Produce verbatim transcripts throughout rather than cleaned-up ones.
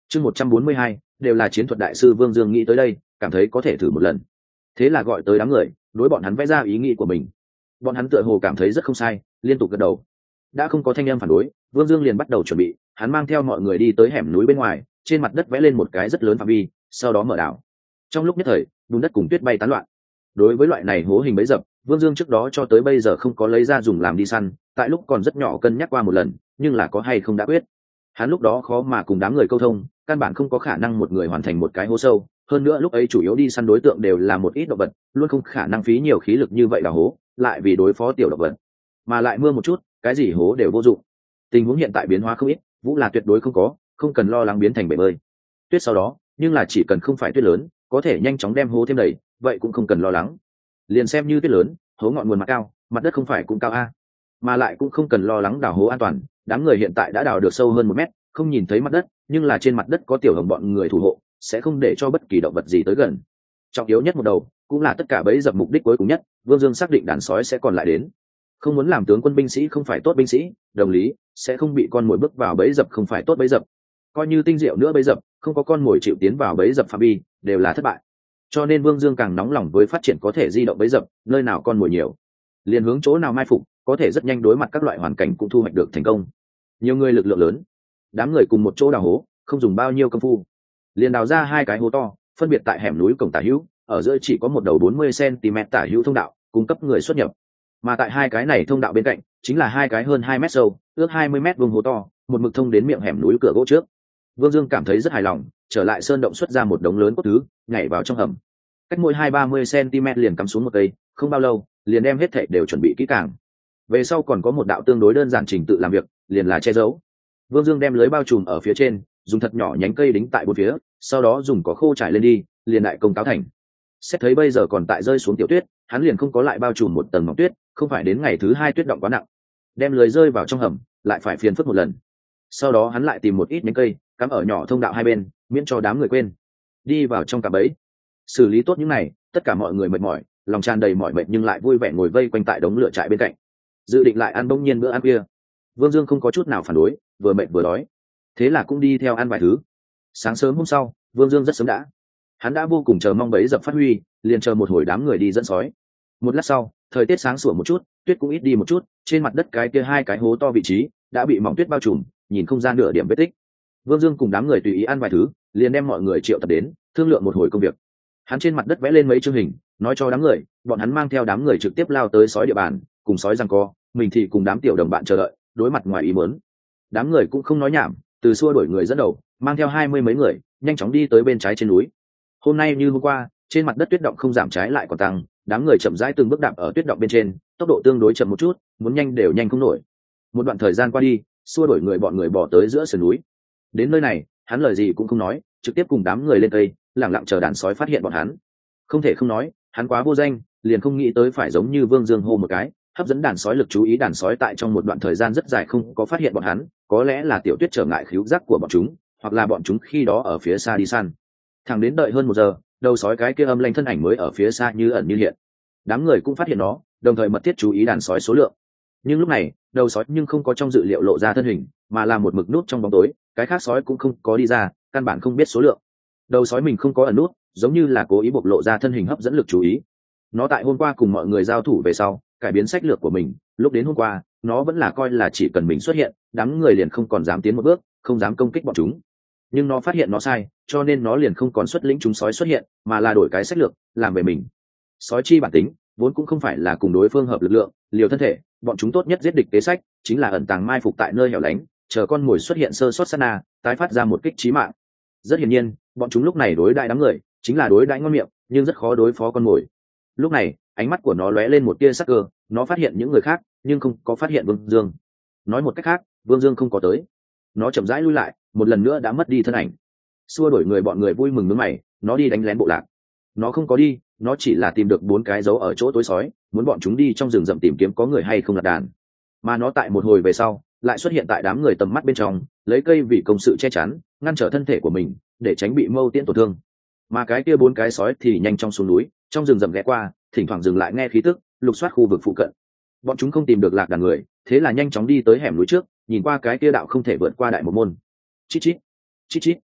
chương một trăm bốn mươi hai đều là chiến thuật đại sư. Vương Dương nghĩ tới đây cảm thấy có thể thử một lần, thế là gọi tới đám người đối bọn hắn vẽ ra ý nghĩ của mình. Bọn hắn tựa hồ cảm thấy rất không sai, liên tục gật đầu. Đã không có thanh âm phản đối, Vương Dương liền bắt đầu chuẩn bị. Hắn mang theo mọi người đi tới hẻm núi bên ngoài, trên mặt đất vẽ lên một cái rất lớn phạm vi, sau đó mở đảo. Trong lúc nhất thời bùn đất cùng tuyết bay tán loạn. Đối với loại này hố hình bẫy dập, Vương Dương trước đó cho tới bây giờ không có lấy ra dùng làm đi săn, tại lúc còn rất nhỏ cân nhắc qua một lần, nhưng là có hay không đã quyết. Hắn lúc đó khó mà cùng đám người câu thông, căn bản không có khả năng một người hoàn thành một cái hố sâu, hơn nữa lúc ấy chủ yếu đi săn đối tượng đều là một ít động vật, luôn không khả năng phí nhiều khí lực như vậy đào hố, lại vì đối phó tiểu động vật, mà lại mưa một chút, cái gì hố đều vô dụng. Tình huống hiện tại biến hóa không ít, vũ là tuyệt đối không có, không cần lo lắng biến thành bể bơi. Tuyết sau đó, nhưng là chỉ cần không phải tuyết lớn, có thể nhanh chóng đem hố thêm đầy, vậy cũng không cần lo lắng. Liền xem như tuyết lớn, hố ngọn nguồn mặt cao, mặt đất không phải cũng cao a, mà lại cũng không cần lo lắng đào hố an toàn. Đám người hiện tại đã đào được sâu hơn một mét, không nhìn thấy mặt đất, nhưng là trên mặt đất có tiểu hồng bọn người thủ hộ, sẽ không để cho bất kỳ động vật gì tới gần. Trọng yếu nhất một đầu, cũng là tất cả bẫy dập mục đích cuối cùng nhất, Vương Dương xác định đàn sói sẽ còn lại đến. Không muốn làm tướng quân binh sĩ không phải tốt binh sĩ, đồng lý sẽ không bị con mồi bước vào bẫy dập không phải tốt bẫy dập. Coi như tinh diệu nữa bẫy dập, không có con mồi chịu tiến vào bẫy dập phạm vi, đều là thất bại. Cho nên Vương Dương càng nóng lòng với phát triển có thể di động bẫy dập, nơi nào con mồi nhiều, liền hướng chỗ nào mai phục, có thể rất nhanh đối mặt các loại hoàn cảnh cũng thu hoạch được thành công. Nhiều người lực lượng lớn, đám người cùng một chỗ đào hố, không dùng bao nhiêu công phu, liền đào ra hai cái hố to, phân biệt tại hẻm núi cổng tả hữu, ở giữa chỉ có một đầu bốn mươi xăng-ti-mét tả hữu thông đạo, cung cấp người xuất nhập. Mà tại hai cái này thông đạo bên cạnh, chính là hai cái hơn hai mét sâu, ước hai mươi mét vuông hố to, một mực thông đến miệng hẻm núi cửa gỗ trước. Vương Dương cảm thấy rất hài lòng, trở lại sơn động xuất ra một đống lớn cốt thứ, nhảy vào trong hầm. Cách mỗi hai ba mươi xăng-ti-mét liền cắm xuống một cây, không bao lâu, liền đem hết thảy đều chuẩn bị kỹ càng. Về sau còn có một đạo tương đối đơn giản trình tự làm việc, liền là che giấu. Vương Dương đem lưới bao trùm ở phía trên, dùng thật nhỏ nhánh cây đính tại bốn phía, sau đó dùng cỏ khô trải lên đi, liền đại công cáo thành. Xét thấy bây giờ còn tại rơi xuống tiểu tuyết, hắn liền không có lại bao trùm một tầng mỏng tuyết, không phải đến ngày thứ hai tuyết động quá nặng, đem lưới rơi vào trong hầm, lại phải phiền phức một lần. Sau đó hắn lại tìm một ít nhánh cây, cắm ở nhỏ thông đạo hai bên, miễn cho đám người quên. Đi vào trong cạm bẫy, xử lý tốt những này, tất cả mọi người mệt mỏi, lòng tràn đầy mỏi mệt nhưng lại vui vẻ ngồi vây quanh tại đống lửa trại bên cạnh, dự định lại ăn bỗng nhiên bữa ăn kia. Vương Dương không có chút nào phản đối, vừa mệt vừa đói, thế là cũng đi theo ăn vài thứ. Sáng sớm hôm sau, Vương Dương rất sớm đã, hắn đã vô cùng chờ mong bẫy dập phát huy, liền chờ một hồi đám người đi dẫn sói. Một lát sau, thời tiết sáng sủa một chút, tuyết cũng ít đi một chút, trên mặt đất cái kia hai cái hố to vị trí đã bị mỏng tuyết bao trùm, nhìn không ra nửa điểm vết tích. Vương Dương cùng đám người tùy ý ăn vài thứ, liền đem mọi người triệu tập đến, thương lượng một hồi công việc. Hắn trên mặt đất vẽ lên mấy chương hình, nói cho đám người, bọn hắn mang theo đám người trực tiếp lao tới sói địa bàn, cùng sói giằng co, mình thì cùng đám tiểu đồng bạn chờ đợi, đối mặt ngoài ý muốn. Đám người cũng không nói nhảm, từ xua đuổi người dẫn đầu, mang theo hai mươi mấy người, nhanh chóng đi tới bên trái trên núi. Hôm nay như hôm qua, trên mặt đất tuyết động không giảm trái lại còn tăng, đám người chậm rãi từng bước đạp ở tuyết động bên trên, tốc độ tương đối chậm một chút, muốn nhanh đều nhanh không nổi. Một đoạn thời gian qua đi, xua đuổi người bọn người bỏ tới giữa sườn núi. Đến nơi này, hắn lời gì cũng không nói, trực tiếp cùng đám người lên cây, lặng lặng chờ đàn sói phát hiện bọn hắn. Không thể không nói, hắn quá vô danh, liền không nghĩ tới phải giống như Vương Dương hô một cái, hấp dẫn đàn sói lực chú ý. Đàn sói tại trong một đoạn thời gian rất dài không có phát hiện bọn hắn, có lẽ là tiểu tuyết trở ngại khứu giác của bọn chúng, hoặc là bọn chúng khi đó ở phía xa đi săn. Thẳng đến đợi hơn một giờ, đầu sói cái kia âm lanh thân ảnh mới ở phía xa như ẩn như hiện. Đám người cũng phát hiện nó, đồng thời mật thiết chú ý đàn sói số lượng. Nhưng lúc này, đầu sói nhưng không có trong dự liệu lộ ra thân hình, mà là một mực nút trong bóng tối, cái khác sói cũng không có đi ra, căn bản không biết số lượng. Đầu sói mình không có ẩn nút, giống như là cố ý bộc lộ ra thân hình hấp dẫn lực chú ý. Nó tại hôm qua cùng mọi người giao thủ về sau, cải biến sách lược của mình. Lúc đến hôm qua, nó vẫn là coi là chỉ cần mình xuất hiện, đám người liền không còn dám tiến một bước, không dám công kích bọn chúng. Nhưng nó phát hiện nó sai, cho nên nó liền không còn xuất lĩnh chúng sói xuất hiện, mà là đổi cái sách lược, làm về mình. Sói chi bản tính vốn cũng không phải là cùng đối phương hợp lực lượng, liều thân thể, bọn chúng tốt nhất giết địch kế sách chính là ẩn tàng mai phục tại nơi hẻo lánh, chờ con mồi xuất hiện sơ sót sát na, tái phát ra một kích chí mạng. Rất hiển nhiên, bọn chúng lúc này đối đãi đám người chính là đối đãi ngon miệng, nhưng rất khó đối phó con mồi. Lúc này, ánh mắt của nó lóe lên một tia sắc cơ, nó phát hiện những người khác, nhưng không có phát hiện Vương Dương. Nói một cách khác, Vương Dương không có tới. Nó chậm rãi lui lại, một lần nữa đã mất đi thân ảnh. Xua đuổi người bọn người vui mừng nhướng mày, nó đi đánh lén bộ lạc. Nó không có đi, nó chỉ là tìm được bốn cái dấu ở chỗ tối sói, muốn bọn chúng đi trong rừng rậm tìm kiếm có người hay không lạc đàn. Mà nó tại một hồi về sau, lại xuất hiện tại đám người tầm mắt bên trong, lấy cây vì công sự che chắn, ngăn trở thân thể của mình, để tránh bị mâu tiễn tổn thương. Mà cái kia bốn cái sói thì nhanh trong xuống núi, trong rừng rậm ghé qua, thỉnh thoảng dừng lại nghe khí tức, lục soát khu vực phụ cận. Bọn chúng không tìm được lạc đàn người, thế là nhanh chóng đi tới hẻm núi trước, nhìn qua cái kia đạo không thể vượt qua đại một môn. Chít chít, chít chít.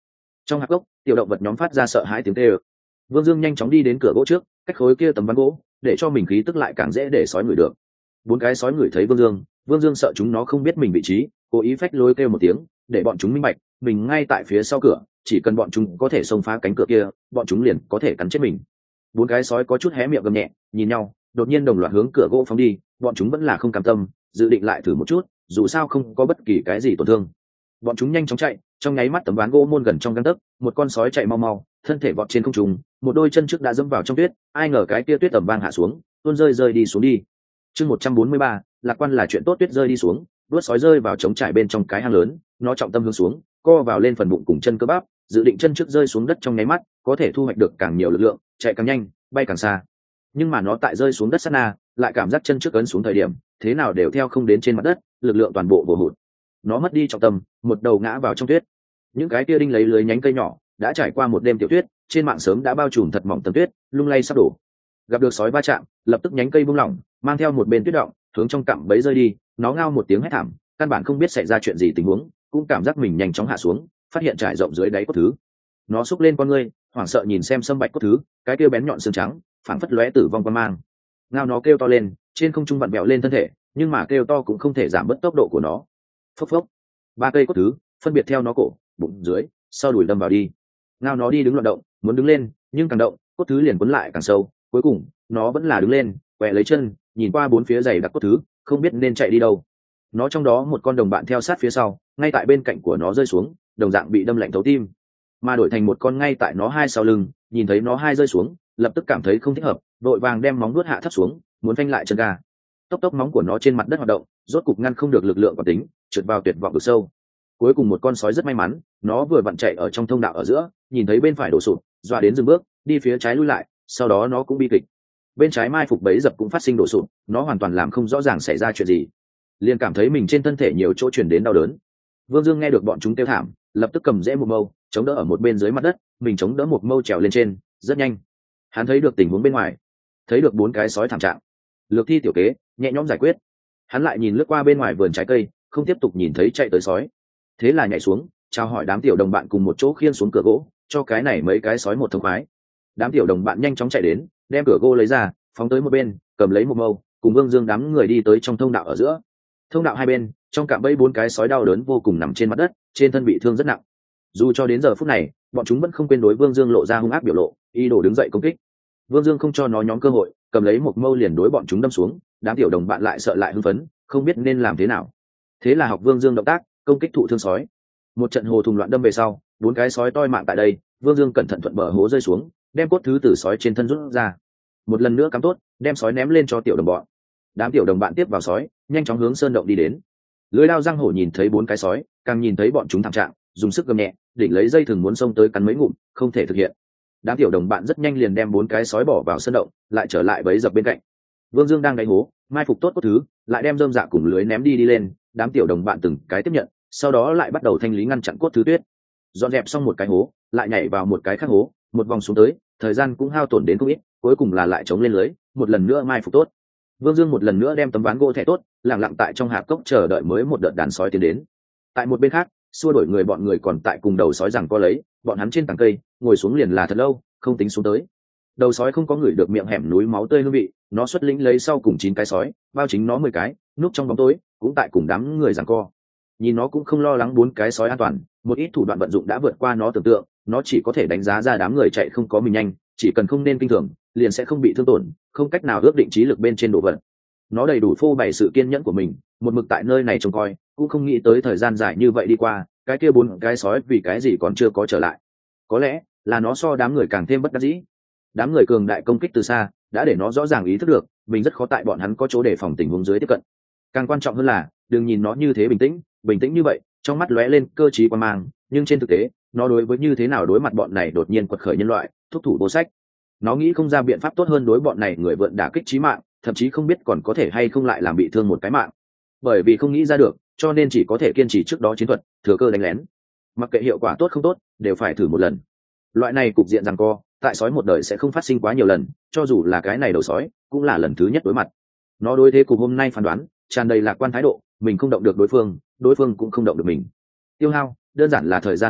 Trong hạp gốc, tiểu động vật nhóm phát ra sợ hãi tiếng kêu. Vương Dương nhanh chóng đi đến cửa gỗ trước, cách khối kia tấm ván gỗ, để cho mình khí tức lại càng dễ để sói ngửi được. Bốn cái sói ngửi thấy Vương Dương, Vương Dương sợ chúng nó không biết mình vị trí, cố ý phách lối kêu một tiếng, để bọn chúng minh bạch, mình ngay tại phía sau cửa, chỉ cần bọn chúng có thể xông phá cánh cửa kia, bọn chúng liền có thể cắn chết mình. Bốn cái sói có chút hé miệng gầm nhẹ, nhìn nhau, đột nhiên đồng loạt hướng cửa gỗ phóng đi, bọn chúng vẫn là không cam tâm, dự định lại thử một chút, dù sao không có bất kỳ cái gì tổn thương. Bọn chúng nhanh chóng chạy, trong nháy mắt tấm ván gỗ môn gần trong gang tấc, một con sói chạy mau mau, thân thể vọt trên không trung, một đôi chân trước đã dẫm vào trong tuyết, ai ngờ cái kia tuyết tầm vang hạ xuống, tuôn rơi rơi đi xuống đi. Chương một trăm bốn mươi ba, lạc quan là chuyện tốt, tuyết rơi đi xuống, đuốt sói rơi vào trống trải bên trong cái hang lớn, nó trọng tâm hướng xuống, co vào lên phần bụng cùng chân cơ bắp, dự định chân trước rơi xuống đất trong nháy mắt, có thể thu hoạch được càng nhiều lực lượng, chạy càng nhanh, bay càng xa. Nhưng mà nó tại rơi xuống đất sát na, lại cảm giác chân trước ấn xuống thời điểm, thế nào đều theo không đến trên mặt đất, lực lượng toàn bộ vô hụt. Nó mất đi trọng tâm, một đầu ngã vào trong tuyết. Những cái kia đinh lấy lưới nhánh cây nhỏ, đã trải qua một đêm tiểu tuyết, trên mạng sớm đã bao trùm thật mỏng tầng tuyết, lung lay sắp đổ. Gặp được sói va chạm, lập tức nhánh cây buông lỏng, mang theo một bên tuyết động, hướng trong cặm bẫy rơi đi. Nó ngao một tiếng hét thảm, căn bản không biết xảy ra chuyện gì tình huống, cũng cảm giác mình nhanh chóng hạ xuống, phát hiện trải rộng dưới đáy cốt thứ. Nó xúc lên con ngươi, hoảng sợ nhìn xem sâm bạch cốt thứ, cái kia bén nhọn xương trắng, phảng phất lóe tử vong quan mang. Ngao nó kêu to lên, trên không trung vặn vẹo lên thân thể, nhưng mà kêu to cũng không thể giảm bớt tốc độ của nó. Phốc phốc, ba cây cốt thứ phân biệt theo nó cổ, bụng dưới, sau đùi đâm vào đi. Ngao nó đi đứng loạn động, muốn đứng lên, nhưng càng động, cốt thứ liền quấn lại càng sâu. Cuối cùng, nó vẫn là đứng lên, quẹ lấy chân, nhìn qua bốn phía dày đặc cốt thứ, không biết nên chạy đi đâu. Nó trong đó một con đồng bạn theo sát phía sau, ngay tại bên cạnh của nó rơi xuống, đồng dạng bị đâm lạnh thấu tim. Mà đổi thành một con ngay tại nó hai sau lưng, nhìn thấy nó hai rơi xuống, lập tức cảm thấy không thích hợp, vội vàng đem móng vuốt hạ thấp xuống, muốn phanh lại chân ga. Tốc tốc móng của nó trên mặt đất hoạt động, rốt cục ngăn không được lực lượng của tính, trượt vào tuyệt vọng vực sâu. Cuối cùng một con sói rất may mắn, nó vừa vặn chạy ở trong thông đạo ở giữa, nhìn thấy bên phải đổ sụp, dọa đến dừng bước, đi phía trái lui lại, sau đó nó cũng bi kịch. Bên trái mai phục bẫy dập cũng phát sinh đổ sụp, nó hoàn toàn làm không rõ ràng xảy ra chuyện gì, liền cảm thấy mình trên thân thể nhiều chỗ truyền đến đau đớn. Vương Dương nghe được bọn chúng kêu thảm, lập tức cầm rễ một mâu, chống đỡ ở một bên dưới mặt đất, mình chống đỡ một mâu trèo lên trên, rất nhanh. Hắn thấy được tình huống bên ngoài, thấy được bốn cái sói thảm trạng, lược thi tiểu kế, nhẹ nhõm giải quyết. Hắn lại nhìn lướt qua bên ngoài vườn trái cây, không tiếp tục nhìn thấy chạy tới sói, thế là nhảy xuống, chào hỏi đám tiểu đồng bạn cùng một chỗ khiêng xuống cửa gỗ, cho cái này mấy cái sói một thông khoái. Đám tiểu đồng bạn nhanh chóng chạy đến, đem cửa gỗ lấy ra, phóng tới một bên, cầm lấy một mâu, cùng Vương Dương đám người đi tới trong thông đạo ở giữa. Thông đạo hai bên, trong cạm bẫy bốn cái sói đau đớn vô cùng nằm trên mặt đất, trên thân bị thương rất nặng. Dù cho đến giờ phút này, bọn chúng vẫn không quên đối Vương Dương lộ ra hung ác biểu lộ, ý đồ đứng dậy công kích. Vương Dương không cho nó nhóm cơ hội, cầm lấy một mâu liền đối bọn chúng đâm xuống. Đám tiểu đồng bạn lại sợ lại hưng phấn, không biết nên làm thế nào. Thế là học Vương Dương động tác, công kích thụ thương sói. Một trận hồ thùng loạn đâm về sau, bốn cái sói toi mạng tại đây. Vương Dương cẩn thận thuận bờ hố rơi xuống, đem cốt thứ từ sói trên thân rút ra, một lần nữa cắm tốt, đem sói ném lên cho tiểu đồng bọn. Đám tiểu đồng bạn tiếp vào sói, nhanh chóng hướng sơn động đi đến. Lưới lao răng hổ nhìn thấy bốn cái sói, càng nhìn thấy bọn chúng thảm trạng, dùng sức gầm nhẹ, định lấy dây thừng muốn xông tới cắn mấy ngụm, không thể thực hiện. Đám tiểu đồng bạn rất nhanh liền đem bốn cái sói bỏ vào sơn động, lại trở lại bẫy dập bên cạnh. Vương Dương đang đáy hố, mai phục tốt cốt thứ, lại đem rơm dạ cùng lưới ném đi đi lên. Đám tiểu đồng bạn từng cái tiếp nhận, sau đó lại bắt đầu thanh lý ngăn chặn cốt thứ tuyết. Dọn dẹp xong một cái hố, lại nhảy vào một cái khác hố, một vòng xuống tới, thời gian cũng hao tổn đến không ít, cuối cùng là lại chống lên lưới, một lần nữa mai phục tốt. Vương Dương một lần nữa đem tấm ván gỗ thẻ tốt, lặng lặng tại trong hạp cốc chờ đợi mới một đợt đàn sói tiến đến. Tại một bên khác, xua đổi người bọn người còn tại cùng đầu sói rằng co lấy, bọn hắn trên tảng cây, ngồi xuống liền là thật lâu, không tính xuống tới. Đầu sói không có người được miệng hẻm núi máu tươi hương vị, nó xuất lĩnh lấy sau cùng chín cái sói, bao chính nó mười cái, núp trong bóng tối, cũng tại cùng đám người rằng co. Nhìn nó cũng không lo lắng bốn cái sói an toàn, một ít thủ đoạn vận dụng đã vượt qua nó tưởng tượng, nó chỉ có thể đánh giá ra đám người chạy không có mình nhanh, chỉ cần không nên kinh thường, liền sẽ không bị thương tổn, không cách nào ước định trí lực bên trên đồ vật. Nó đầy đủ phô bày sự kiên nhẫn của mình, một mực tại nơi này trông coi, cũng không nghĩ tới thời gian dài như vậy đi qua, cái kia bốn cái sói vì cái gì còn chưa có trở lại. Có lẽ là nó so đám người càng thêm bất đắc dĩ. Đám người cường đại công kích từ xa, đã để nó rõ ràng ý thức được, mình rất khó tại bọn hắn có chỗ đề phòng tình huống dưới tiếp cận. Càng quan trọng hơn là, đừng nhìn nó như thế bình tĩnh, bình tĩnh như vậy, trong mắt lóe lên cơ trí quan mang, nhưng trên thực tế, nó đối với như thế nào đối mặt bọn này đột nhiên quật khởi nhân loại, thúc thủ vô sách. Nó nghĩ không ra biện pháp tốt hơn đối bọn này người vượn đả kích chí mạng, thậm chí không biết còn có thể hay không lại làm bị thương một cái mạng. Bởi vì không nghĩ ra được, cho nên chỉ có thể kiên trì trước đó chiến thuật, thừa cơ đánh lén. Mặc kệ hiệu quả tốt không tốt, đều phải thử một lần. Loại này cục diện giằng co, tại sói một đời sẽ không phát sinh quá nhiều lần, cho dù là cái này đầu sói, cũng là lần thứ nhất đối mặt. Nó đối thế cục hôm nay phán đoán, tràn đầy lạc quan thái độ, mình không động được đối phương, đối phương cũng không động được mình. Tiêu hao, đơn giản là thời gian tinh lực,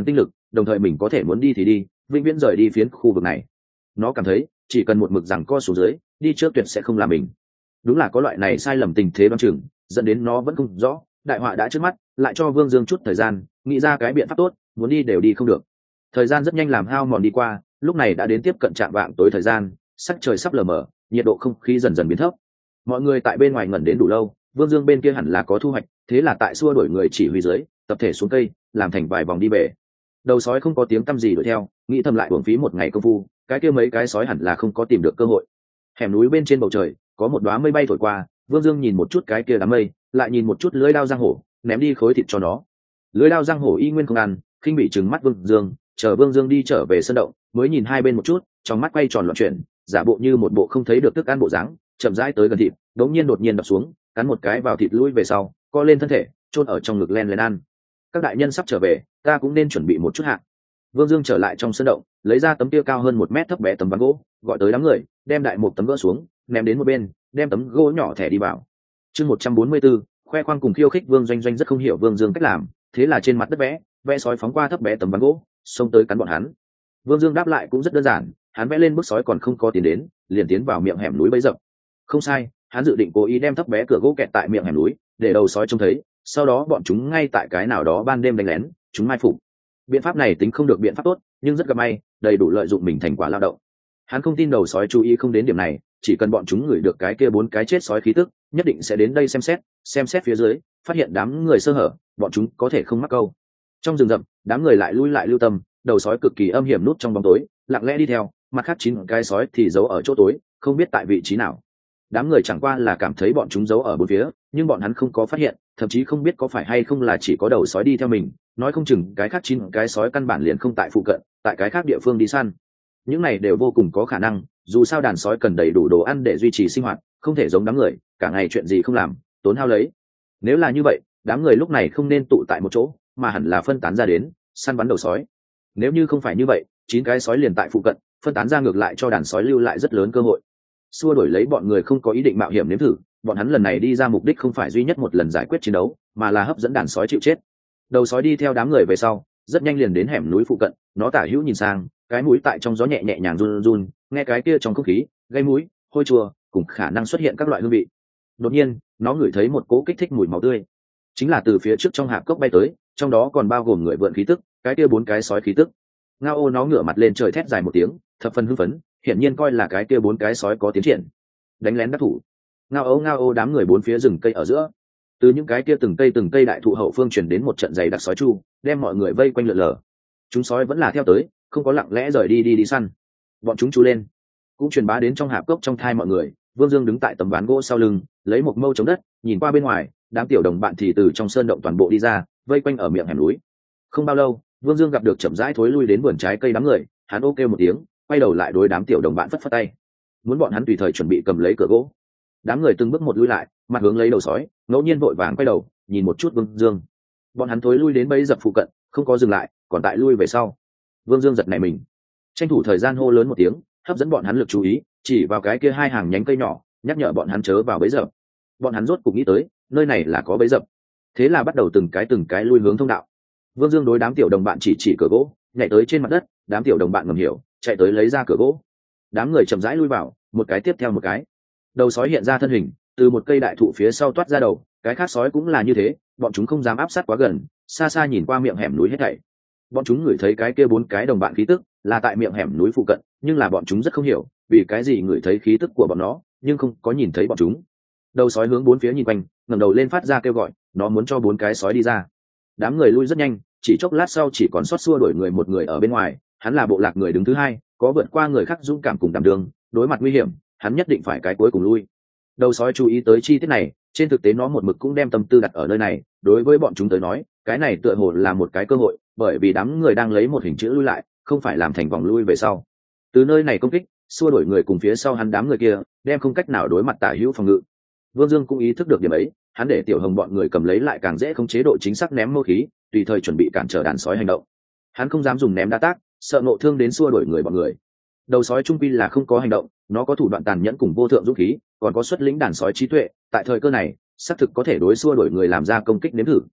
đồng thời mình có thể muốn đi thì đi vĩnh viễn rời đi phiến khu vực này. Nó cảm thấy chỉ cần một mực rằng co xuống dưới đi trước tuyệt sẽ không làm mình. Đúng là có loại này sai lầm tình thế đoan chừng, dẫn đến nó vẫn không rõ đại họa đã trước mắt, lại cho Vương Dương chút thời gian nghĩ ra cái biện pháp tốt, muốn đi đều đi không được. Thời gian rất nhanh làm hao mòn đi qua, lúc này đã đến tiếp cận trạm vạng tối thời gian, sắc trời sắp lờ mờ, nhiệt độ không khí dần dần biến thấp. Mọi người tại bên ngoài ngẩn đến đủ lâu, Vương Dương bên kia hẳn là có thu hoạch, thế là tại xua đuổi người chỉ huy dưới, tập thể xuống cây, làm thành vài vòng đi về. Đầu sói không có tiếng tăm gì đuổi theo, nghĩ thầm lại uổng phí một ngày công phu, cái kia mấy cái sói hẳn là không có tìm được cơ hội. Hẻm núi bên trên bầu trời có một đóa mây bay thổi qua, Vương Dương nhìn một chút cái kia đám mây, lại nhìn một chút lưỡi đao giang hổ, ném đi khối thịt cho nó. Lưỡi đao giang hổ y nguyên không ăn, khinh bị trừng mắt Vương Dương, chờ Vương Dương đi trở về sân động, mới nhìn hai bên một chút, trong mắt quay tròn loạn chuyển, giả bộ như một bộ không thấy được thức ăn bộ dáng, chậm rãi tới gần thịt, đống nhiên đột nhiên đập xuống, cắn một cái vào thịt lui về sau, co lên thân thể, chôn ở trong ngực len lên ăn. Các đại nhân sắp trở về, ta cũng nên chuẩn bị một chút hạng. Vương Dương trở lại trong sân động, lấy ra tấm kia cao hơn một mét thấp bé tấm ván gỗ, gọi tới đám người, đem đại một tấm gỡ xuống, ném đến một bên, đem tấm gỗ nhỏ thẻ đi vào. Chương một trăm bốn mươi 144, khoe khoang cùng khiêu khích. Vương Doanh Doanh rất không hiểu Vương Dương cách làm, thế là trên mặt đất vẽ, vẽ sói phóng qua thấp bé tấm ván gỗ, xông tới cắn bọn hắn. Vương Dương đáp lại cũng rất đơn giản, hắn vẽ lên bước sói còn không có tiến đến, liền tiến vào miệng hẻm núi bấy dập. Không sai, hắn dự định cố ý đem thấp bé cửa gỗ kẹt tại miệng hẻm núi, để đầu sói trông thấy, sau đó bọn chúng ngay tại cái nào đó ban đêm đánh lén, chúng mai phục. Biện pháp này tính không được biện pháp tốt, nhưng rất gặp may, đầy đủ lợi dụng mình thành quả lao động. Hắn không tin đầu sói chú ý không đến điểm này, chỉ cần bọn chúng ngửi được cái kia bốn cái chết sói khí tức, nhất định sẽ đến đây xem xét, xem xét phía dưới, phát hiện đám người sơ hở, bọn chúng có thể không mắc câu. Trong rừng rậm, đám người lại lui lại lưu tâm, đầu sói cực kỳ âm hiểm nút trong bóng tối, lặng lẽ đi theo, mặt khác chín cái sói thì giấu ở chỗ tối, không biết tại vị trí nào. Đám người chẳng qua là cảm thấy bọn chúng giấu ở bốn phía, nhưng bọn hắn không có phát hiện, thậm chí không biết có phải hay không là chỉ có đầu sói đi theo mình, nói không chừng cái khác chín cái sói căn bản liền không tại phụ cận, tại cái khác địa phương đi săn. Những này đều vô cùng có khả năng, dù sao đàn sói cần đầy đủ đồ ăn để duy trì sinh hoạt, không thể giống đám người cả ngày chuyện gì không làm, tốn hao lấy. Nếu là như vậy, đám người lúc này không nên tụ tại một chỗ, mà hẳn là phân tán ra đến săn bắn đầu sói. Nếu như không phải như vậy, chín cái sói liền tại phụ cận, phân tán ra ngược lại cho đàn sói lưu lại rất lớn cơ hội. Xua đổi lấy bọn người không có ý định mạo hiểm nếm thử, bọn hắn lần này đi ra mục đích không phải duy nhất một lần giải quyết chiến đấu, mà là hấp dẫn đàn sói chịu chết. Đầu sói đi theo đám người về sau, rất nhanh liền đến hẻm núi phụ cận, nó tả hữu nhìn sang, cái mũi tại trong gió nhẹ nhẹ nhàng run run, nghe cái kia trong không khí gây mũi, hôi chua, cùng khả năng xuất hiện các loại hương vị. Đột nhiên, nó ngửi thấy một cỗ kích thích mùi máu tươi, chính là từ phía trước trong hạp cốc bay tới, trong đó còn bao gồm người vượn khí tức, cái kia bốn cái sói khí tức. Ngao ô nó ngửa mặt lên trời thét dài một tiếng, thập phần hưng phấn, hiển nhiên coi là cái kia bốn cái sói có tiến triển. Đánh lén đắc thủ. Ngao ô ngao ô đám người bốn phía rừng cây ở giữa, từ những cái kia từng cây từng cây đại thụ hậu phương truyền đến một trận dày đặc sói chu, đem mọi người vây quanh lượn lờ. Chúng sói vẫn là theo tới, không có lặng lẽ rời đi đi đi săn. Bọn chúng chú lên, cũng truyền bá đến trong hạp cốc trong thai mọi người. Vương Dương đứng tại tấm ván gỗ sau lưng, lấy một mâu chống đất, nhìn qua bên ngoài, đám tiểu đồng bạn thì từ trong sơn động toàn bộ đi ra, vây quanh ở miệng hẻm núi. Không bao lâu, Vương Dương gặp được chậm rãi thối lui đến vườn trái cây đám người, hắn ô kêu một tiếng, quay đầu lại đối đám tiểu đồng bạn phất phất tay, muốn bọn hắn tùy thời chuẩn bị cầm lấy cửa gỗ. Đám người từng bước một lui lại, mặt hướng lấy đầu sói, ngẫu nhiên vội vàng quay đầu nhìn một chút Vương Dương. Bọn hắn thối lui đến bẫy dập phụ cận, không có dừng lại, còn tại lui về sau. Vương Dương giật nảy mình, tranh thủ thời gian hô lớn một tiếng, hấp dẫn bọn hắn lực chú ý, chỉ vào cái kia hai hàng nhánh cây nhỏ, nhắc nhở bọn hắn chớ vào bẫy dập. Bọn hắn rốt cục nghĩ tới, nơi này là có bẫy dập, thế là bắt đầu từng cái từng cái lui hướng thông đạo. Vương Dương đối đám tiểu đồng bạn chỉ chỉ cửa gỗ, nhảy tới trên mặt đất, đám tiểu đồng bạn ngầm hiểu, chạy tới lấy ra cửa gỗ. Đám người chậm rãi lui vào, một cái tiếp theo một cái. Đầu sói hiện ra thân hình, từ một cây đại thụ phía sau toát ra đầu, cái khác sói cũng là như thế, bọn chúng không dám áp sát quá gần, xa xa nhìn qua miệng hẻm núi hết thảy. Bọn chúng ngửi thấy cái kia bốn cái đồng bạn khí tức, là tại miệng hẻm núi phụ cận, nhưng là bọn chúng rất không hiểu, vì cái gì ngửi thấy khí tức của bọn nó, nhưng không có nhìn thấy bọn chúng. Đầu sói hướng bốn phía nhìn quanh, ngẩng đầu lên phát ra kêu gọi, nó muốn cho bốn cái sói đi ra. Đám người lui rất nhanh, chỉ chốc lát sau chỉ còn sót xua đuổi người một người ở bên ngoài, hắn là bộ lạc người đứng thứ hai, có vượt qua người khác dũng cảm cùng đảm đương, đối mặt nguy hiểm, hắn nhất định phải cái cuối cùng lui. Đầu sói chú ý tới chi tiết này, trên thực tế nó một mực cũng đem tâm tư đặt ở nơi này, đối với bọn chúng tới nói, cái này tựa hồ là một cái cơ hội, bởi vì đám người đang lấy một hình chữ lui lại, không phải làm thành vòng lui về sau. Từ nơi này công kích, xua đuổi người cùng phía sau hắn đám người kia, đem không cách nào đối mặt tả hữu phòng ngự. Vương Dương cũng ý thức được điểm ấy, hắn để tiểu hồng bọn người cầm lấy lại càng dễ không chế độ chính xác ném mâu khí, tùy thời chuẩn bị cản trở đàn sói hành động. Hắn không dám dùng ném đá tác, sợ nộ thương đến xua đuổi người bọn người. Đầu sói trung quy là không có hành động, nó có thủ đoạn tàn nhẫn cùng vô thượng dũng khí, còn có xuất lĩnh đàn sói trí tuệ, tại thời cơ này, xác thực có thể đối xua đuổi người làm ra công kích nếm thử.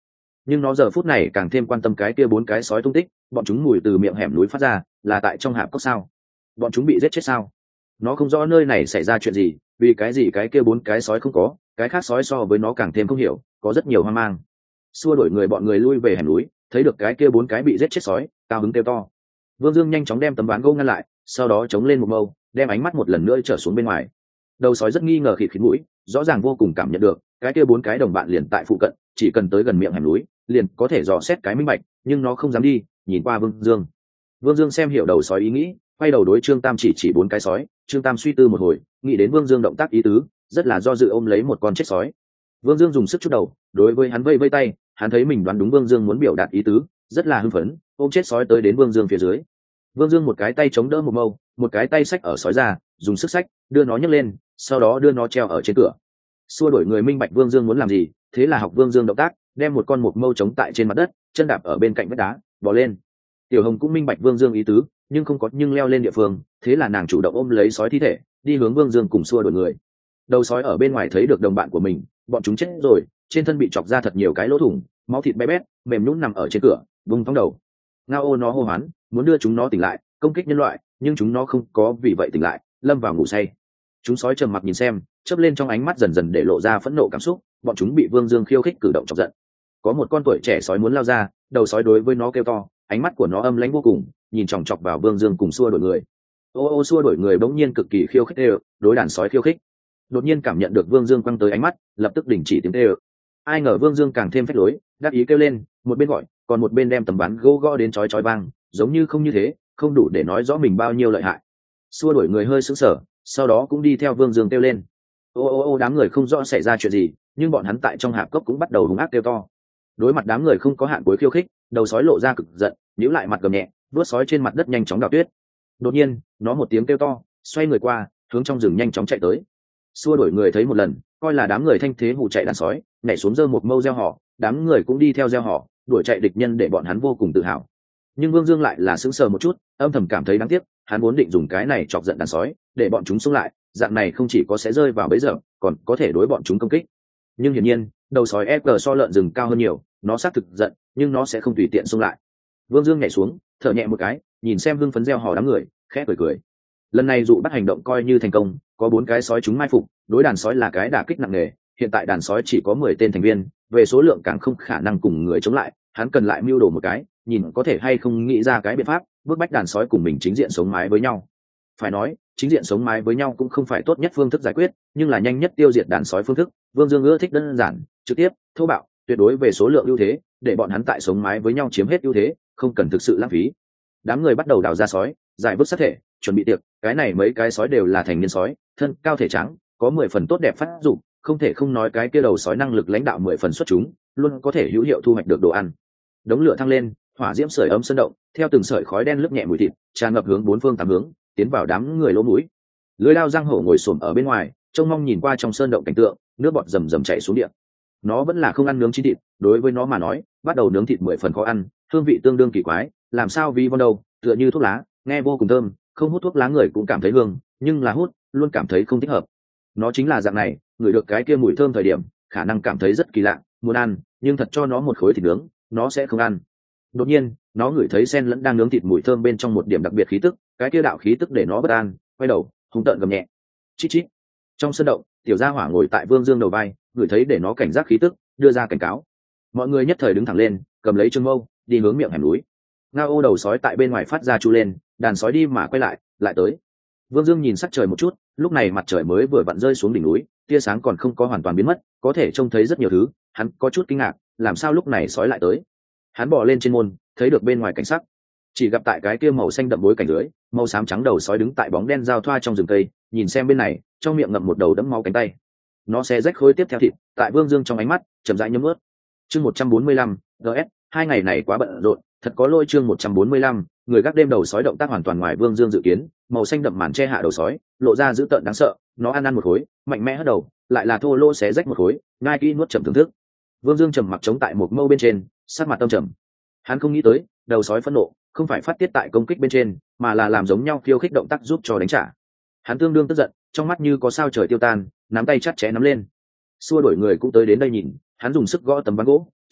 nhưng nó giờ phút này càng thêm quan tâm cái kia bốn cái sói tung tích. Bọn chúng mùi từ miệng hẻm núi phát ra, là tại trong hạp cốc sao? Bọn chúng bị giết chết sao? Nó không rõ nơi này xảy ra chuyện gì, vì cái gì cái kia bốn cái sói không có, cái khác sói so với nó càng thêm không hiểu, có rất nhiều hoang mang. Xua đuổi người bọn người lui về hẻm núi, thấy được cái kia bốn cái bị giết chết sói, cao hứng kêu to. Vương Dương nhanh chóng đem tấm ván gỗ ngăn lại, sau đó chống lên một mâu, đem ánh mắt một lần nữa trở xuống bên ngoài. Đầu sói rất nghi ngờ khịt khịt mũi, rõ ràng vô cùng cảm nhận được cái kia bốn cái đồng bạn liền tại phụ cận, chỉ cần tới gần miệng hẻm núi liền có thể dò xét cái minh bạch, nhưng nó không dám đi. Nhìn qua Vương Dương, Vương Dương xem hiểu đầu sói ý nghĩ, quay đầu đối Trương Tam chỉ chỉ bốn cái sói. Trương Tam suy tư một hồi, nghĩ đến Vương Dương động tác ý tứ, rất là do dự ôm lấy một con chết sói. Vương Dương dùng sức chút đầu, đối với hắn vây vây tay, hắn thấy mình đoán đúng Vương Dương muốn biểu đạt ý tứ, rất là hưng phấn, ôm chết sói tới đến Vương Dương phía dưới. Vương Dương một cái tay chống đỡ một mâu, một cái tay xách ở sói ra, dùng sức xách, đưa nó nhấc lên, sau đó đưa nó treo ở trên cửa. Xua đuổi người minh bạch Vương Dương muốn làm gì, thế là học Vương Dương động tác, đem một con một mâu chống tại trên mặt đất, chân đạp ở bên cạnh vách đá, bò lên. Tiểu Hồng cũng minh bạch Vương Dương ý tứ, nhưng không có nhưng leo lên địa phương, thế là nàng chủ động ôm lấy sói thi thể, đi hướng Vương Dương cùng xua đuổi người. Đầu sói ở bên ngoài thấy được đồng bạn của mình, bọn chúng chết rồi, trên thân bị chọc ra thật nhiều cái lỗ thủng, máu thịt bé bét, mềm nhũn nằm ở trên cửa, vùng thong đầu. Ngao ô nó hô hoán, muốn đưa chúng nó tỉnh lại, công kích nhân loại, nhưng chúng nó không có vì vậy tỉnh lại, lâm vào ngủ say. Chúng sói trầm mặc nhìn xem, chớp lên trong ánh mắt dần dần để lộ ra phẫn nộ cảm xúc, bọn chúng bị Vương Dương khiêu khích cử động chọc giận. Có một con tuổi trẻ sói muốn lao ra, đầu sói đối với nó kêu to, ánh mắt của nó âm lãnh vô cùng, nhìn chòng chọc vào Vương Dương cùng xua đuổi người. Ô ô xua đuổi người bỗng nhiên cực kỳ khiêu khích đều, đối đàn sói khiêu khích. Đột nhiên cảm nhận được Vương Dương quăng tới ánh mắt, lập tức đình chỉ tiếng kêu. Ai ngờ Vương Dương càng thêm phách lối, đáp ý kêu lên, một bên gọi, còn một bên đem tấm ván gỗ gõ đến chói chói vang, giống như không như thế, không đủ để nói rõ mình bao nhiêu lợi hại. Xua đuổi người hơi sững sờ, sau đó cũng đi theo Vương Dương kêu lên. Ô ô ô đám người không rõ xảy ra chuyện gì, nhưng bọn hắn tại trong hạp cốc cũng bắt đầu hung ác kêu to. Đối mặt đám người không có hạn cuối khiêu khích, đầu sói lộ ra cực giận, nhíu lại mặt gầm nhẹ, vuốt sói trên mặt đất nhanh chóng đào tuyết. Đột nhiên, nó một tiếng kêu to, xoay người qua, hướng trong rừng nhanh chóng chạy tới. Xua đuổi người thấy một lần, coi là đám người thanh thế hù chạy đàn sói, nhảy xuống giơ một mâu reo hò, đám người cũng đi theo reo hò, đuổi chạy địch nhân để bọn hắn vô cùng tự hào. Nhưng Vương Dương lại là sững sờ một chút, âm thầm cảm thấy đáng tiếc, hắn vốn định dùng cái này chọc giận đàn sói, để bọn chúng xông lại, dạng này không chỉ có sẽ rơi vào bẫy dập, còn có thể đối bọn chúng công kích. Nhưng hiển nhiên, đầu sói ép giê so lợn rừng cao hơn nhiều, nó xác thực giận, nhưng nó sẽ không tùy tiện xông lại. Vương Dương nhảy xuống, thở nhẹ một cái, nhìn xem hưng phấn reo hò đám người, khẽ cười cười. Lần này dụ bắt hành động coi như thành công, có bốn cái sói chúng mai phục, đối đàn sói là cái đả kích nặng nề. Hiện tại đàn sói chỉ có mười tên thành viên, về số lượng càng không khả năng cùng người chống lại, hắn cần lại mưu đồ một cái, nhìn có thể hay không nghĩ ra cái biện pháp, bước bách đàn sói cùng mình chính diện sống mái với nhau. Phải nói, chính diện sống mái với nhau cũng không phải tốt nhất phương thức giải quyết, nhưng là nhanh nhất tiêu diệt đàn sói phương thức. Vương Dương ưa thích đơn giản, trực tiếp, thô bạo, tuyệt đối về số lượng ưu thế, để bọn hắn tại sống mái với nhau chiếm hết ưu thế, không cần thực sự lãng phí. Đám người bắt đầu đào ra sói, giải vứt sát thể, chuẩn bị tiệc. Cái này mấy cái sói đều là thành niên sói, thân cao thể trắng, có mười phần tốt đẹp phát dụng, không thể không nói cái kia đầu sói năng lực lãnh đạo mười phần xuất chúng, luôn có thể hữu hiệu thu hoạch được đồ ăn. Đống lửa thăng lên, hỏa diễm sưởi ấm sân động, theo từng sợi khói đen lướt nhẹ mùi thịt, tràn ngập hướng bốn phương tám hướng, tiến vào đám người lỗ mũi. Lưới lao giang hổ ngồi xổm ở bên ngoài, trông mong nhìn qua trong sơn động cảnh tượng, nước bọt rầm rầm chảy xuống địa. Nó vẫn là không ăn nướng chín thịt, đối với nó mà nói, bắt đầu nướng thịt mười phần khó ăn, hương vị tương đương kỳ quái, làm sao vi von đâu, tựa như thuốc lá, nghe vô cùng thơm, không hút thuốc lá người cũng cảm thấy hương, nhưng là hút, luôn cảm thấy không thích hợp. Nó chính là dạng này, ngửi được cái kia mùi thơm thời điểm, khả năng cảm thấy rất kỳ lạ, muốn ăn, nhưng thật cho nó một khối thịt nướng, nó sẽ không ăn. Đột nhiên, nó ngửi thấy sen lẫn đang nướng thịt mùi thơm bên trong một điểm đặc biệt khí tức, cái kia đạo khí tức để nó bất an, quay đầu, hung tợn gầm nhẹ. Chít chít. Trong sân động, tiểu gia hỏa ngồi tại Vương Dương đầu vai, ngửi thấy để nó cảnh giác khí tức, đưa ra cảnh cáo. Mọi người nhất thời đứng thẳng lên, cầm lấy trường mâu, đi hướng miệng hẻm núi. Ngao ô đầu sói tại bên ngoài phát ra chu lên, đàn sói đi mà quay lại, lại tới. Vương Dương nhìn sắc trời một chút, lúc này mặt trời mới vừa vặn rơi xuống đỉnh núi, tia sáng còn không có hoàn toàn biến mất, có thể trông thấy rất nhiều thứ. Hắn có chút kinh ngạc, làm sao lúc này sói lại tới? Hắn bò lên trên môn, thấy được bên ngoài cảnh sắc, chỉ gặp tại cái kia màu xanh đậm bối cảnh dưới, màu xám trắng đầu sói đứng tại bóng đen giao thoa trong rừng cây, nhìn xem bên này, trong miệng ngậm một đầu đẫm máu cánh tay. Nó xé rách khối tiếp theo thịt, tại Vương Dương trong ánh mắt chậm rãi nhấm ướt. Chương một trăm bốn mươi lăm, gs hai ngày này quá bận rộn, thật có lỗi. Chương một trăm bốn mươi lăm, người gác đêm đầu sói động tác hoàn toàn ngoài Vương Dương dự kiến, màu xanh đậm màn che hạ đầu sói, lộ ra dữ tợn đáng sợ. Nó ăn ăn một khối, mạnh mẽ hất đầu, lại là thô lỗ xé rách một khối, ngai kỹ nuốt chậm thưởng thức. Vương Dương trầm mặc chống tại một mâu bên trên, sắc mặt tâm trầm. Hắn không nghĩ tới, đầu sói phẫn nộ, không phải phát tiết tại công kích bên trên, mà là làm giống nhau khiêu khích động tác giúp cho đánh trả. Hắn tương đương tức giận, trong mắt như có sao trời tiêu tan, nắm tay chặt chẽ nắm lên. Xua đuổi người cũng tới đến đây nhìn, hắn dùng sức gõ tấm ván gỗ,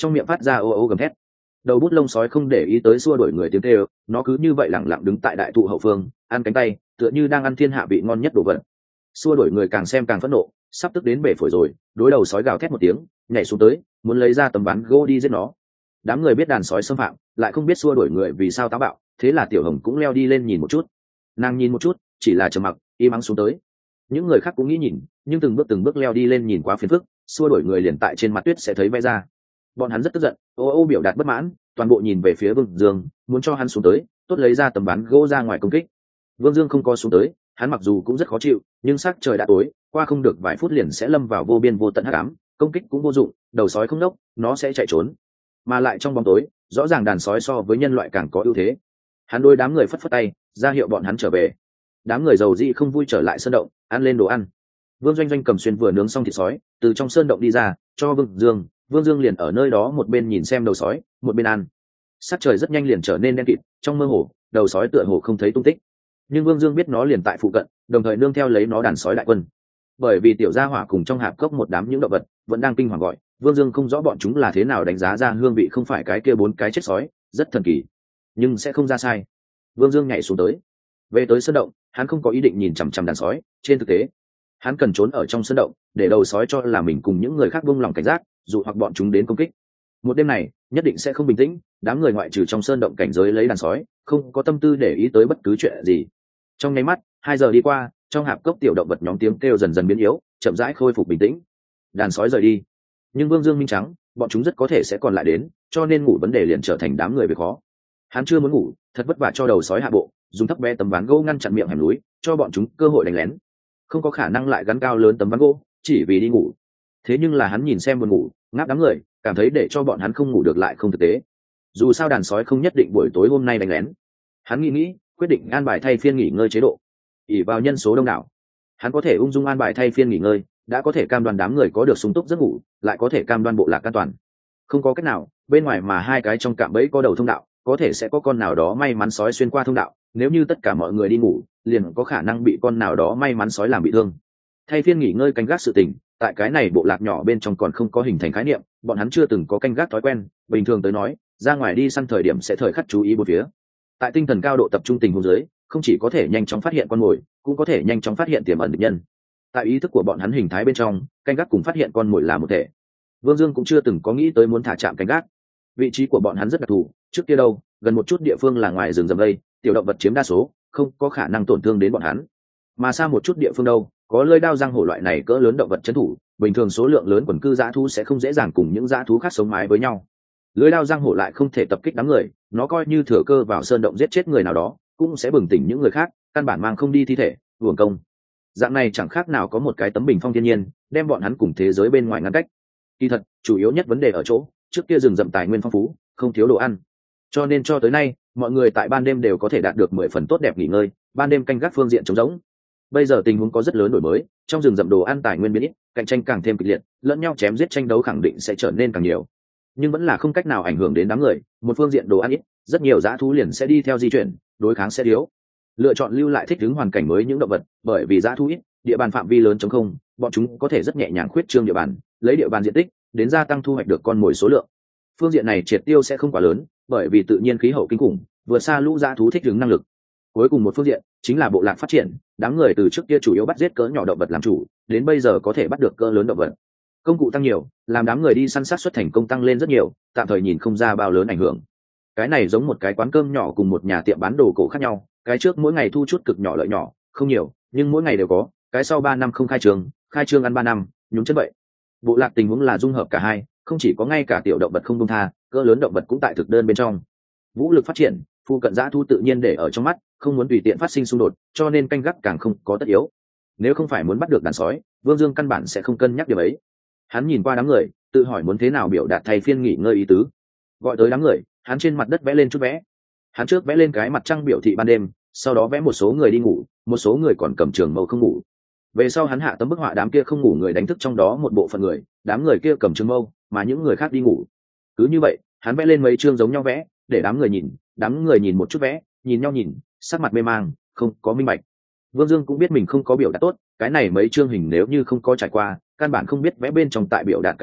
trong miệng phát ra ô ô gầm thét. Đầu bút lông sói không để ý tới xua đuổi người tiếng kêu, nó cứ như vậy lẳng lặng đứng tại đại thụ hậu phương, ăn cánh tay, tựa như đang ăn thiên hạ vị ngon nhất đồ vật. Xua đuổi người càng xem càng phẫn nộ, sắp tức đến bể phổi rồi, đối đầu sói gào thét một tiếng, nhảy xuống tới, muốn lấy ra tấm ván gỗ đi giết nó. Đám người biết đàn sói xâm phạm, lại không biết xua đuổi người vì sao táo bạo, thế là Tiểu Hồng cũng leo đi lên nhìn một chút. Nàng nhìn một chút, chỉ là trầm mặc, im ắng xuống tới. Những người khác cũng nghĩ nhìn, nhưng từng bước từng bước leo đi lên nhìn quá phiền phức, xua đuổi người liền tại trên mặt tuyết sẽ thấy vẽ ra. Bọn hắn rất tức giận, ô ô biểu đạt bất mãn, toàn bộ nhìn về phía Vương Dương, muốn cho hắn xuống tới, tốt lấy ra tấm ván gỗ ra ngoài công kích. Vương Dương không có xuống tới, hắn mặc dù cũng rất khó chịu, nhưng sắc trời đã tối, qua không được vài phút liền sẽ lâm vào vô biên vô tận hắc ám, công kích cũng vô dụng, đầu sói không đốc, nó sẽ chạy trốn. Mà lại trong bóng tối, rõ ràng đàn sói so với nhân loại càng có ưu thế. Hắn đôi đám người phất phất tay, ra hiệu bọn hắn trở về. Đám người giàu dị không vui trở lại sơn động, ăn lên đồ ăn. Vương Doanh Doanh cầm xuyên vừa nướng xong thịt sói, từ trong sơn động đi ra, cho Vương Dương. Vương Dương liền ở nơi đó một bên nhìn xem đầu sói, một bên ăn. Sắc trời rất nhanh liền trở nên đen kịt, trong mơ hồ, đầu sói tựa hồ không thấy tung tích. Nhưng Vương Dương biết nó liền tại phụ cận, đồng thời nương theo lấy nó đàn sói đại quân. Bởi vì tiểu gia hỏa cùng trong hạp cốc một đám những động vật vẫn đang kinh hoàng gọi, Vương Dương không rõ bọn chúng là thế nào đánh giá ra hương vị không phải cái kia bốn cái chết sói, rất thần kỳ, nhưng sẽ không ra sai. Vương Dương nhảy xuống tới, về tới sơn động, hắn không có ý định nhìn chằm chằm đàn sói, trên thực tế, hắn cần trốn ở trong sơn động, để đầu sói cho là mình cùng những người khác buông lòng cảnh giác, dụ hoặc bọn chúng đến công kích. Một đêm này, nhất định sẽ không bình tĩnh, đám người ngoại trừ trong sơn động cảnh giới lấy đàn sói, không có tâm tư để ý tới bất cứ chuyện gì. Trong nháy mắt, hai giờ đi qua, trong hạp cốc tiểu động vật nhóm tiếng kêu dần dần biến yếu, chậm rãi khôi phục bình tĩnh. Đàn sói rời đi, nhưng Vương Dương minh trắng, bọn chúng rất có thể sẽ còn lại đến, cho nên ngủ vấn đề liền trở thành đám người việc khó. Hắn chưa muốn ngủ, thật vất vả cho đầu sói hạ bộ, dùng thấp bé tấm ván gỗ ngăn chặn miệng hẻm núi, cho bọn chúng cơ hội đánh lén. Không có khả năng lại gắn cao lớn tấm ván gỗ, chỉ vì đi ngủ. Thế nhưng là hắn nhìn xem buồn ngủ, ngáp đám người, cảm thấy để cho bọn hắn không ngủ được lại không thực tế. Dù sao đàn sói không nhất định buổi tối hôm nay đánh lén. Hắn nghĩ nghĩ, quyết định an bài thay phiên nghỉ ngơi chế độ. ỷ vào nhân số đông đảo, hắn có thể ung dung an bài thay phiên nghỉ ngơi, đã có thể cam đoan đám người có được sung túc giấc ngủ, lại có thể cam đoan bộ lạc an toàn. Không có cách nào, bên ngoài mà hai cái trong cạm bẫy có đầu thông đạo, có thể sẽ có con nào đó may mắn sói xuyên qua thông đạo, nếu như tất cả mọi người đi ngủ, liền có khả năng bị con nào đó may mắn sói làm bị thương. Thay phiên nghỉ ngơi canh gác sự tình, tại cái này bộ lạc nhỏ bên trong còn không có hình thành khái niệm, bọn hắn chưa từng có canh gác thói quen, bình thường tới nói, ra ngoài đi săn thời điểm sẽ thời khắc chú ý bốn phía. Tại tinh thần cao độ tập trung tình huống dưới, không chỉ có thể nhanh chóng phát hiện con mồi, cũng có thể nhanh chóng phát hiện tiềm ẩn địch nhân. Tại ý thức của bọn hắn hình thái bên trong, canh gác cùng phát hiện con mồi là một thể. Vương Dương cũng chưa từng có nghĩ tới muốn thả trạm canh gác. Vị trí của bọn hắn rất đặc thù, trước kia đâu, gần một chút địa phương là ngoài rừng rậm đây, tiểu động vật chiếm đa số, không có khả năng tổn thương đến bọn hắn. Mà xa một chút địa phương đâu, có lưỡi đao giang hổ loại này cỡ lớn động vật trấn thủ, bình thường số lượng lớn quần cư dã thú sẽ không dễ dàng cùng những dã thú khác sống mái với nhau. Lưỡi đao giang hổ lại không thể tập kích đám người, nó coi như thừa cơ vào sơn động giết chết người nào đó, cũng sẽ bừng tỉnh những người khác, căn bản mang không đi thi thể, uổng công. Dạng này chẳng khác nào có một cái tấm bình phong thiên nhiên, đem bọn hắn cùng thế giới bên ngoài ngăn cách. Kỳ thật, chủ yếu nhất vấn đề ở chỗ, trước kia rừng rậm tài nguyên phong phú, không thiếu đồ ăn. Cho nên cho tới nay, mọi người tại ban đêm đều có thể đạt được mười phần tốt đẹp nghỉ ngơi, ban đêm canh gác phương diện trống rỗng. Bây giờ tình huống có rất lớn đổi mới, trong rừng rậm đồ ăn tài nguyên biến ít, cạnh tranh càng thêm kịch liệt, lẫn nhau chém giết tranh đấu khẳng định sẽ trở nên càng nhiều. Nhưng vẫn là không cách nào ảnh hưởng đến đám người, một phương diện đồ ăn ít, rất nhiều dã thú liền sẽ đi theo di chuyển, đối kháng sẽ yếu. Lựa chọn lưu lại thích ứng hoàn cảnh mới những động vật, bởi vì dã thú ít, địa bàn phạm vi lớn trống không, bọn chúng có thể rất nhẹ nhàng khuyết trương địa bàn, lấy địa bàn diện tích đến gia tăng thu hoạch được con mồi số lượng. Phương diện này triệt tiêu sẽ không quá lớn, bởi vì tự nhiên khí hậu kinh khủng, vượt xa lũ dã thú thích ứng năng lực. Cuối cùng một phương diện chính là bộ lạc phát triển, đám người từ trước kia chủ yếu bắt giết cỡ nhỏ động vật làm chủ, đến bây giờ có thể bắt được cỡ lớn động vật. Công cụ tăng nhiều, làm đám người đi săn sát xuất thành công tăng lên rất nhiều, tạm thời nhìn không ra bao lớn ảnh hưởng. Cái này giống một cái quán cơm nhỏ cùng một nhà tiệm bán đồ cổ khác nhau, cái trước mỗi ngày thu chút cực nhỏ lợi nhỏ, không nhiều, nhưng mỗi ngày đều có, cái sau ba năm không khai trương, khai trương ăn ba năm, nhúng chân vậy. Bộ lạc tình huống là dung hợp cả hai, không chỉ có ngay cả tiểu động vật không buông tha, cỡ lớn động vật cũng tại thực đơn bên trong. Vũ lực phát triển, phu cận dã thu tự nhiên để ở trong mắt, không muốn tùy tiện phát sinh xung đột, cho nên canh gác càng không có tất yếu. Nếu không phải muốn bắt được đàn sói, Vương Dương căn bản sẽ không cân nhắc điều ấy. Hắn nhìn qua đám người, tự hỏi muốn thế nào biểu đạt thay phiên nghỉ ngơi ý tứ. Gọi tới đám người, hắn trên mặt đất vẽ lên chút vẽ. Hắn trước vẽ lên cái mặt trăng biểu thị ban đêm, sau đó vẽ một số người đi ngủ, một số người còn cầm trường mâu không ngủ. Về sau hắn hạ tấm bức họa đám kia không ngủ người đánh thức trong đó một bộ phận người, đám người kia cầm trường mâu, mà những người khác đi ngủ. Cứ như vậy, hắn vẽ lên mấy chương giống nhau vẽ, để đám người nhìn, đám người nhìn một chút vẽ, nhìn nhau nhìn, sắc mặt mê mang, không có minh bạch. Vương Dương cũng biết mình không có biểu đạt tốt, cái này mấy chương hình nếu như không có trải qua, căn bản không biết vẽ bên trong tại biểu đạt cái gì,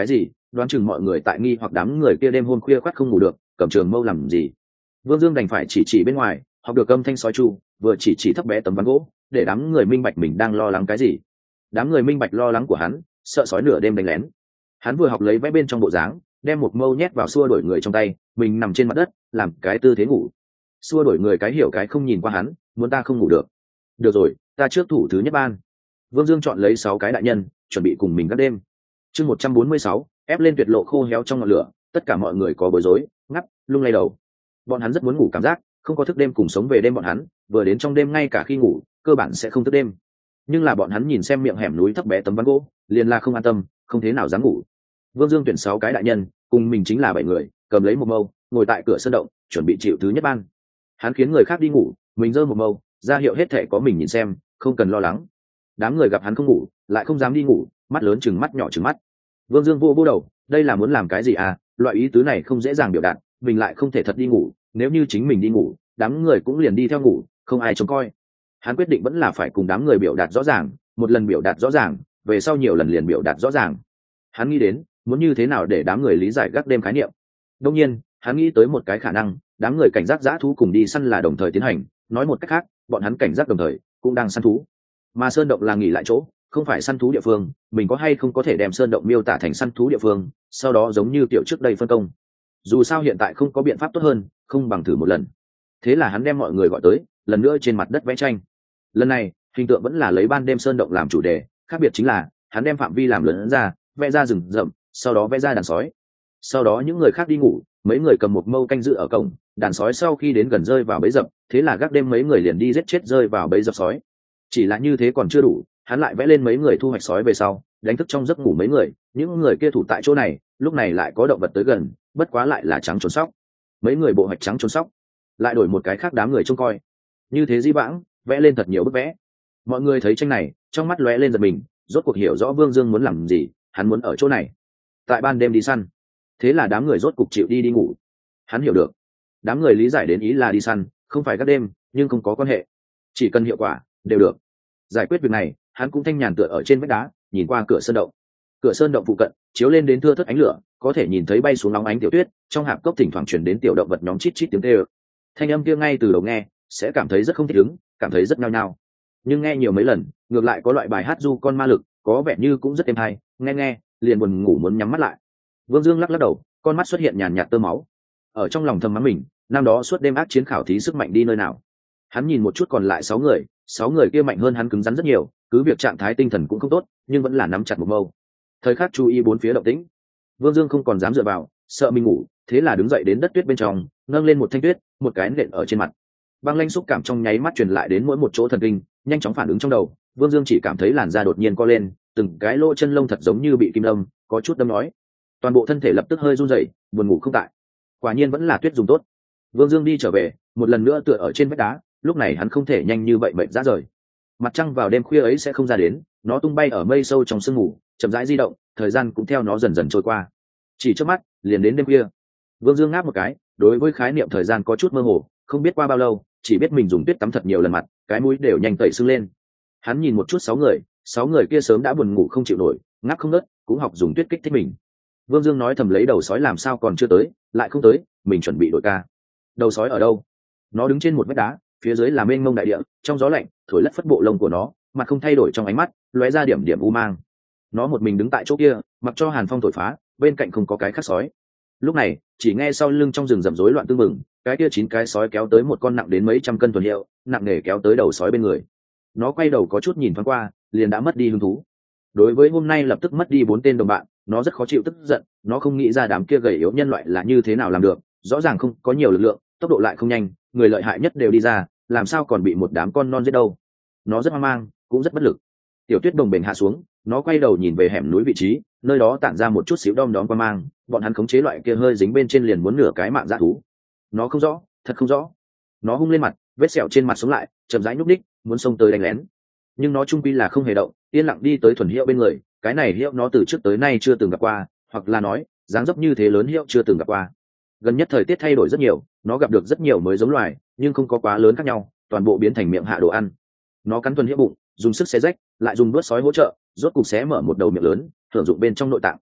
đoán chừng mọi người tại nghi hoặc đám người kia đêm hôm khuya khoắt không ngủ được cầm trường mâu làm gì. Vương Dương đành phải chỉ chỉ bên ngoài, học được âm thanh sói chu, vừa chỉ chỉ thấp bé tấm ván gỗ, để đám người minh bạch mình đang lo lắng cái gì. Đám người minh bạch lo lắng của hắn, sợ sói nửa đêm đánh lén. Hắn vừa học lấy vẽ bên trong bộ dáng, đem một mâu nhét vào xua đuổi người trong tay, mình nằm trên mặt đất, làm cái tư thế ngủ. Xua đuổi người cái hiểu cái không nhìn qua hắn, muốn ta không ngủ được. Được rồi, ta trước thủ thứ nhất ban. Vương Dương chọn lấy sáu cái đại nhân, chuẩn bị cùng mình gác đêm. Chương một trăm bốn mươi sáu, ép lên tuyệt lộ khô héo trong ngọn lửa, tất cả mọi người có bối rối, ngắp, lung lay đầu. Bọn hắn rất muốn ngủ cảm giác, không có thức đêm cùng sống về đêm bọn hắn, vừa đến trong đêm ngay cả khi ngủ, cơ bản sẽ không thức đêm. Nhưng là bọn hắn nhìn xem miệng hẻm núi thấp bé tấm ván gỗ, liền là không an tâm, không thế nào dám ngủ. Vương Dương tuyển sáu cái đại nhân, cùng mình chính là bảy người, cầm lấy một mâu, ngồi tại cửa sơn động, chuẩn bị chịu thứ nhất ban. Hắn khiến người khác đi ngủ, mình giơ một mâu, ra hiệu hết thể có mình nhìn xem, không cần lo lắng. Đám người gặp hắn không ngủ, lại không dám đi ngủ, mắt lớn chừng mắt nhỏ chừng mắt. Vương Dương vô vô đầu, đây là muốn làm cái gì à? Loại ý tứ này không dễ dàng biểu đạt, mình lại không thể thật đi ngủ, nếu như chính mình đi ngủ, đám người cũng liền đi theo ngủ, không ai trông coi. Hắn quyết định vẫn là phải cùng đám người biểu đạt rõ ràng, một lần biểu đạt rõ ràng, về sau nhiều lần liền biểu đạt rõ ràng. Hắn nghĩ đến, muốn như thế nào để đám người lý giải gác đêm khái niệm. Đương nhiên, hắn nghĩ tới một cái khả năng, đám người cảnh giác dã thú cùng đi săn là đồng thời tiến hành, nói một cách khác, bọn hắn cảnh giác đồng thời cũng đang săn thú. Mà sơn động là nghỉ lại chỗ, không phải săn thú địa phương, mình có hay không có thể đem sơn động miêu tả thành săn thú địa phương, sau đó giống như kiểu trước đây phân công. Dù sao hiện tại không có biện pháp tốt hơn, không bằng thử một lần. Thế là hắn đem mọi người gọi tới, lần nữa trên mặt đất vẽ tranh. Lần này, hình tượng vẫn là lấy ban đêm sơn động làm chủ đề, khác biệt chính là hắn đem phạm vi làm lớn ra, vẽ ra rừng rậm, sau đó vẽ ra đàn sói. Sau đó những người khác đi ngủ, mấy người cầm một mâu canh giữ ở cổng, đàn sói sau khi đến gần rơi vào bẫy dập, thế là gác đêm mấy người liền đi giết chết rơi vào bẫy dập sói. Chỉ là như thế còn chưa đủ, hắn lại vẽ lên mấy người thu hoạch sói về sau, đánh thức trong giấc ngủ mấy người, những người kia thủ tại chỗ này, lúc này lại có động vật tới gần, bất quá lại là trắng trốn sóc. Mấy người bộ hoạch trắng trốn sóc, lại đổi một cái khác đám người trông coi. Như thế di vãng, vẽ lên thật nhiều bức vẽ. Mọi người thấy tranh này, trong mắt lóe lên giật mình, rốt cuộc hiểu rõ Vương Dương muốn làm gì, hắn muốn ở chỗ này, tại ban đêm đi săn. Thế là đám người rốt cục chịu đi đi ngủ. Hắn hiểu được, đám người lý giải đến ý là đi săn, không phải gác đêm, nhưng không có quan hệ, chỉ cần hiệu quả đều được. Giải quyết việc này, hắn cũng thanh nhàn tựa ở trên vách đá, nhìn qua cửa sơn động. Cửa sơn động phụ cận chiếu lên đến thưa thớt ánh lửa, có thể nhìn thấy bay xuống nóng ánh tiểu tuyết, trong hạp cốc thỉnh thoảng truyền đến tiểu động vật nhóm chít chít tiếng kêu. Thanh âm kia ngay từ đầu nghe sẽ cảm thấy rất không thích ứng, cảm thấy rất nhao nhao, nhưng nghe nhiều mấy lần, ngược lại có loại bài hát du con ma lực, có vẻ như cũng rất êm hay, nghe nghe liền buồn ngủ muốn nhắm mắt lại. Vương Dương lắc lắc đầu, con mắt xuất hiện nhàn nhạt tơ máu. Ở trong lòng thầm mắng mình, năm đó suốt đêm ác chiến khảo thí sức mạnh đi nơi nào. Hắn nhìn một chút còn lại sáu người, sáu người kia mạnh hơn hắn cứng rắn rất nhiều, cứ việc trạng thái tinh thần cũng không tốt, nhưng vẫn là nắm chặt một mâu. Thời khắc chú ý bốn phía động tĩnh. Vương Dương không còn dám dựa vào, sợ mình ngủ, thế là đứng dậy đến đất tuyết bên trong, nâng lên một thanh tuyết, một cái nện ở trên mặt. Băng lanh xúc cảm trong nháy mắt truyền lại đến mỗi một chỗ thần kinh, nhanh chóng phản ứng trong đầu. Vương Dương chỉ cảm thấy làn da đột nhiên co lên, từng cái lỗ chân lông thật giống như bị kim đâm, có chút đâm nói. Toàn bộ thân thể lập tức hơi run rẩy, buồn ngủ không tại. Quả nhiên vẫn là tuyết dùng tốt. Vương Dương đi trở về, một lần nữa tựa ở trên vách đá, lúc này hắn không thể nhanh như vậy mệt ra rời. Mặt trăng vào đêm khuya ấy sẽ không ra đến, nó tung bay ở mây sâu trong sương mù, chậm rãi di động, thời gian cũng theo nó dần dần trôi qua. Chỉ trước mắt, liền đến đêm khuya. Vương Dương ngáp một cái, đối với khái niệm thời gian có chút mơ hồ, không biết qua bao lâu, chỉ biết mình dùng tuyết tắm thật nhiều lần mặt, cái mũi đều nhanh tẩy sưng lên. Hắn nhìn một chút sáu người, sáu người kia sớm đã buồn ngủ không chịu nổi, ngáp không ngớt, cũng học dùng tuyết kích thích mình. Vương Dương nói thầm lấy đầu sói làm sao còn chưa tới, lại không tới, mình chuẩn bị đội ca. Đầu sói ở đâu? Nó đứng trên một vách đá, phía dưới là mênh mông đại địa, trong gió lạnh thổi lất phất bộ lông của nó, mặt không thay đổi trong ánh mắt lóe ra điểm điểm u mang. Nó một mình đứng tại chỗ kia, mặc cho hàn phong thổi phá, bên cạnh không có cái khác sói. Lúc này chỉ nghe sau lưng trong rừng rậm rối loạn tương mừng, cái kia chín cái sói kéo tới một con nặng đến mấy trăm cân thuần hiệu, nặng nề kéo tới đầu sói bên người. Nó quay đầu có chút nhìn thoáng qua, liền đã mất đi hứng thú. Đối với hôm nay lập tức mất đi bốn tên đồng bạn, nó rất khó chịu tức giận. Nó không nghĩ ra đám kia gầy yếu nhân loại là như thế nào làm được, rõ ràng không có nhiều lực lượng, tốc độ lại không nhanh, người lợi hại nhất đều đi ra, làm sao còn bị một đám con non giết đâu. Nó rất hoang mang, cũng rất bất lực. Tiểu tuyết đồng bền hạ xuống, nó quay đầu nhìn về hẻm núi vị trí, nơi đó tản ra một chút xíu đom đóm qua mang, bọn hắn khống chế loại kia hơi dính bên trên liền muốn nửa cái mạng dã thú. Nó không rõ, thật không rõ. Nó hung lên mặt, vết sẹo trên mặt sống lại, chậm rãi nhúc đích, muốn xông tới đánh lén. Nhưng nó trung quy là không hề động, yên lặng đi tới thuần hiệu bên người. Cái này hiệu nó từ trước tới nay chưa từng gặp qua, hoặc là nói dáng dấp như thế lớn hiệu chưa từng gặp qua. Gần nhất thời tiết thay đổi rất nhiều, nó gặp được rất nhiều mới giống loài, nhưng không có quá lớn khác nhau, toàn bộ biến thành miệng hạ đồ ăn. Nó cắn thuần hiệu bụng, dùng sức xé rách, lại dùng đuốt sói hỗ trợ, rốt cục xé mở một đầu miệng lớn, thưởng dụng bên trong nội tạng.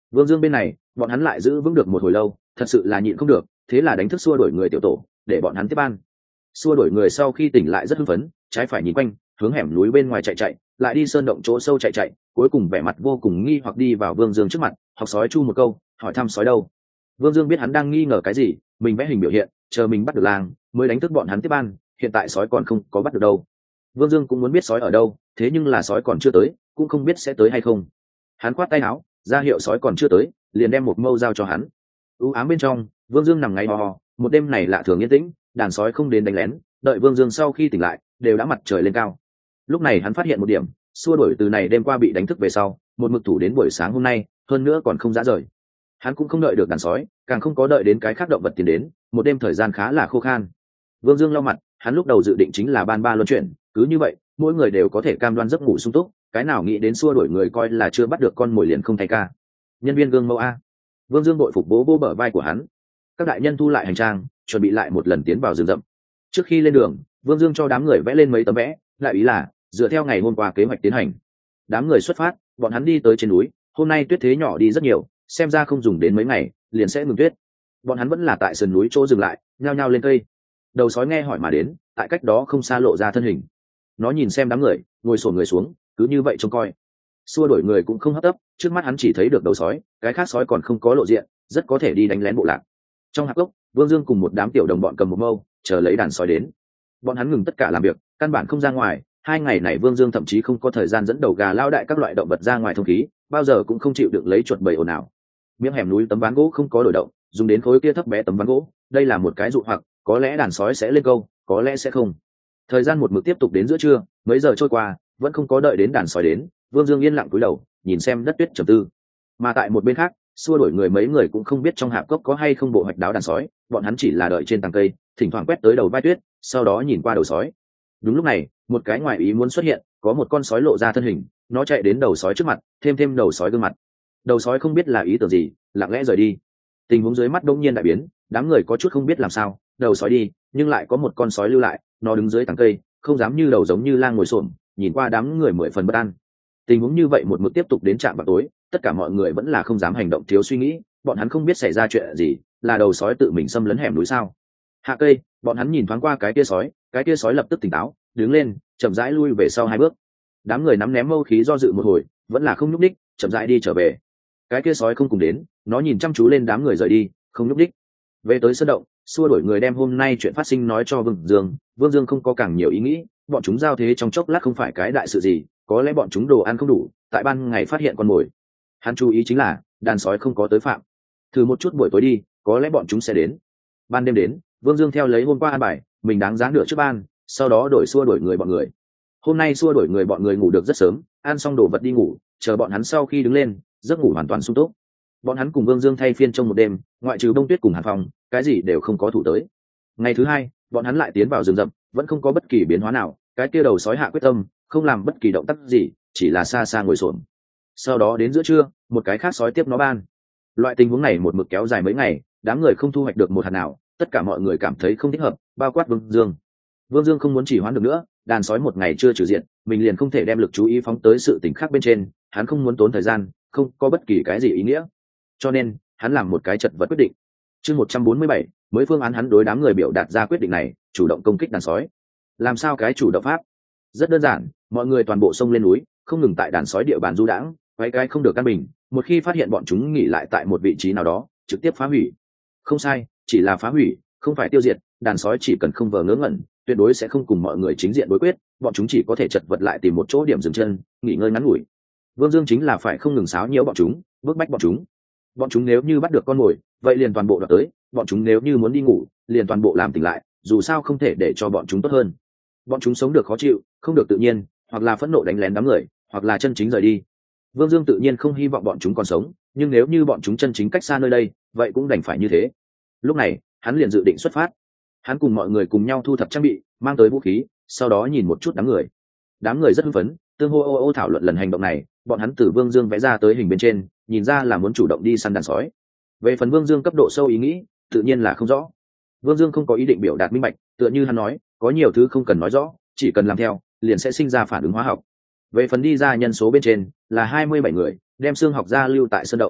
Vương Dương bên này bọn hắn lại giữ vững được một hồi lâu, thật sự là nhịn không được, thế là đánh thức xua đuổi người tiểu tổ để bọn hắn tiếp ăn. Xua đuổi người sau khi tỉnh lại rất hưng phấn, trái phải nhìn quanh, hướng hẻm núi bên ngoài chạy chạy, lại đi sơn động chỗ sâu chạy chạy, cuối cùng vẻ mặt vô cùng nghi hoặc đi vào Vương Dương trước mặt, học sói chu một câu, hỏi thăm sói đâu. Vương Dương biết hắn đang nghi ngờ cái gì, mình vẽ hình biểu hiện, chờ mình bắt được làng mới đánh thức bọn hắn tiếp ăn, hiện tại sói còn không có bắt được đâu. Vương Dương cũng muốn biết sói ở đâu, thế nhưng là sói còn chưa tới, cũng không biết sẽ tới hay không. Hắn khoát tay áo, ra hiệu sói còn chưa tới, liền đem một mâu giao cho hắn. U ám bên trong, Vương Dương nằm ngáy ho ho, một đêm này lạ thường yên tĩnh, đàn sói không đến đánh lén, đợi Vương Dương sau khi tỉnh lại, đều đã mặt trời lên cao. Lúc này hắn phát hiện một điểm, xua đuổi từ này đêm qua bị đánh thức về sau, một mực thủ đến buổi sáng hôm nay, hơn nữa còn không dã rời. Hắn cũng không đợi được đàn sói, càng không có đợi đến cái khác động vật tiến đến, một đêm thời gian khá là khô khan. Vương Dương lau mặt, hắn lúc đầu dự định chính là ban ba luân chuyển, cứ như vậy, mỗi người đều có thể cam đoan giấc ngủ sung túc, cái nào nghĩ đến xua đuổi người coi là chưa bắt được con mồi liền không thay ca. Nhân viên gương mẫu a. Vương Dương bội phục bố bố bờ vai của hắn. Các đại nhân thu lại hành trang, chuẩn bị lại một lần tiến vào rừng rậm. Trước khi lên đường, Vương Dương cho đám người vẽ lên mấy tấm vẽ, lại ý là dựa theo ngày hôm qua kế hoạch tiến hành. Đám người xuất phát, bọn hắn đi tới trên núi, hôm nay tuyết thế nhỏ đi rất nhiều, xem ra không dùng đến mấy ngày liền sẽ ngừng tuyết. Bọn hắn vẫn là tại sườn núi chỗ dừng lại, nhao nhao lên cây. Đầu sói nghe hỏi mà đến, tại cách đó không xa lộ ra thân hình. Nó nhìn xem đám người, ngồi xổm người xuống, cứ như vậy trông coi. Xua đuổi người cũng không hấp tấp, trước mắt hắn chỉ thấy được đầu sói, cái khác sói còn không có lộ diện, rất có thể đi đánh lén bộ lạc. Trong hạp gốc, Vương Dương cùng một đám tiểu đồng bọn cầm một mâu, chờ lấy đàn sói đến. Bọn hắn ngừng tất cả làm việc, căn bản không ra ngoài. Hai ngày này Vương Dương thậm chí không có thời gian dẫn đầu gà lao đại các loại động vật ra ngoài thông khí, bao giờ cũng không chịu được lấy chuột bầy ồn ào. Miếng hẻm núi tấm ván gỗ không có đổi động, dùng đến khối kia thấp bé tấm ván gỗ, đây là một cái dụ hoặc, có lẽ đàn sói sẽ lên câu, có lẽ sẽ không. Thời gian một mực tiếp tục đến giữa trưa, mấy giờ trôi qua, vẫn không có đợi đến đàn sói đến. Vương Dương yên lặng cúi đầu, nhìn xem đất tuyết trầm tư. Mà tại một bên khác, xua đuổi người mấy người cũng không biết trong hạp cốc có hay không bộ hoạch đáo đàn sói, bọn hắn chỉ là đợi trên tàng cây, thỉnh thoảng quét tới đầu vai tuyết, sau đó nhìn qua đầu sói. Đúng lúc này, một cái ngoài ý muốn xuất hiện, có một con sói lộ ra thân hình, nó chạy đến đầu sói trước mặt, thêm thêm đầu sói gương mặt. Đầu sói không biết là ý tưởng gì, lặng lẽ rời đi. Tình huống dưới mắt đột nhiên đại biến, đám người có chút không biết làm sao, đầu sói đi, nhưng lại có một con sói lưu lại, nó đứng dưới tàng cây, không dám như đầu giống như lang ngồi xổm, nhìn qua đám người mười phần bất an. Tình huống như vậy một mực tiếp tục đến trạm vào tối, tất cả mọi người vẫn là không dám hành động thiếu suy nghĩ, bọn hắn không biết xảy ra chuyện gì, là đầu sói tự mình xâm lấn hẻm núi sao? Hạ cây, bọn hắn nhìn thoáng qua cái tia sói, cái tia sói lập tức tỉnh táo, đứng lên, chậm rãi lui về sau hai bước. Đám người nắm ném mâu khí do dự một hồi, vẫn là không nhúc đích, chậm rãi đi trở về. Cái kia sói không cùng đến, nó nhìn chăm chú lên đám người rời đi, không nhúc đích. Về tới sơn động, xua đuổi người đem hôm nay chuyện phát sinh nói cho Vương Dương. Vương Dương không có càng nhiều ý nghĩ, bọn chúng giao thế trong chốc lát không phải cái đại sự gì, có lẽ bọn chúng đồ ăn không đủ, tại ban ngày phát hiện con mồi. Hắn chú ý chính là đàn sói không có tới phạm. Thử một chút buổi tối đi, có lẽ bọn chúng sẽ đến. Ban đêm đến, Vương Dương theo lấy hôm qua an bài, mình đáng giá nửa trước ban, sau đó đổi xua đuổi người bọn người. Hôm nay xua đuổi người bọn người ngủ được rất sớm, ăn xong đồ vật đi ngủ, chờ bọn hắn sau khi đứng lên, giấc ngủ hoàn toàn sung túc. Bọn hắn cùng Vương Dương thay phiên trong một đêm, ngoại trừ Đông Tuyết cùng Hàn Phong, cái gì đều không có thủ tới. Ngày thứ hai, bọn hắn lại tiến vào rừng rậm, vẫn không có bất kỳ biến hóa nào, cái kia đầu sói hạ quyết tâm, không làm bất kỳ động tác gì, chỉ là xa xa ngồi xổm. Sau đó đến giữa trưa, một cái khác sói tiếp nó ban. Loại tình huống này một mực kéo dài mấy ngày, đám người không thu hoạch được một hạt nào, tất cả mọi người cảm thấy không thích hợp, bao quát Vương Dương. Vương Dương không muốn chỉ hoãn được nữa, đàn sói một ngày chưa trừ diện, mình liền không thể đem lực chú ý phóng tới sự tình khác bên trên, hắn không muốn tốn thời gian, không có bất kỳ cái gì ý nghĩa. Cho nên, hắn làm một cái chật vật quyết định. Chương một trăm bốn mươi bảy, mới phương án hắn đối đám người biểu đạt ra quyết định này, chủ động công kích đàn sói. Làm sao cái chủ động pháp? Rất đơn giản, mọi người toàn bộ xông lên núi, không ngừng tại đàn sói địa bàn du đãng, quấy cái không được căn bình, một khi phát hiện bọn chúng nghỉ lại tại một vị trí nào đó, trực tiếp phá hủy. Không sai, chỉ là phá hủy, không phải tiêu diệt, đàn sói chỉ cần không vờ ngớ ngẩn, tuyệt đối sẽ không cùng mọi người chính diện đối quyết, bọn chúng chỉ có thể chật vật lại tìm một chỗ điểm dừng chân, nghỉ ngơi ngắn ngủi. Vương Dương chính là phải không ngừng xáo nhiễu bọn chúng, bức bách bọn chúng. Bọn chúng nếu như bắt được con mồi, vậy liền toàn bộ đoạt tới, bọn chúng nếu như muốn đi ngủ, liền toàn bộ làm tỉnh lại, dù sao không thể để cho bọn chúng tốt hơn. Bọn chúng sống được khó chịu, không được tự nhiên, hoặc là phẫn nộ đánh lén đám người, hoặc là chân chính rời đi. Vương Dương tự nhiên không hy vọng bọn chúng còn sống, nhưng nếu như bọn chúng chân chính cách xa nơi đây, vậy cũng đành phải như thế. Lúc này, hắn liền dự định xuất phát. Hắn cùng mọi người cùng nhau thu thập trang bị, mang tới vũ khí, sau đó nhìn một chút đám người. Đám người rất hưng phấn, tương hô ô ô thảo luận lần hành động này, bọn hắn từ Vương Dương vẽ ra tới hình bên trên, nhìn ra là muốn chủ động đi săn đàn sói. Về phần Vương Dương cấp độ sâu ý nghĩ, tự nhiên là không rõ. Vương Dương không có ý định biểu đạt minh bạch, tựa như hắn nói, có nhiều thứ không cần nói rõ, chỉ cần làm theo, liền sẽ sinh ra phản ứng hóa học. Về phần đi ra nhân số bên trên, là hai mươi bảy người, đem xương học gia lưu tại sơn động.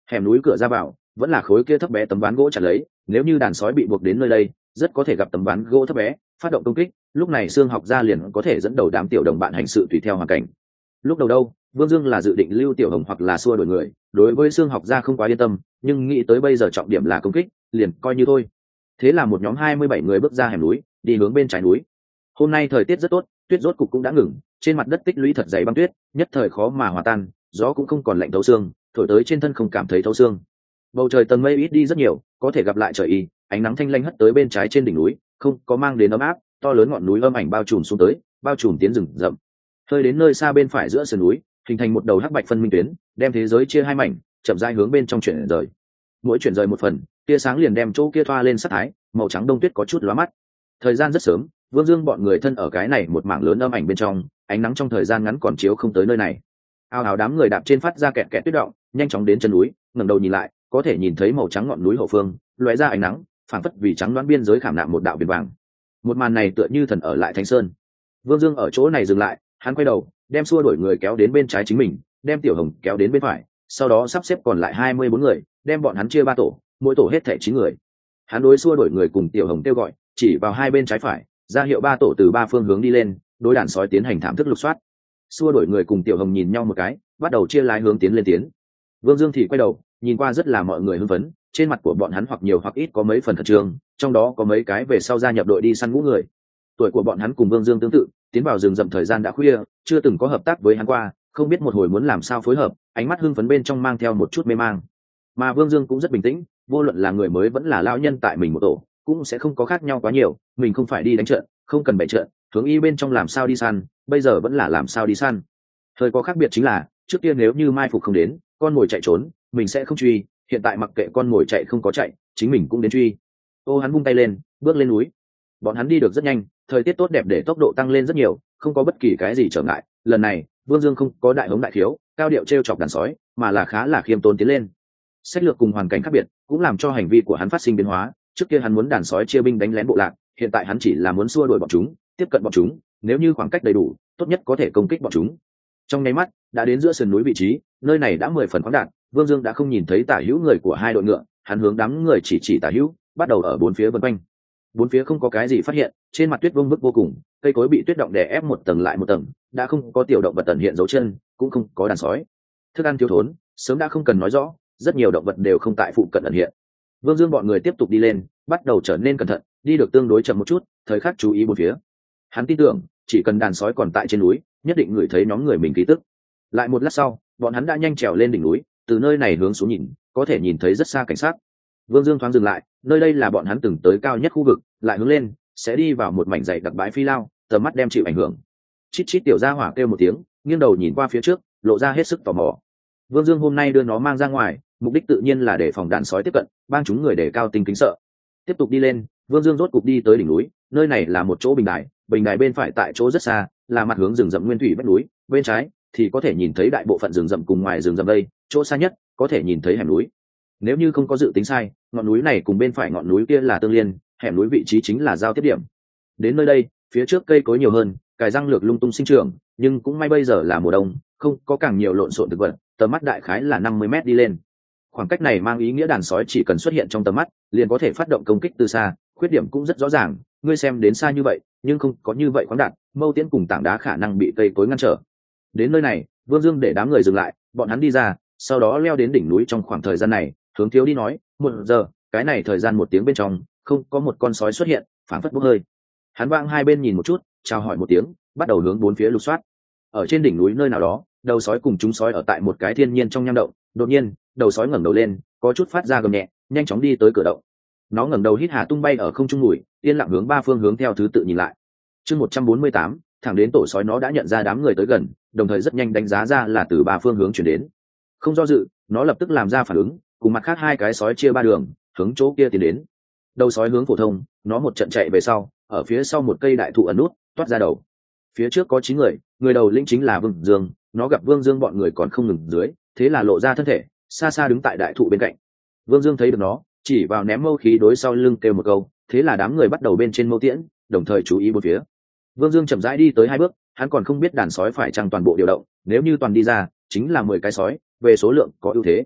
Hẻm núi cửa ra vào vẫn là khối kia thấp bé tấm ván gỗ chặt lấy, nếu như đàn sói bị buộc đến nơi đây rất có thể gặp tấm ván gỗ thấp bé phát động công kích, lúc này xương học gia liền có thể dẫn đầu đám tiểu đồng bạn hành sự tùy theo hoàn cảnh. Lúc đầu đâu Vương Dương là dự định lưu Tiểu Hồng hoặc là xua đuổi người, đối với xương học gia không quá yên tâm, nhưng nghĩ tới bây giờ trọng điểm là công kích, liền coi như thôi. Thế là một nhóm hai mươi bảy người bước ra hẻm núi, đi hướng bên trái núi. Hôm nay thời tiết rất tốt, tuyết rốt cục cũng đã ngừng, trên mặt đất tích lũy thật dày băng tuyết, nhất thời khó mà hòa tan, gió cũng không còn lạnh thấu xương, thổi tới trên thân không cảm thấy thấu xương. Bầu trời tầng mây ít đi rất nhiều, có thể gặp lại trời y, ánh nắng thanh lanh hất tới bên trái trên đỉnh núi, không có mang đến ấm áp, to lớn ngọn núi âm ảnh bao trùm xuống tới, bao trùm tiến rừng rậm. Hơi đến nơi xa bên phải giữa sườn núi, hình thành một đầu hắc bạch phân minh tuyến, đem thế giới chia hai mảnh, chậm rãi hướng bên trong chuyển rời. Mỗi chuyển rời một phần, tia sáng liền đem chỗ kia thoa lên sắc thái, màu trắng đông tuyết có chút lóa mắt. Thời gian rất sớm, Vương Dương bọn người thân ở cái này một mảng lớn âm ảnh bên trong, ánh nắng trong thời gian ngắn còn chiếu không tới nơi này. Ao ào đám người đạp trên phát ra kẹt kẹt tuyết động, nhanh chóng đến chân núi, ngẩng đầu nhìn lại, có thể nhìn thấy màu trắng ngọn núi hậu phương, lóe ra ánh nắng, phảng phất vì trắng đoán biên giới khảm nạm một đạo biển vàng. Một màn này tựa như thần ở lại Thánh Sơn. Vương Dương ở chỗ này dừng lại, hắn quay đầu, đem xua đuổi người kéo đến bên trái chính mình, đem Tiểu Hồng kéo đến bên phải, sau đó sắp xếp còn lại hai mươi bốn người, đem bọn hắn chia ba tổ, mỗi tổ hết thảy chín người. Hắn đối xua đuổi người cùng Tiểu Hồng kêu gọi, chỉ vào hai bên trái phải, ra hiệu ba tổ từ ba phương hướng đi lên, đối đàn sói tiến hành thảm thức lục soát. Xua đuổi người cùng Tiểu Hồng nhìn nhau một cái, bắt đầu chia lái hướng tiến lên tiến. Vương Dương thì quay đầu, nhìn qua rất là mọi người hưng phấn, trên mặt của bọn hắn hoặc nhiều hoặc ít có mấy phần khẩn trương, trong đó có mấy cái về sau gia nhập đội đi săn ngũ người. Tuổi của bọn hắn cùng Vương Dương tương tự, tiến vào rừng rậm thời gian đã khuya, chưa từng có hợp tác với hắn qua, không biết một hồi muốn làm sao phối hợp, ánh mắt hưng phấn bên trong mang theo một chút mê mang. Mà Vương Dương cũng rất bình tĩnh, vô luận là người mới vẫn là lão nhân tại mình một tổ, cũng sẽ không có khác nhau quá nhiều, mình không phải đi đánh trận, không cần bày trận, hướng y bên trong làm sao đi săn, bây giờ vẫn là làm sao đi săn. Thời có khác biệt chính là, trước tiên nếu như mai phục không đến, con mồi chạy trốn, mình sẽ không truy, hiện tại mặc kệ con mồi chạy không có chạy, chính mình cũng đến truy. Ô hắn vung tay lên, bước lên núi. Bọn hắn đi được rất nhanh, thời tiết tốt đẹp để tốc độ tăng lên rất nhiều, không có bất kỳ cái gì trở ngại. Lần này Vương Dương không có đại hống đại khiếu, cao điệu trêu chọc đàn sói, mà là khá là khiêm tốn tiến lên. Sách lược cùng hoàn cảnh khác biệt cũng làm cho hành vi của hắn phát sinh biến hóa. Trước kia hắn muốn đàn sói chia binh đánh lén bộ lạc, hiện tại hắn chỉ là muốn xua đuổi bọn chúng, tiếp cận bọn chúng, nếu như khoảng cách đầy đủ, tốt nhất có thể công kích bọn chúng. Trong nháy mắt đã đến giữa sườn núi vị trí, nơi này đã mười phần khoáng đạt, Vương Dương đã không nhìn thấy tả hữu người của hai đội ngựa, hắn hướng đám người chỉ chỉ tả hữu, bắt đầu ở bốn phía vân quanh. Bốn phía không có cái gì phát hiện, trên mặt tuyết vương vức vô cùng, cây cối bị tuyết động đè ép một tầng lại một tầng, đã không có tiểu động vật tận hiện dấu chân, cũng không có đàn sói. Thức ăn thiếu thốn, sớm đã không cần nói rõ, rất nhiều động vật đều không tại phụ cận ẩn hiện. Vương Dương bọn người tiếp tục đi lên, bắt đầu trở nên cẩn thận, đi được tương đối chậm một chút, thời khắc chú ý bốn phía. Hắn tin tưởng, chỉ cần đàn sói còn tại trên núi, nhất định ngửi thấy nhóm người mình ký tức. Lại một lát sau, bọn hắn đã nhanh trèo lên đỉnh núi, từ nơi này hướng xuống nhìn, có thể nhìn thấy rất xa cảnh sát. Vương Dương thoáng dừng lại, nơi đây là bọn hắn từng tới cao nhất khu vực, lại hướng lên sẽ đi vào một mảnh dãy đặc bãi phi lao, tầm mắt đem chịu ảnh hưởng. Chít chít tiểu gia hỏa kêu một tiếng, nghiêng đầu nhìn qua phía trước, lộ ra hết sức tò mò. Vương Dương hôm nay đưa nó mang ra ngoài, mục đích tự nhiên là để phòng đàn sói tiếp cận, bang chúng người để cao tinh kính sợ. Tiếp tục đi lên, Vương Dương rốt cục đi tới đỉnh núi, nơi này là một chỗ bình đài, bình đài bên phải tại chỗ rất xa, là mặt hướng rừng rậm nguyên thủy vách núi, bên trái thì có thể nhìn thấy đại bộ phận rừng rậm cùng ngoài rừng rậm đây, chỗ xa nhất có thể nhìn thấy hẻm núi. Nếu như không có dự tính sai, ngọn núi này cùng bên phải ngọn núi kia là tương liên, hẻm núi vị trí chính là giao tiếp điểm. Đến nơi đây, phía trước cây cối nhiều hơn, cài răng lược lung tung sinh trưởng, nhưng cũng may bây giờ là mùa đông, không có càng nhiều lộn xộn thực vật, tầm mắt đại khái là năm mươi mét đi lên. Khoảng cách này mang ý nghĩa đàn sói chỉ cần xuất hiện trong tầm mắt, liền có thể phát động công kích từ xa, khuyết điểm cũng rất rõ ràng, ngươi xem đến xa như vậy, nhưng không có như vậy khoáng đạt, mâu tiễn cùng tảng đá khả năng bị cây cối ngăn trở. Đến nơi này, Vương Dương để đám người dừng lại, bọn hắn đi ra, sau đó leo đến đỉnh núi. Trong khoảng thời gian này, hướng thiếu đi nói, một giờ, cái này thời gian một tiếng bên trong, không có một con sói xuất hiện, phảng phất bốc hơi. Hắn vang hai bên nhìn một chút, chào hỏi một tiếng, bắt đầu hướng bốn phía lục soát. Ở trên đỉnh núi nơi nào đó, đầu sói cùng chúng sói ở tại một cái thiên nhiên trong nham động, đột nhiên, đầu sói ngẩng đầu lên, có chút phát ra gầm nhẹ, nhanh chóng đi tới cửa động. Nó ngẩng đầu hít hà tung bay ở không trung mùi, yên lặng hướng ba phương hướng theo thứ tự nhìn lại. Chương một trăm bốn mươi tám, thẳng đến tổ sói nó đã nhận ra đám người tới gần, đồng thời rất nhanh đánh giá ra là từ ba phương hướng chuyển đến. Không do dự, nó lập tức làm ra phản ứng, cùng mặt khác hai cái sói chia ba đường, hướng chỗ kia tiến đến. Đầu sói hướng phổ thông, nó một trận chạy về sau, ở phía sau một cây đại thụ ẩn nút, toát ra đầu. Phía trước có chín người, người đầu lĩnh chính là Vương Dương, nó gặp Vương Dương bọn người còn không ngừng dưới, thế là lộ ra thân thể, xa xa đứng tại đại thụ bên cạnh. Vương Dương thấy được nó, chỉ vào ném mâu khí đối sau lưng kêu một câu, thế là đám người bắt đầu bên trên mâu tiễn, đồng thời chú ý bốn phía. Vương Dương chậm rãi đi tới hai bước, hắn còn không biết đàn sói phải chăng toàn bộ điều động, nếu như toàn đi ra, chính là mười cái sói, về số lượng có ưu thế.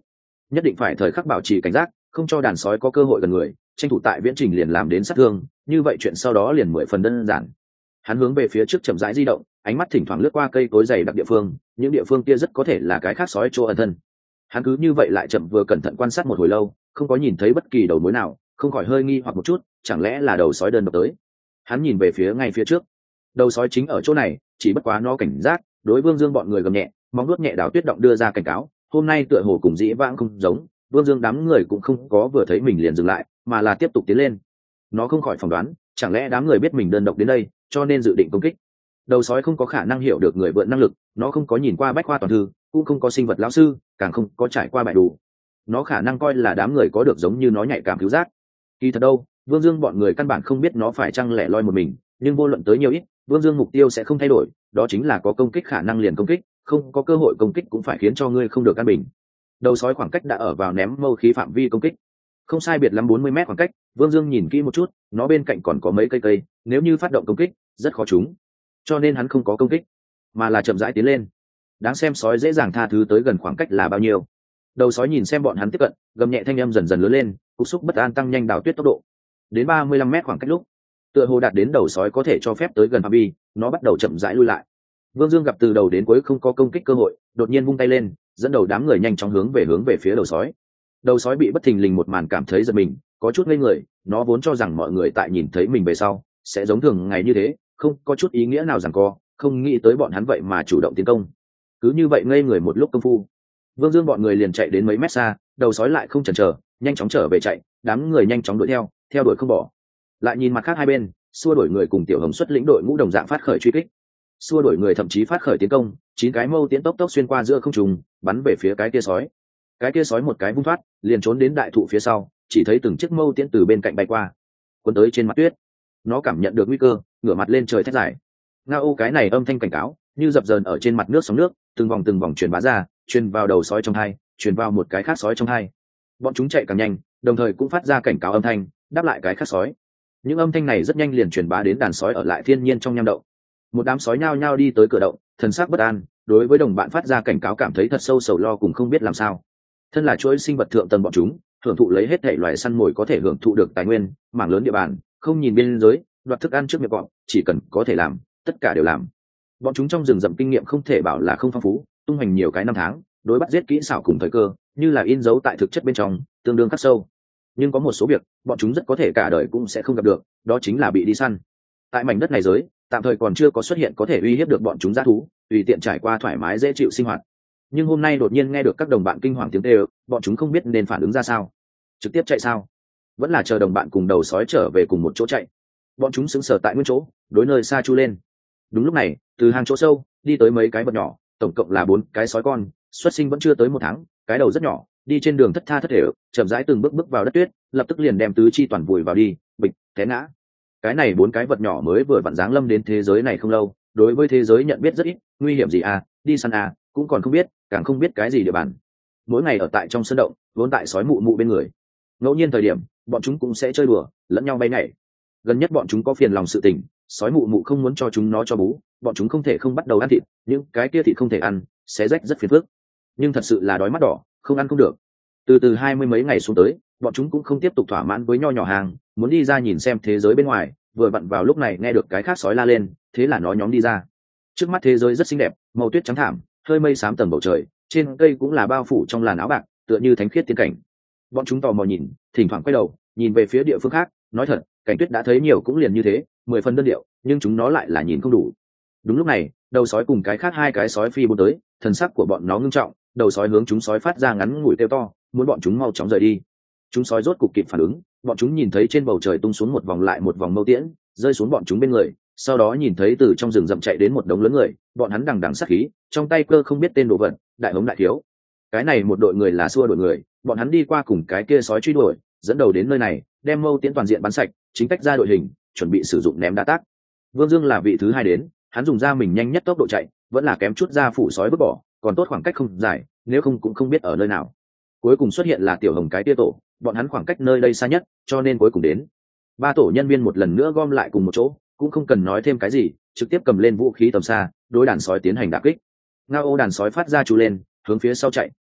nhất định phải thời khắc bảo trì cảnh giác, không cho đàn sói có cơ hội gần người, tranh thủ tại viễn trình liền làm đến sát thương, như vậy chuyện sau đó liền mười phần đơn giản. Hắn hướng về phía trước chậm rãi di động, ánh mắt thỉnh thoảng lướt qua cây cối dày đặc địa phương, những địa phương kia rất có thể là cái khác sói chỗ ẩn thân. Hắn cứ như vậy lại chậm vừa cẩn thận quan sát một hồi lâu, không có nhìn thấy bất kỳ đầu mối nào, không khỏi hơi nghi hoặc một chút, chẳng lẽ là đầu sói đơn độc tới. Hắn nhìn về phía ngay phía trước, đầu sói chính ở chỗ này, chỉ bất quá nó cảnh giác, đối Vương Dương bọn người gầm nhẹ, móng nuốt nhẹ đào tuyết động đưa ra cảnh cáo, hôm nay tựa hồ cùng dĩ vãng không giống. Vương Dương đám người cũng không có vừa thấy mình liền dừng lại, mà là tiếp tục tiến lên. Nó không khỏi phỏng đoán, chẳng lẽ đám người biết mình đơn độc đến đây, cho nên dự định công kích. Đầu sói không có khả năng hiểu được người vượn năng lực, nó không có nhìn qua bách khoa toàn thư, cũng không có sinh vật lão sư, càng không có trải qua bài đủ. Nó khả năng coi là đám người có được giống như nó nhạy cảm cứu giác. Kỳ thật đâu, Vương Dương bọn người căn bản không biết nó phải chăng lẻ loi một mình, nhưng vô luận tới nhiều ít, Vương Dương mục tiêu sẽ không thay đổi, đó chính là có công kích khả năng liền công kích, không có cơ hội công kích cũng phải khiến cho ngươi không được an bình. Đầu sói khoảng cách đã ở vào ném mâu khí phạm vi công kích, không sai biệt lắm bốn mươi mét khoảng cách. Vương Dương nhìn kỹ một chút, nó bên cạnh còn có mấy cây cây, nếu như phát động công kích rất khó trúng, cho nên hắn không có công kích mà là chậm rãi tiến lên. Đáng xem sói dễ dàng tha thứ tới gần khoảng cách là bao nhiêu. Đầu sói nhìn xem bọn hắn tiếp cận, gầm nhẹ thanh âm dần dần lớn lên, cục xúc bất an tăng nhanh đào tuyết tốc độ. Đến ba mươi lăm mét khoảng cách lúc, tựa hồ đạt đến đầu sói có thể cho phép tới gần phạm vi, nó bắt đầu chậm rãi lui lại. Vương Dương gặp từ đầu đến cuối không có công kích cơ hội, đột nhiên vung tay lên, dẫn đầu đám người nhanh chóng hướng về hướng về phía đầu sói. Đầu sói bị bất thình lình một màn cảm thấy giật mình, có chút ngây người, nó vốn cho rằng mọi người tại nhìn thấy mình về sau sẽ giống thường ngày như thế, không có chút ý nghĩa nào rằng co, không nghĩ tới bọn hắn vậy mà chủ động tiến công. Cứ như vậy ngây người một lúc công phu, Vương Dương bọn người liền chạy đến mấy mét xa, đầu sói lại không chần chờ, nhanh chóng trở về chạy, đám người nhanh chóng đuổi theo, theo đuổi không bỏ. Lại nhìn mặt khác hai bên, xua đuổi người cùng Tiểu Hồng xuất lĩnh đội ngũ đồng dạng phát khởi truy kích. Xua đuổi người thậm chí phát khởi tiến công, chín cái mâu tiễn tốc tốc xuyên qua giữa không trung, bắn về phía cái kia sói. Cái kia sói một cái vung thoát, liền trốn đến đại thụ phía sau, chỉ thấy từng chiếc mâu tiễn từ bên cạnh bay qua, cuốn tới trên mặt tuyết. Nó cảm nhận được nguy cơ, ngửa mặt lên trời thét dài. Ngao cái này âm thanh cảnh cáo, như dập dờn ở trên mặt nước sóng nước, từng vòng từng vòng truyền bá ra, truyền vào đầu sói trong hai, truyền vào một cái khác sói trong hai. Bọn chúng chạy càng nhanh, đồng thời cũng phát ra cảnh cáo âm thanh, đáp lại cái khác sói. Những âm thanh này rất nhanh liền truyền bá đến đàn sói ở lại thiên nhiên trong nham động. Một đám sói nhao nhao đi tới cửa động, thần sắc bất an, đối với đồng bạn phát ra cảnh cáo cảm thấy thật sâu sầu lo cùng không biết làm sao. Thân là chuỗi sinh vật thượng tầng bọn chúng, hưởng thụ lấy hết thảy loài săn mồi có thể hưởng thụ được tài nguyên, mảng lớn địa bàn, không nhìn biên giới, đoạt thức ăn trước miệng bọn, chỉ cần có thể làm, tất cả đều làm. Bọn chúng trong rừng rậm kinh nghiệm không thể bảo là không phong phú, tung hoành nhiều cái năm tháng, đối bắt giết kỹ xảo cùng thời cơ, như là in dấu tại thực chất bên trong, tương đương khắc sâu. Nhưng có một số việc, bọn chúng rất có thể cả đời cũng sẽ không gặp được, đó chính là bị đi săn. Tại mảnh đất này giới, tạm thời còn chưa có xuất hiện có thể uy hiếp được bọn chúng dã thú, tùy tiện trải qua thoải mái dễ chịu sinh hoạt. Nhưng hôm nay đột nhiên nghe được các đồng bạn kinh hoàng tiếng kêu, bọn chúng không biết nên phản ứng ra sao. Trực tiếp chạy sao? Vẫn là chờ đồng bạn cùng đầu sói trở về cùng một chỗ chạy? Bọn chúng sững sờ tại nguyên chỗ, đối nơi xa chu lên. Đúng lúc này, từ hàng chỗ sâu đi tới mấy cái vật nhỏ, tổng cộng là bốn cái sói con, xuất sinh vẫn chưa tới một tháng, cái đầu rất nhỏ, đi trên đường thất tha thất thể, chậm rãi từng bước bước vào đất tuyết, lập tức liền đem tứ chi toàn vùi vào đi, bịch, té ngã. Cái này bốn cái vật nhỏ mới vừa vặn giáng lâm đến thế giới này không lâu, đối với thế giới nhận biết rất ít, nguy hiểm gì à, đi săn à, cũng còn không biết, càng không biết cái gì địa bàn. Mỗi ngày ở tại trong sân động, vốn tại sói mụ mụ bên người. Ngẫu nhiên thời điểm, bọn chúng cũng sẽ chơi đùa, lẫn nhau bay nhảy. Gần nhất bọn chúng có phiền lòng sự tình, sói mụ mụ không muốn cho chúng nó cho bú, bọn chúng không thể không bắt đầu ăn thịt, những cái kia thịt không thể ăn, xé rách rất phiền phức. Nhưng thật sự là đói mắt đỏ, không ăn không được. Từ từ hai mươi mấy ngày xuống tới, bọn chúng cũng không tiếp tục thỏa mãn với nho nhỏ hàng, muốn đi ra nhìn xem thế giới bên ngoài. Vừa vặn vào lúc này nghe được cái khác sói la lên, thế là nó nhóm đi ra. Trước mắt thế giới rất xinh đẹp, màu tuyết trắng thảm, hơi mây xám tầng bầu trời, trên cây cũng là bao phủ trong làn áo bạc, tựa như thánh khiết tiên cảnh. Bọn chúng tò mò nhìn, thỉnh thoảng quay đầu nhìn về phía địa phương khác. Nói thật, cảnh tuyết đã thấy nhiều cũng liền như thế, mười phần đơn điệu, nhưng chúng nó lại là nhìn không đủ. Đúng lúc này, đầu sói cùng cái khác hai cái sói phi bốn tới, thần sắc của bọn nó ngưng trọng. Đầu sói hướng chúng sói phát ra ngắn ngủi kêu to, muốn bọn chúng mau chóng rời đi. Chúng sói rốt cục kịp phản ứng, bọn chúng nhìn thấy trên bầu trời tung xuống một vòng lại một vòng mâu tiễn, rơi xuống bọn chúng bên người. Sau đó nhìn thấy từ trong rừng rậm chạy đến một đống lớn người, bọn hắn đằng đằng sát khí, trong tay cơ không biết tên đồ vật, đại hống đại thiếu. Cái này một đội người là xua đuổi người, bọn hắn đi qua cùng cái kia sói truy đuổi, dẫn đầu đến nơi này, đem mâu tiễn toàn diện bắn sạch, chính tách ra đội hình, chuẩn bị sử dụng ném đá tác. Vương Dương là vị thứ hai đến, hắn dùng ra mình nhanh nhất tốc độ chạy, vẫn là kém chút ra phủ sói vứt bỏ, còn tốt khoảng cách không dài, nếu không cũng không biết ở nơi nào. Cuối cùng xuất hiện là Tiểu Hồng cái tia tổ, bọn hắn khoảng cách nơi đây xa nhất, cho nên cuối cùng đến. Ba tổ nhân viên một lần nữa gom lại cùng một chỗ, cũng không cần nói thêm cái gì, trực tiếp cầm lên vũ khí tầm xa, đối đàn sói tiến hành đả kích. Ngao đàn sói phát ra chú lên, hướng phía sau chạy.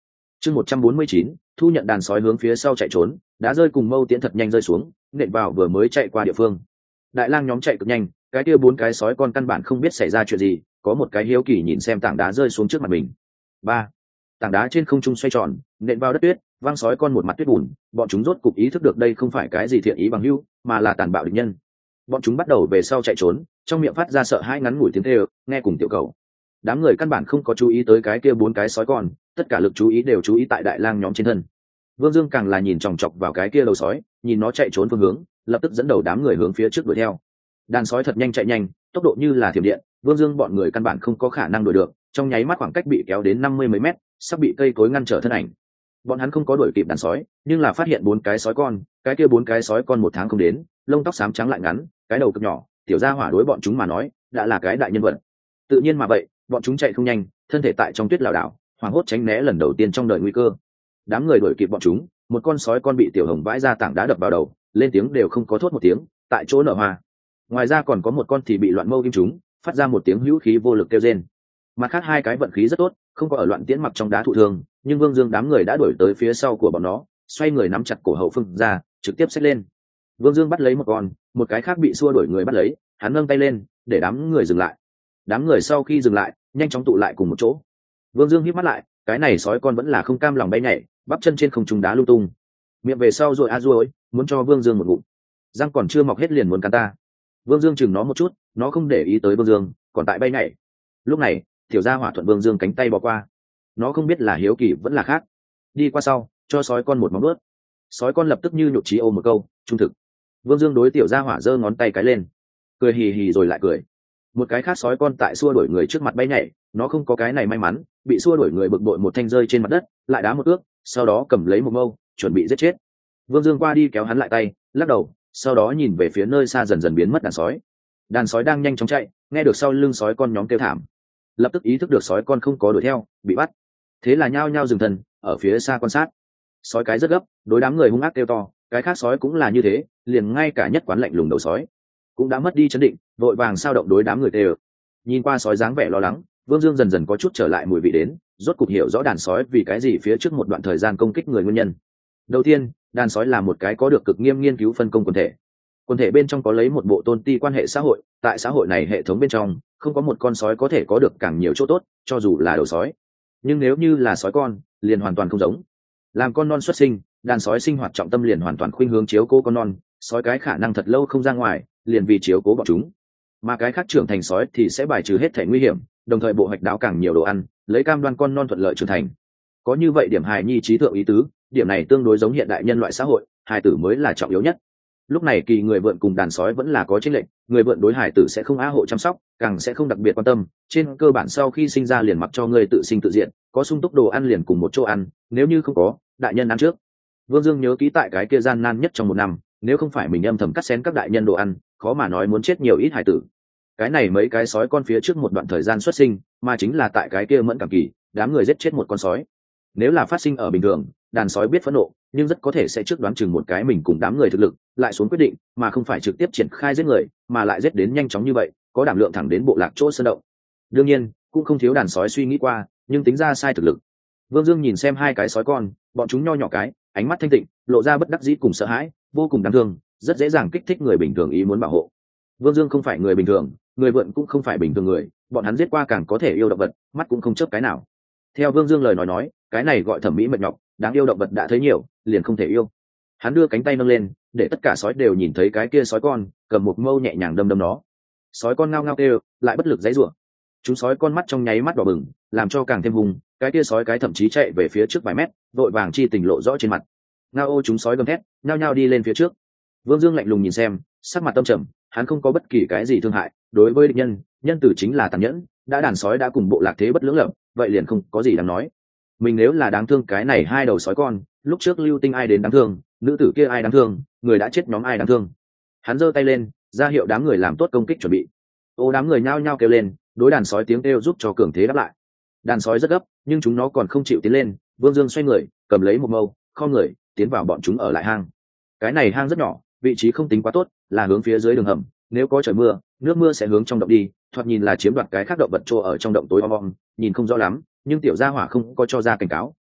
chương một trăm bốn mươi chín thu nhận đàn sói hướng phía sau chạy trốn, đã rơi cùng mâu tiễn thật nhanh rơi xuống, nện vào vừa mới chạy qua địa phương. Đại lang nhóm chạy cực nhanh, cái kia bốn cái sói con căn bản không biết xảy ra chuyện gì, có một cái hiếu kỳ nhìn xem tảng đá rơi xuống trước mặt mình. Ba, tảng đá trên không trung xoay tròn, nện vào đất tuyết, văng sói con một mặt tuyết bùn. Bọn chúng rốt cục ý thức được đây không phải cái gì thiện ý bằng hữu, mà là tàn bạo địch nhân. Bọn chúng bắt đầu về sau chạy trốn, trong miệng phát ra sợ hãi ngắn ngủi tiếng kêu, nghe cùng tiểu cầu. Đám người căn bản không có chú ý tới cái kia bốn cái sói con, tất cả lực chú ý đều chú ý tại đại lang nhóm trên thân. Vương Dương càng là nhìn chòng chọc vào cái kia đầu sói, nhìn nó chạy trốn phương hướng, lập tức dẫn đầu đám người hướng phía trước đuổi theo. Đàn sói thật nhanh chạy nhanh, tốc độ như là thiểm điện, Vương Dương bọn người căn bản không có khả năng đuổi được, trong nháy mắt khoảng cách bị kéo đến năm mươi mấy mét, sắp bị cây cối ngăn trở thân ảnh. Bọn hắn không có đuổi kịp đàn sói, nhưng là phát hiện bốn cái sói con, cái kia bốn cái sói con một tháng không đến, lông tóc xám trắng lại ngắn, cái đầu cực nhỏ, tiểu gia hỏa đối bọn chúng mà nói, đã là cái đại nhân vật. Tự nhiên mà vậy, bọn chúng chạy không nhanh, thân thể tại trong tuyết lảo đảo, hoảng hốt tránh né lần đầu tiên trong đời nguy cơ. Đám người đuổi kịp bọn chúng, một con sói con bị tiểu hồng vãi ra tảng đá đập vào đầu, lên tiếng đều không có thốt một tiếng, tại chỗ nở hoa. Ngoài ra còn có một con thì bị loạn mâu kim chúng, phát ra một tiếng hữu khí vô lực kêu rên. Mặt khác hai cái vận khí rất tốt, không có ở loạn tiễn mặc trong đá thụ thương, nhưng Vương Dương đám người đã đuổi tới phía sau của bọn nó, xoay người nắm chặt cổ hậu phương ra, trực tiếp xách lên. Vương Dương bắt lấy một con, một cái khác bị xua đuổi người bắt lấy, hắn nâng tay lên, để đám người dừng lại. Đám người sau khi dừng lại, nhanh chóng tụ lại cùng một chỗ. Vương Dương híp mắt lại, cái này sói con vẫn là không cam lòng bay nhảy, bắp chân trên không trung đá lung tung. Miệng về sau rồi a ruồi, muốn cho Vương Dương một ngụm. Răng còn chưa mọc hết liền muốn cắn ta. Vương Dương chừng nó một chút, nó không để ý tới Vương Dương, còn tại bay nhảy. Lúc này, tiểu gia hỏa thuận Vương Dương cánh tay bỏ qua. Nó không biết là hiếu kỳ vẫn là khác. Đi qua sau, cho sói con một móng vuốt. Sói con lập tức như nhụt chí ô một câu, trung thực. Vương Dương đối tiểu gia hỏa giơ ngón tay cái lên, cười hì hì rồi lại cười. Một cái khác sói con tại xua đuổi người trước mặt bay nhảy, nó không có cái này may mắn, bị xua đuổi người bực bội một thanh rơi trên mặt đất, lại đá một ước, sau đó cầm lấy một mâu, chuẩn bị giết chết. Vương Dương qua đi kéo hắn lại tay, lắc đầu, sau đó nhìn về phía nơi xa dần dần biến mất đàn sói. Đàn sói đang nhanh chóng chạy, nghe được sau lưng sói con nhóm kêu thảm, lập tức ý thức được sói con không có đuổi theo, bị bắt. Thế là nhao nhao dừng thân, ở phía xa quan sát. Sói cái rất gấp, đối đám người hung ác kêu to, cái khác sói cũng là như thế, liền ngay cả nhất quán lạnh lùng đầu sói cũng đã mất đi chấn định, vội vàng sao động đối đám người tê. Nhìn qua sói dáng vẻ lo lắng, Vương Dương dần dần có chút trở lại mùi vị đến, rốt cục hiểu rõ đàn sói vì cái gì phía trước một đoạn thời gian công kích người nguyên nhân. Đầu tiên, đàn sói là một cái có được cực nghiêm nghiên cứu phân công quần thể. Quần thể bên trong có lấy một bộ tôn ti quan hệ xã hội, tại xã hội này hệ thống bên trong, không có một con sói có thể có được càng nhiều chỗ tốt, cho dù là đầu sói. Nhưng nếu như là sói con, liền hoàn toàn không giống. Làm con non xuất sinh, đàn sói sinh hoạt trọng tâm liền hoàn toàn khuynh hướng chiếu cố con non, sói cái khả năng thật lâu không ra ngoài, liền vì chiếu cố bọn chúng. Mà cái khác trưởng thành sói thì sẽ bài trừ hết thể nguy hiểm, đồng thời bộ hoạch đáo càng nhiều đồ ăn, lấy cam đoan con non thuận lợi trưởng thành. Có như vậy điểm hài nhi trí thượng ý tứ, điểm này tương đối giống hiện đại nhân loại xã hội, hài tử mới là trọng yếu nhất. Lúc này kỳ người vượn cùng đàn sói vẫn là có chênh lệch, người vượn đối hài tử sẽ không á hộ chăm sóc, càng sẽ không đặc biệt quan tâm, trên cơ bản sau khi sinh ra liền mặc cho người tự sinh tự diện, có sung túc đồ ăn liền cùng một chỗ ăn, nếu như không có, đại nhân ăn trước. Vương Dương nhớ kỹ tại cái kia gian nan nhất trong một năm, nếu không phải mình âm thầm cắt xén các đại nhân đồ ăn, khó mà nói muốn chết nhiều ít hài tử. Cái này mấy cái sói con phía trước một đoạn thời gian xuất sinh, mà chính là tại cái kia mẫn cảm kỳ, đám người giết chết một con sói. Nếu là phát sinh ở bình thường, đàn sói biết phẫn nộ, nhưng rất có thể sẽ trước đoán chừng một cái mình cùng đám người thực lực, lại xuống quyết định, mà không phải trực tiếp triển khai giết người, mà lại giết đến nhanh chóng như vậy, có đảm lượng thẳng đến bộ lạc chỗ sơn động. Đương nhiên, cũng không thiếu đàn sói suy nghĩ qua, nhưng tính ra sai thực lực. Vương Dương nhìn xem hai cái sói con, bọn chúng nho nhỏ cái, ánh mắt thanh tịnh, lộ ra bất đắc dĩ cùng sợ hãi, vô cùng đáng thương, rất dễ dàng kích thích người bình thường ý muốn bảo hộ. Vương Dương không phải người bình thường, người vượn cũng không phải bình thường người, bọn hắn giết qua càng có thể yêu động vật, mắt cũng không chớp cái nào. Theo Vương Dương lời nói nói, cái này gọi thẩm mỹ mệt nhọc, đáng yêu động vật đã thấy nhiều, liền không thể yêu. Hắn đưa cánh tay nâng lên, để tất cả sói đều nhìn thấy cái kia sói con, cầm một mâu nhẹ nhàng đâm đâm nó. Sói con ngao ngao kêu, lại bất lực giãy giụa. Chúng sói con mắt trong nháy mắt đỏ bừng, làm cho càng thêm hung, cái kia sói cái thậm chí chạy về phía trước vài mét, vội vàng chi tình lộ rõ trên mặt. Ngao ô chúng sói gầm thét, nhao nhao đi lên phía trước. Vương Dương lạnh lùng nhìn xem, sắc mặt tâm trầm, hắn không có bất kỳ cái gì thương hại, đối với địch nhân, nhân tử chính là tàn nhẫn, đã đàn sói đã cùng bộ lạc thế bất lưỡng lập, vậy liền không có gì đáng nói. Mình nếu là đáng thương cái này hai đầu sói con, lúc trước Lưu Tinh ai đến đáng thương, nữ tử kia ai đáng thương, người đã chết nhóm ai đáng thương. Hắn giơ tay lên, ra hiệu đám người làm tốt công kích chuẩn bị. Ô đám người nhao nhao kêu lên, đối đàn sói tiếng kêu giúp cho cường thế đáp lại. Đàn sói rất gấp, nhưng chúng nó còn không chịu tiến lên. Vương Dương xoay người, cầm lấy một mâu, kho người, tiến vào bọn chúng ở lại hang. Cái này hang rất nhỏ, vị trí không tính quá tốt, là hướng phía dưới đường hầm. Nếu có trời mưa, nước mưa sẽ hướng trong động đi, thoạt nhìn là chiếm đoạt cái khác động vật trô ở trong động tối om om, nhìn không rõ lắm, nhưng tiểu gia hỏa không có cho ra cảnh cáo,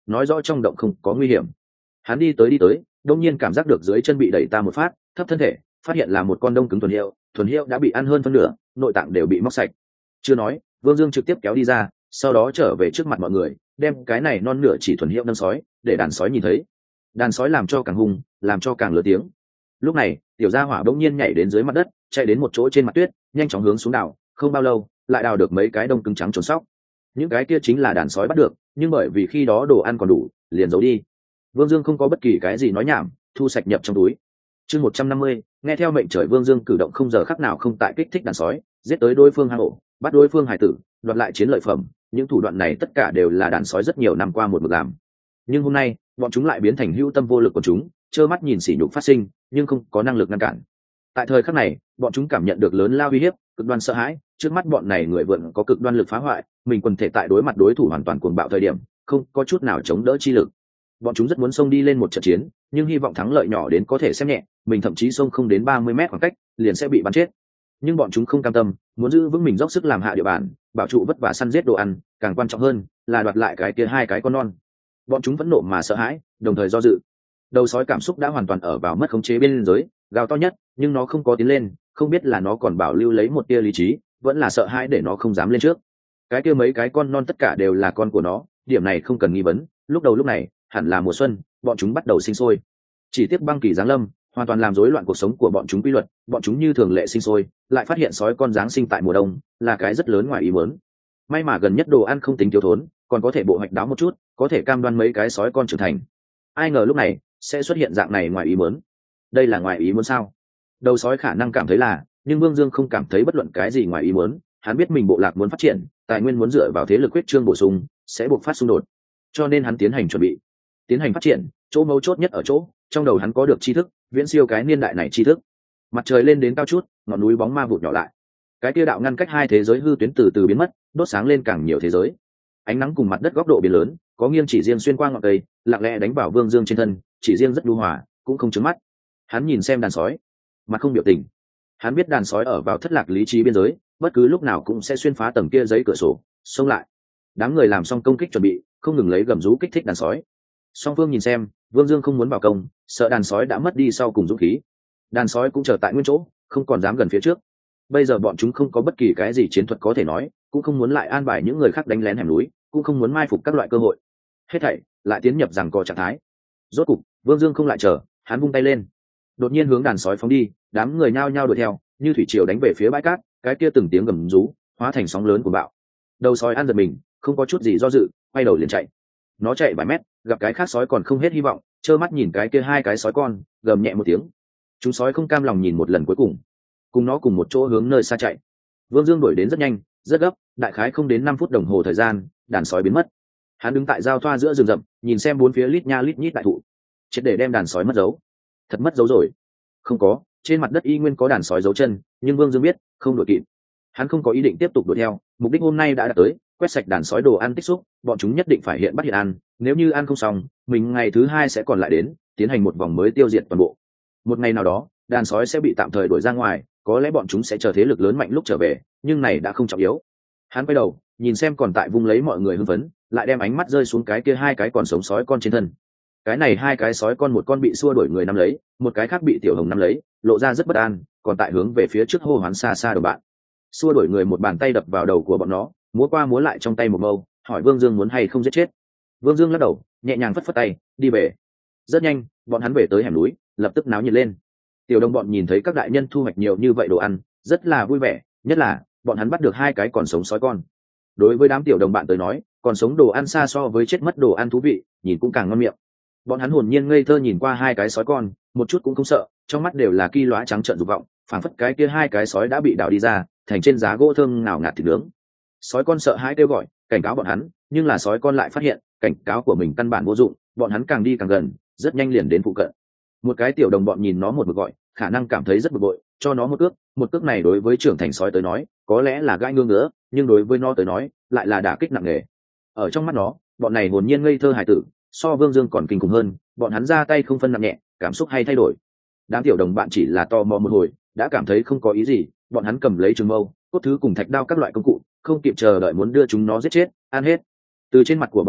nói rõ trong động không có nguy hiểm. Hắn đi tới đi tới, đông nhiên cảm giác được dưới chân bị đẩy ta một phát, thấp thân thể, phát hiện là một con đông cứng thuần hiệu, thuần hiệu đã bị ăn hơn phân nửa, nội tạng đều bị móc sạch. Chưa nói, Vương Dương trực tiếp kéo đi ra, sau đó trở về trước mặt mọi người, đem cái này non nửa chỉ thuần hiệu nâng sói, để đàn sói nhìn thấy. Đàn sói làm cho càng hung, làm cho càng lớn tiếng. Lúc này, tiểu gia hỏa bỗng nhiên nhảy đến dưới mặt đất, chạy đến một chỗ trên mặt tuyết, nhanh chóng hướng xuống đảo, không bao lâu, lại đào được mấy cái đông cứng trắng trồn sóc. Những cái kia chính là đàn sói bắt được, nhưng bởi vì khi đó đồ ăn còn đủ, liền giấu đi. Vương Dương không có bất kỳ cái gì nói nhảm, thu sạch nhập trong túi. Chương một trăm năm mươi, nghe theo mệnh trời, Vương Dương cử động không giờ khắc nào không tại kích thích đàn sói, giết tới đối phương hang ổ, bắt đối phương hải tử, đoạt lại chiến lợi phẩm, những thủ đoạn này tất cả đều là đàn sói rất nhiều năm qua một mực làm. Nhưng hôm nay, bọn chúng lại biến thành hữu tâm vô lực của chúng, trơ mắt nhìn sỉ nhục phát sinh, nhưng không có năng lực ngăn cản. Tại thời khắc này, bọn chúng cảm nhận được lớn lao uy hiếp, cực đoan sợ hãi, trước mắt bọn này người vượn có cực đoan lực phá hoại, mình quần thể tại đối mặt đối thủ hoàn toàn cuồng bạo thời điểm, không có chút nào chống đỡ chi lực. Bọn chúng rất muốn xông đi lên một trận chiến, nhưng hy vọng thắng lợi nhỏ đến có thể xem nhẹ, mình thậm chí xông không đến ba mươi mét khoảng cách, liền sẽ bị bắn chết. Nhưng bọn chúng không cam tâm, muốn giữ vững mình dốc sức làm hạ địa bàn, bảo trụ vất vả săn giết đồ ăn, càng quan trọng hơn là đoạt lại cái kia hai cái con non. Bọn chúng vẫn nộ mà sợ hãi, đồng thời do dự. Đầu sói cảm xúc đã hoàn toàn ở vào mất khống chế bên dưới, gào to nhất, nhưng nó không có tiến lên, không biết là nó còn bảo lưu lấy một tia lý trí, vẫn là sợ hãi để nó không dám lên trước. Cái kia mấy cái con non tất cả đều là con của nó, điểm này không cần nghi vấn, lúc đầu lúc này, hẳn là mùa xuân, bọn chúng bắt đầu sinh sôi. Chỉ tiếc băng kỳ giáng lâm, hoàn toàn làm rối loạn cuộc sống của bọn chúng quy luật, bọn chúng như thường lệ sinh sôi, lại phát hiện sói con giáng sinh tại mùa đông, là cái rất lớn ngoài ý muốn. May mà gần nhất đồ ăn không tính thiếu thốn, còn có thể bộ hoạch đáo một chút, có thể cam đoan mấy cái sói con trưởng thành. Ai ngờ lúc này sẽ xuất hiện dạng này ngoài ý muốn. Đây là ngoài ý muốn sao? Đầu sói khả năng cảm thấy là, nhưng Vương Dương không cảm thấy bất luận cái gì ngoài ý muốn, hắn biết mình bộ lạc muốn phát triển, tài nguyên muốn dựa vào thế lực huyết trương bổ sung, sẽ buộc phát xung đột. Cho nên hắn tiến hành chuẩn bị, tiến hành phát triển, chỗ mấu chốt nhất ở chỗ, trong đầu hắn có được tri thức, viễn siêu cái niên đại này tri thức. Mặt trời lên đến cao chút, ngọn núi bóng ma vụt nhỏ lại. Cái kia đạo ngăn cách hai thế giới hư tuyến từ từ biến mất, đốt sáng lên càng nhiều thế giới. Ánh nắng cùng mặt đất góc độ biến lớn, có nghiêng chỉ riêng xuyên qua ngọn cây, lặng lẽ đánh vào Vương Dương trên thân, chỉ riêng rất nhu hòa, cũng không chướng mắt. Hắn nhìn xem đàn sói, mặt không biểu tình. Hắn biết đàn sói ở vào thất lạc lý trí biên giới, bất cứ lúc nào cũng sẽ xuyên phá tầng kia giấy cửa sổ, xông lại. Đám người làm xong công kích chuẩn bị, không ngừng lấy gầm rú kích thích đàn sói. Song Phương nhìn xem, Vương Dương không muốn vào công, sợ đàn sói đã mất đi sau cùng dũng khí. Đàn sói cũng chờ tại nguyên chỗ, không còn dám gần phía trước. Bây giờ bọn chúng không có bất kỳ cái gì chiến thuật có thể nói, cũng không muốn lại an bài những người khác đánh lén hẻm núi, cũng không muốn mai phục các loại cơ hội. Hết thảy lại tiến nhập rằng có trạng thái. Rốt cục, Vương Dương không lại chờ, hắn vung tay lên, đột nhiên hướng đàn sói phóng đi, đám người nhao nhao đuổi theo, như thủy triều đánh về phía bãi cát, cái kia từng tiếng gầm rú, hóa thành sóng lớn của bão. Đầu sói ăn giật mình, không có chút gì do dự, quay đầu liền chạy. Nó chạy vài mét, gặp cái khác sói còn không hết hy vọng, trơ mắt nhìn cái kia hai cái sói con, gầm nhẹ một tiếng. Chúng sói không cam lòng nhìn một lần cuối cùng, cùng nó cùng một chỗ hướng nơi xa chạy. Vương Dương đuổi đến rất nhanh, rất gấp, đại khái không đến năm phút đồng hồ thời gian, đàn sói biến mất. Hắn đứng tại giao thoa giữa rừng rậm, nhìn xem bốn phía lít nha lít nhít đại thụ, triệt để đem đàn sói mất dấu. Thật mất dấu rồi? Không có, trên mặt đất y nguyên có đàn sói dấu chân, nhưng Vương Dương biết, không đuổi kịp. Hắn không có ý định tiếp tục đuổi theo, mục đích hôm nay đã đạt tới, quét sạch đàn sói đồ ăn tích xúc, bọn chúng nhất định phải hiện bắt hiện ăn, nếu như ăn không xong, mình ngày thứ hai sẽ còn lại đến, tiến hành một vòng mới tiêu diệt toàn bộ. Một ngày nào đó, đàn sói sẽ bị tạm thời đuổi ra ngoài, có lẽ bọn chúng sẽ chờ thế lực lớn mạnh lúc trở về, nhưng này đã không trọng yếu. Hắn quay đầu, nhìn xem còn tại vung lấy mọi người hưng phấn, lại đem ánh mắt rơi xuống cái kia hai cái còn sống sói con trên thân. Cái này hai cái sói con, một con bị xua đuổi người nắm lấy, một cái khác bị tiểu hồng nắm lấy, lộ ra rất bất an, còn tại hướng về phía trước hô hoán xa xa đầu bạn. Xua đuổi người một bàn tay đập vào đầu của bọn nó, múa qua múa lại trong tay một mâu, hỏi Vương Dương muốn hay không giết chết. Vương Dương lắc đầu, nhẹ nhàng phất phất tay, đi về. Rất nhanh, bọn hắn về tới hẻm núi, lập tức náo nhiệt lên. Tiểu đồng bọn nhìn thấy các đại nhân thu hoạch nhiều như vậy đồ ăn, rất là vui vẻ, nhất là bọn hắn bắt được hai cái còn sống sói con. Đối với đám tiểu đồng bạn tới nói, còn sống đồ ăn xa so với chết mất đồ ăn thú vị, nhìn cũng càng ngon miệng. Bọn hắn hồn nhiên ngây thơ nhìn qua hai cái sói con, một chút cũng không sợ, trong mắt đều là ki lóa trắng trợn dục vọng, phảng phất cái kia hai cái sói đã bị đào đi ra, thành trên giá gỗ thơm ngào ngạt thịt nướng. Sói con sợ hãi kêu gọi, cảnh cáo bọn hắn, nhưng là sói con lại phát hiện, cảnh cáo của mình căn bản vô dụng, bọn hắn càng đi càng gần, rất nhanh liền đến phụ cận. Một cái tiểu đồng bọn nhìn nó một mực gọi, khả năng cảm thấy rất bực bội, cho nó một cước, một cước này đối với trưởng thành sói tới nói, có lẽ là gãi ngương ngứa, nhưng đối với nó tới nói, lại là đả kích nặng nề. Ở trong mắt nó, bọn này hồn nhiên ngây thơ hài tử, so Vương Dương còn kinh khủng hơn, bọn hắn ra tay không phân nặng nhẹ, cảm xúc hay thay đổi. Đám tiểu đồng bạn chỉ là tò mò một hồi, đã cảm thấy không có ý gì, bọn hắn cầm lấy trường mâu, cốt thứ cùng thạch đao các loại công cụ, không kịp chờ đợi muốn đưa chúng nó giết chết, ăn hết. Từ trên mặt của bọn hắn,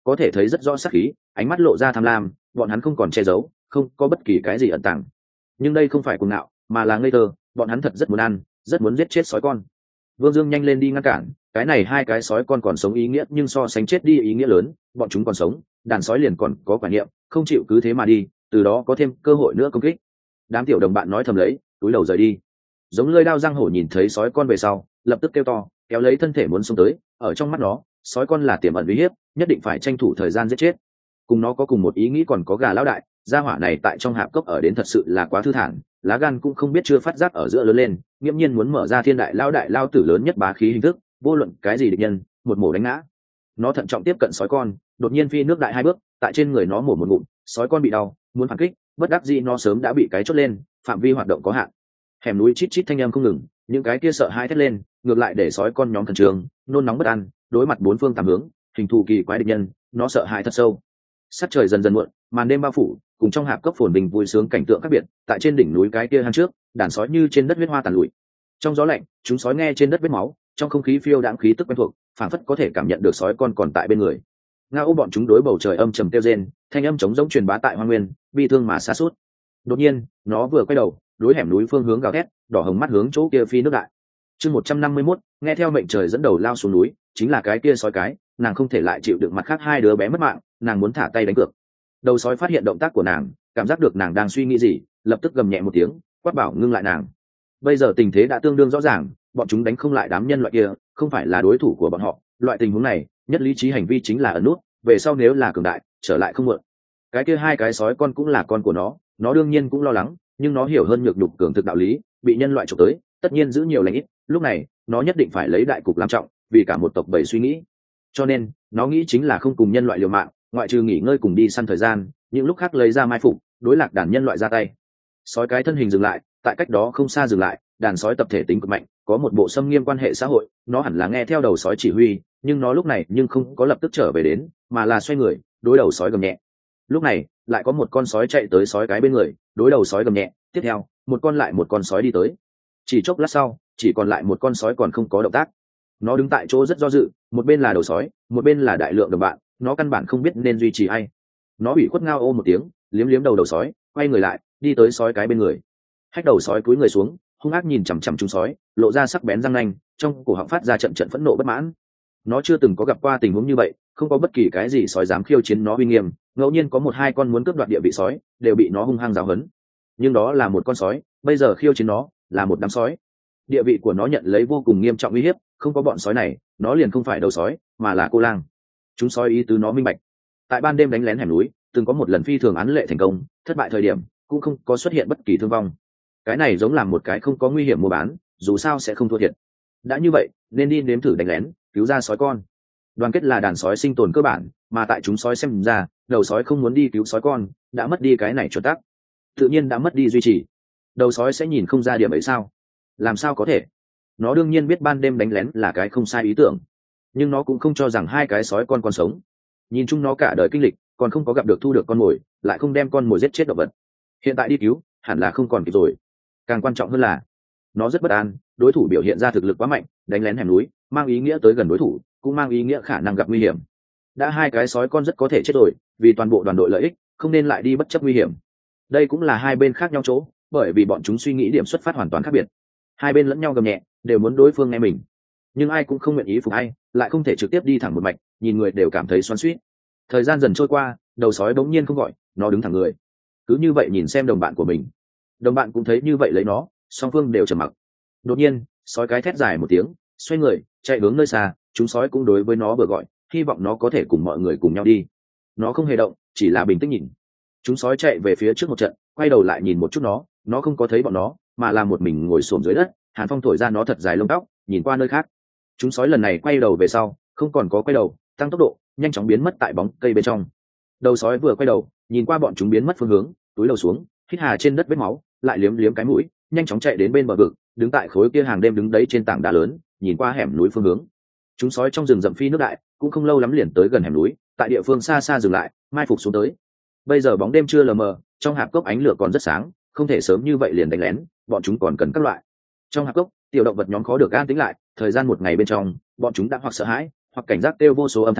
có thể thấy rất rõ sắc khí, ánh mắt lộ ra tham lam, bọn hắn không còn che giấu, không có bất kỳ cái gì ẩn tàng. Nhưng đây không phải cuồng ngạo, mà là ngây thơ, bọn hắn thật rất muốn ăn, rất muốn giết chết sói con. Vương Dương nhanh lên đi ngăn cản, cái này hai cái sói con còn sống ý nghĩa nhưng so sánh chết đi ý nghĩa lớn, bọn chúng còn sống, đàn sói liền còn có quả niệm, không chịu cứ thế mà đi, từ đó có thêm cơ hội nữa công kích. Đám tiểu đồng bạn nói thầm lấy, túi đầu rời đi. Giống lưỡi đao răng hổ nhìn thấy sói con về sau, lập tức kêu to, kéo lấy thân thể muốn xông tới, ở trong mắt nó, sói con là tiềm ẩn uy hiếp, nhất định phải tranh thủ thời gian giết chết. Cùng nó có cùng một ý nghĩ còn có gà lão đại, gia hỏa này tại trong hạp cốc ở đến thật sự là quá thư thản, lá gan cũng không biết chưa phát giác ở giữa lớn lên, nghiễm nhiên muốn mở ra thiên đại lao đại lao tử lớn nhất bá khí hình thức, vô luận cái gì địch nhân, một mổ đánh ngã. Nó thận trọng tiếp cận sói con, đột nhiên phi nước đại hai bước, tại trên người nó mổ một ngụm, sói con bị đau, muốn phản kích, bất đắc dĩ nó sớm đã bị cái chốt lên, phạm vi hoạt động có hạn. Hẻm núi chít chít thanh âm không ngừng, những cái kia sợ hai thét lên, ngược lại để sói con nhóm thần trường, nôn nóng bất an, đối mặt bốn phương tám hướng, hình thù kỳ quái địch nhân, nó sợ hãi thật sâu. Sắc trời dần dần muộn, màn đêm bao phủ, cùng trong hạp cốc phồn bình vui sướng cảnh tượng khác biệt, tại trên đỉnh núi cái kia hang trước, đàn sói như trên đất huyết hoa tàn lụi. Trong gió lạnh, chúng sói nghe trên đất vết máu, trong không khí phiêu đãng khí tức quen thuộc, phảng phất có thể cảm nhận được sói con còn tại bên người. Ngao ô bọn chúng đối bầu trời âm trầm kêu rên, thanh âm trống rỗng truyền bá tại hoang nguyên, bi thương mà xa suốt. Đột nhiên, nó vừa quay đầu, đối hẻm núi phương hướng gào thét, đỏ hồng mắt hướng chỗ kia phi nước đại. Chương một trăm năm mươi mốt, nghe theo mệnh trời dẫn đầu lao xuống núi, chính là cái kia sói cái, nàng không thể lại chịu đựng mặt khác hai đứa bé mất mạng, nàng muốn thả tay đánh cược. Đầu sói phát hiện động tác của nàng, cảm giác được nàng đang suy nghĩ gì, lập tức gầm nhẹ một tiếng, quát bảo ngưng lại nàng. Bây giờ tình thế đã tương đương rõ ràng, bọn chúng đánh không lại đám nhân loại kia, không phải là đối thủ của bọn họ, loại tình huống này, nhất lý trí hành vi chính là ẩn nút, về sau nếu là cường đại, trở lại không muộn. Cái kia hai cái sói con cũng là con của nó, nó đương nhiên cũng lo lắng, nhưng nó hiểu hơn nhược nhục cường thực đạo lý, bị nhân loại chụp tới, tất nhiên giữ nhiều lành ít, lúc này, nó nhất định phải lấy đại cục làm trọng, vì cả một tộc bầy suy nghĩ. Cho nên, nó nghĩ chính là không cùng nhân loại liều mạng, ngoại trừ nghỉ ngơi cùng đi săn thời gian, những lúc khác lấy ra mai phục, đối lạc đàn nhân loại ra tay. Sói cái thân hình dừng lại, tại cách đó không xa dừng lại, đàn sói tập thể tính cực mạnh, có một bộ xâm nghiêm quan hệ xã hội, nó hẳn là nghe theo đầu sói chỉ huy, nhưng nó lúc này nhưng không có lập tức trở về đến, mà là xoay người, đối đầu sói gầm nhẹ. Lúc này, lại có một con sói chạy tới sói cái bên người, đối đầu sói gầm nhẹ, tiếp theo, một con lại một con sói đi tới. Chỉ chốc lát sau, chỉ còn lại một con sói còn không có động tác. Nó đứng tại chỗ rất do dự, một bên là đầu sói, một bên là đại lượng đồng bạn, nó căn bản không biết nên duy trì ai. Nó ủy khuất ngao ô một tiếng, liếm liếm đầu đầu sói, quay người lại, đi tới sói cái bên người. Hách đầu sói cúi người xuống, hung ác nhìn chằm chằm chúng sói, lộ ra sắc bén răng nanh, trong cổ họng phát ra trận trận phẫn nộ bất mãn. Nó chưa từng có gặp qua tình huống như vậy, không có bất kỳ cái gì sói dám khiêu chiến nó uy nghiêm, ngẫu nhiên có một hai con muốn cướp đoạt địa vị sói, đều bị nó hung hăng giáo huấn. Nhưng đó là một con sói, bây giờ khiêu chiến nó, là một đám sói. Địa vị của nó nhận lấy vô cùng nghiêm trọng uy hiếp, không có bọn sói này, nó liền không phải đầu sói, mà là cô lang. Chúng sói ý tứ nó minh bạch. Tại ban đêm đánh lén hẻm núi, từng có một lần phi thường án lệ thành công, thất bại thời điểm cũng không có xuất hiện bất kỳ thương vong. Cái này giống làm một cái không có nguy hiểm mua bán, dù sao sẽ không thua thiệt. Đã như vậy, nên đi nếm thử đánh lén, cứu ra sói con. Đoàn kết là đàn sói sinh tồn cơ bản, mà tại chúng sói xem ra, đầu sói không muốn đi cứu sói con, đã mất đi cái này chuẩn tắc, tự nhiên đã mất đi duy trì. Đầu sói sẽ nhìn không ra điểm ấy sao? Làm sao có thể? Nó đương nhiên biết ban đêm đánh lén là cái không sai ý tưởng, nhưng nó cũng không cho rằng hai cái sói con còn sống. Nhìn chung nó cả đời kinh lịch, còn không có gặp được thu được con mồi, lại không đem con mồi giết chết động vật. Hiện tại đi cứu, hẳn là không còn kịp rồi. Càng quan trọng hơn là, nó rất bất an, đối thủ biểu hiện ra thực lực quá mạnh, đánh lén hẻm núi, mang ý nghĩa tới gần đối thủ, cũng mang ý nghĩa khả năng gặp nguy hiểm. Đã hai cái sói con rất có thể chết rồi, vì toàn bộ đoàn đội lợi ích, không nên lại đi bất chấp nguy hiểm. Đây cũng là hai bên khác nhau chỗ, bởi vì bọn chúng suy nghĩ điểm xuất phát hoàn toàn khác biệt. Hai bên lẫn nhau gầm nhẹ, đều muốn đối phương nghe mình, nhưng ai cũng không nguyện ý phục ai, lại không thể trực tiếp đi thẳng một mạch, nhìn người đều cảm thấy xoắn xuýt. Thời gian dần trôi qua, đầu sói bỗng nhiên không gọi, nó đứng thẳng người, cứ như vậy nhìn xem đồng bạn của mình. Đồng bạn cũng thấy như vậy lấy nó, song phương đều trầm mặc. Đột nhiên, sói cái thét dài một tiếng, xoay người, chạy hướng nơi xa, chúng sói cũng đối với nó vừa gọi, hy vọng nó có thể cùng mọi người cùng nhau đi. Nó không hề động, chỉ là bình tĩnh nhìn. Chúng sói chạy về phía trước một trận, quay đầu lại nhìn một chút nó, nó không có thấy bọn nó, mà là một mình ngồi xổm dưới đất, hàn phong thổi ra nó thật dài lông tóc, nhìn qua nơi khác. Chúng sói lần này quay đầu về sau, không còn có quay đầu, tăng tốc độ, nhanh chóng biến mất tại bóng cây bên trong. Đầu sói vừa quay đầu, nhìn qua bọn chúng biến mất phương hướng, túi đầu xuống, hít hà trên đất vết máu, lại liếm liếm cái mũi, nhanh chóng chạy đến bên bờ vực, đứng tại khối kia hàng đêm đứng đấy trên tảng đá lớn, nhìn qua hẻm núi phương hướng. Chúng sói trong rừng rậm phi nước đại, cũng không lâu lắm liền tới gần hẻm núi, tại địa phương xa xa dừng lại, mai phục xuống tới. Bây giờ bóng đêm chưa lờ mờ, trong hạp cốc ánh lửa còn rất sáng, không thể sớm như vậy liền đánh lén, bọn chúng còn cần các loại. Trong hạp cốc, tiểu động vật nhóm khó được an tĩnh lại, thời gian một ngày bên trong, bọn chúng đã hoặc sợ hãi, hoặc cảnh giác kêu vô số âm thanh,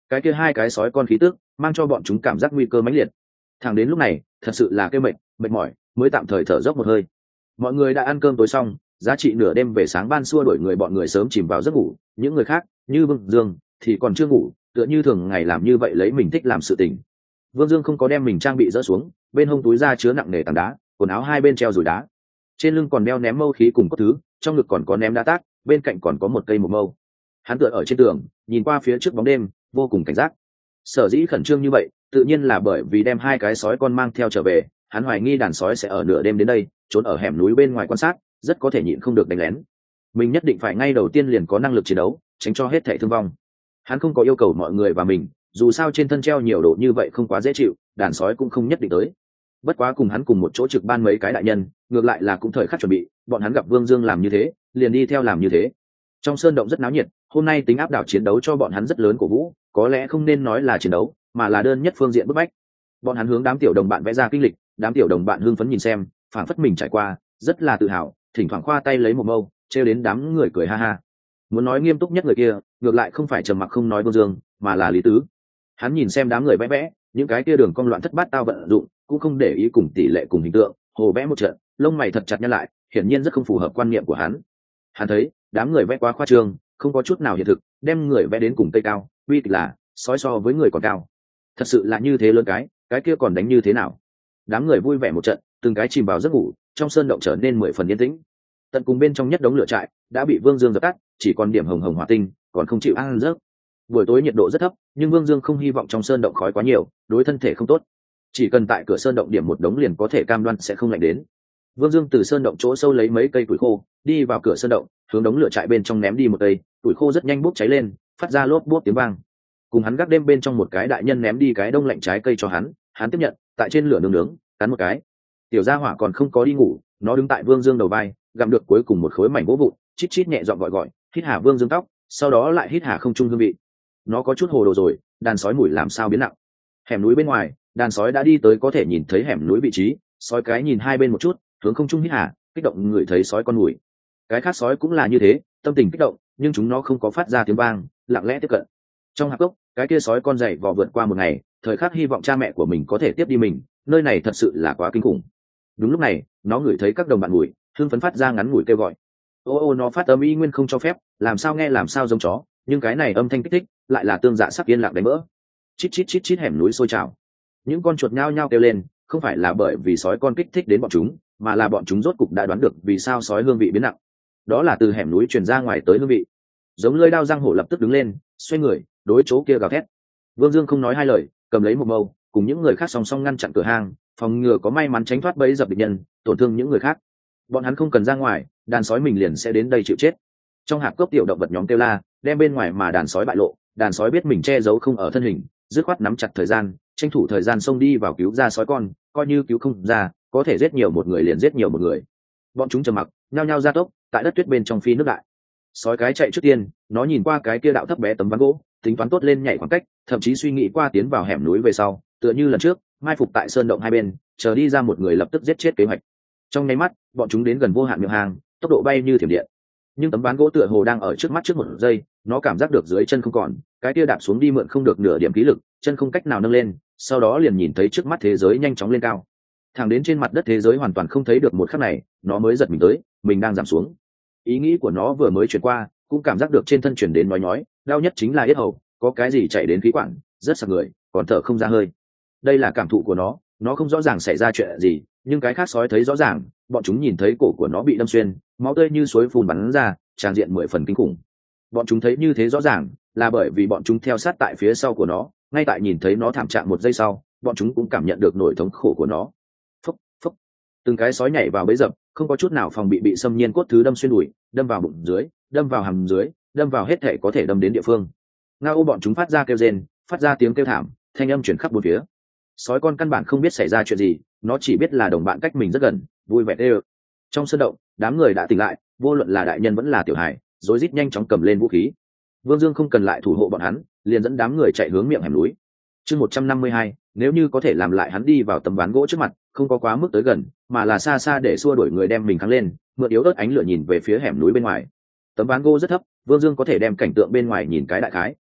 cái kia hai cái sói con khí tức mang cho bọn chúng cảm giác nguy cơ mãnh liệt. Thẳng đến lúc này thật sự là kêu mệt mệt mỏi mới tạm thời thở dốc một hơi. Mọi người đã ăn cơm tối xong, giá trị nửa đêm về sáng ban xua đuổi người bọn người sớm chìm vào giấc ngủ. Những người khác như Vương Dương thì còn chưa ngủ, tựa như thường ngày làm như vậy lấy mình thích làm sự tình. Vương Dương không có đem mình trang bị dỡ xuống, bên hông túi ra chứa nặng nề tảng đá, quần áo hai bên treo rủi đá, trên lưng còn đeo ném mâu khí cùng cốt thứ, trong ngực còn có ném đá tác, bên cạnh còn có một cây một mâu. Hắn tựa ở trên tường, nhìn qua phía trước bóng đêm, vô cùng cảnh giác. Sở dĩ khẩn trương như vậy, tự nhiên là bởi vì đem hai cái sói con mang theo trở về, hắn hoài nghi đàn sói sẽ ở nửa đêm đến đây, trốn ở hẻm núi bên ngoài quan sát, rất có thể nhịn không được đánh lén. Mình nhất định phải ngay đầu tiên liền có năng lực chiến đấu, tránh cho hết thảy thương vong. Hắn không có yêu cầu mọi người và mình, dù sao trên thân treo nhiều đồ như vậy không quá dễ chịu, đàn sói cũng không nhất định tới. Bất quá cùng hắn cùng một chỗ trực ban mấy cái đại nhân, ngược lại là cũng thời khắc chuẩn bị, bọn hắn gặp Vương Dương làm như thế, liền đi theo làm như thế. Trong sơn động rất náo nhiệt, hôm nay tính áp đảo chiến đấu cho bọn hắn rất lớn cổ vũ, có lẽ không nên nói là chiến đấu, mà là đơn nhất phương diện bức bách. Bọn hắn hướng đám tiểu đồng bạn vẽ ra kinh lịch, đám tiểu đồng bạn hưng phấn nhìn xem, phảng phất mình trải qua, rất là tự hào, thỉnh thoảng khoa tay lấy một mâu, trêu đến đám người cười ha ha. Muốn nói nghiêm túc nhất người kia, ngược lại không phải trầm mặc không nói Vương Dương, mà là Lý Tứ. Hắn nhìn xem đám người vẽ vẽ, những cái kia đường cong loạn thất bát tao vận dụng, cũng không để ý cùng tỷ lệ cùng hình tượng, hồ vẽ một trận, lông mày thật chặt nhăn lại, hiển nhiên rất không phù hợp quan niệm của hắn. Hắn thấy, đám người vẽ quá khoa trương, không có chút nào hiện thực, đem người vẽ đến cùng cây cao, uy kịch là sói so với người còn cao. Thật sự là như thế lớn cái, cái kia còn đánh như thế nào? Đám người vui vẻ một trận, từng cái chìm vào giấc ngủ, trong sơn động trở nên mười phần yên tĩnh. Tận cùng bên trong nhất đống lửa trại đã bị Vương Dương dập tắt, chỉ còn điểm hồng hồng hỏa tinh, còn không chịu ăn rớt. Buổi tối nhiệt độ rất thấp, nhưng Vương Dương không hy vọng trong sơn động khói quá nhiều, đối thân thể không tốt. Chỉ cần tại cửa sơn động điểm một đống liền có thể cam đoan sẽ không lạnh đến. Vương Dương từ sơn động chỗ sâu lấy mấy cây củi khô, đi vào cửa sơn động, hướng đống lửa trại bên trong ném đi một cây, củi khô rất nhanh bốc cháy lên, phát ra lốp bốp tiếng vang. Cùng hắn gác đêm bên trong một cái đại nhân ném đi cái đông lạnh trái cây cho hắn, hắn tiếp nhận, tại trên lửa nướng nướng, cắn một cái. Tiểu gia hỏa còn không có đi ngủ, nó đứng tại Vương Dương đầu vai, gặm được cuối cùng một khối mảnh gỗ vụn, chít chít nhẹ giọng gọi gọi, hít hà Vương Dương tóc, sau đó lại hít hà không trung hương vị. Nó có chút hồ đồ rồi, đàn sói mùi làm sao biến nặng. Hẻm núi bên ngoài, đàn sói đã đi tới có thể nhìn thấy hẻm núi vị trí, sói cái nhìn hai bên một chút, hướng không trung hít hà, kích động người thấy sói con mùi. Cái khác sói cũng là như thế, tâm tình kích động, nhưng chúng nó không có phát ra tiếng vang, lặng lẽ tiếp cận. Trong hạp gốc, cái kia sói con dày vò vượt qua một ngày, thời khắc hy vọng cha mẹ của mình có thể tiếp đi mình, nơi này thật sự là quá kinh khủng. Đúng lúc này, nó ngửi thấy các đồng bạn mùi, hưng phấn phát ra ngắn ngủi kêu gọi. Ô ô nó phát âm y nguyên không cho phép, làm sao nghe làm sao giống chó, nhưng cái này âm thanh kích thích, lại là tương dạ sắc yên lặng đánh vỡ. Chít chít chít chít hẻm núi sôi trào. Những con chuột nhao nhao kêu lên, không phải là bởi vì sói con kích thích đến bọn chúng, mà là bọn chúng rốt cục đã đoán được vì sao sói hương vị biến nặng. Đó là từ hẻm núi truyền ra ngoài tới hương vị. Giống lưỡi đao răng hổ lập tức đứng lên, xoay người, đối chỗ kia gào thét. Vương Dương không nói hai lời, cầm lấy một mâu, cùng những người khác song song ngăn chặn cửa hang, phòng ngừa có may mắn tránh thoát bẫy dập địch nhân, tổn thương những người khác. Bọn hắn không cần ra ngoài, đàn sói mình liền sẽ đến đây chịu chết. Trong hạp cốc tiểu động vật nhóm kêu la, đem bên ngoài mà đàn sói bại lộ, đàn sói biết mình che giấu không ở thân hình, dứt khoát nắm chặt thời gian, tranh thủ thời gian xông đi vào cứu ra sói con, coi như cứu không ra, có thể giết nhiều một người liền giết nhiều một người. Bọn chúng trầm mặc, nhao nhao ra tốc, tại đất tuyết bên trong phi nước đại. Sói cái chạy trước tiên, nó nhìn qua cái kia đạo thấp bé tấm ván gỗ, tính toán tốt lên nhảy khoảng cách, thậm chí suy nghĩ qua tiến vào hẻm núi về sau, tựa như lần trước, mai phục tại sơn động hai bên, chờ đi ra một người lập tức giết chết kế hoạch. Trong nháy mắt, bọn chúng đến gần vô hạn miệng hang, tốc độ bay như thiểm điện. Nhưng tấm ván gỗ tựa hồ đang ở trước mắt trước một giây, nó cảm giác được dưới chân không còn, cái kia đạp xuống đi mượn không được nửa điểm khí lực, chân không cách nào nâng lên, sau đó liền nhìn thấy trước mắt thế giới nhanh chóng lên cao. Thẳng đến trên mặt đất thế giới hoàn toàn không thấy được một khắc này, nó mới giật mình tới, mình đang giảm xuống. Ý nghĩ của nó vừa mới chuyển qua, cũng cảm giác được trên thân chuyển đến nói nhói, đau nhất chính là yết hầu, có cái gì chạy đến khí quản, rất sặc người, còn thở không ra hơi. Đây là cảm thụ của nó, nó không rõ ràng xảy ra chuyện gì, nhưng cái khác sói thấy rõ ràng, bọn chúng nhìn thấy cổ của nó bị đâm xuyên, máu tươi như suối phun bắn ra, tràn diện mười phần kinh khủng. Bọn chúng thấy như thế rõ ràng, là bởi vì bọn chúng theo sát tại phía sau của nó, ngay tại nhìn thấy nó thảm trạng một giây sau, bọn chúng cũng cảm nhận được nỗi thống khổ của nó. Phốc, phốc. Từng cái sói nhảy vào bẫy dập, không có chút nào phòng bị bị xâm nhiên cốt thứ đâm xuyên đùi, đâm vào bụng dưới, đâm vào hàm dưới, đâm vào hết thể có thể đâm đến địa phương. Ngao bọn chúng phát ra kêu rên, phát ra tiếng kêu thảm, thanh âm chuyển khắp bốn phía. Sói con căn bản không biết xảy ra chuyện gì, nó chỉ biết là đồng bạn cách mình rất gần, vui vẻ đê ơ. Trong sân động, đám người đã tỉnh lại, vô luận là đại nhân vẫn là tiểu hài, rối rít nhanh chóng cầm lên vũ khí. Vương Dương không cần lại thủ hộ bọn hắn, liền dẫn đám người chạy hướng miệng hẻm núi. Chương một trăm năm mươi hai, nếu như có thể làm lại hắn đi vào tấm ván gỗ trước mặt, không có quá mức tới gần, mà là xa xa để xua đuổi người đem mình kháng lên, mượn yếu ớt ánh lửa nhìn về phía hẻm núi bên ngoài. Tấm ván gỗ rất thấp, Vương Dương có thể đem cảnh tượng bên ngoài nhìn cái đại khái.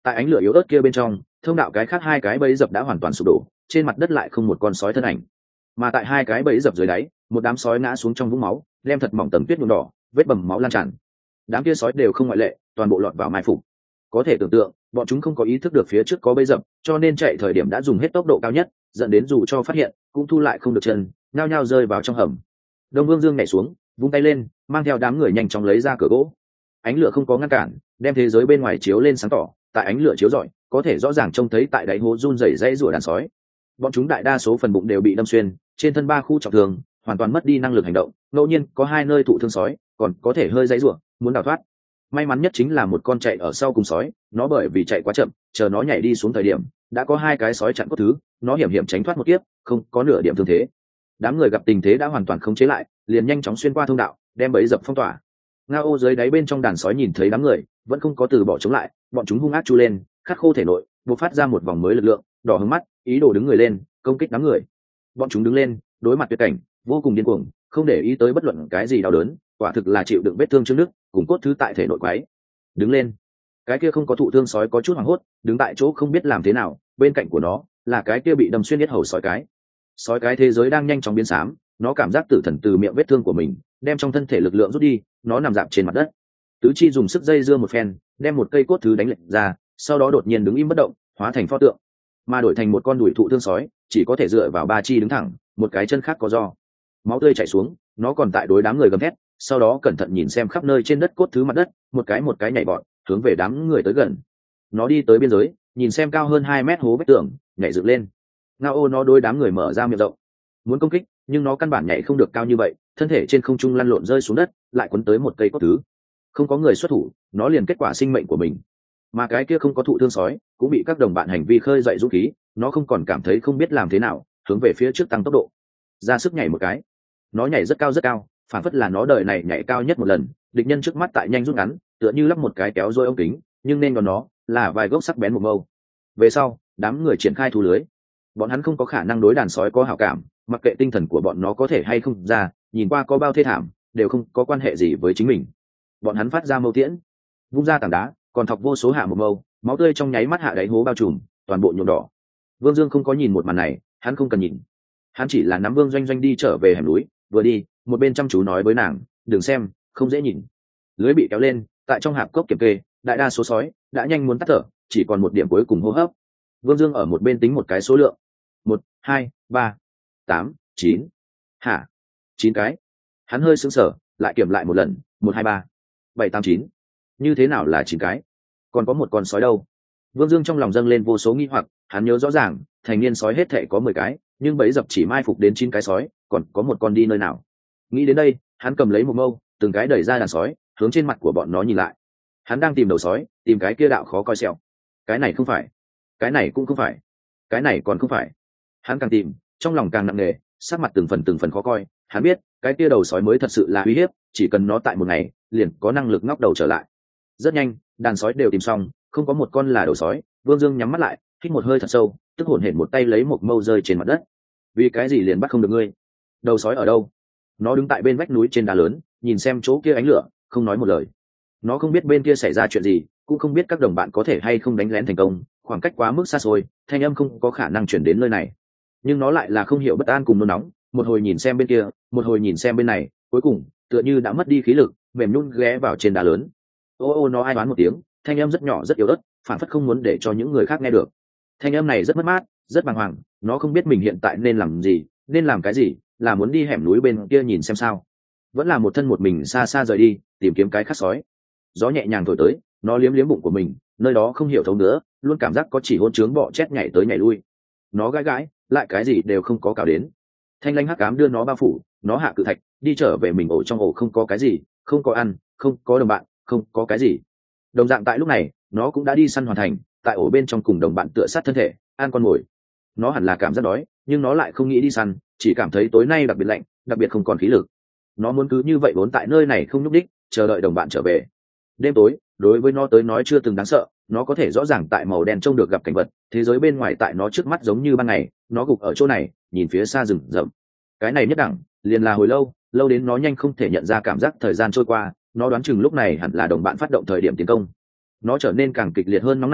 tại ánh lửa yếu ớt kia bên trong, thông đạo cái khác hai cái bẫy dập đã hoàn toàn sụp đổ, trên mặt đất lại không một con sói thân ảnh. Mà tại hai cái bẫy dập dưới đáy, một đám sói ngã xuống trong vũng máu, đem thật mỏng tầng tuyết nhuộm đỏ, vết bầm máu lan tràn. Đám kia sói đều không ngoại lệ, toàn bộ lọt vào mai phục. Có thể tưởng tượng, bọn chúng không có ý thức được phía trước có bẫy dập, cho nên chạy thời điểm đã dùng hết tốc độ cao nhất, dẫn đến dù cho phát hiện, cũng thu lại không được chân, nhao nhao rơi vào trong hầm. Đông Vương Dương nhảy xuống, vung tay lên, mang theo đám người nhanh chóng lấy ra cửa gỗ. Ánh lửa không có ngăn cản, đem thế giới bên ngoài chiếu lên sáng tỏ, tại ánh lửa chiếu rọi, có thể rõ ràng trông thấy tại đáy hố run rẩy rãy rủa đàn sói. Bọn chúng đại đa số phần bụng đều bị đâm xuyên, trên thân ba khu trọng thương, hoàn toàn mất đi năng lực hành động, ngẫu nhiên có hai nơi thụ thương sói, còn có thể hơi rãy rủa, muốn đào thoát. May mắn nhất chính là một con chạy ở sau cùng sói, nó bởi vì chạy quá chậm, chờ nó nhảy đi xuống thời điểm, đã có hai cái sói chặn cốt thứ, nó hiểm hiểm tránh thoát một kiếp, không có nửa điểm thương thế. Đám người gặp tình thế đã hoàn toàn khống chế lại, liền nhanh chóng xuyên qua thông đạo, đem bẫy dập phong tỏa. Ngao dưới đáy bên trong đàn sói nhìn thấy đám người, vẫn không có từ bỏ chống lại, bọn chúng hung ác chu lên, khát khô thể nội, bộc phát ra một vòng mới lực lượng, đỏ hứng mắt, ý đồ đứng người lên, công kích đám người. Bọn chúng đứng lên, đối mặt tuyệt cảnh, vô cùng điên cuồng, không để ý tới bất luận cái gì đau đớn, quả thực là chịu đựng vết thương trước nước, cùng cốt thứ tại thể nội quái. Đứng lên. Cái kia không có thụ thương sói có chút hoảng hốt, đứng tại chỗ không biết làm thế nào, bên cạnh của nó là cái kia bị đâm xuyên yết hầu sói cái. Sói cái thế giới đang nhanh chóng biến xám, nó cảm giác tử thần từ miệng vết thương của mình, đem trong thân thể lực lượng rút đi, nó nằm dạp trên mặt đất. Tứ chi dùng sức dây dưa một phen, đem một cây cốt thứ đánh lệch ra, sau đó đột nhiên đứng im bất động, hóa thành pho tượng, mà đổi thành một con đùi thụ thương sói, chỉ có thể dựa vào ba chi đứng thẳng, một cái chân khác có do. Máu tươi chảy xuống, nó còn tại đối đám người gầm thét, sau đó cẩn thận nhìn xem khắp nơi trên đất cốt thứ mặt đất, một cái một cái nhảy vọt, hướng về đám người tới gần. Nó đi tới biên giới, nhìn xem cao hơn hai mét hố vách tường, nhảy dựng lên. Ngao ô nó đối đám người mở ra miệng rộng, muốn công kích, nhưng nó căn bản nhảy không được cao như vậy, thân thể trên không trung lăn lộn rơi xuống đất, lại quấn tới một cây cốt thứ. Không có người xuất thủ, nó liền kết quả sinh mệnh của mình. Mà cái kia không có thụ thương sói, cũng bị các đồng bạn hành vi khơi dậy dũng khí, nó không còn cảm thấy không biết làm thế nào, hướng về phía trước tăng tốc độ, ra sức nhảy một cái. Nó nhảy rất cao rất cao, phản phất là nó đời này nhảy cao nhất một lần. Địch nhân trước mắt tại nhanh rút ngắn, tựa như lắp một cái kéo dôi ống kính, nhưng nên còn nó là vài gốc sắc bén một mâu. Về sau, đám người triển khai thu lưới. Bọn hắn không có khả năng đối đàn sói có hảo cảm, mặc kệ tinh thần của bọn nó có thể hay không ra, nhìn qua có bao thê thảm, đều không có quan hệ gì với chính mình. Bọn hắn phát ra mâu tiễn, vung ra tảng đá, còn thọc vô số hạ một mâu, máu tươi trong nháy mắt hạ đáy hố bao trùm, toàn bộ nhuộm đỏ. Vương Dương không có nhìn một màn này, hắn không cần nhìn, hắn chỉ là nắm Vương Doanh Doanh đi trở về hẻm núi, vừa đi, một bên chăm chú nói với nàng, đừng xem, không dễ nhìn. Lưới bị kéo lên, tại trong hạp cốc kiểm kê, đại đa số sói đã nhanh muốn tắt thở, chỉ còn một điểm cuối cùng hô hấp. Vương Dương ở một bên tính một cái số lượng, một, hai, ba, tám, chín, hả, chín cái. Hắn hơi sững sờ, lại kiểm lại một lần, một, hai, ba, bảy, tám, chín. Như thế nào là chín cái? Còn có một con sói đâu? Vương Dương trong lòng dâng lên vô số nghi hoặc, hắn nhớ rõ ràng, thành niên sói hết thảy có mười cái, nhưng bẫy dập chỉ mai phục đến chín cái sói, còn có một con đi nơi nào? Nghĩ đến đây, hắn cầm lấy một mâu, từng cái đẩy ra đàn sói, hướng trên mặt của bọn nó nhìn lại. Hắn đang tìm đầu sói, tìm cái kia đạo khó coi xẹo. Cái này không phải, cái này cũng không phải, cái này còn không phải. Hắn càng tìm, trong lòng càng nặng nề, sắc mặt từng phần từng phần khó coi. Hắn biết, cái kia đầu sói mới thật sự là uy hiếp, chỉ cần nó tại một ngày, liền có năng lực ngóc đầu trở lại. Rất nhanh, đàn sói đều tìm xong, không có một con là đầu sói. Vương Dương nhắm mắt lại, hít một hơi thật sâu, tức hổn hển một tay lấy một mâu rơi trên mặt đất. Vì cái gì liền bắt không được ngươi? Đầu sói ở đâu? Nó đứng tại bên vách núi trên đá lớn, nhìn xem chỗ kia ánh lửa, không nói một lời. Nó không biết bên kia xảy ra chuyện gì, cũng không biết các đồng bạn có thể hay không đánh lén thành công, khoảng cách quá mức xa xôi, thanh âm không có khả năng chuyển đến nơi này. Nhưng nó lại là không hiểu bất an cùng nôn nóng, một hồi nhìn xem bên kia, một hồi nhìn xem bên này, cuối cùng tựa như đã mất đi khí lực, mềm nhún ghé vào trên đá lớn. Ô ô nó ai đoán một tiếng, thanh âm rất nhỏ rất yếu ớt, phản phất không muốn để cho những người khác nghe được. Thanh âm này rất mất mát, rất bàng hoàng, nó không biết mình hiện tại nên làm gì, nên làm cái gì, là muốn đi hẻm núi bên kia nhìn xem sao, vẫn là một thân một mình xa xa rời đi, tìm kiếm cái khác sói. Gió nhẹ nhàng thổi tới, nó liếm liếm bụng của mình, nơi đó không hiểu thấu nữa, luôn cảm giác có chỉ hôn trướng bọ chét nhảy tới nhảy lui. Nó gãi gãi, lại cái gì đều không có cào đến. Thanh lãnh hắc ám đưa nó bao phủ, nó hạ cự thạch, đi trở về mình ổ trong ổ, không có cái gì, không có ăn, không có đồng bạn, không có cái gì. Đồng dạng tại lúc này, nó cũng đã đi săn hoàn thành, tại ổ bên trong cùng đồng bạn tựa sát thân thể, ăn con mồi. Nó hẳn là cảm giác đói, nhưng nó lại không nghĩ đi săn, chỉ cảm thấy tối nay đặc biệt lạnh, đặc biệt không còn khí lực. Nó muốn cứ như vậy vốn tại nơi này không nhúc đích, chờ đợi đồng bạn trở về. Đêm tối đối với nó tới nói chưa từng đáng sợ, nó có thể rõ ràng tại màu đen trông được gặp cảnh vật, thế giới bên ngoài tại nó trước mắt giống như ban ngày. Nó gục ở chỗ này, nhìn phía xa rừng rậm. Cái này nhất đẳng, liền là hồi lâu, lâu đến nó nhanh không thể nhận ra cảm giác thời gian trôi qua. Nó đoán chừng lúc này hẳn là đồng bạn phát động thời điểm tiến công. Nó trở nên càng kịch liệt hơn nóng nảy,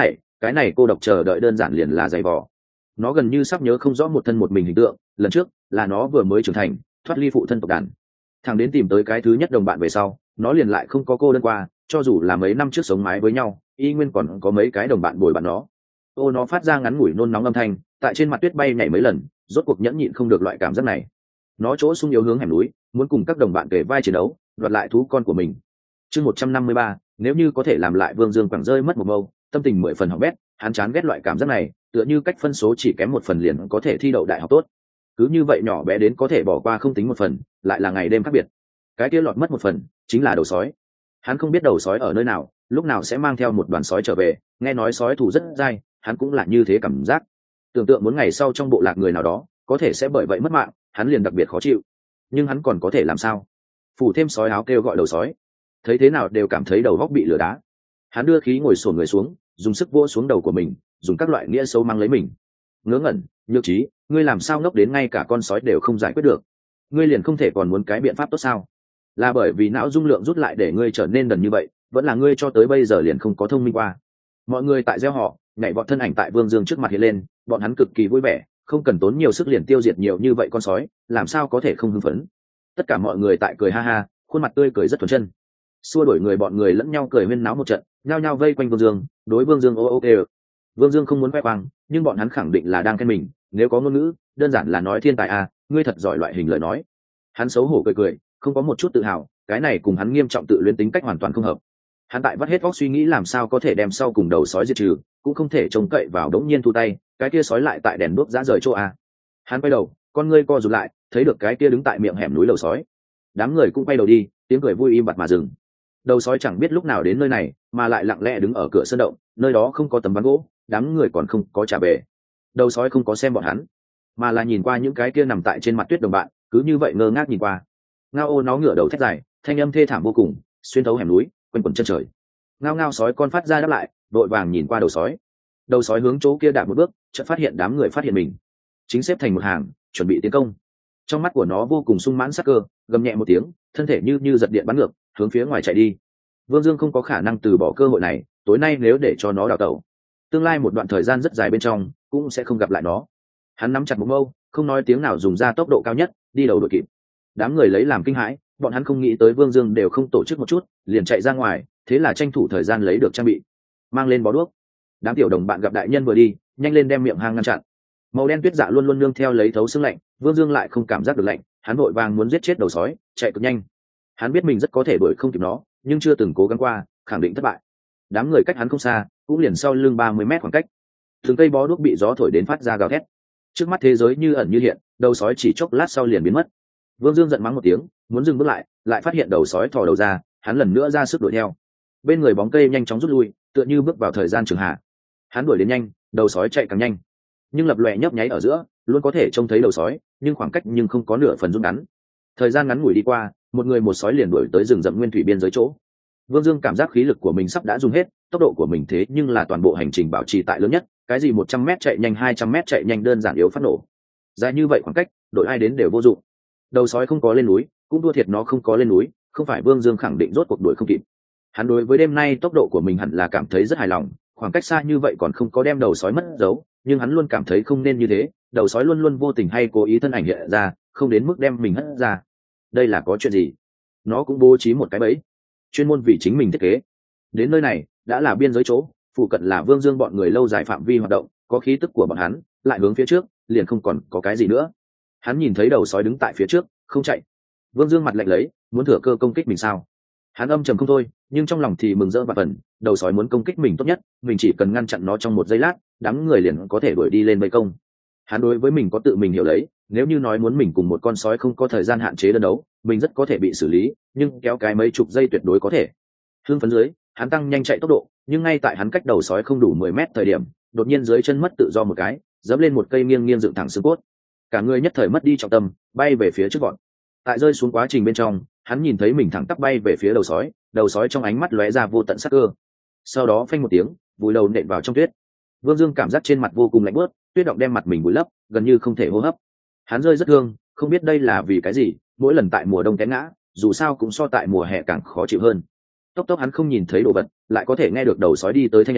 cái này cô độc chờ đợi đơn giản liền là dày vò. Nó gần như sắp nhớ không rõ một thân một mình hình tượng, lần trước là nó vừa mới trưởng thành thoát ly phụ thân tộc đàn, thằng đến tìm tới cái thứ nhất đồng bạn về sau, nó liền lại không có cô đơn qua, cho dù là mấy năm trước sống mái với nhau y nguyên còn có mấy cái đồng bạn bồi bạn nó. Ô nó phát ra ngắn ngủi nôn nóng âm thanh, tại trên mặt tuyết bay nhảy mấy lần, rốt cuộc nhẫn nhịn không được loại cảm giác này. Nó chỗ sung yếu hướng hẻm núi, muốn cùng các đồng bạn kể vai chiến đấu, đoạt lại thú con của mình. Chương một trăm năm mươi ba, nếu như có thể làm lại Vương Dương quẳng rơi mất một mâu, tâm tình mười phần hỏng bét, hắn chán ghét loại cảm giác này, tựa như cách phân số chỉ kém một phần liền có thể thi đậu đại học tốt. Cứ như vậy nhỏ bé đến có thể bỏ qua không tính một phần, lại là ngày đêm khác biệt. Cái kia lọt mất một phần, chính là đầu sói. Hắn không biết đầu sói ở nơi nào, lúc nào sẽ mang theo một đoàn sói trở về, nghe nói sói thủ rất dai, hắn cũng là như thế cảm giác. Tưởng tượng muốn ngày sau trong bộ lạc người nào đó có thể sẽ bởi vậy mất mạng, hắn liền đặc biệt khó chịu. Nhưng hắn còn có thể làm sao? Phủ thêm sói áo kêu gọi đầu sói, thấy thế nào đều cảm thấy đầu góc bị lửa đá. Hắn đưa khí ngồi xổm người xuống, dùng sức vỗ xuống đầu của mình, dùng các loại nghĩa xấu mang lấy mình. Ngớ ngẩn, nhược trí, ngươi làm sao ngốc đến ngay cả con sói đều không giải quyết được? Ngươi liền không thể còn muốn cái biện pháp tốt sao? Là bởi vì não dung lượng rút lại để ngươi trở nên đần như vậy, vẫn là ngươi cho tới bây giờ liền không có thông minh qua? Mọi người tại gieo họ, nhảy vọt thân ảnh tại Vương Dương trước mặt hiện lên, bọn hắn cực kỳ vui vẻ, không cần tốn nhiều sức liền tiêu diệt nhiều như vậy con sói, làm sao có thể không hưng phấn? Tất cả mọi người tại cười ha ha, khuôn mặt tươi cười rất thuần chân. Xua đuổi người bọn người lẫn nhau cười huyên náo một trận, nhao nhao vây quanh Vương Dương, đối Vương Dương ô ô kêu. Vương Dương không muốn khoe khoang, nhưng bọn hắn khẳng định là đang khen mình, nếu có ngôn ngữ, đơn giản là nói thiên tài à, ngươi thật giỏi loại hình lời nói. Hắn xấu hổ cười cười, không có một chút tự hào, cái này cùng hắn nghiêm trọng tự luyến tính cách hoàn toàn không hợp. Hắn tại vắt hết óc suy nghĩ làm sao có thể đem sau cùng đầu sói diệt trừ, cũng không thể trông cậy vào đống nhiên thu tay, cái kia sói lại tại đèn đuốc dã rời chỗ à. Hắn quay đầu, con ngươi co rụt lại, thấy được cái kia đứng tại miệng hẻm núi đầu sói. Đám người cũng quay đầu đi, tiếng cười vui im bặt mà dừng. Đầu sói chẳng biết lúc nào đến nơi này, mà lại lặng lẽ đứng ở cửa sân động, nơi đó không có tấm ván gỗ, đám người còn không có trả về. Đầu sói không có xem bọn hắn, mà là nhìn qua những cái kia nằm tại trên mặt tuyết đồng bạn, cứ như vậy ngơ ngác nhìn qua. Ngao ô nó ngửa đầu thét dài, thanh âm thê thảm vô cùng, xuyên thấu hẻm núi, quanh quẩn chân trời. Ngao ngao sói con phát ra đáp lại, đội vàng nhìn qua đầu sói. Đầu sói hướng chỗ kia đạp một bước, chợt phát hiện đám người phát hiện mình, chính xếp thành một hàng, chuẩn bị tiến công. Trong mắt của nó vô cùng sung mãn sắc cơ, gầm nhẹ một tiếng, thân thể như như giật điện bắn ngược, hướng phía ngoài chạy đi. Vương Dương không có khả năng từ bỏ cơ hội này, tối nay nếu để cho nó đào tẩu, tương lai một đoạn thời gian rất dài bên trong cũng sẽ không gặp lại nó. Hắn nắm chặt một mâu, không nói tiếng nào dùng ra tốc độ cao nhất, đi đầu đội kịp. Đám người lấy làm kinh hãi, bọn hắn không nghĩ tới Vương Dương đều không tổ chức một chút, liền chạy ra ngoài, thế là tranh thủ thời gian lấy được trang bị, mang lên bó đuốc. Đám tiểu đồng bạn gặp đại nhân vừa đi, nhanh lên đem miệng hang ngăn chặn. Màu đen tuyết dạ luôn luôn nương theo lấy thấu xương lạnh, Vương Dương lại không cảm giác được lạnh, hắn vội vàng muốn giết chết đầu sói, chạy cực nhanh. Hắn biết mình rất có thể đuổi không kịp nó, nhưng chưa từng cố gắng qua, khẳng định thất bại. Đám người cách hắn không xa, cũng liền sau lưng ba mươi mét khoảng cách. Từng cây bó đuốc bị gió thổi đến phát ra gào thét. Trước mắt thế giới như ẩn như hiện, đầu sói chỉ chốc lát sau liền biến mất. Vương Dương giận mắng một tiếng, muốn dừng bước lại, lại phát hiện đầu sói thò đầu ra, hắn lần nữa ra sức đuổi theo. Bên người bóng cây nhanh chóng rút lui, tựa như bước vào thời gian trường hạ. Hắn đuổi đến nhanh, đầu sói chạy càng nhanh, nhưng lập lòe nhấp nháy ở giữa, luôn có thể trông thấy đầu sói, nhưng khoảng cách nhưng không có nửa phần rút ngắn. Thời gian ngắn ngủi đi qua, một người một sói liền đuổi tới rừng rậm nguyên thủy biên giới chỗ. Vương Dương cảm giác khí lực của mình sắp đã dùng hết, tốc độ của mình thế nhưng là toàn bộ hành trình bảo trì tại lớn nhất, cái gì một trăm mét chạy nhanh, hai trăm mét chạy nhanh đơn giản yếu phát nổ. Dài như vậy khoảng cách, đội ai đến đều vô dụng. Đầu sói không có lên núi, cũng thua thiệt nó không có lên núi, không phải Vương Dương khẳng định rốt cuộc đuổi không kịp. Hắn đối với đêm nay tốc độ của mình hẳn là cảm thấy rất hài lòng, khoảng cách xa như vậy còn không có đem đầu sói mất dấu, nhưng hắn luôn cảm thấy không nên như thế, đầu sói luôn luôn vô tình hay cố ý thân ảnh hiện ra, không đến mức đem mình hất ra. Đây là có chuyện gì? Nó cũng bố trí một cái bẫy, chuyên môn vì chính mình thiết kế. Đến nơi này đã là biên giới chỗ, phụ cận là Vương Dương bọn người lâu dài phạm vi hoạt động, có khí tức của bọn hắn, lại hướng phía trước, liền không còn có cái gì nữa. Hắn nhìn thấy đầu sói đứng tại phía trước, không chạy. Vương Dương mặt lạnh lấy, muốn thừa cơ công kích mình sao? Hắn âm trầm không thôi, nhưng trong lòng thì mừng rỡ và phần, đầu sói muốn công kích mình tốt nhất, mình chỉ cần ngăn chặn nó trong một giây lát, đám người liền có thể đuổi đi lên vây công. Hắn đối với mình có tự mình hiểu lấy, nếu như nói muốn mình cùng một con sói không có thời gian hạn chế đơn đấu, mình rất có thể bị xử lý, nhưng kéo cái mấy chục giây tuyệt đối có thể. Hưng phấn dưới, hắn tăng nhanh chạy tốc độ, nhưng ngay tại hắn cách đầu sói không đủ mười mét thời điểm, đột nhiên dưới chân mất tự do một cái, dẫm lên một cây nghiêng nghiêng dựng thẳng xương cốt. Cả người nhất thời mất đi trọng tâm, bay về phía trước gọn. Tại rơi xuống quá trình bên trong, hắn nhìn thấy mình thẳng tắp bay về phía đầu sói, đầu sói trong ánh mắt lóe ra vô tận sắc cơ. Sau đó phanh một tiếng, vùi đầu nện vào trong tuyết. Vương Dương cảm giác trên mặt vô cùng lạnh buốt, tuyết động đem mặt mình vùi lấp, gần như không thể hô hấp. Hắn rơi rất thương, không biết đây là vì cái gì, mỗi lần tại mùa đông té ngã, dù sao cũng so tại mùa hè càng khó chịu hơn. Tốc tốc hắn không nhìn thấy đồ vật, lại có thể nghe được đầu sói đi tới thanh âm,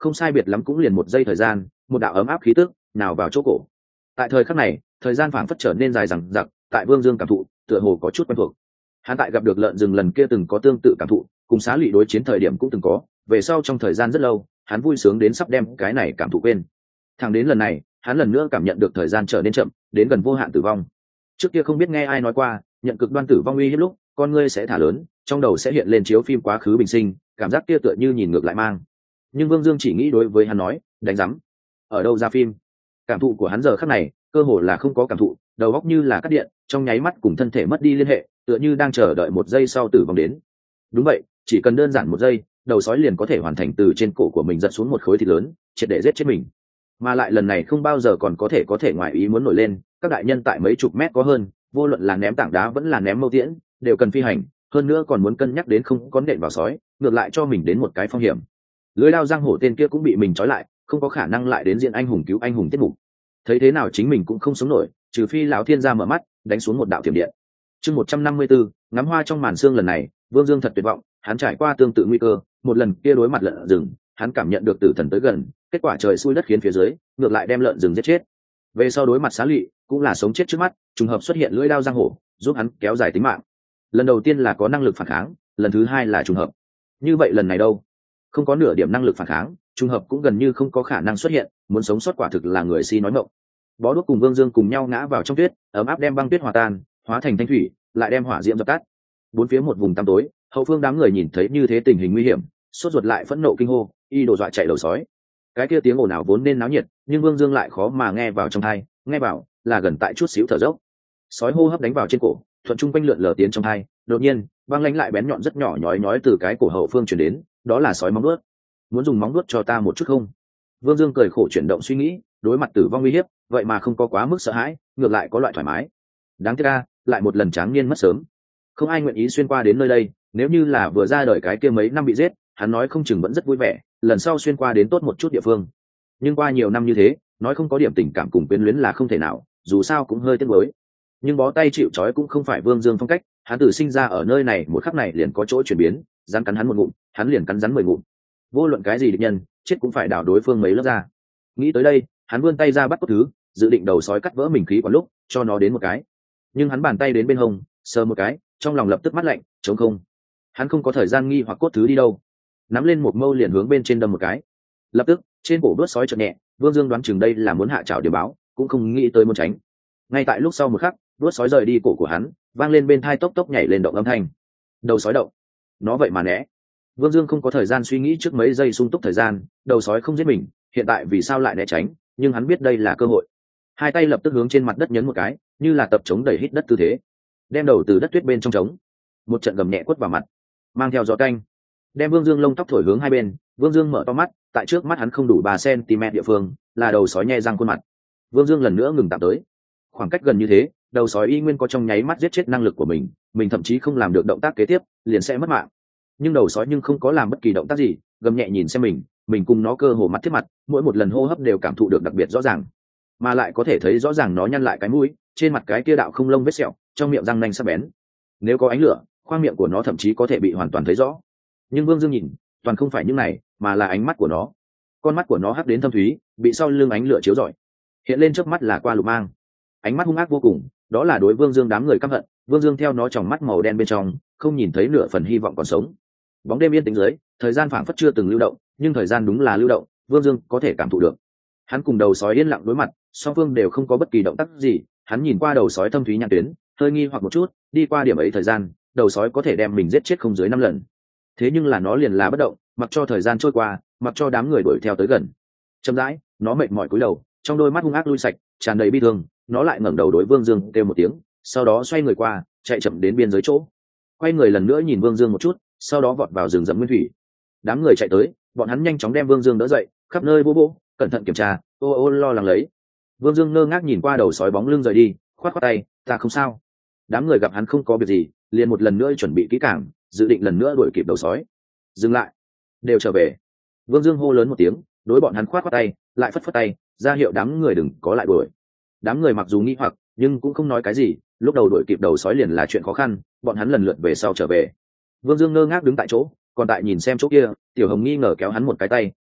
không sai biệt lắm cũng liền một giây thời gian, một đạo ấm áp khí tức nào vào chỗ cổ. Tại thời khắc này, thời gian phảng phất trở nên dài dằng dặc, tại Vương Dương cảm thụ, tựa hồ có chút quen thuộc. Hắn tại gặp được lợn rừng lần kia từng có tương tự cảm thụ, cùng Xá Lụy đối chiến thời điểm cũng từng có, về sau trong thời gian rất lâu, hắn vui sướng đến sắp đem cái này cảm thụ quên. Thẳng đến lần này, hắn lần nữa cảm nhận được thời gian trở nên chậm, đến gần vô hạn tử vong. Trước kia không biết nghe ai nói qua, nhận cực đoan tử vong uy hiếp lúc, con ngươi sẽ thả lớn, trong đầu sẽ hiện lên chiếu phim quá khứ bình sinh, cảm giác kia tựa như nhìn ngược lại mang. Nhưng Vương Dương chỉ nghĩ đối với hắn nói, đánh rắm. Ở đâu ra phim? Cảm thụ của hắn giờ khắc này, cơ hồ là không có cảm thụ, đầu óc như là cắt điện, trong nháy mắt cùng thân thể mất đi liên hệ, tựa như đang chờ đợi một giây sau tử vong đến. Đúng vậy, chỉ cần đơn giản một giây, đầu sói liền có thể hoàn thành từ trên cổ của mình giật xuống một khối thịt lớn, triệt để giết chết mình. Mà lại lần này không bao giờ còn có thể có thể ngoài ý muốn nổi lên, các đại nhân tại mấy chục mét có hơn, vô luận là ném tảng đá vẫn là ném mâu tiễn, đều cần phi hành, hơn nữa còn muốn cân nhắc đến không có nện vào sói, ngược lại cho mình đến một cái phong hiểm. Lưới đao giang hổ tên kia cũng bị mình trói lại, không có khả năng lại đến diện anh hùng cứu anh hùng tiết mục. Thấy thế nào chính mình cũng không sống nổi, trừ phi lão thiên gia mở mắt, đánh xuống một đạo tiềm điện. Chương một trăm năm mươi tư, ngắm hoa trong màn sương lần này, Vương Dương thật tuyệt vọng, hắn trải qua tương tự nguy cơ, một lần kia đối mặt lợn rừng, hắn cảm nhận được tử thần tới gần, kết quả trời xui đất khiến phía dưới, ngược lại đem lợn rừng giết chết. Về sau đối mặt Xá Lụy, cũng là sống chết trước mắt, trùng hợp xuất hiện lưỡi đao giang hổ, giúp hắn kéo dài tính mạng. Lần đầu tiên là có năng lực phản kháng, lần thứ hai là trùng hợp. Như vậy lần này đâu? Không có nửa điểm năng lực phản kháng, trùng hợp cũng gần như không có khả năng xuất hiện, muốn sống sót quả thực là người si nói mộng. Bó đuốc cùng Vương Dương cùng nhau ngã vào trong tuyết, ấm áp đem băng tuyết hòa tan, hóa thành thanh thủy, lại đem hỏa diễm dập tắt. Bốn phía một vùng tăm tối, hậu phương đám người nhìn thấy như thế tình hình nguy hiểm, sốt ruột lại phẫn nộ kinh hô, y đồ dọa chạy đầu sói. Cái kia tiếng ồn ào vốn nên náo nhiệt, nhưng Vương Dương lại khó mà nghe vào trong tai, nghe vào là gần tại chút xíu thở dốc. Sói hô hấp đánh vào trên cổ, thuận trung quanh lượn lờ tiến trong tai, đột nhiên, băng lãnh lại bén nhọn rất nhỏ nhói nhói từ cái cổ hậu phương truyền đến, đó là sói móng vuốt. Muốn dùng móng vuốt cho ta một chút không? Vương Dương cười khổ chuyển động suy nghĩ, đối mặt tử vong uy hiếp, vậy mà không có quá mức sợ hãi, ngược lại có loại thoải mái. Đáng tiếc a, lại một lần tráng niên mất sớm. Không ai nguyện ý xuyên qua đến nơi đây, nếu như là vừa ra đời cái kia mấy năm bị giết, hắn nói không chừng vẫn rất vui vẻ, lần sau xuyên qua đến tốt một chút địa phương. Nhưng qua nhiều năm như thế, nói không có điểm tình cảm cùng quyến luyến là không thể nào, dù sao cũng hơi tiếc nuối. Nhưng bó tay chịu trói cũng không phải Vương Dương phong cách, hắn từ sinh ra ở nơi này một khắc này liền có chỗ chuyển biến, rắn cắn hắn một ngụm, hắn liền cắn rắn mười ngụm. Vô luận cái gì địch nhân, chết cũng phải đảo đối phương mấy lớp ra. Nghĩ tới đây, hắn vươn tay ra bắt cốt thứ, dự định đầu sói cắt vỡ mình khí quản lúc, cho nó đến một cái. Nhưng hắn bàn tay đến bên hông, sờ một cái, trong lòng lập tức mắt lạnh, trống không. Hắn không có thời gian nghi hoặc cốt thứ đi đâu, nắm lên một mâu liền hướng bên trên đâm một cái. Lập tức, trên cổ đuốt sói chợt nhẹ, Vương Dương đoán chừng đây là muốn hạ trảo điểm báo, cũng không nghĩ tới muốn tránh. Ngay tại lúc sau một khắc, đuốt sói rời đi cổ của hắn, vang lên bên tai tốc tốc nhảy lên động âm thanh. Đầu sói động, nó vậy mà né. Vương Dương không có thời gian suy nghĩ trước mấy giây sung túc thời gian, đầu sói không giết mình, hiện tại vì sao lại né tránh, nhưng hắn biết đây là cơ hội. Hai tay lập tức hướng trên mặt đất nhấn một cái, như là tập chống đẩy hít đất tư thế, đem đầu từ đất tuyết bên trong trống, một trận gầm nhẹ quất vào mặt, mang theo gió canh, đem Vương Dương lông tóc thổi hướng hai bên. Vương Dương mở to mắt, tại trước mắt hắn không đủ ba centimet địa phương, là đầu sói nhe răng khuôn mặt. Vương Dương lần nữa ngừng tạm tới. Khoảng cách gần như thế, đầu sói y nguyên có trong nháy mắt giết chết năng lực của mình, mình thậm chí không làm được động tác kế tiếp, liền sẽ mất mạng. Nhưng đầu sói nhưng không có làm bất kỳ động tác gì, gầm nhẹ nhìn xem mình, mình cùng nó cơ hồ mặt thiết mặt, mỗi một lần hô hấp đều cảm thụ được đặc biệt rõ ràng, mà lại có thể thấy rõ ràng nó nhăn lại cái mũi, trên mặt cái kia đạo không lông vết sẹo, trong miệng răng nanh sắc bén. Nếu có ánh lửa, khoang miệng của nó thậm chí có thể bị hoàn toàn thấy rõ. Nhưng Vương Dương nhìn, toàn không phải những này, mà là ánh mắt của nó. Con mắt của nó hắc đến thâm thúy, bị sau lưng ánh lửa chiếu rọi, hiện lên trước mắt là qua lục mang. Ánh mắt hung ác vô cùng, đó là đối Vương Dương đám người căm hận. Vương Dương theo nó tròng mắt màu đen bên trong, không nhìn thấy nửa phần hy vọng còn sống. Bóng đêm yên tĩnh dưới, thời gian phảng phất chưa từng lưu động, nhưng thời gian đúng là lưu động, Vương Dương có thể cảm thụ được. Hắn cùng đầu sói yên lặng đối mặt, song phương đều không có bất kỳ động tác gì. Hắn nhìn qua đầu sói thâm thúy nhãn tuyến, hơi nghi hoặc một chút, đi qua điểm ấy thời gian, đầu sói có thể đem mình giết chết không dưới năm lần. Thế nhưng là nó liền là bất động, mặc cho thời gian trôi qua, mặc cho đám người đuổi theo tới gần. Chậm rãi, nó mệt mỏi cúi đầu, trong đôi mắt hung ác lui sạch, tràn đầy bi thương. Nó lại ngẩng đầu đối Vương Dương kêu một tiếng, sau đó xoay người qua, chạy chậm đến biên giới chỗ, quay người lần nữa nhìn Vương Dương một chút, sau đó vọt vào rừng rậm nguyên thủy. Đám người chạy tới, bọn hắn nhanh chóng đem Vương Dương đỡ dậy, khắp nơi bô bô, cẩn thận kiểm tra, ô ô lo lắng lấy. Vương Dương ngơ ngác nhìn qua đầu sói bóng lưng rời đi, khoát khoát tay, ta không sao. Đám người gặp hắn không có việc gì, liền một lần nữa chuẩn bị kỹ càng, dự định lần nữa đuổi kịp đầu sói. Dừng lại, đều trở về. Vương Dương hô lớn một tiếng, đối bọn hắn khoát khoát tay, lại phất phất tay, ra hiệu đám người đừng có lại đuổi. Đám người mặc dù nghi hoặc, nhưng cũng không nói cái gì. Lúc đầu đuổi kịp đầu sói liền là chuyện khó khăn, bọn hắn lần lượt về sau trở về. Vương Dương ngơ ngác đứng tại chỗ, còn tại nhìn xem chỗ kia, Tiểu Hồng nghi ngờ kéo hắn một cái tay,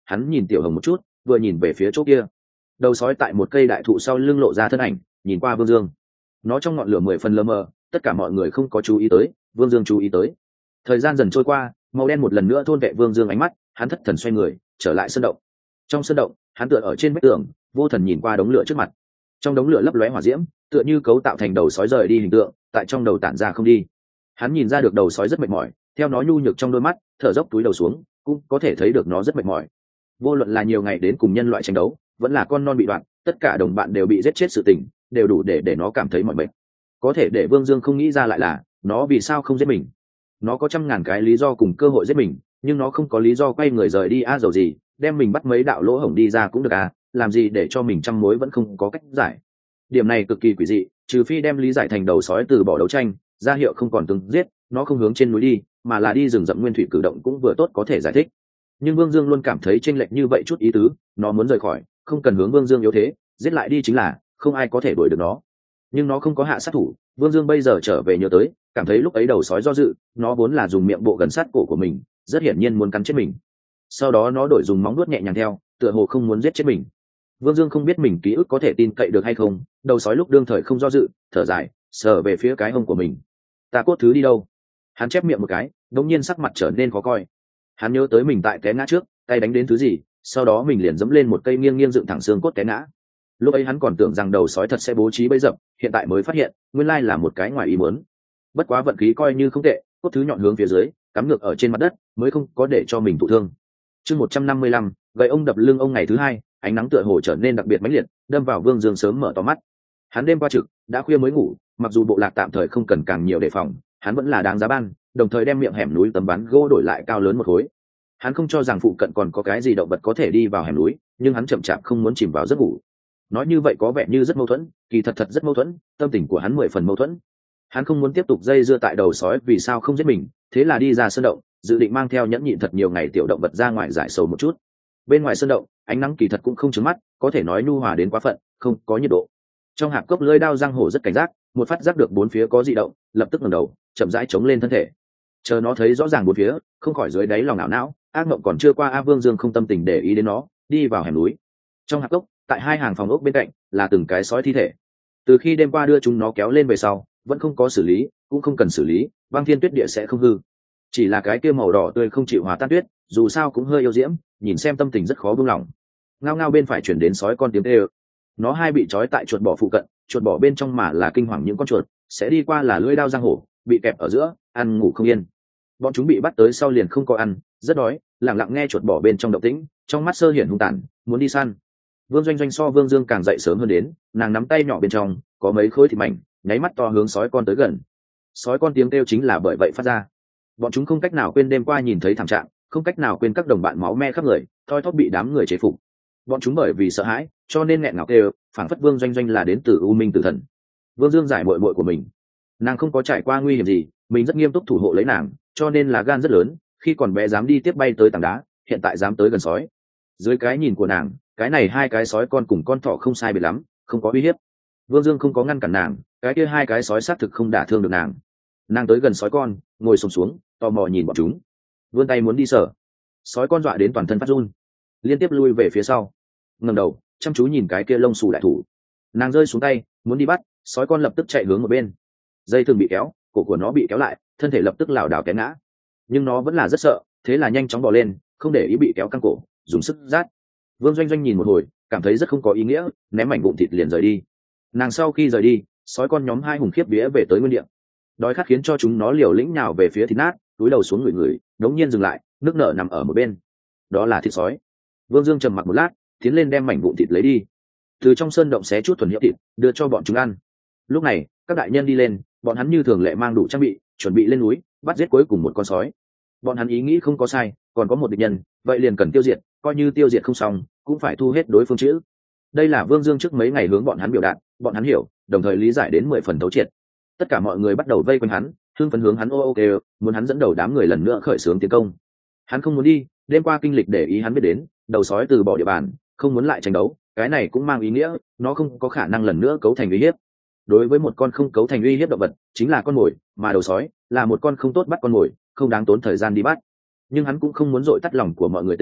hắn nhìn Tiểu Hồng một chút, vừa nhìn về phía chỗ kia. Đầu sói tại một cây đại thụ sau lưng lộ ra thân ảnh, nhìn qua Vương Dương. Nó trong ngọn lửa mười phần lờ mờ, tất cả mọi người không có chú ý tới, Vương Dương chú ý tới. Thời gian dần trôi qua, màu đen một lần nữa thôn vệ Vương Dương ánh mắt, hắn thất thần xoay người, trở lại sơn động. Trong sơn động, hắn tựa ở trên vách tường, vô thần nhìn qua đống lửa trước mặt. Trong đống lửa lấp lóe hỏa diễm, tựa như cấu tạo thành đầu sói rời đi hình tượng, tại trong đầu tản ra không đi. Hắn nhìn ra được đầu sói rất mệt mỏi, theo nó nhu nhược trong đôi mắt, thở dốc túi đầu xuống, cũng có thể thấy được nó rất mệt mỏi. Vô luận là nhiều ngày đến cùng nhân loại tranh đấu, vẫn là con non bị đoạn, tất cả đồng bạn đều bị giết chết sự tình, đều đủ để để nó cảm thấy mỏi mệt. Có thể để Vương Dương không nghĩ ra lại là, nó vì sao không giết mình. Nó có trăm ngàn cái lý do cùng cơ hội giết mình, nhưng nó không có lý do quay người rời đi a à, dầu gì, đem mình bắt mấy đạo lỗ hổng đi ra cũng được à, làm gì để cho mình trăm mối vẫn không có cách giải. Điểm này cực kỳ quỷ dị, trừ phi đem lý giải thành đầu sói từ bỏ đấu tranh, ra hiệu không còn từng giết, nó không hướng trên núi đi, mà là đi rừng rậm nguyên thủy cử động cũng vừa tốt có thể giải thích. Nhưng Vương Dương luôn cảm thấy chênh lệch như vậy chút ý tứ, nó muốn rời khỏi, không cần hướng Vương Dương yếu thế, giết lại đi chính là, không ai có thể đuổi được nó. Nhưng nó không có hạ sát thủ, Vương Dương bây giờ trở về nhớ tới, cảm thấy lúc ấy đầu sói do dự, nó vốn là dùng miệng bộ gần sát cổ của mình, rất hiển nhiên muốn cắn chết mình. Sau đó nó đổi dùng móng vuốt nhẹ nhàng theo, tựa hồ không muốn giết chết mình. Vương Dương không biết mình ký ức có thể tin cậy được hay không, đầu sói lúc đương thời không do dự, thở dài, sờ về phía cái hông của mình. Ta cốt thứ đi đâu? Hắn chép miệng một cái, đống nhiên sắc mặt trở nên khó coi. Hắn nhớ tới mình tại té ngã trước, tay đánh đến thứ gì, sau đó mình liền dẫm lên một cây nghiêng nghiêng dựng thẳng xương cốt té ngã. Lúc ấy hắn còn tưởng rằng đầu sói thật sẽ bố trí bẫy dập, hiện tại mới phát hiện, nguyên lai là một cái ngoài ý muốn. Bất quá vận khí coi như không tệ, cốt thứ nhọn hướng phía dưới, cắm ngược ở trên mặt đất, mới không có để cho mình thụ thương. Chương một trăm năm mươi lăm, gậy ông đập lưng ông ngày thứ hai, ánh nắng tựa hồ trở nên đặc biệt mãnh liệt, đâm vào Vương Dương sớm mở to mắt. Hắn đêm qua trực, đã khuya mới ngủ, mặc dù bộ lạc tạm thời không cần càng nhiều đề phòng, hắn vẫn là đáng giá ban, đồng thời đem miệng hẻm núi tấm ván gỗ đổi lại cao lớn một khối. Hắn không cho rằng phụ cận còn có cái gì động vật có thể đi vào hẻm núi, nhưng hắn chậm chạp không muốn chìm vào giấc ngủ. Nói như vậy có vẻ như rất mâu thuẫn, kỳ thật thật rất mâu thuẫn, tâm tình của hắn mười phần mâu thuẫn. Hắn không muốn tiếp tục dây dưa tại đầu sói vì sao không giết mình, thế là đi ra sơn động, dự định mang theo nhẫn nhịn thật nhiều ngày tiểu động vật ra ngoài giải sầu một chút. Bên ngoài sơn động, ánh nắng kỳ thật cũng không trứng mắt, có thể nói nhu hòa đến quá phận, không có nhiệt độ. Trong hạp cốc lưỡi đao giang hổ rất cảnh giác, một phát giác được bốn phía có dị động, lập tức ngẩng đầu, chậm rãi chống lên thân thể. Chờ nó thấy rõ ràng bốn phía, không khỏi dưới đáy lòng ảo não, ác mộng còn chưa qua a. Vương Dương không tâm tình để ý đến nó, đi vào hẻm núi. Trong hạp cốc, tại hai hàng phòng ốc bên cạnh là từng cái sói thi thể. Từ khi đêm qua đưa chúng nó kéo lên về sau, vẫn không có xử lý, cũng không cần xử lý, băng thiên tuyết địa sẽ không hư. Chỉ là cái kia màu đỏ tươi không chịu hòa tan tuyết, dù sao cũng hơi yêu diễm, nhìn xem tâm tình rất khó buông lỏng. Ngao ngao bên phải chuyển đến sói con tiếng kêu. Nó hai bị trói tại chuột bò phụ cận, chuột bò bên trong mà là kinh hoàng những con chuột, sẽ đi qua là lưỡi đao giang hổ, bị kẹp ở giữa, ăn ngủ không yên. Bọn chúng bị bắt tới sau liền không có ăn, rất đói, lặng lặng nghe chuột bò bên trong động tĩnh, trong mắt sơ hiển hung tàn, muốn đi săn. Vương Doanh Doanh so Vương Dương càng dậy sớm hơn đến, nàng nắm tay nhỏ bên trong có mấy khối thịt mảnh, nháy mắt to hướng sói con tới gần. Sói con tiếng kêu chính là bởi vậy phát ra. Bọn chúng không cách nào quên đêm qua nhìn thấy thảm trạng, không cách nào quên các đồng bạn máu me khắp người, thoi thóp bị đám người chế phục. Bọn chúng bởi vì sợ hãi, cho nên nghẹn ngào kêu, phảng phất Vương Doanh Doanh là đến từ U Minh Tử Thần. Vương Dương giải muội muội của mình, nàng không có trải qua nguy hiểm gì, mình rất nghiêm túc thủ hộ lấy nàng, cho nên là gan rất lớn, khi còn bé dám đi tiếp bay tới tảng đá, hiện tại dám tới gần sói. Dưới cái nhìn của nàng, cái này hai cái sói con cùng con thỏ không sai biệt lắm, không có uy hiếp. Vương Dương không có ngăn cản nàng, cái kia hai cái sói xác thực không đả thương được nàng. Nàng tới gần sói con, ngồi xổm xuống, tò mò nhìn bọn chúng, vươn tay muốn đi sờ. Sói con dọa đến toàn thân phát run, liên tiếp lui về phía sau, ngẩng đầu chăm chú nhìn cái kia lông xù đại thủ. Nàng rơi xuống tay, muốn đi bắt, sói con lập tức chạy hướng một bên. Dây thừng bị kéo, cổ của nó bị kéo lại, thân thể lập tức lảo đảo té ngã. Nhưng nó vẫn là rất sợ, thế là nhanh chóng bò lên, không để ý bị kéo căng cổ, dùng sức rát. Vương Doanh Doanh nhìn một hồi, cảm thấy rất không có ý nghĩa, ném mảnh vụn thịt liền rời đi. Nàng sau khi rời đi, sói con nhóm hai hùng khiếp vía về tới nguyên địa. Đói khát khiến cho chúng nó liều lĩnh nhào về phía thịt nát, túi đầu xuống người người, đống nhiên dừng lại, nước nở nằm ở một bên. Đó là thịt sói. Vương Dương trầm mặc một lát, tiến lên đem mảnh vụn thịt lấy đi, từ trong sơn động xé chút thuần hiệu thịt, đưa cho bọn chúng ăn. Lúc này, các đại nhân đi lên, bọn hắn như thường lệ mang đủ trang bị, chuẩn bị lên núi, bắt giết cuối cùng một con sói. Bọn hắn ý nghĩ không có sai, còn có một địch nhân, vậy liền cần tiêu diệt, coi như tiêu diệt không xong, cũng phải thu hết đối phương chữ. Đây là Vương Dương trước mấy ngày hướng bọn hắn biểu đạt, bọn hắn hiểu, đồng thời lý giải đến mười phần thấu triệt. Tất cả mọi người bắt đầu vây quanh hắn, hưng phấn hướng hắn ô ô kêu, muốn hắn dẫn đầu đám người lần nữa khởi xướng tiến công. Hắn không muốn đi, đêm qua kinh lịch để ý hắn biết đến, đầu sói từ bỏ địa bàn, không muốn lại tranh đấu, cái này cũng mang ý nghĩa, nó không có khả năng lần nữa cấu thành uy hiếp. Đối với một con không cấu thành uy hiếp động vật, chính là con mồi, mà đầu sói là một con không tốt bắt con mồi, không đáng tốn thời gian đi bắt. Nhưng hắn cũng không muốn dội tắt lòng của mọi người tỉnh,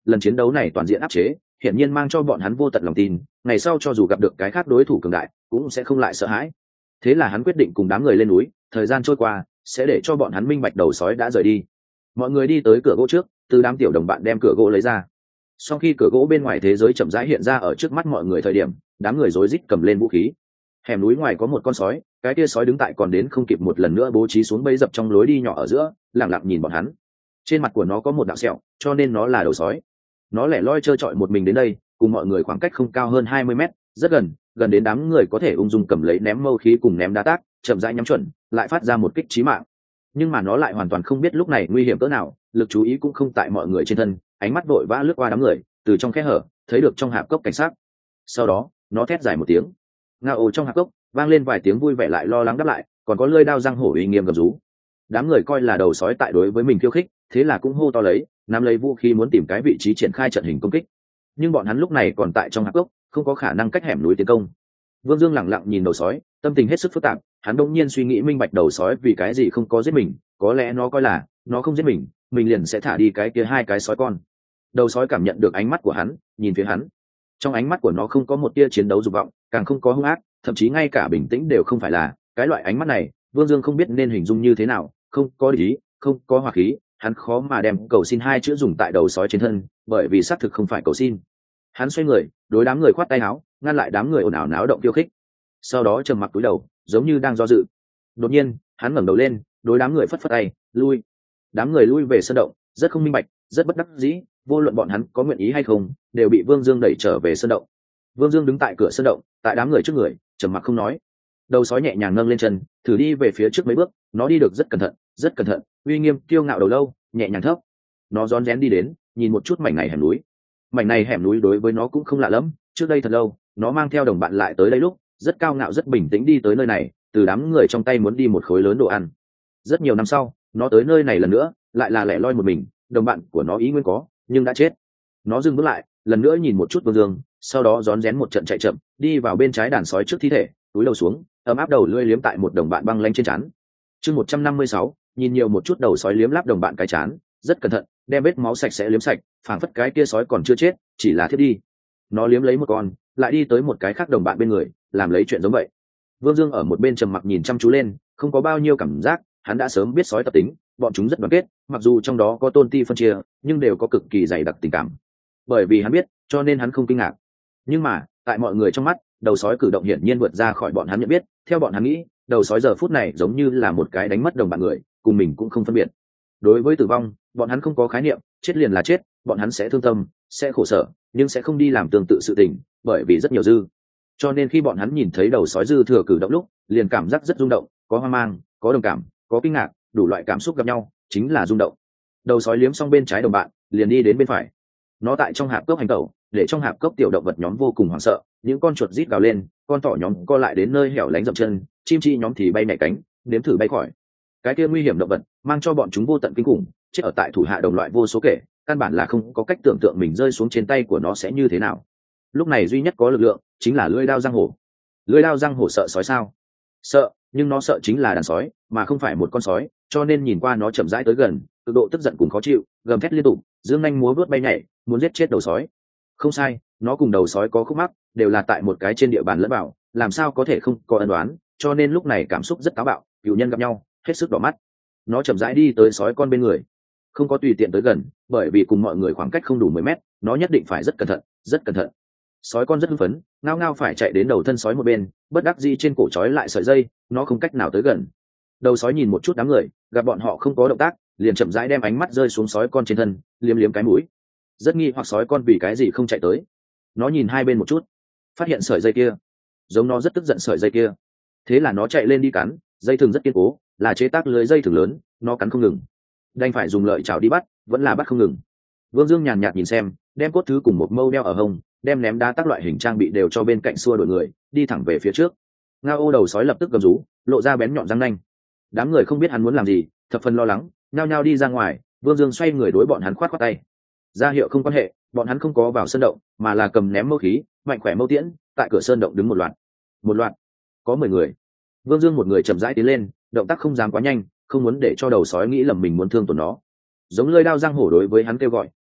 lần chiến đấu này toàn diện áp chế hiển nhiên mang cho bọn hắn vô tận lòng tin, ngày sau cho dù gặp được cái khác đối thủ cường đại cũng sẽ không lại sợ hãi. Thế là hắn quyết định cùng đám người lên núi, thời gian trôi qua sẽ để cho bọn hắn minh bạch đầu sói đã rời đi. Mọi người đi tới cửa gỗ trước, từ đám tiểu đồng bạn đem cửa gỗ lấy ra. Sau khi cửa gỗ bên ngoài thế giới chậm rãi hiện ra ở trước mắt mọi người thời điểm, đám người rối rít cầm lên vũ khí. Hẻm núi ngoài có một con sói, cái kia sói đứng tại còn đến không kịp một lần nữa bố trí xuống bẫy dập trong lối đi nhỏ ở giữa, lặng lặng nhìn bọn hắn. Trên mặt của nó có một đạo sẹo, cho nên nó là đầu sói. Nó lẻ loi trơ trọi một mình đến đây, cùng mọi người khoảng cách không cao hơn hai mươi mét, rất gần, gần đến đám người có thể ung dung cầm lấy ném mâu khí cùng ném đá tác, chậm rãi nhắm chuẩn, lại phát ra một kích chí mạng. Nhưng mà nó lại hoàn toàn không biết lúc này nguy hiểm cỡ nào, lực chú ý cũng không tại mọi người trên thân, ánh mắt vội vã lướt qua đám người, từ trong khe hở thấy được trong hạp cốc cảnh sát. Sau đó nó thét dài một tiếng, ngao ồ trong hạp cốc vang lên vài tiếng vui vẻ lại lo lắng đáp lại, còn có lưỡi đao răng hổ uy nghiêm gầm rú. Đám người coi là đầu sói tại đối với mình khiêu khích, thế là cũng hô to lấy, nắm lấy vũ khí muốn tìm cái vị trí triển khai trận hình công kích. Nhưng bọn hắn lúc này còn tại trong hạp cốc, không có khả năng cách hẻm núi tiến công. Vương Dương lẳng lặng nhìn đầu sói, tâm tình hết sức phức tạp, hắn đột nhiên suy nghĩ minh bạch đầu sói vì cái gì không có giết mình, có lẽ nó coi là nó không giết mình, mình liền sẽ thả đi cái kia hai cái sói con. Đầu sói cảm nhận được ánh mắt của hắn, nhìn phía hắn. Trong ánh mắt của nó không có một tia chiến đấu dục vọng, càng không có hung ác, thậm chí ngay cả bình tĩnh đều không phải là. Cái loại ánh mắt này, Vương Dương không biết nên hình dung như thế nào, không có lý, không có hòa khí, hắn khó mà đem cầu xin hai chữ dùng tại đầu sói trên thân, bởi vì xác thực không phải cầu xin. Hắn xoay người, đối đám người khoát tay áo, ngăn lại đám người ồn ào náo động khiêu khích. Sau đó trầm mặc cúi đầu, giống như đang do dự. Đột nhiên, hắn ngẩng đầu lên, đối đám người phất phất tay, lui. Đám người lui về sân động, rất không minh bạch, rất bất đắc dĩ, vô luận bọn hắn có nguyện ý hay không, đều bị Vương Dương đẩy trở về sân động. Vương Dương đứng tại cửa sân động, tại đám người trước người, trầm mặc không nói. Đầu sói nhẹ nhàng nâng lên chân, thử đi về phía trước mấy bước, nó đi được rất cẩn thận, rất cẩn thận, uy nghiêm, kiêu ngạo đầu lâu, nhẹ nhàng thấp. Nó rón rén đi đến, nhìn một chút mảnh này hẻm núi. Mảnh này hẻm núi đối với nó cũng không lạ lắm, trước đây thật lâu, nó mang theo đồng bạn lại tới đây lúc, rất cao ngạo rất bình tĩnh đi tới nơi này, từ đám người trong tay muốn đi một khối lớn đồ ăn. Rất nhiều năm sau, nó tới nơi này lần nữa, lại là lẻ loi một mình, đồng bạn của nó ý nguyên có, nhưng đã chết. Nó dừng bước lại, lần nữa nhìn một chút Vương Dương, sau đó rón rén một trận chạy chậm, đi vào bên trái đàn sói trước thi thể, túi đầu xuống, ấm áp đầu lưỡi liếm tại một đồng bạn băng lanh trên trán. Chương một trăm năm mươi sáu, nhìn nhiều một chút đầu sói liếm láp đồng bạn cái trán, rất cẩn thận, đem vết máu sạch sẽ liếm sạch, phảng phất cái kia sói còn chưa chết, chỉ là thiết đi. Nó liếm lấy một con, lại đi tới một cái khác đồng bạn bên người, làm lấy chuyện giống vậy. Vương Dương ở một bên trầm mặc nhìn chăm chú lên, không có bao nhiêu cảm giác, hắn đã sớm biết sói tập tính, bọn chúng rất đoàn kết, mặc dù trong đó có tôn ti phân chia, nhưng đều có cực kỳ dày đặc tình cảm. Bởi vì hắn biết, cho nên hắn không kinh ngạc. Nhưng mà, tại mọi người trong mắt, đầu sói cử động hiển nhiên vượt ra khỏi bọn hắn nhận biết, theo bọn hắn nghĩ, đầu sói giờ phút này giống như là một cái đánh mất đồng bạn người, cùng mình cũng không phân biệt. Đối với tử vong, bọn hắn không có khái niệm, chết liền là chết, bọn hắn sẽ thương tâm, sẽ khổ sở, nhưng sẽ không đi làm tương tự sự tình, bởi vì rất nhiều dư. Cho nên khi bọn hắn nhìn thấy đầu sói dư thừa cử động lúc, liền cảm giác rất rung động, có hoang mang, có đồng cảm, có kinh ngạc, đủ loại cảm xúc gặp nhau, chính là rung động. Đầu sói liếm xong bên trái đồng bạn, liền đi đến bên phải. Nó tại trong hạp cốc hành tẩu, để trong hạp cốc tiểu động vật nhóm vô cùng hoảng sợ, những con chuột rít gào lên, con thỏ nhóm co lại đến nơi hẻo lánh dậm chân, chim chi nhóm thì bay nhảy cánh, nếm thử bay khỏi. Cái kia nguy hiểm động vật mang cho bọn chúng vô tận kinh khủng, chết ở tại thủ hạ đồng loại vô số kể, căn bản là không có cách tưởng tượng mình rơi xuống trên tay của nó sẽ như thế nào. Lúc này duy nhất có lực lượng chính là lưỡi đao răng hổ. Lưỡi đao răng hổ sợ sói sao? Sợ, nhưng nó sợ chính là đàn sói, mà không phải một con sói, cho nên nhìn qua nó chậm rãi tới gần, cực độ tức giận cùng khó chịu, gầm thét liên tục, dương nhanh múa vớt bay nhảy, muốn giết chết đầu sói. Không sai, nó cùng đầu sói có khúc mắc, đều là tại một cái trên địa bàn lẫn vào, làm sao có thể không có ân đoán, cho nên lúc này cảm xúc rất táo bạo, cựu nhân gặp nhau, hết sức đỏ mắt. Nó chậm rãi đi tới sói con bên người, không có tùy tiện tới gần, bởi vì cùng mọi người khoảng cách không đủ mười mét, nó nhất định phải rất cẩn thận, rất cẩn thận. Sói con rất hưng phấn, ngao ngao phải chạy đến đầu thân sói một bên, bất đắc dĩ trên cổ trói lại sợi dây, nó không cách nào tới gần. Đầu sói nhìn một chút đám người, gặp bọn họ không có động tác, liền chậm rãi đem ánh mắt rơi xuống sói con trên thân, liếm liếm cái mũi. Rất nghi hoặc sói con vì cái gì không chạy tới. Nó nhìn hai bên một chút, phát hiện sợi dây kia, giống nó rất tức giận sợi dây kia. Thế là nó chạy lên đi cắn, dây thừng rất kiên cố, là chế tác lưới dây thừng lớn, nó cắn không ngừng. Đành phải dùng lợi chảo đi bắt, vẫn là bắt không ngừng. Vương Dương nhàn nhạt nhìn xem, đem cốt thứ cùng một mâu đeo ở hông, đem ném đá các loại hình trang bị đều cho bên cạnh xua đuổi người, đi thẳng về phía trước. Ngao ô đầu sói lập tức gầm rú, lộ ra bén nhọn răng nanh. Đám người không biết hắn muốn làm gì, thập phần lo lắng, nhao nhao đi ra ngoài. Vương Dương xoay người đối bọn hắn khoát khoát tay, ra hiệu không quan hệ, bọn hắn không có vào sân động, mà là cầm ném mâu khí, mạnh khỏe mâu tiễn, tại cửa sơn động đứng một loạt. Một loạt, có mười người. Vương Dương một người chậm rãi tiến lên, động tác không dám quá nhanh, không muốn để cho đầu sói nghĩ lầm mình muốn thương tổn nó. Giống lưỡi đao răng hổ đối với hắn kêu gọi,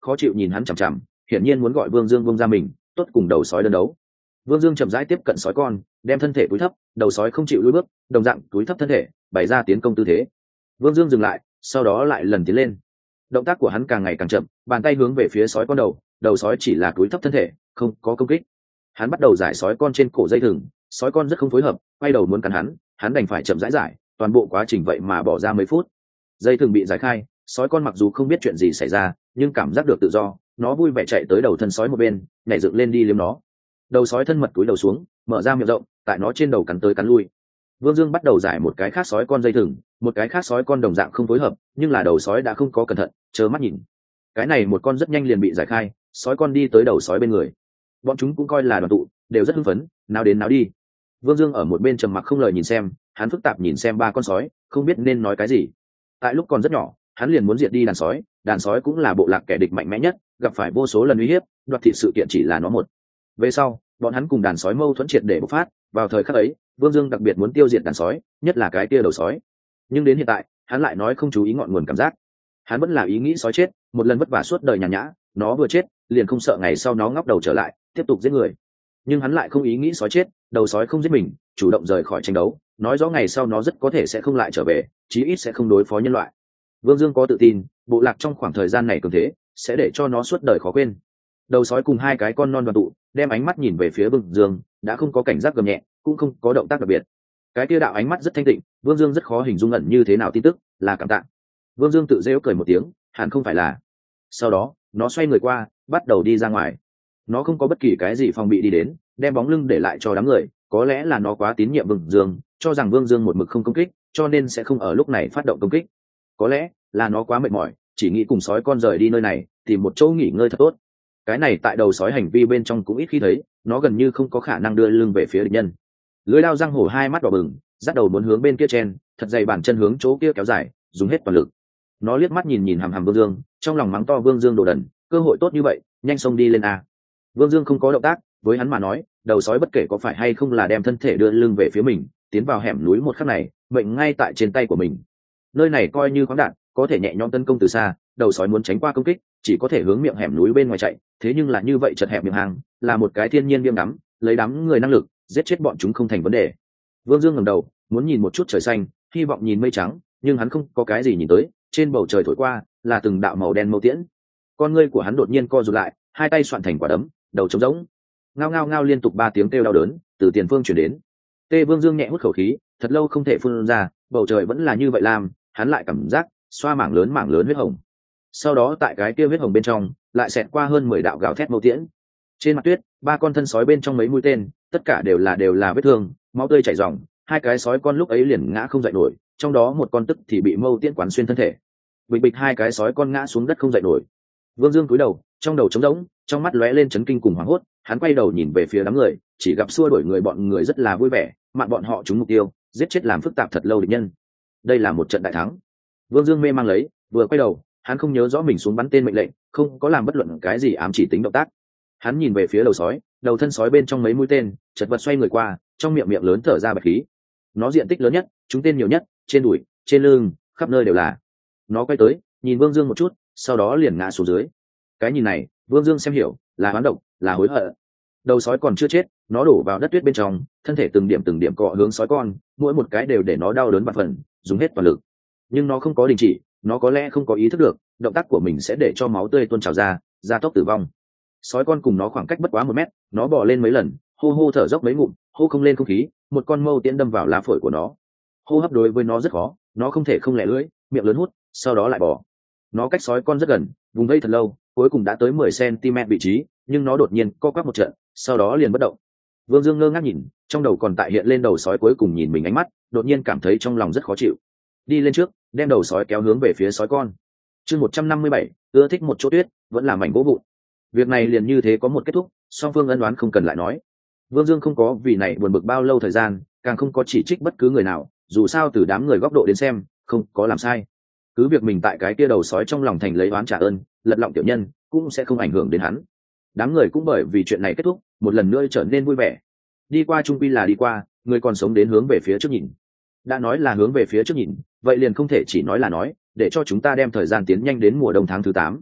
khó chịu nhìn hắn chằm chằm, hiển nhiên muốn gọi Vương Dương buông ra mình, tốt cùng đầu sói đơn đấu. Vương Dương chậm rãi tiếp cận sói con, đem thân thể cúi thấp, đầu sói không chịu lùi bước, đồng dạng cúi thấp thân thể, bày ra tiến công tư thế. Vương Dương dừng lại, sau đó lại lần tiến lên. Động tác của hắn càng ngày càng chậm, bàn tay hướng về phía sói con đầu, đầu sói chỉ là cúi thấp thân thể, không có công kích. Hắn bắt đầu giải sói con trên cổ dây thừng, sói con rất không phối hợp, quay đầu muốn cắn hắn, hắn đành phải chậm rãi giải, toàn bộ quá trình vậy mà bỏ ra mấy phút. Dây thừng bị giải khai, sói con mặc dù không biết chuyện gì xảy ra, nhưng cảm giác được tự do, nó vui vẻ chạy tới đầu thân sói một bên, nhảy dựng lên đi liếm nó. Đầu sói thân mật cúi đầu xuống, mở ra miệng rộng, tại nó trên đầu cắn tới cắn lui. Vương Dương bắt đầu giải một cái khác sói con dây thừng, một cái khác sói con đồng dạng không phối hợp, nhưng là đầu sói đã không có cẩn thận, trơ mắt nhìn. Cái này một con rất nhanh liền bị giải khai, sói con đi tới đầu sói bên người. Bọn chúng cũng coi là đoàn tụ, đều rất hưng phấn, nào đến nào đi. Vương Dương ở một bên trầm mặc không lời nhìn xem, hắn phức tạp nhìn xem ba con sói, không biết nên nói cái gì. Tại lúc còn rất nhỏ, hắn liền muốn diệt đi đàn sói, đàn sói cũng là bộ lạc kẻ địch mạnh mẽ nhất, gặp phải vô số lần uy hiếp, đoạt thịt sự kiện chỉ là nó một. Về sau, bọn hắn cùng đàn sói mâu thuẫn triệt để bộc phát, vào thời khắc ấy, Vương Dương đặc biệt muốn tiêu diệt đàn sói, nhất là cái kia đầu sói. Nhưng đến hiện tại, hắn lại nói không chú ý ngọn nguồn cảm giác. Hắn vẫn là ý nghĩ sói chết, một lần vất vả suốt đời nhàn nhã, nó vừa chết, liền không sợ ngày sau nó ngóc đầu trở lại, tiếp tục giết người. Nhưng hắn lại không ý nghĩ sói chết, đầu sói không giết mình, chủ động rời khỏi tranh đấu, nói rõ ngày sau nó rất có thể sẽ không lại trở về, chí ít sẽ không đối phó nhân loại. Vương Dương có tự tin, bộ lạc trong khoảng thời gian này cường thế, sẽ để cho nó suốt đời khó quên. Đầu sói cùng hai cái con non đoàn tụ, đem ánh mắt nhìn về phía Vương Dương, đã không có cảnh giác gầm nhẹ, cũng không có động tác đặc biệt. Cái kia đạo ánh mắt rất thanh tịnh, Vương Dương rất khó hình dung ẩn như thế nào tin tức, là cảm tạ. Vương Dương tự giễu cười một tiếng, hẳn không phải là. Sau đó, nó xoay người qua, bắt đầu đi ra ngoài. Nó không có bất kỳ cái gì phòng bị đi đến, đem bóng lưng để lại cho đám người, có lẽ là nó quá tín nhiệm Vương Dương, cho rằng Vương Dương một mực không công kích, cho nên sẽ không ở lúc này phát động công kích. Có lẽ là nó quá mệt mỏi, chỉ nghĩ cùng sói con rời đi nơi này, tìm một chỗ nghỉ ngơi thật tốt. Cái này tại đầu sói hành vi bên trong cũng ít khi thấy, nó gần như không có khả năng đưa lưng về phía địch nhân. Lưỡi dao răng hổ hai mắt đỏ bừng, dắt đầu muốn hướng bên kia chen, thật dày bàn chân hướng chỗ kia kéo dài, dùng hết toàn lực. Nó liếc mắt nhìn nhìn hằm hằm Vương Dương, trong lòng mắng to Vương Dương đồ đần, cơ hội tốt như vậy, nhanh xông đi lên a. Vương Dương không có động tác, với hắn mà nói, đầu sói bất kể có phải hay không là đem thân thể đưa lưng về phía mình, tiến vào hẻm núi một khắc này, mệnh ngay tại trên tay của mình. Nơi này coi như khoáng đạn, có thể nhẹ nhõm tấn công từ xa, đầu sói muốn tránh qua công kích, chỉ có thể hướng miệng hẻm núi bên ngoài chạy, thế nhưng là như vậy chật hẹp miệng hang, là một cái thiên nhiên viêm đắm, lấy đám người năng lực, giết chết bọn chúng không thành vấn đề. Vương Dương ngẩng đầu, muốn nhìn một chút trời xanh, hy vọng nhìn mây trắng, nhưng hắn không có cái gì nhìn tới, trên bầu trời thổi qua, là từng đạo màu đen mâu tiễn. Con ngươi của hắn đột nhiên co rụt lại, hai tay xoạn thành quả đấm, đầu trống rỗng. Ngao ngao ngao liên tục ba tiếng kêu đau đớn, từ tiền phương truyền đến. Tê Vương Dương nhẹ hút khẩu khí, thật lâu không thể phun ra, bầu trời vẫn là như vậy làm, hắn lại cảm giác xoa mảng lớn mảng lớn huyết hồng. Sau đó tại cái kia huyết hồng bên trong, lại xẹt qua hơn mười đạo gào thét mâu tiễn. Trên mặt tuyết, ba con thân sói bên trong mấy mũi tên, tất cả đều là đều là vết thương, máu tươi chảy ròng, hai cái sói con lúc ấy liền ngã không dậy nổi, trong đó một con tức thì bị mâu tiễn quán xuyên thân thể. Bịch bịch hai cái sói con ngã xuống đất không dậy nổi. Vương Dương cúi đầu, trong đầu trống rỗng, trong mắt lóe lên chấn kinh cùng hoảng hốt, hắn quay đầu nhìn về phía đám người, chỉ gặp xua đuổi người bọn người rất là vui vẻ, mạn bọn họ trúng mục tiêu, giết chết làm phức tạp thật lâu địch nhân. Đây là một trận đại thắng. Vương Dương mê mang lấy, vừa quay đầu, hắn không nhớ rõ mình xuống bắn tên mệnh lệnh, không có làm bất luận cái gì ám chỉ tính động tác. Hắn nhìn về phía đầu sói, đầu thân sói bên trong mấy mũi tên, chật vật xoay người qua, trong miệng miệng lớn thở ra bạch khí. Nó diện tích lớn nhất, trúng tên nhiều nhất, trên đùi, trên lưng, khắp nơi đều là. Nó quay tới, nhìn Vương Dương một chút, sau đó liền ngã xuống dưới. Cái nhìn này, Vương Dương xem hiểu, là oán độc, là hối hận. Đầu sói còn chưa chết, nó đổ vào đất tuyết bên trong, thân thể từng điểm từng điểm cọ hướng sói con, mỗi một cái đều để nó đau đớn vạn phần, dùng hết toàn lực. Nhưng nó không có đình chỉ, nó có lẽ không có ý thức được, động tác của mình sẽ để cho máu tươi tuôn trào ra, gia tốc tử vong. Sói con cùng nó khoảng cách bất quá một mét, nó bò lên mấy lần, hô hô thở dốc mấy ngụm, hô không lên không khí, một con mâu tiễn đâm vào lá phổi của nó. Hô hấp đối với nó rất khó, nó không thể không lẻ lưỡi, miệng lớn hút, sau đó lại bò. Nó cách sói con rất gần, vùng vây thật lâu, cuối cùng đã tới mười xăng-ti-mét vị trí, nhưng nó đột nhiên co quắp một trận, sau đó liền bất động. Vương Dương ngơ ngác nhìn, trong đầu còn tại hiện lên đầu sói cuối cùng nhìn mình ánh mắt, đột nhiên cảm thấy trong lòng rất khó chịu. Đi lên trước, đem đầu sói kéo hướng về phía sói con. Chương một trăm năm mươi bảy, ưa thích một chỗ tuyết, vẫn là mảnh gỗ vụn. Việc này liền như thế có một kết thúc, song phương ân đoán không cần lại nói. Vương Dương không có vì này buồn bực bao lâu thời gian, càng không có chỉ trích bất cứ người nào, dù sao từ đám người góc độ đến xem, không có làm sai. Cứ việc mình tại cái kia đầu sói trong lòng thành lấy oán trả ơn, lật lọng tiểu nhân, cũng sẽ không ảnh hưởng đến hắn. Đám người cũng bởi vì chuyện này kết thúc, một lần nữa trở nên vui vẻ. Đi qua trung quy là đi qua, người còn sống đến hướng về phía trước nhìn. Đã nói là hướng về phía trước nhìn, vậy liền không thể chỉ nói là nói, để cho chúng ta đem thời gian tiến nhanh đến mùa đông tháng thứ tám.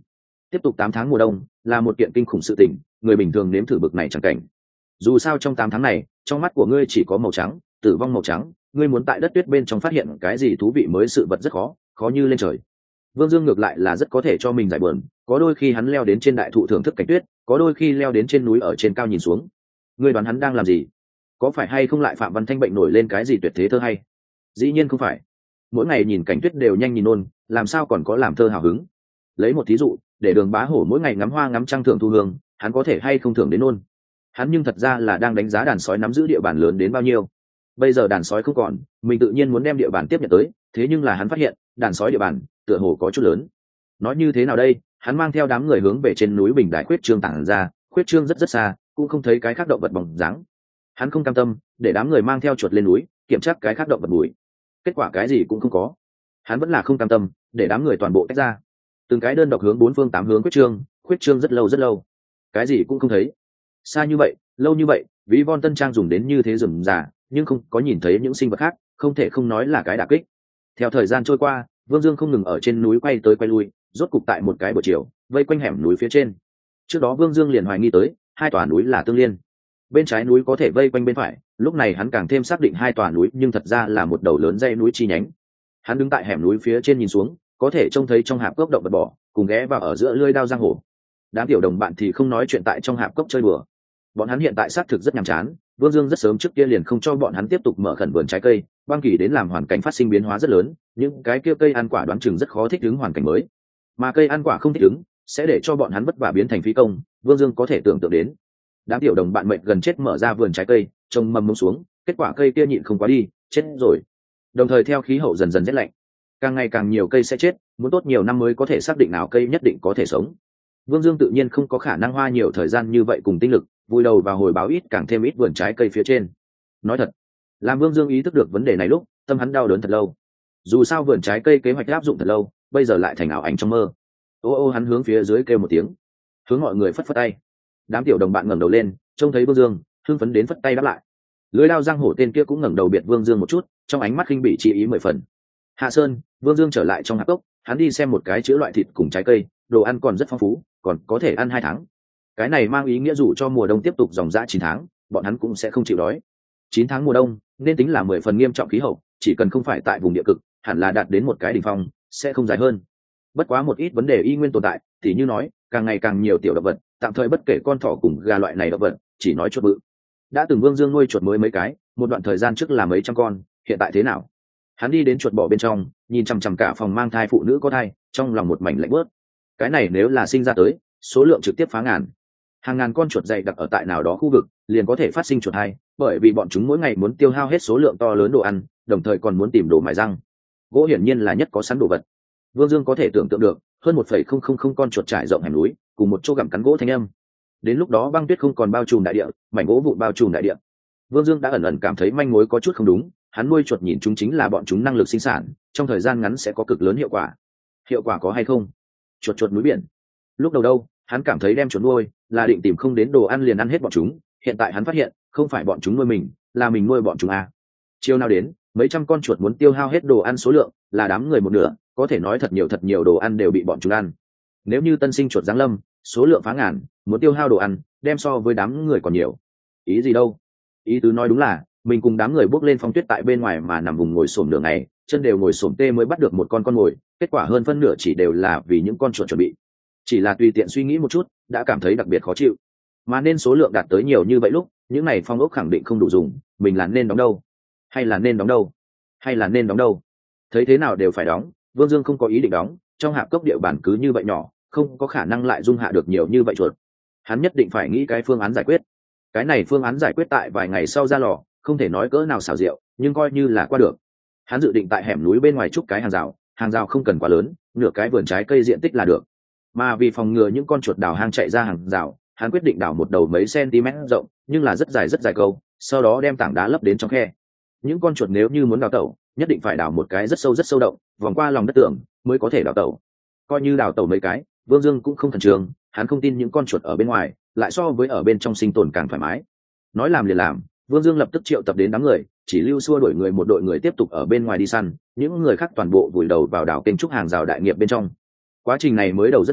tiếp tục tám tháng mùa đông là một kiện kinh khủng sự tình, người bình thường nếm thử bực này chẳng cảnh. Dù sao trong tám tháng này trong mắt của ngươi chỉ có màu trắng, tử vong màu trắng, ngươi muốn tại đất tuyết bên trong phát hiện cái gì thú vị mới sự vật rất khó, khó như lên trời. Vương Dương ngược lại là rất có thể cho mình giải buồn, có đôi khi hắn leo đến trên đại thụ thưởng thức cảnh tuyết, có đôi khi leo đến trên núi ở trên cao nhìn xuống. Ngươi đoán hắn đang làm gì? Có phải hay không lại Phạm Văn Thanh bệnh nổi lên cái gì tuyệt thế thơ hay? Dĩ nhiên không phải. Mỗi ngày nhìn cảnh tuyết đều nhanh nhìn nôn, làm sao còn có làm thơ hào hứng. Lấy một thí dụ, để Đường Bá Hổ mỗi ngày ngắm hoa ngắm trăng thưởng thu hương, hắn có thể hay không thưởng đến nôn? Hắn nhưng thật ra là đang đánh giá đàn sói nắm giữ địa bàn lớn đến bao nhiêu. Bây giờ đàn sói không còn, mình tự nhiên muốn đem địa bàn tiếp nhận tới, thế nhưng là hắn phát hiện, đàn sói địa bàn tựa hồ có chút lớn. Nói như thế nào đây? Hắn mang theo đám người hướng về trên núi Bình Đại khuyết trương tản ra, khuyết trương rất rất xa, cũng không thấy cái khác động vật bóng dáng. Hắn không cam tâm, để đám người mang theo chuột lên núi, kiểm tra cái khác động vật bụi. Kết quả cái gì cũng không có. Hắn vẫn là không cam tâm, để đám người toàn bộ tách ra, từng cái đơn độc hướng bốn phương tám hướng khuyết trương, khuyết trương rất lâu rất lâu, cái gì cũng không thấy. Xa như vậy, lâu như vậy, Ví Von Tân Trang dùng đến như thế rườm rà, nhưng không có nhìn thấy những sinh vật khác, không thể không nói là cái đả kích. Theo thời gian trôi qua, Vương Dương không ngừng ở trên núi quay tới quay lui, rốt cục tại một cái buổi chiều, vây quanh hẻm núi phía trên. Trước đó Vương Dương liền hoài nghi tới, hai tòa núi là tương liên. Bên trái núi có thể vây quanh bên phải, lúc này hắn càng thêm xác định hai tòa núi nhưng thật ra là một đầu lớn dãy núi chi nhánh. Hắn đứng tại hẻm núi phía trên nhìn xuống, có thể trông thấy trong hạp cốc động vật bò, cùng ghé vào ở giữa lưỡi đao giang hồ. Đám tiểu đồng bạn thì không nói chuyện tại trong hạp cốc chơi đùa. Bọn hắn hiện tại xác thực rất nhàm chán, Vương Dương rất sớm trước kia liền không cho bọn hắn tiếp tục mở khẩn vườn trái cây, băng kỳ đến làm hoàn cảnh phát sinh biến hóa rất lớn, những cái kia cây ăn quả đoán chừng rất khó thích ứng hoàn cảnh mới. Mà cây ăn quả không thích ứng, sẽ để cho bọn hắn vất vả biến thành phí công, Vương Dương có thể tưởng tượng đến. Đám tiểu đồng bạn mệnh gần chết mở ra vườn trái cây, trông mầm mông xuống, kết quả cây kia nhịn không quá đi, chết rồi. Đồng thời theo khí hậu dần dần rét lạnh, càng ngày càng nhiều cây sẽ chết, muốn tốt nhiều năm mới có thể xác định nào cây nhất định có thể sống. Vương Dương tự nhiên không có khả năng hoa nhiều thời gian như vậy cùng tinh lực, vui đầu vào hồi báo ít càng thêm ít vườn trái cây phía trên. Nói thật, làm Vương Dương ý thức được vấn đề này lúc, tâm hắn đau đớn thật lâu. Dù sao vườn trái cây kế hoạch áp dụng thật lâu, bây giờ lại thành ảo ảnh trong mơ. Ô ô hắn hướng phía dưới kêu một tiếng, hướng mọi người phất phất tay. Đám tiểu đồng bạn ngẩng đầu lên, trông thấy Vương Dương, hưng phấn đến phất tay đáp lại. Lưỡi đao giang hổ tên kia cũng ngẩng đầu biệt Vương Dương một chút, trong ánh mắt khinh bỉ chi ý mười phần. Hạ Sơn, Vương Dương trở lại trong hạp cốc, hắn đi xem một cái chứa loại thịt cùng trái cây, đồ ăn còn rất phong phú, còn có thể ăn hai tháng. Cái này mang ý nghĩa dù cho mùa đông tiếp tục dòng dã chín tháng, bọn hắn cũng sẽ không chịu đói. Chín tháng mùa đông nên tính là mười phần nghiêm trọng khí hậu, chỉ cần không phải tại vùng địa cực, hẳn là đạt đến một cái đỉnh phong, sẽ không dài hơn. Bất quá một ít vấn đề y nguyên tồn tại, thì như nói, càng ngày càng nhiều tiểu động vật, tạm thời bất kể con thỏ cùng gà loại này động vật, chỉ nói chuột bự. Đã từng Vương Dương nuôi chuột mới mấy cái, một đoạn thời gian trước là mấy trăm con, hiện tại thế nào? Hắn đi đến chuột bò bên trong, nhìn chằm chằm cả phòng mang thai phụ nữ có thai, trong lòng một mảnh lạnh bớt. Cái này nếu là sinh ra tới, số lượng trực tiếp phá ngàn. Hàng ngàn con chuột dày đặc ở tại nào đó khu vực, liền có thể phát sinh chuột thai, bởi vì bọn chúng mỗi ngày muốn tiêu hao hết số lượng to lớn đồ ăn, đồng thời còn muốn tìm đồ mài răng. Gỗ hiển nhiên là nhất có sẵn đồ vật. Vương Dương có thể tưởng tượng được, hơn một phẩy không không không con chuột trải rộng hẻm núi, cùng một chỗ gặm cắn gỗ thanh âm. Đến lúc đó băng tuyết không còn bao trùm đại địa, mảnh gỗ vụn bao trùm đại địa. Vương Dương đã ẩn ẩn cảm thấy manh mối có chút không đúng, hắn nuôi chuột nhìn chúng chính là bọn chúng năng lực sinh sản, trong thời gian ngắn sẽ có cực lớn hiệu quả. Hiệu quả có hay không? Chuột chuột núi biển. Lúc đầu đâu, hắn cảm thấy đem chuột nuôi là định tìm không đến đồ ăn liền ăn hết bọn chúng, hiện tại hắn phát hiện, không phải bọn chúng nuôi mình, là mình nuôi bọn chúng à. Chiều nào đến, mấy trăm con chuột muốn tiêu hao hết đồ ăn số lượng, là đám người một nửa, có thể nói thật nhiều thật nhiều đồ ăn đều bị bọn chúng ăn. Nếu như tân sinh chuột giáng lâm, số lượng phá ngàn, muốn tiêu hao đồ ăn, đem so với đám người còn nhiều. Ý gì đâu? Ý tứ nói đúng là, mình cùng đám người bước lên phong tuyết tại bên ngoài mà nằm vùng ngồi xổm nửa ngày, chân đều ngồi xổm tê mới bắt được một con con mồi, kết quả hơn phân nửa chỉ đều là vì những con chuột chuẩn bị. Chỉ là tùy tiện suy nghĩ một chút, đã cảm thấy đặc biệt khó chịu. Mà nên số lượng đạt tới nhiều như vậy lúc, những này phong ốc khẳng định không đủ dùng, mình là nên đóng đâu? Hay là nên đóng đâu? Hay là nên đóng đâu? Thấy thế nào đều phải đóng, Vương Dương không có ý định đóng, trong hạp cốc địa bàn cứ như vậy nhỏ, không có khả năng lại dung hạ được nhiều như vậy chuột. Hắn nhất định phải nghĩ cái phương án giải quyết. Cái này phương án giải quyết tại vài ngày sau ra lò, không thể nói cỡ nào xảo diệu, nhưng coi như là qua được. Hắn dự định tại hẻm núi bên ngoài trúc cái hàng rào, hàng rào không cần quá lớn, nửa cái vườn trái cây diện tích là được. Mà vì phòng ngừa những con chuột đào hang chạy ra hàng rào, hắn quyết định đào một đầu mấy cm rộng, nhưng là rất dài rất dài câu, sau đó đem tảng đá lấp đến trong khe. Những con chuột nếu như muốn đào tẩu, nhất định phải đào một cái rất sâu rất sâu động, vòng qua lòng đất tường mới có thể đào tẩu. Coi như đào tẩu mấy cái, Vương Dương cũng không khẩn trương, hắn không tin những con chuột ở bên ngoài lại so với ở bên trong sinh tồn càng thoải mái. Nói làm liền làm, Vương Dương lập tức triệu tập đến đám người, chỉ lưu xua đuổi người một đội người tiếp tục ở bên ngoài đi săn, những người khác toàn bộ vùi đầu vào đào kênh trúc hàng rào đại nghiệp bên trong. Quá trình này mới đầu rất nhanh,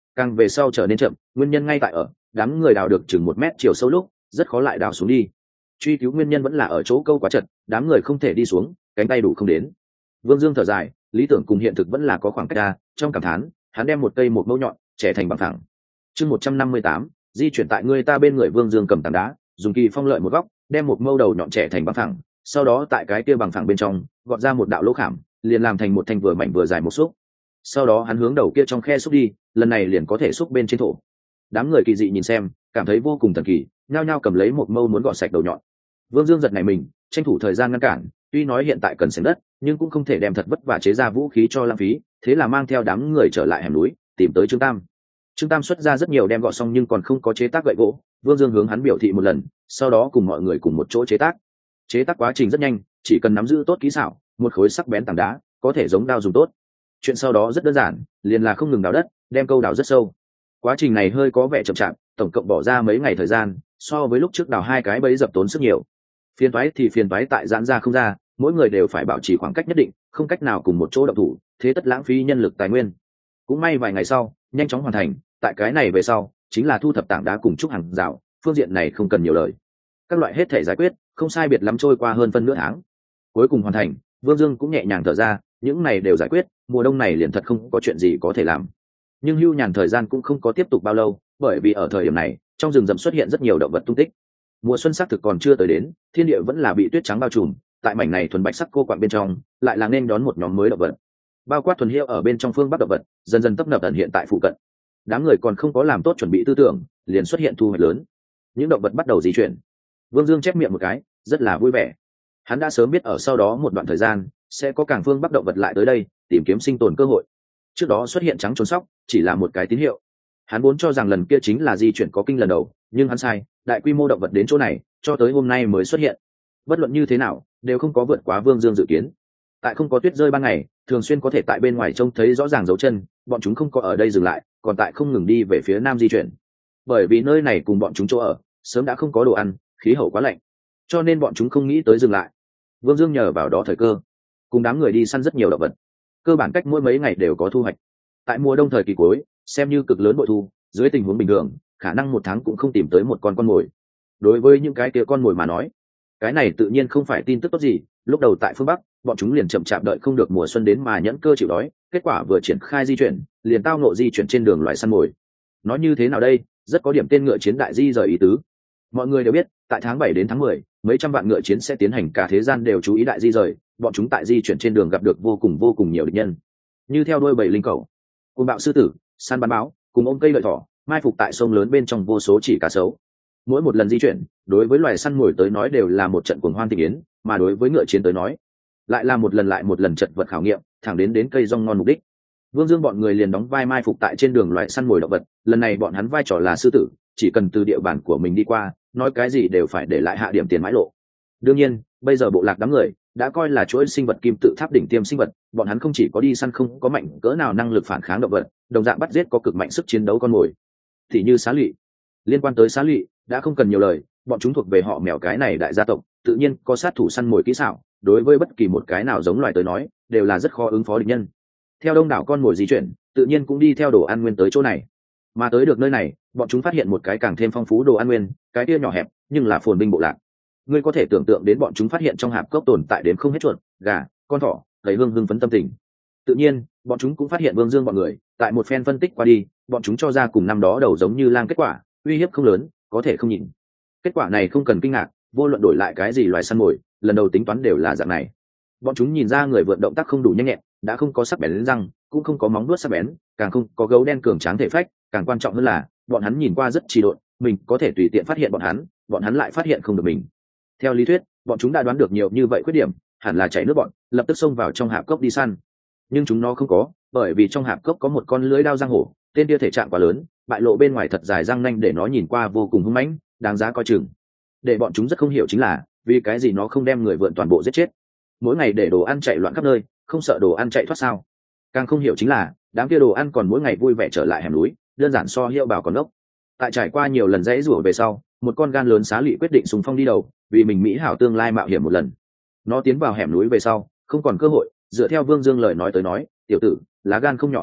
càng về sau trở nên chậm, nguyên nhân ngay tại ở đám người đào được chừng một mét chiều sâu lúc rất khó lại đào xuống đi. Truy cứu nguyên nhân vẫn là ở chỗ câu quá chật, đám người không thể đi xuống, cánh tay đủ không đến. Vương Dương thở dài, lý tưởng cùng hiện thực vẫn là có khoảng cách ra, trong cảm thán hắn đem một cây một mâu nhọn trẻ thành bằng thẳng. Chương một trăm năm mươi tám, di chuyển tại người ta bên người. Vương Dương cầm tảng đá, dùng kỳ phong lợi một góc, đem một mâu đầu nhọn trẻ thành bằng thẳng, sau đó tại cái kia bằng phẳng bên trong gọt ra một đạo lỗ khảm, liền làm thành một thanh vừa mảnh vừa dài một xúc. Sau đó hắn hướng đầu kia trong khe xúc đi, lần này liền có thể xúc bên trên thổ. Đám người kỳ dị nhìn xem, cảm thấy vô cùng thần kỳ, nhao nhao cầm lấy một mâu muốn gọt sạch đầu nhọn. Vương Dương giật này mình, tranh thủ thời gian ngăn cản, tuy nói hiện tại cần xén đất, nhưng cũng không thể đem thật vất vả chế ra vũ khí cho lãng phí, thế là mang theo đám người trở lại hẻm núi, tìm tới Trương Tam. Trương Tam xuất ra rất nhiều đem gọt xong nhưng còn không có chế tác gậy gỗ, Vương Dương hướng hắn biểu thị một lần, sau đó cùng mọi người cùng một chỗ chế tác. Chế tác quá trình rất nhanh, chỉ cần nắm giữ tốt kỹ xảo, một khối sắc bén tảng đá có thể giống đao dùng tốt. Chuyện sau đó rất đơn giản, liền là không ngừng đào đất, đem câu đào rất sâu. Quá trình này hơi có vẻ chậm chạp, tổng cộng bỏ ra mấy ngày thời gian, so với lúc trước đào hai cái bẫy dập tốn sức nhiều. Phiền toái thì phiền toái tại giãn ra không ra, mỗi người đều phải bảo trì khoảng cách nhất định, không cách nào cùng một chỗ động thủ, thế tất lãng phí nhân lực tài nguyên. Cũng may vài ngày sau, nhanh chóng hoàn thành, tại cái này về sau, chính là thu thập tảng đá cùng trúc hàng rào, phương diện này không cần nhiều lời. Các loại hết thể giải quyết, không sai biệt lắm trôi qua hơn phân nửa tháng. Cuối cùng hoàn thành, Vương Dương cũng nhẹ nhàng thở ra, những này đều giải quyết, mùa đông này liền thật không có chuyện gì có thể làm. Nhưng hưu nhàn thời gian cũng không có tiếp tục bao lâu, bởi vì ở thời điểm này, trong rừng rậm xuất hiện rất nhiều động vật tung tích. Mùa xuân xác thực còn chưa tới đến, thiên địa vẫn là bị tuyết trắng bao trùm, tại mảnh này thuần bạch sắc cô quạng bên trong, lại là nên đón một nhóm mới động vật. Bao quát thuần hiệu ở bên trong phương bắc động vật, dần dần tấp nập ẩn hiện tại phụ cận. Đám người còn không có làm tốt chuẩn bị tư tưởng, liền xuất hiện thu hoạch lớn. Những động vật bắt đầu di chuyển. Vương Dương chép miệng một cái, rất là vui vẻ. Hắn đã sớm biết ở sau đó một đoạn thời gian sẽ có càng phương bắc động vật lại tới đây tìm kiếm sinh tồn cơ hội. Trước đó xuất hiện trắng trốn sóc chỉ là một cái tín hiệu. Hắn vốn cho rằng lần kia chính là di chuyển có kinh lần đầu, nhưng hắn sai, đại quy mô động vật đến chỗ này cho tới hôm nay mới xuất hiện. Bất luận như thế nào đều không có vượt quá Vương Dương dự kiến. Tại không có tuyết rơi ban ngày, thường xuyên có thể tại bên ngoài trông thấy rõ ràng dấu chân, bọn chúng không có ở đây dừng lại, còn tại không ngừng đi về phía nam di chuyển. Bởi vì nơi này cùng bọn chúng chỗ ở sớm đã không có đồ ăn, khí hậu quá lạnh, cho nên bọn chúng không nghĩ tới dừng lại. Vương Dương nhờ vào đó thời cơ, cùng đám người đi săn rất nhiều động vật, cơ bản cách mỗi mấy ngày đều có thu hoạch. Tại mùa đông thời kỳ cuối, xem như cực lớn bội thu, dưới tình huống bình thường khả năng một tháng cũng không tìm tới một con con mồi. Đối với những cái kia con mồi mà nói, cái này tự nhiên không phải tin tức tốt gì. Lúc đầu tại phương bắc, bọn chúng liền chậm chạp đợi không được mùa xuân đến mà nhẫn cơ chịu đói, kết quả vừa triển khai di chuyển liền tao nộ di chuyển trên đường loài săn mồi. Nói như thế nào đây, rất có điểm tên ngựa chiến đại di rời ý tứ. Mọi người đều biết, tại tháng bảy đến tháng mười, mấy trăm vạn ngựa chiến sẽ tiến hành, cả thế gian đều chú ý đại di rời, bọn chúng tại di chuyển trên đường gặp được vô cùng vô cùng nhiều địch nhân. Như theo đuôi bầy linh cầu, cùng bạo sư tử, săn bắn báo, cùng ôm cây lợi thỏ, mai phục tại sông lớn bên trong vô số chỉ cá sấu. Mỗi một lần di chuyển, đối với loài săn mồi tới nói đều là một trận cuồng hoan tình yến, mà đối với ngựa chiến tới nói, lại là một lần lại một lần chật vật khảo nghiệm, thẳng đến đến cây rong ngon mục đích. Vương Dương bọn người liền đóng vai mai phục tại trên đường loài săn mồi động vật, lần này bọn hắn vai trò là sư tử, chỉ cần từ địa bàn của mình đi qua, nói cái gì đều phải để lại hạ điểm tiền mãi lộ. Đương nhiên, bây giờ bộ lạc đám người đã coi là chuỗi sinh vật kim tự tháp đỉnh tiêm sinh vật, bọn hắn không chỉ có đi săn không có mạnh cỡ nào năng lực phản kháng động vật, đồng dạng bắt giết có cực mạnh sức chiến đấu con mồi. Thì như Xá Lụy. Liên quan tới Xá Lụy, đã không cần nhiều lời, bọn chúng thuộc về họ mèo cái này đại gia tộc, tự nhiên có sát thủ săn mồi kỹ xảo, đối với bất kỳ một cái nào giống loài tới nói, đều là rất khó ứng phó địch nhân. Theo đông đảo con mồi di chuyển, tự nhiên cũng đi theo đồ ăn nguyên tới chỗ này. Mà tới được nơi này, bọn chúng phát hiện một cái càng thêm phong phú đồ ăn nguyên, cái kia nhỏ hẹp nhưng là phồn binh bộ lạc. Ngươi có thể tưởng tượng đến bọn chúng phát hiện trong hạp cốc tồn tại đến không hết chuột, gà, con thỏ, đầy hương hưng phấn tâm tình. Tự nhiên, bọn chúng cũng phát hiện Vương Dương bọn người, tại một phen phân tích qua đi, bọn chúng cho ra cùng năm đó đầu giống như lang kết quả, uy hiếp không lớn, có thể không nhìn. Kết quả này không cần kinh ngạc, vô luận đổi lại cái gì loài săn mồi, lần đầu tính toán đều là dạng này. Bọn chúng nhìn ra người vượn động tác không đủ nhanh nhẹn, đã không có sắc bén đến răng, cũng không có móng vuốt sắc bén, càng không có gấu đen cường tráng thể phách, càng quan trọng hơn là, bọn hắn nhìn qua rất trì độn, mình có thể tùy tiện phát hiện bọn hắn, bọn hắn lại phát hiện không được mình. Theo lý thuyết, bọn chúng đã đoán được nhiều như vậy khuyết điểm, hẳn là chảy nước bọn, lập tức xông vào trong hạp cốc đi săn. Nhưng chúng nó không có, bởi vì trong hạp cốc có một con lưỡi đao giang hổ, tên kia thể trạng quá lớn, bại lộ bên ngoài thật dài răng nanh để nó nhìn qua vô cùng hung mãnh, đáng giá coi chừng. Để bọn chúng rất không hiểu chính là, vì cái gì nó không đem người vượn toàn bộ giết chết. Mỗi ngày để đồ ăn chạy loạn khắp nơi, không sợ đồ ăn chạy thoát sao? Càng không hiểu chính là, đám kia đồ ăn còn mỗi ngày vui vẻ trở lại hẻm núi, đơn giản so hiệu bảo còn ốc. Tại trải qua nhiều lần dãy rủa về sau, một con gan lớn Xá Lụy quyết định xung phong đi đầu, vì mình mỹ hảo tương lai mạo hiểm một lần. Nó tiến vào hẻm núi về sau, không còn cơ hội, dựa theo Vương Dương lời nói tới nói, tiểu tử, lá gan không nhỏ à,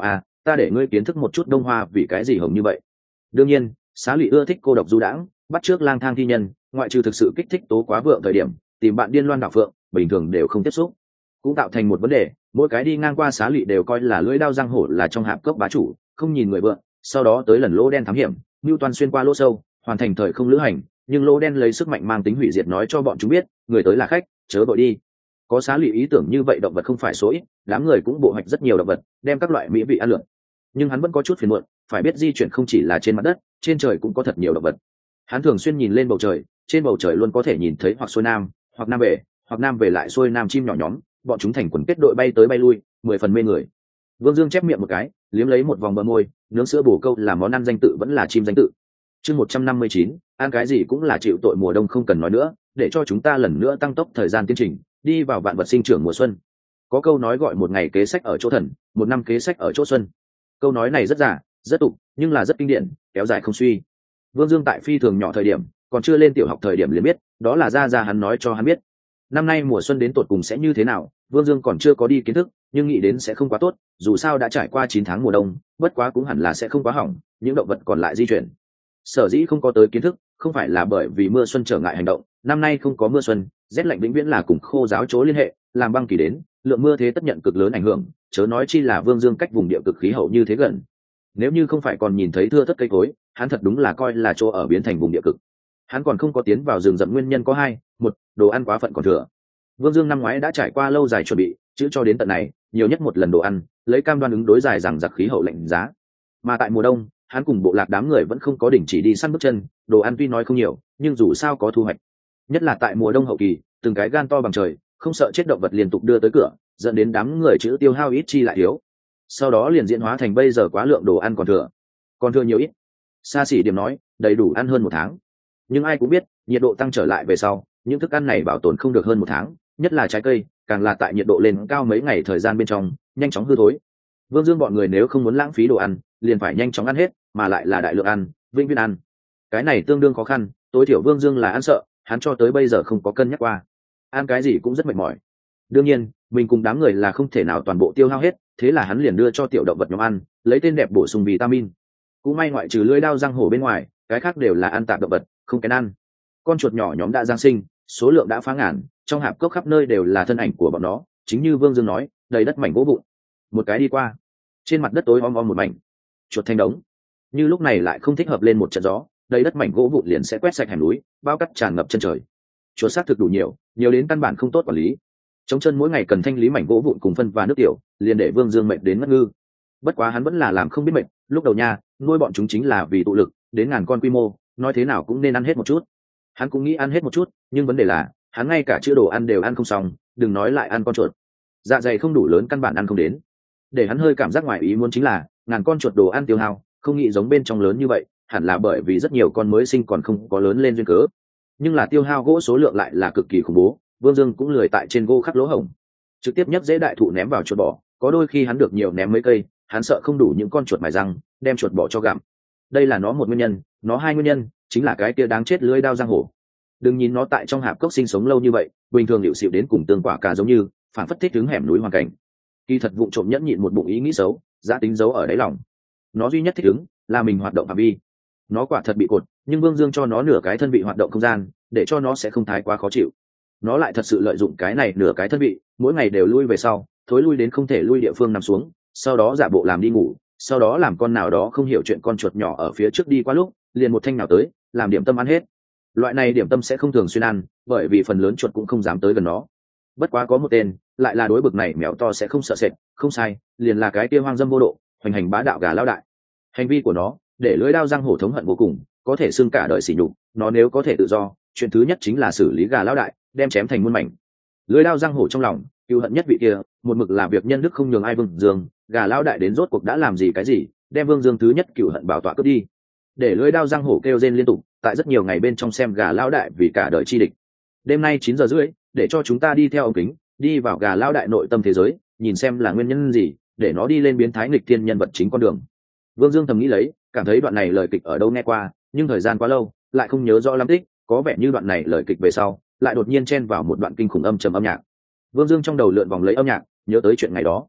ta để ngươi kiến thức một chút đông hoa vì cái gì hồng như vậy. Đương nhiên Xá Lị ưa thích cô độc du đãng, bắt trước lang thang thi nhân, ngoại trừ thực sự kích thích tố quá vượng thời điểm tìm bạn điên loan đảo phượng bình thường đều không tiếp xúc, cũng tạo thành một vấn đề. Mỗi cái đi ngang qua Xá Lị đều coi là lưỡi đao giang hổ là trong hạp cốc bá chủ, không nhìn người vượng, sau đó tới lần lỗ đen thám hiểm, ngưu toàn xuyên qua lỗ sâu hoàn thành thời không lữ hành, nhưng lỗ đen lấy sức mạnh mang tính hủy diệt nói cho bọn chúng biết người tới là khách, chớ vội đi. Có Xá Lị ý tưởng như vậy động vật không phải số ít, đám người cũng bộ hoạch rất nhiều động vật đem các loại mỹ vị ăn lượn. Nhưng hắn vẫn có chút phiền muộn, phải biết di chuyển không chỉ là trên mặt đất, trên trời cũng có thật nhiều động vật. Hắn thường xuyên nhìn lên bầu trời, trên bầu trời luôn có thể nhìn thấy hoặc xuôi nam hoặc nam về, hoặc nam về lại xuôi nam chim nhỏ nhóm, bọn chúng thành quần kết đội bay tới bay lui, mười phần mê người. Vương Dương chép miệng một cái, liếm lấy một vòng bờ môi, nướng sữa bồ câu là món ăn danh tự vẫn là chim danh tự. Chương một trăm năm mươi chín, ăn cái gì cũng là chịu tội mùa đông không cần nói nữa, để cho chúng ta lần nữa tăng tốc thời gian tiến trình, đi vào vạn vật sinh trưởng mùa xuân. Có câu nói gọi một ngày kế sách ở chỗ thần, một năm kế sách ở chỗ xuân. Câu nói này rất giả, rất tục, nhưng là rất kinh điển, kéo dài không suy. Vương Dương tại phi thường nhỏ thời điểm, còn chưa lên tiểu học thời điểm liền biết, đó là ra ra hắn nói cho hắn biết. Năm nay mùa xuân đến tột cùng sẽ như thế nào, Vương Dương còn chưa có đi kiến thức, nhưng nghĩ đến sẽ không quá tốt, dù sao đã trải qua chín tháng mùa đông, bất quá cũng hẳn là sẽ không quá hỏng, những động vật còn lại di chuyển. Sở dĩ không có tới kiến thức, không phải là bởi vì mưa xuân trở ngại hành động, năm nay không có mưa xuân, rét lạnh vĩnh viễn là cùng khô giáo chỗ liên hệ, làm băng kỳ đến, lượng mưa thế tất nhận cực lớn ảnh hưởng, chớ nói chi là Vương Dương cách vùng địa cực khí hậu như thế gần. Nếu như không phải còn nhìn thấy thưa thất cây cối, hắn thật đúng là coi là chỗ ở biến thành vùng địa cực. Hắn còn không có tiến vào rừng rậm nguyên nhân có hai, một, đồ ăn quá phận còn thừa. Vương Dương năm ngoái đã trải qua lâu dài chuẩn bị, chữ cho đến tận này, nhiều nhất một lần đồ ăn, lấy cam đoan ứng đối dài rằng giặc khí hậu lạnh giá. Mà tại mùa đông, hắn cùng bộ lạc đám người vẫn không có đình chỉ đi săn bước chân, đồ ăn tuy nói không nhiều, nhưng dù sao có thu hoạch. Nhất là tại mùa đông hậu kỳ, từng cái gan to bằng trời, không sợ chết động vật liên tục đưa tới cửa, dẫn đến đám người chữ tiêu hao ít chi lại thiếu. Sau đó liền diễn hóa thành bây giờ quá lượng đồ ăn còn thừa. Còn thừa nhiều ít. Xa xỉ điểm nói, đầy đủ ăn hơn một tháng. Nhưng ai cũng biết, nhiệt độ tăng trở lại về sau, những thức ăn này bảo tồn không được hơn một tháng, nhất là trái cây, càng là tại nhiệt độ lên cao mấy ngày thời gian bên trong, nhanh chóng hư thối. Vương Dương bọn người nếu không muốn lãng phí đồ ăn, liền phải nhanh chóng ăn hết, mà lại là đại lượng ăn, vĩnh viễn ăn. Cái này tương đương khó khăn, tối thiểu Vương Dương là ăn sợ, hắn cho tới bây giờ không có cân nhắc qua. Ăn cái gì cũng rất mệt mỏi. Đương nhiên, mình cùng đám người là không thể nào toàn bộ tiêu hao hết, thế là hắn liền đưa cho tiểu động vật nhóm ăn, lấy tên đẹp bổ sung vitamin. Cũng may ngoại trừ lưỡi đao răng hổ bên ngoài, cái khác đều là ăn tạp động vật, không kén ăn. Con chuột nhỏ nhóm đã giáng sinh, số lượng đã phá ngàn, trong hạp cốc khắp nơi đều là thân ảnh của bọn nó, chính như Vương Dương nói, đầy đất mảnh gỗ vụn. Một cái đi qua, trên mặt đất tối om om một mảnh, chuột thanh đống. Như lúc này lại không thích hợp lên một trận gió, đầy đất mảnh gỗ vụn liền sẽ quét sạch hẻm núi, bao cát tràn ngập chân trời. Chuột xác thực đủ nhiều, nhiều đến căn bản không tốt quản lý. Trống chân mỗi ngày cần thanh lý mảnh gỗ vụn cùng phân và nước tiểu, liền để Vương Dương mệt đến ngất ngư. Bất quá hắn vẫn là làm không biết mệt, lúc đầu nha, nuôi bọn chúng chính là vì tụ lực, đến ngàn con quy mô, nói thế nào cũng nên ăn hết một chút. Hắn cũng nghĩ ăn hết một chút, nhưng vấn đề là, hắn ngay cả chữa đồ ăn đều ăn không xong, đừng nói lại ăn con chuột. Dạ dày không đủ lớn căn bản ăn không đến. Để hắn hơi cảm giác ngoài ý muốn chính là, ngàn con chuột đồ ăn tiêu hao, không nghĩ giống bên trong lớn như vậy, hẳn là bởi vì rất nhiều con mới sinh còn không có lớn lên duyên cớ. Nhưng là tiêu hao gỗ số lượng lại là cực kỳ khủng bố, Vương Dương cũng lười tại trên gỗ khắc lỗ hổng, trực tiếp nhấc dễ đại thụ ném vào chuột bò, có đôi khi hắn được nhiều ném mấy cây, hắn sợ không đủ những con chuột mài răng, đem chuột bò cho gặm. Đây là nó một nguyên nhân, nó hai nguyên nhân, chính là cái kia đáng chết lưỡi đao giang hổ. Đừng nhìn nó tại trong hạp cốc sinh sống lâu như vậy, bình thường liệu xịu đến cùng tương quả cả giống như, phản phất thích đứng hẻm núi hoàn cảnh. Kỳ thật vụng trộm nhẫn nhịn một bụng ý nghĩ xấu, giá tính giấu ở đáy lòng. Nó duy nhất thích ứng là mình hoạt động phạm vi. Nó quả thật bị cột, nhưng Vương Dương cho nó nửa cái thân vị hoạt động không gian, để cho nó sẽ không thái quá khó chịu. Nó lại thật sự lợi dụng cái này nửa cái thân vị, mỗi ngày đều lui về sau, thối lui đến không thể lui địa phương nằm xuống, sau đó giả bộ làm đi ngủ, sau đó làm con nào đó không hiểu chuyện con chuột nhỏ ở phía trước đi qua lúc, liền một thanh nào tới, làm điểm tâm ăn hết. Loại này điểm tâm sẽ không thường xuyên ăn, bởi vì phần lớn chuột cũng không dám tới gần nó. Bất quá có một tên, lại là đối bực này mèo to sẽ không sợ sệt, không sai, liền là cái kia hoang dâm vô độ, hoành hành bá đạo gà lao đại. Hành vi của nó, để lưỡi đao răng hổ thống hận vô cùng, có thể xưng cả đời sỉ nhục, nó nếu có thể tự do, chuyện thứ nhất chính là xử lý gà lao đại, đem chém thành muôn mảnh. Lưỡi đao răng hổ trong lòng, cừu hận nhất vị kia, một mực là việc nhân đức không nhường ai Vương Dương, gà lao đại đến rốt cuộc đã làm gì cái gì, đem Vương Dương thứ nhất cừu hận bảo tọa cướp đi. Để lưỡi đao răng hổ kêu rên liên tục, tại rất nhiều ngày bên trong xem gà lao đại vì cả đời chi địch. Đêm nay chín giờ rưỡi, để cho chúng ta đi theo ống kính, đi vào gà lao đại nội tâm thế giới, nhìn xem là nguyên nhân gì, để nó đi lên biến thái nghịch thiên nhân vật chính con đường. Vương Dương thầm nghĩ lấy, cảm thấy đoạn này lời kịch ở đâu nghe qua, nhưng thời gian quá lâu, lại không nhớ rõ lắm tích, có vẻ như đoạn này lời kịch về sau, lại đột nhiên chen vào một đoạn kinh khủng âm trầm âm nhạc. Vương Dương trong đầu lượn vòng lấy âm nhạc, nhớ tới chuyện ngày đó.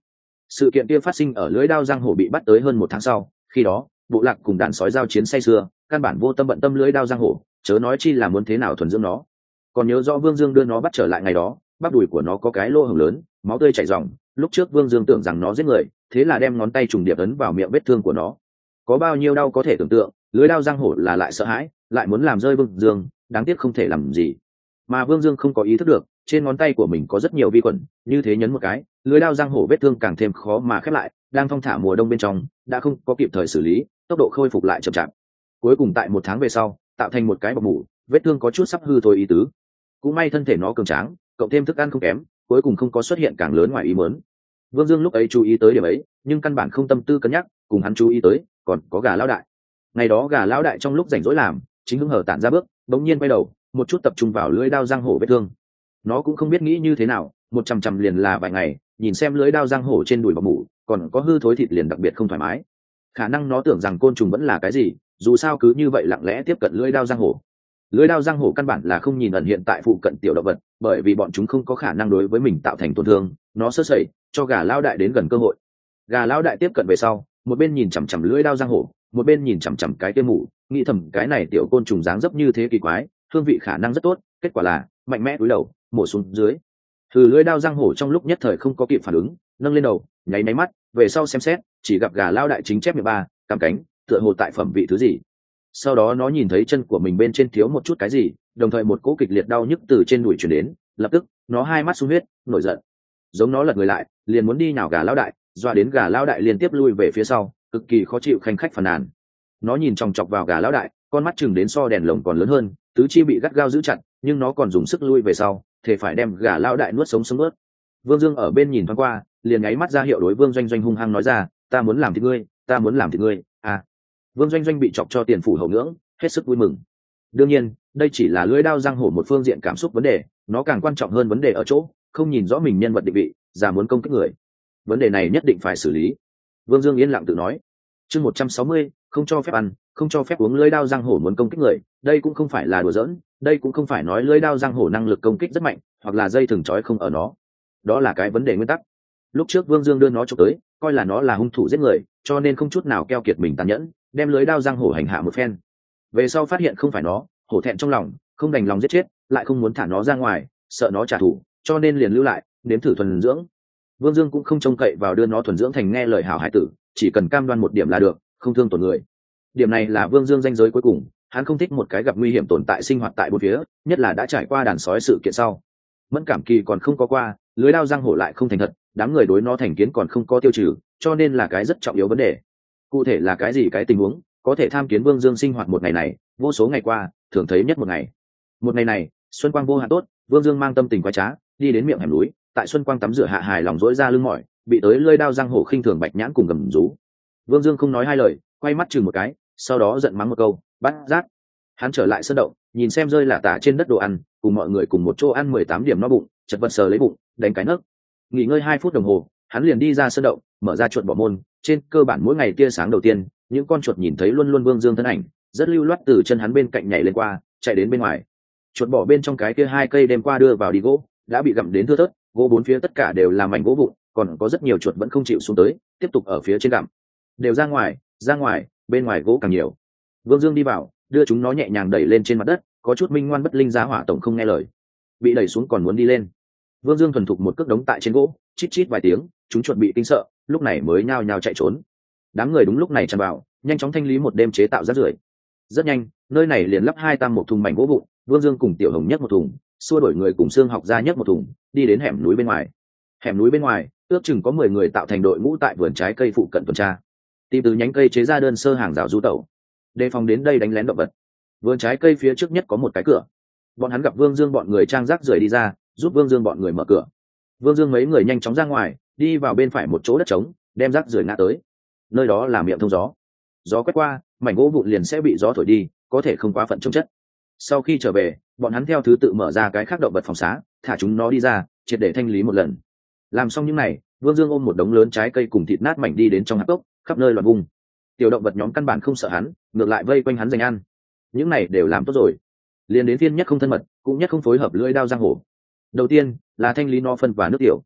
Sự kiện kia phát sinh ở lưới đao giang hổ bị bắt tới hơn một tháng sau, khi đó bộ lạc cùng đàn sói giao chiến say sưa, căn bản vô tâm bận tâm lưới đao giang hổ, chớ nói chi là muốn thế nào thuần dưỡng nó. Còn nhớ rõ Vương Dương đưa nó bắt trở lại ngày đó, bắp đùi của nó có cái lỗ hổng lớn, máu tươi chảy ròng. Lúc trước Vương Dương tưởng rằng nó giết người, thế là đem ngón tay trùng điệp ấn vào miệng vết thương của nó. Có bao nhiêu đau có thể tưởng tượng, lưới đao giang hổ là lại sợ hãi, lại muốn làm rơi Vương Dương, đáng tiếc không thể làm gì. Mà Vương Dương không có ý thức được, trên ngón tay của mình có rất nhiều vi khuẩn, như thế nhấn một cái, lưới đao giang hổ vết thương càng thêm khó mà khép lại, đang thong thả mùa đông bên trong, đã không có kịp thời xử lý, tốc độ khôi phục lại chậm chạp. Cuối cùng tại một tháng về sau, tạo thành một cái bọc mủ, vết thương có chút sắp hư thôi ý tứ. Cũng may thân thể nó cường tráng, cộng thêm thức ăn không kém, cuối cùng không có xuất hiện càng lớn ngoài ý muốn. Vương Dương lúc ấy chú ý tới điểm ấy, nhưng căn bản không tâm tư cân nhắc, cùng hắn chú ý tới, còn có gà lão đại. Ngày đó gà lão đại trong lúc rảnh rỗi làm, chính hứng hở tản ra bước, bỗng nhiên quay đầu, một chút tập trung vào lưỡi đao giang hổ vết thương. Nó cũng không biết nghĩ như thế nào, một chằm chằm liền là vài ngày, nhìn xem lưỡi đao giang hổ trên đùi bọc mủ, còn có hư thối thịt liền đặc biệt không thoải mái. Khả năng nó tưởng rằng côn trùng vẫn là cái gì, dù sao cứ như vậy lặng lẽ tiếp cận lưỡi đao giang hổ. Lưỡi đao giang hổ căn bản là không nhìn ẩn hiện tại phụ cận tiểu động vật, bởi vì bọn chúng không có khả năng đối với mình tạo thành tổn thương, nó sơ sẩy, cho gà lão đại đến gần cơ hội. Gà lão đại tiếp cận về sau, một bên nhìn chằm chằm lưỡi đao giang hổ, một bên nhìn chằm chằm cái kia mủ, nghĩ thầm cái này tiểu côn trùng dáng dấp như thế kỳ quái, hương vị khả năng rất tốt, kết quả là mạnh mẽ cúi đầu, mổ xuống dưới. Từ lưỡi đao giang hổ trong lúc nhất thời không có kịp phản ứng, nâng lên đầu, nháy máy mắt, về sau xem xét, chỉ gặp gà lão đại chính chép miệng ba, cắm cánh, tựa hồ tại phẩm vị thứ gì. Sau đó nó nhìn thấy chân của mình bên trên thiếu một chút cái gì, đồng thời một cỗ kịch liệt đau nhức từ trên đùi truyền đến, lập tức nó hai mắt sung huyết, nổi giận, giống nó lật người lại, liền muốn đi nhào gà lão đại, doa đến gà lão đại liên tiếp lui về phía sau, cực kỳ khó chịu khanh khách phàn nàn. Nó nhìn chòng chọc vào gà lão đại, con mắt chừng đến so đèn lồng còn lớn hơn, tứ chi bị gắt gao giữ chặt, nhưng nó còn dùng sức lui về sau, thể phải đem gà lão đại nuốt sống sống nuốt. Vương Dương ở bên nhìn thoáng qua, liền nháy mắt ra hiệu đối Vương Doanh Doanh hung hăng nói ra, ta muốn làm thịt ngươi, ta muốn làm thịt ngươi. À, Vương Doanh Doanh bị chọc cho tiền phủ hậu ngưỡng, hết sức vui mừng. Đương nhiên, đây chỉ là lưỡi đao giang hổ một phương diện cảm xúc vấn đề, nó càng quan trọng hơn vấn đề ở chỗ, không nhìn rõ mình nhân vật định vị, giả muốn công kích người. Vấn đề này nhất định phải xử lý. Vương Dương yên lặng tự nói. Chương một trăm sáu mươi, không cho phép ăn, không cho phép uống. Lưỡi đao giang hổ muốn công kích người, đây cũng không phải là đùa giỡn, đây cũng không phải nói lưỡi đao giang hổ năng lực công kích rất mạnh, hoặc là dây thừng trói không ở nó. Đó là cái vấn đề nguyên tắc. Lúc trước Vương Dương đưa nó chụp tới, coi là nó là hung thủ giết người, cho nên không chút nào keo kiệt mình tàn nhẫn, đem lưới đao giang hổ hành hạ một phen. Về sau phát hiện không phải nó, hổ thẹn trong lòng, không đành lòng giết chết, lại không muốn thả nó ra ngoài, sợ nó trả thù, cho nên liền lưu lại, nếm thử thuần dưỡng. Vương Dương cũng không trông cậy vào đưa nó thuần dưỡng thành nghe lời hảo hải tử, chỉ cần cam đoan một điểm là được, không thương tổn người. Điểm này là Vương Dương ranh giới cuối cùng, hắn không thích một cái gặp nguy hiểm tồn tại sinh hoạt tại bốn phía, nhất là đã trải qua đàn sói sự kiện sau. Mẫn cảm kỳ còn không có qua, lưới đao giang hổ lại không thành thật, đám người đối nó thành kiến còn không có tiêu trừ, cho nên là cái rất trọng yếu vấn đề. Cụ thể là cái gì cái tình huống, có thể tham kiến Vương Dương sinh hoạt một ngày này, vô số ngày qua, thường thấy nhất một ngày. Một ngày này, xuân quang vô hạn tốt, Vương Dương mang tâm tình quái trá, đi đến miệng hẻm núi, tại xuân quang tắm rửa hạ hài lòng dỗi ra lưng mỏi, bị tới lưỡi đao giang hổ khinh thường bạch nhãn cùng gầm rú. Vương Dương không nói hai lời, quay mắt chừng một cái, sau đó giận mắng một câu, bắt rác. Hắn trở lại sân động, nhìn xem rơi lả tả trên đất đồ ăn, cùng mọi người cùng một chỗ ăn mười tám điểm no bụng, chật vật sờ lấy bụng, đánh cái nấc. Nghỉ ngơi hai phút đồng hồ, hắn liền đi ra sân động, mở ra chuột bỏ môn. Trên cơ bản mỗi ngày tia sáng đầu tiên, những con chuột nhìn thấy luôn luôn Vương Dương thân ảnh, rất lưu loát từ chân hắn bên cạnh nhảy lên qua, chạy đến bên ngoài. Chuột bỏ bên trong cái kia hai cây đêm qua đưa vào đi gỗ, đã bị gặm đến thưa thớt, gỗ bốn phía tất cả đều là mảnh gỗ vụn, còn có rất nhiều chuột vẫn không chịu xuống tới, tiếp tục ở phía trên gặm. Đều ra ngoài, ra ngoài, bên ngoài gỗ càng nhiều. Vương Dương đi vào, đưa chúng nó nhẹ nhàng đẩy lên trên mặt đất, có chút minh ngoan bất linh giá hỏa tổng không nghe lời, bị đẩy xuống còn muốn đi lên. Vương Dương thuần thục một cước đống tại trên gỗ, chít chít vài tiếng, chúng chuột bị kinh sợ, lúc này mới nhao nhao chạy trốn. Đám người đúng lúc này tràn vào, nhanh chóng thanh lý một đêm chế tạo rác rưởi. Rất nhanh, nơi này liền lắp hai tam một thùng mảnh gỗ vụn, Vương Dương cùng Tiểu Hồng nhấc một thùng, xua đổi người cùng xương học ra nhấc một thùng, đi đến hẻm núi bên ngoài. Hẻm núi bên ngoài, ước chừng có mười người tạo thành đội ngũ tại vườn trái cây phụ cận tuần tra, tìm từ nhánh cây chế ra đơn sơ hàng rào du tẩu, đề phòng đến đây đánh lén động vật. Vườn trái cây phía trước nhất có một cái cửa, bọn hắn gặp Vương Dương bọn người trang rác rưởi đi ra, giúp Vương Dương bọn người mở cửa. Vương Dương mấy người nhanh chóng ra ngoài, đi vào bên phải một chỗ đất trống, đem rác rưởi ngã tới. Nơi đó là miệng thông gió, gió quét qua, mảnh gỗ vụn liền sẽ bị gió thổi đi, có thể không quá phận chống chất. Sau khi trở về, bọn hắn theo thứ tự mở ra cái khác động vật phòng xá, thả chúng nó đi ra, triệt để thanh lý một lần. Làm xong những này, Vương Dương ôm một đống lớn trái cây cùng thịt nát mảnh đi đến trong hạp cốc, khắp nơi loạn vung. Tiểu động vật nhóm căn bản không sợ hắn, ngược lại vây quanh hắn giành ăn. Những này đều làm tốt rồi, liền đến phiên nhất không thân mật, cũng nhất không phối hợp lưỡi đao giang hổ. Đầu tiên là thanh lý no phân và nước tiểu.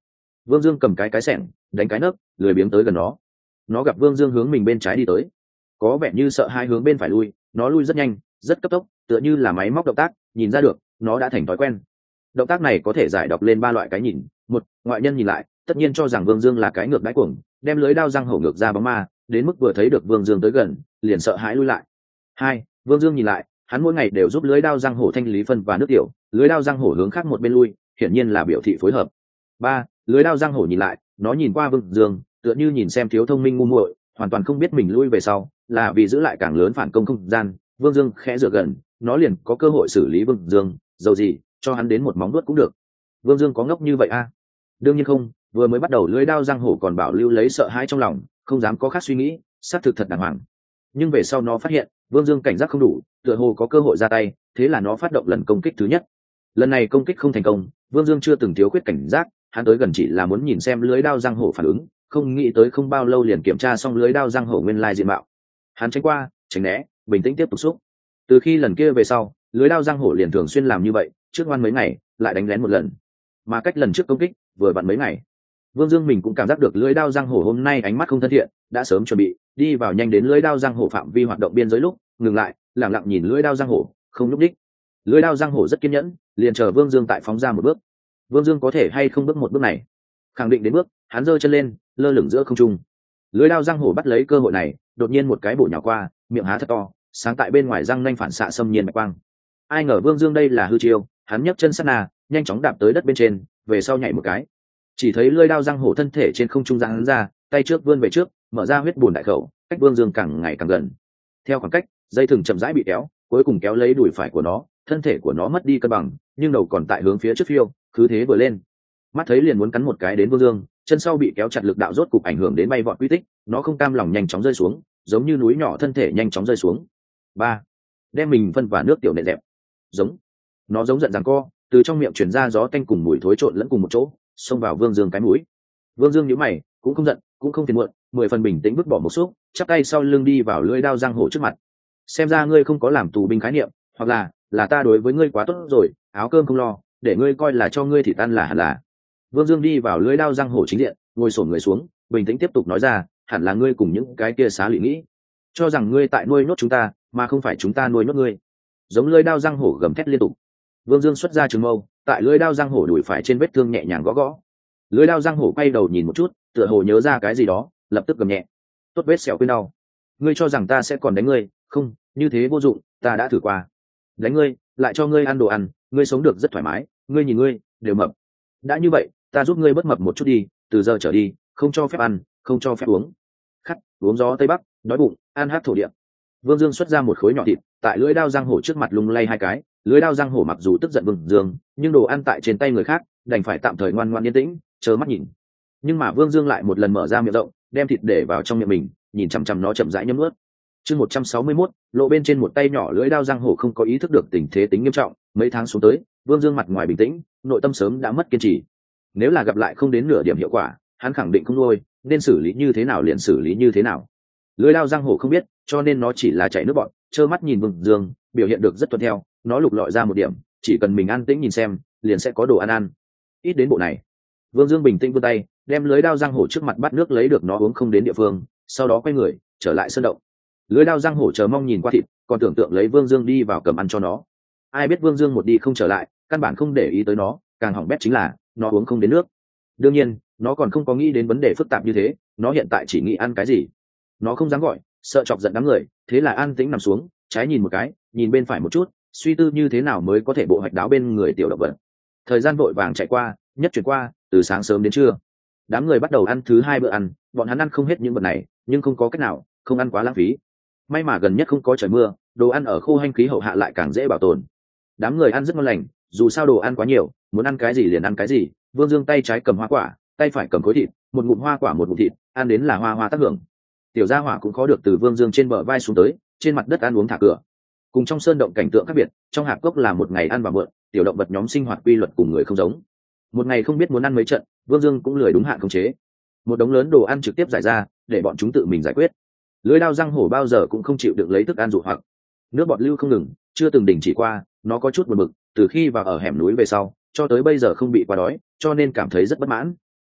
Vương Dương cầm cái cái xẻng đánh cái nấc, lười biếng tới gần nó. Nó gặp Vương Dương hướng mình bên trái đi tới, có vẻ như sợ hai hướng bên phải lui, nó lui rất nhanh, rất cấp tốc, tựa như là máy móc động tác, nhìn ra được nó đã thành thói quen. Động tác này có thể giải đọc lên ba loại cái nhìn. Một, ngoại nhân nhìn lại tất nhiên cho rằng Vương Dương là cái ngược đáy cuồng, đem lưới đao răng hổ ngược ra bóng ma, đến mức vừa thấy được Vương Dương tới gần liền sợ hãi lui lại. Hai, Vương Dương nhìn lại, hắn mỗi ngày đều giúp lưới đao răng hổ thanh lý phân và nước tiểu, lưới đao răng hổ hướng khác một bên lui, hiển nhiên là biểu thị phối hợp. Ba, lưới đao răng hổ nhìn lại, nó nhìn qua Vương Dương tựa như nhìn xem thiếu thông minh ngu muội, hoàn toàn không biết mình lui về sau là vì giữ lại càng lớn phản công không gian. Vương Dương khẽ dựa gần, nó liền có cơ hội xử lý Vương Dương, dầu gì cho hắn đến một móng vuốt cũng được. Vương Dương có ngốc như vậy a? À? Đương nhiên không, vừa mới bắt đầu lưới đao răng hổ còn bảo lưu lấy sợ hãi trong lòng, không dám có khác suy nghĩ, xác thực thật đàng hoàng. Nhưng về sau nó phát hiện Vương Dương cảnh giác không đủ, tựa hồ có cơ hội ra tay, thế là nó phát động lần công kích thứ nhất. Lần này công kích không thành công, Vương Dương chưa từng thiếu khuyết cảnh giác, hắn tới gần chỉ là muốn nhìn xem lưới đao răng hổ phản ứng, không nghĩ tới không bao lâu liền kiểm tra xong lưới đao răng hổ nguyên lai diện mạo. Hắn tránh qua tránh né, bình tĩnh tiếp tục xúc. Từ khi lần kia về sau, lưới đao răng hổ liền thường xuyên làm như vậy, trước ngoan mấy ngày lại đánh lén một lần, mà cách lần trước công kích vừa vặn mấy ngày. Vương Dương mình cũng cảm giác được lưới đao răng hổ hôm nay ánh mắt không thân thiện, đã sớm chuẩn bị đi vào nhanh đến lưới đao răng hổ phạm vi hoạt động biên giới lúc ngừng lại, lẳng lặng nhìn lưới đao răng hổ, không nhúc đích. Lưới đao răng hổ rất kiên nhẫn, liền chờ Vương Dương tại phóng ra một bước. Vương Dương có thể hay không bước một bước này, khẳng định đến bước, hắn giơ chân lên, lơ lửng giữa không trung. Lưới đao răng hổ bắt lấy cơ hội này, đột nhiên một cái bổ nhào qua, miệng há thật to, sáng tại bên ngoài răng nanh phản xạ xâm nhiên bạch quang. Ai ngờ Vương Dương đây là hư chiêu, hắn nhấc chân sát na, nhanh chóng đạp tới đất bên trên, về sau nhảy một cái. Chỉ thấy lưỡi đao răng hổ thân thể trên không trung giang ra, tay trước vươn về trước, mở ra huyết bùn đại khẩu, cách Vương Dương càng ngày càng gần. Theo khoảng cách, dây thừng chậm rãi bị kéo, cuối cùng kéo lấy đùi phải của nó, thân thể của nó mất đi cân bằng, nhưng đầu còn tại hướng phía trước phiêu, cứ thế vừa lên. Mắt thấy liền muốn cắn một cái đến Vương Dương, chân sau bị kéo chặt lực đạo rốt cục ảnh hưởng đến bay vọt quy tích, nó không cam lòng nhanh chóng rơi xuống, giống như núi nhỏ thân thể nhanh chóng rơi xuống. Ba, đem mình phân và nước tiểu nện dẹp. Giống, nó giống giận giằng co, từ trong miệng truyền ra gió tanh cùng mùi thối trộn lẫn cùng một chỗ, xông vào Vương Dương cái mũi. Vương Dương nhíu mày, cũng không giận, cũng không phiền muộn, mười phần bình tĩnh vứt bỏ một xúc, chắp tay sau lưng đi vào lưỡi đao răng hổ trước mặt. Xem ra ngươi không có làm tù binh khái niệm, hoặc là là ta đối với ngươi quá tốt rồi, áo cơm không lo, để ngươi coi là cho ngươi thịt ăn là hẳn là. Vương Dương đi vào lưỡi đao răng hổ chính diện, ngồi xổm người xuống, bình tĩnh tiếp tục nói ra, hẳn là ngươi cùng những cái kia xá lụy nghĩ, cho rằng ngươi tại nuôi nhốt chúng ta, mà không phải chúng ta nuôi nhốt ngươi. Giống lưỡi đao răng hổ gầm thét liên tục. Vương Dương xuất ra trường mâu, tại lưỡi đao răng hổ đùi phải trên vết thương nhẹ nhàng gõ gõ. Lưỡi đao răng hổ quay đầu nhìn một chút, tựa hồ nhớ ra cái gì đó, lập tức gầm nhẹ. Tốt vết sẹo quên đau. Ngươi cho rằng ta sẽ còn đánh ngươi? Không, như thế vô dụng, ta đã thử qua. Đánh ngươi, lại cho ngươi ăn đồ ăn, ngươi sống được rất thoải mái, ngươi nhìn ngươi, đều mập. Đã như vậy, ta giúp ngươi bớt mập một chút đi, từ giờ trở đi, không cho phép ăn, không cho phép uống. Khát, uống gió tây bắc, đói bụng, ăn hát thổ địa. Vương Dương xuất ra một khối nhỏ thịt, tại lưỡi đao răng hổ trước mặt lung lay hai cái. Lưỡi đao răng hổ mặc dù tức giận Vương Dương, nhưng đồ ăn tại trên tay người khác, đành phải tạm thời ngoan ngoãn yên tĩnh, chờ mắt nhìn. Nhưng mà Vương Dương lại một lần mở ra miệng rộng, đem thịt để vào trong miệng mình, nhìn chằm chằm nó chậm rãi nhấm nuốt. Chương một trăm sáu mươi mốt, lộ bên trên một tay nhỏ lưỡi đao răng hổ không có ý thức được tình thế tính nghiêm trọng, mấy tháng xuống tới, Vương Dương mặt ngoài bình tĩnh, nội tâm sớm đã mất kiên trì. Nếu là gặp lại không đến nửa điểm hiệu quả, hắn khẳng định không nuôi, nên xử lý như thế nào liền xử lý như thế nào. Lưỡi đao răng hổ không biết, cho nên nó chỉ là chảy nước bọt, trơ mắt nhìn Vương Dương, biểu hiện được rất tuân theo, nó lục lọi ra một điểm, chỉ cần mình an tĩnh nhìn xem, liền sẽ có đồ ăn ăn. Ít đến bộ này. Vương Dương bình tĩnh vươn tay, đem lưới đao răng hổ trước mặt bắt nước lấy được nó uống không đến địa phương, sau đó quay người, trở lại sơn động. Lưới đao răng hổ chờ mong nhìn qua thịt, còn tưởng tượng lấy Vương Dương đi vào cầm ăn cho nó. Ai biết Vương Dương một đi không trở lại, căn bản không để ý tới nó, càng hỏng bét chính là nó uống không đến nước. Đương nhiên, nó còn không có nghĩ đến vấn đề phức tạp như thế, nó hiện tại chỉ nghĩ ăn cái gì. Nó không dám gọi, sợ chọc giận đám người, thế là an tĩnh nằm xuống, trái nhìn một cái, nhìn bên phải một chút, suy tư như thế nào mới có thể bộ hoạch đáo bên người tiểu động vật. Thời gian vội vàng chạy qua, nhất chuyển qua, từ sáng sớm đến trưa. Đám người bắt đầu ăn thứ hai bữa ăn, bọn hắn ăn không hết những vật này, nhưng không có cách nào, không ăn quá lãng phí. May mà gần nhất không có trời mưa, đồ ăn ở khô hanh khí hậu hạ lại càng dễ bảo tồn. Đám người ăn rất ngon lành, dù sao đồ ăn quá nhiều, muốn ăn cái gì liền ăn cái gì. Vương Dương tay trái cầm hoa quả, tay phải cầm khối thịt, một ngụm hoa quả một ngụm thịt, ăn đến là hoa hoa tác hưởng. Tiểu gia hỏa cũng khó được từ Vương Dương trên bờ vai xuống tới, trên mặt đất ăn uống thả cửa. Cùng trong sơn động cảnh tượng khác biệt, trong hạp cốc là một ngày ăn và mượn, tiểu động vật nhóm sinh hoạt quy luật cùng người không giống. Một ngày không biết muốn ăn mấy trận, Vương Dương cũng lười đúng hạn khống chế. Một đống lớn đồ ăn trực tiếp giải ra, để bọn chúng tự mình giải quyết. Lưỡi đao răng hổ bao giờ cũng không chịu được lấy thức ăn dụ hoặc. Nước bọt lưu không ngừng, chưa từng đình chỉ qua, nó có chút buồn bực, từ khi vào ở hẻm núi về sau, cho tới bây giờ không bị quá đói, cho nên cảm thấy rất bất mãn.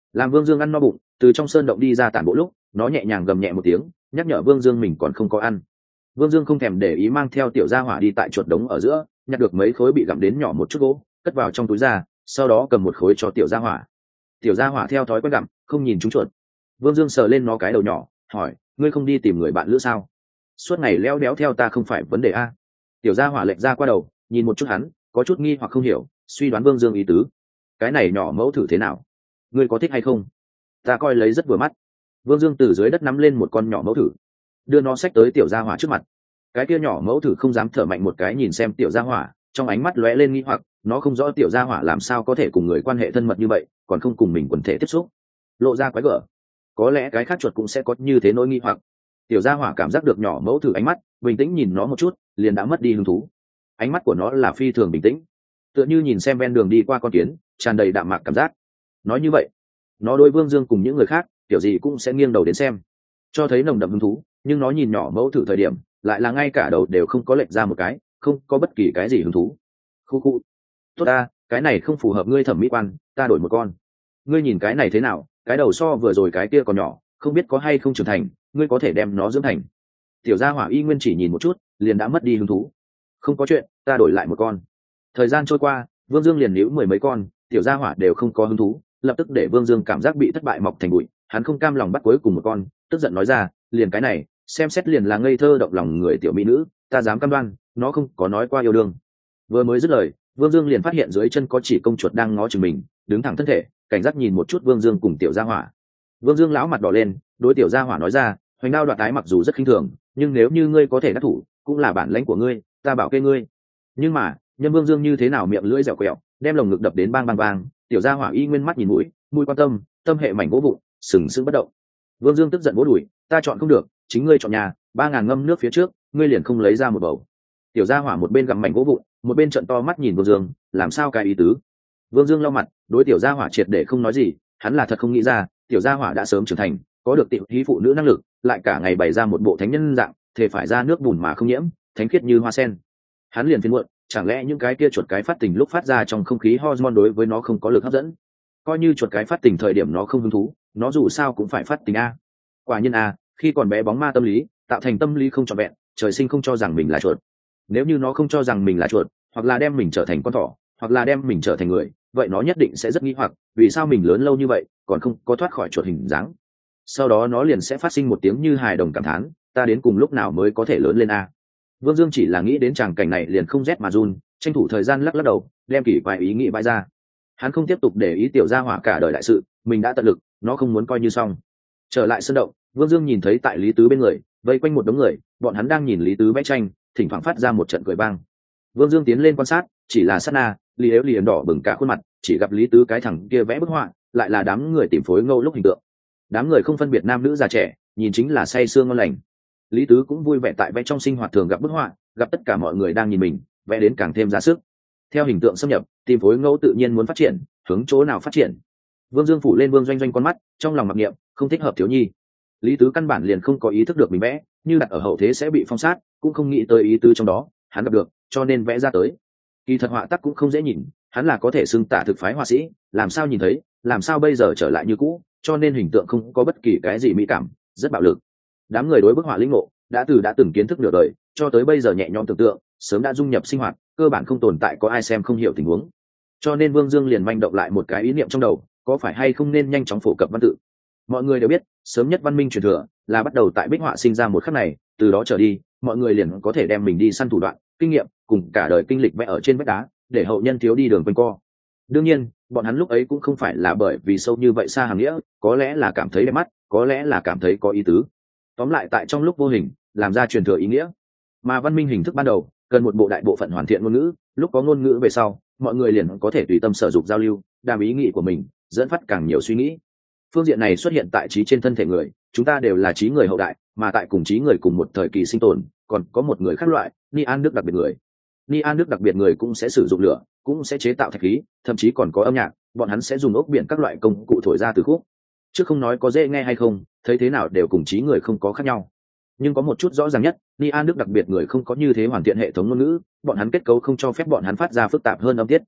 Làm Vương Dương ăn no bụng, từ trong sơn động đi ra tản bộ lúc, nó nhẹ nhàng gầm nhẹ một tiếng, nhắc nhở Vương Dương mình còn không có ăn. Vương Dương không thèm để ý, mang theo tiểu gia hỏa đi tại chuột đống ở giữa, nhặt được mấy khối bị gặm đến nhỏ một chút gỗ, cất vào trong túi ra, sau đó cầm một khối cho tiểu gia hỏa. Tiểu gia hỏa theo thói quen gặm, không nhìn chúng chuột. Vương Dương sờ lên nó cái đầu nhỏ, hỏi: ngươi không đi tìm người bạn lữ sao? Suốt ngày leo đéo theo ta không phải vấn đề a? Tiểu gia hỏa lệch ra qua đầu, nhìn một chút hắn, có chút nghi hoặc không hiểu, suy đoán Vương Dương ý tứ. Cái này nhỏ mẫu thử thế nào? Ngươi có thích hay không? Ta coi lấy rất vừa mắt. Vương Dương từ dưới đất nắm lên một con nhỏ mẫu thử, đưa nó xách tới tiểu gia hỏa trước mặt. Cái kia nhỏ mẫu thử không dám thở mạnh một cái, nhìn xem tiểu gia hỏa, trong ánh mắt lóe lên nghi hoặc, nó không rõ tiểu gia hỏa làm sao có thể cùng người quan hệ thân mật như vậy, còn không cùng mình quần thể tiếp xúc, lộ ra quái gở. Có lẽ cái khác chuột cũng sẽ có như thế nỗi nghi hoặc. Tiểu gia hỏa cảm giác được nhỏ mẫu thử ánh mắt, bình tĩnh nhìn nó một chút, liền đã mất đi hứng thú. Ánh mắt của nó là phi thường bình tĩnh, tựa như nhìn xem ven đường đi qua con kiến, tràn đầy đạm mạc cảm giác. Nói như vậy, nó đối Vương Dương cùng những người khác kiểu gì cũng sẽ nghiêng đầu đến xem, cho thấy nồng đậm hứng thú. Nhưng nó nhìn nhỏ mẫu thử thời điểm, lại là ngay cả đầu đều không có lệch ra một cái, không có bất kỳ cái gì hứng thú. Khu khu, tốt ta, cái này không phù hợp ngươi thẩm mỹ quan, ta đổi một con. Ngươi nhìn cái này thế nào? Cái đầu so vừa rồi cái kia còn nhỏ, không biết có hay không trưởng thành, ngươi có thể đem nó dưỡng thành. Tiểu gia hỏa y nguyên chỉ nhìn một chút, liền đã mất đi hứng thú. Không có chuyện, ta đổi lại một con. Thời gian trôi qua, Vương Dương liền níu mười mấy con, tiểu gia hỏa đều không có hứng thú, lập tức để Vương Dương cảm giác bị thất bại mọc thành bụi. Hắn không cam lòng bắt cuối cùng một con, tức giận nói ra: liền cái này, xem xét liền là ngây thơ động lòng người tiểu mỹ nữ, ta dám cam đoan, nó không có nói qua yêu đương. Vừa mới dứt lời, Vương Dương liền phát hiện dưới chân có chỉ công chuột đang ngó chừng mình, đứng thẳng thân thể, cảnh giác nhìn một chút Vương Dương cùng tiểu gia hỏa. Vương Dương lão mặt đỏ lên, đối tiểu gia hỏa nói ra: hoành đao đoạt tái mặc dù rất khinh thường, nhưng nếu như ngươi có thể đắc thủ, cũng là bản lãnh của ngươi, ta bảo kê ngươi. Nhưng mà, nhân Vương Dương như thế nào miệng lưỡi dẻo quẹo, đem lồng ngực đập đến bang bang bang, tiểu gia hỏa y nguyên mắt nhìn mũi, mũi quan tâm, tâm hệ mảnh gỗ vụn, sừng sững bất động. Vương Dương tức giận vỗ đùi: ta chọn không được, chính ngươi chọn nhà, ba ngàn ngâm nước phía trước, ngươi liền không lấy ra một bầu. Tiểu gia hỏa một bên gặm mảnh gỗ vụn, một bên trợn to mắt nhìn Vương Dương, làm sao cái ý tứ? Vương Dương lau mặt, đối tiểu gia hỏa triệt để không nói gì, hắn là thật không nghĩ ra, tiểu gia hỏa đã sớm trưởng thành, có được tiểu hí phụ nữ năng lực, lại cả ngày bày ra một bộ thánh nhân dạng, thể phải ra nước bùn mà không nhiễm, thánh khiết như hoa sen. Hắn liền phiền muộn, chẳng lẽ những cái kia chuột cái phát tình lúc phát ra trong không khí hormone đối với nó không có lực hấp dẫn? Coi như chuột cái phát tình thời điểm nó không hứng thú, nó dù sao cũng phải phát tình a. Quả nhiên a, khi còn bé bóng ma tâm lý, tạo thành tâm lý không trọn vẹn, trời sinh không cho rằng mình là chuột. Nếu như nó không cho rằng mình là chuột, hoặc là đem mình trở thành con thỏ, hoặc là đem mình trở thành người, vậy nó nhất định sẽ rất nghi hoặc, vì sao mình lớn lâu như vậy còn không có thoát khỏi chuột hình dáng. Sau đó nó liền sẽ phát sinh một tiếng như hài đồng cảm thán: ta đến cùng lúc nào mới có thể lớn lên a? Vương Dương chỉ là nghĩ đến tràng cảnh này liền không rét mà run, tranh thủ thời gian lắc lắc đầu, đem kỷ vài ý nghĩ bãi ra. Hắn không tiếp tục để ý tiểu gia hỏa cả đời đại sự, mình đã tận lực, nó không muốn coi như xong. Trở lại sân động, Vương Dương nhìn thấy tại Lý Tứ bên người vây quanh một đống người, bọn hắn đang nhìn Lý Tứ vẽ tranh, thỉnh thoảng phát ra một trận cười bang. Vương Dương tiến lên quan sát, chỉ là sát na, Lý Yếu liền đỏ bừng cả khuôn mặt, chỉ gặp Lý Tứ cái thằng kia vẽ bức họa, lại là đám người tìm phối ngẫu lúc hình tượng. Đám người không phân biệt nam nữ già trẻ, nhìn chính là say sưa ngon lành. Lý Tứ cũng vui vẻ tại vẽ trong sinh hoạt thường gặp bức họa, gặp tất cả mọi người đang nhìn mình, vẽ đến càng thêm ra sức. Theo hình tượng xâm nhập, tìm phối ngẫu tự nhiên muốn phát triển, hướng chỗ nào phát triển. Vương Dương phủ lên Vương Doanh Doanh con mắt, trong lòng mặc niệm, không thích hợp thiếu nhi. Lý Tứ căn bản liền không có ý thức được mình vẽ, như đặt ở hậu thế sẽ bị phong sát, cũng không nghĩ tới ý tứ trong đó, hắn gặp được, cho nên vẽ ra tới. Kỳ thật họa tác cũng không dễ nhìn, hắn là có thể xưng tả thực phái họa sĩ, làm sao nhìn thấy, làm sao bây giờ trở lại như cũ, cho nên hình tượng không có bất kỳ cái gì mỹ cảm, rất bạo lực. Đám người đối bức họa linh ngộ, đã từ đã từng kiến thức nửa đời, cho tới bây giờ nhẹ nhõm tưởng tượng, sớm đã dung nhập sinh hoạt, cơ bản không tồn tại có ai xem không hiểu tình huống. Cho nên Vương Dương liền manh động lại một cái ý niệm trong đầu, có phải hay không nên nhanh chóng phổ cập văn tự. Mọi người đều biết, sớm nhất văn minh truyền thừa là bắt đầu tại bích họa sinh ra một khắc này, từ đó trở đi, mọi người liền có thể đem mình đi săn thủ đoạn, kinh nghiệm, cùng cả đời kinh lịch vẽ ở trên vách đá, để hậu nhân thiếu đi đường quanh co. Đương nhiên, bọn hắn lúc ấy cũng không phải là bởi vì sâu như vậy xa hàng nghĩa, có lẽ là cảm thấy đẹp mắt, có lẽ là cảm thấy có ý tứ. Tóm lại tại trong lúc vô hình, làm ra truyền thừa ý nghĩa. Mà văn minh hình thức ban đầu, cần một bộ đại bộ phận hoàn thiện ngôn ngữ, lúc có ngôn ngữ về sau, mọi người liền có thể tùy tâm sở dục giao lưu, đàm ý nghĩ của mình, dẫn phát càng nhiều suy nghĩ. Phương diện này xuất hiện tại trí trên thân thể người, chúng ta đều là trí người hậu đại, mà tại cùng trí người cùng một thời kỳ sinh tồn, còn có một người khác loại, Ni An Đức đặc biệt người. Ni An Đức đặc biệt người cũng sẽ sử dụng lửa, cũng sẽ chế tạo thạch khí, thậm chí còn có âm nhạc, bọn hắn sẽ dùng ốc biển các loại công cụ thổi ra từ khúc. Chứ không nói có dễ nghe hay không, thấy thế nào đều cùng trí người không có khác nhau. Nhưng có một chút rõ ràng nhất, Ni An Đức đặc biệt người không có như thế hoàn thiện hệ thống ngôn ngữ, bọn hắn kết cấu không cho phép bọn hắn phát ra phức tạp hơn âm tiết.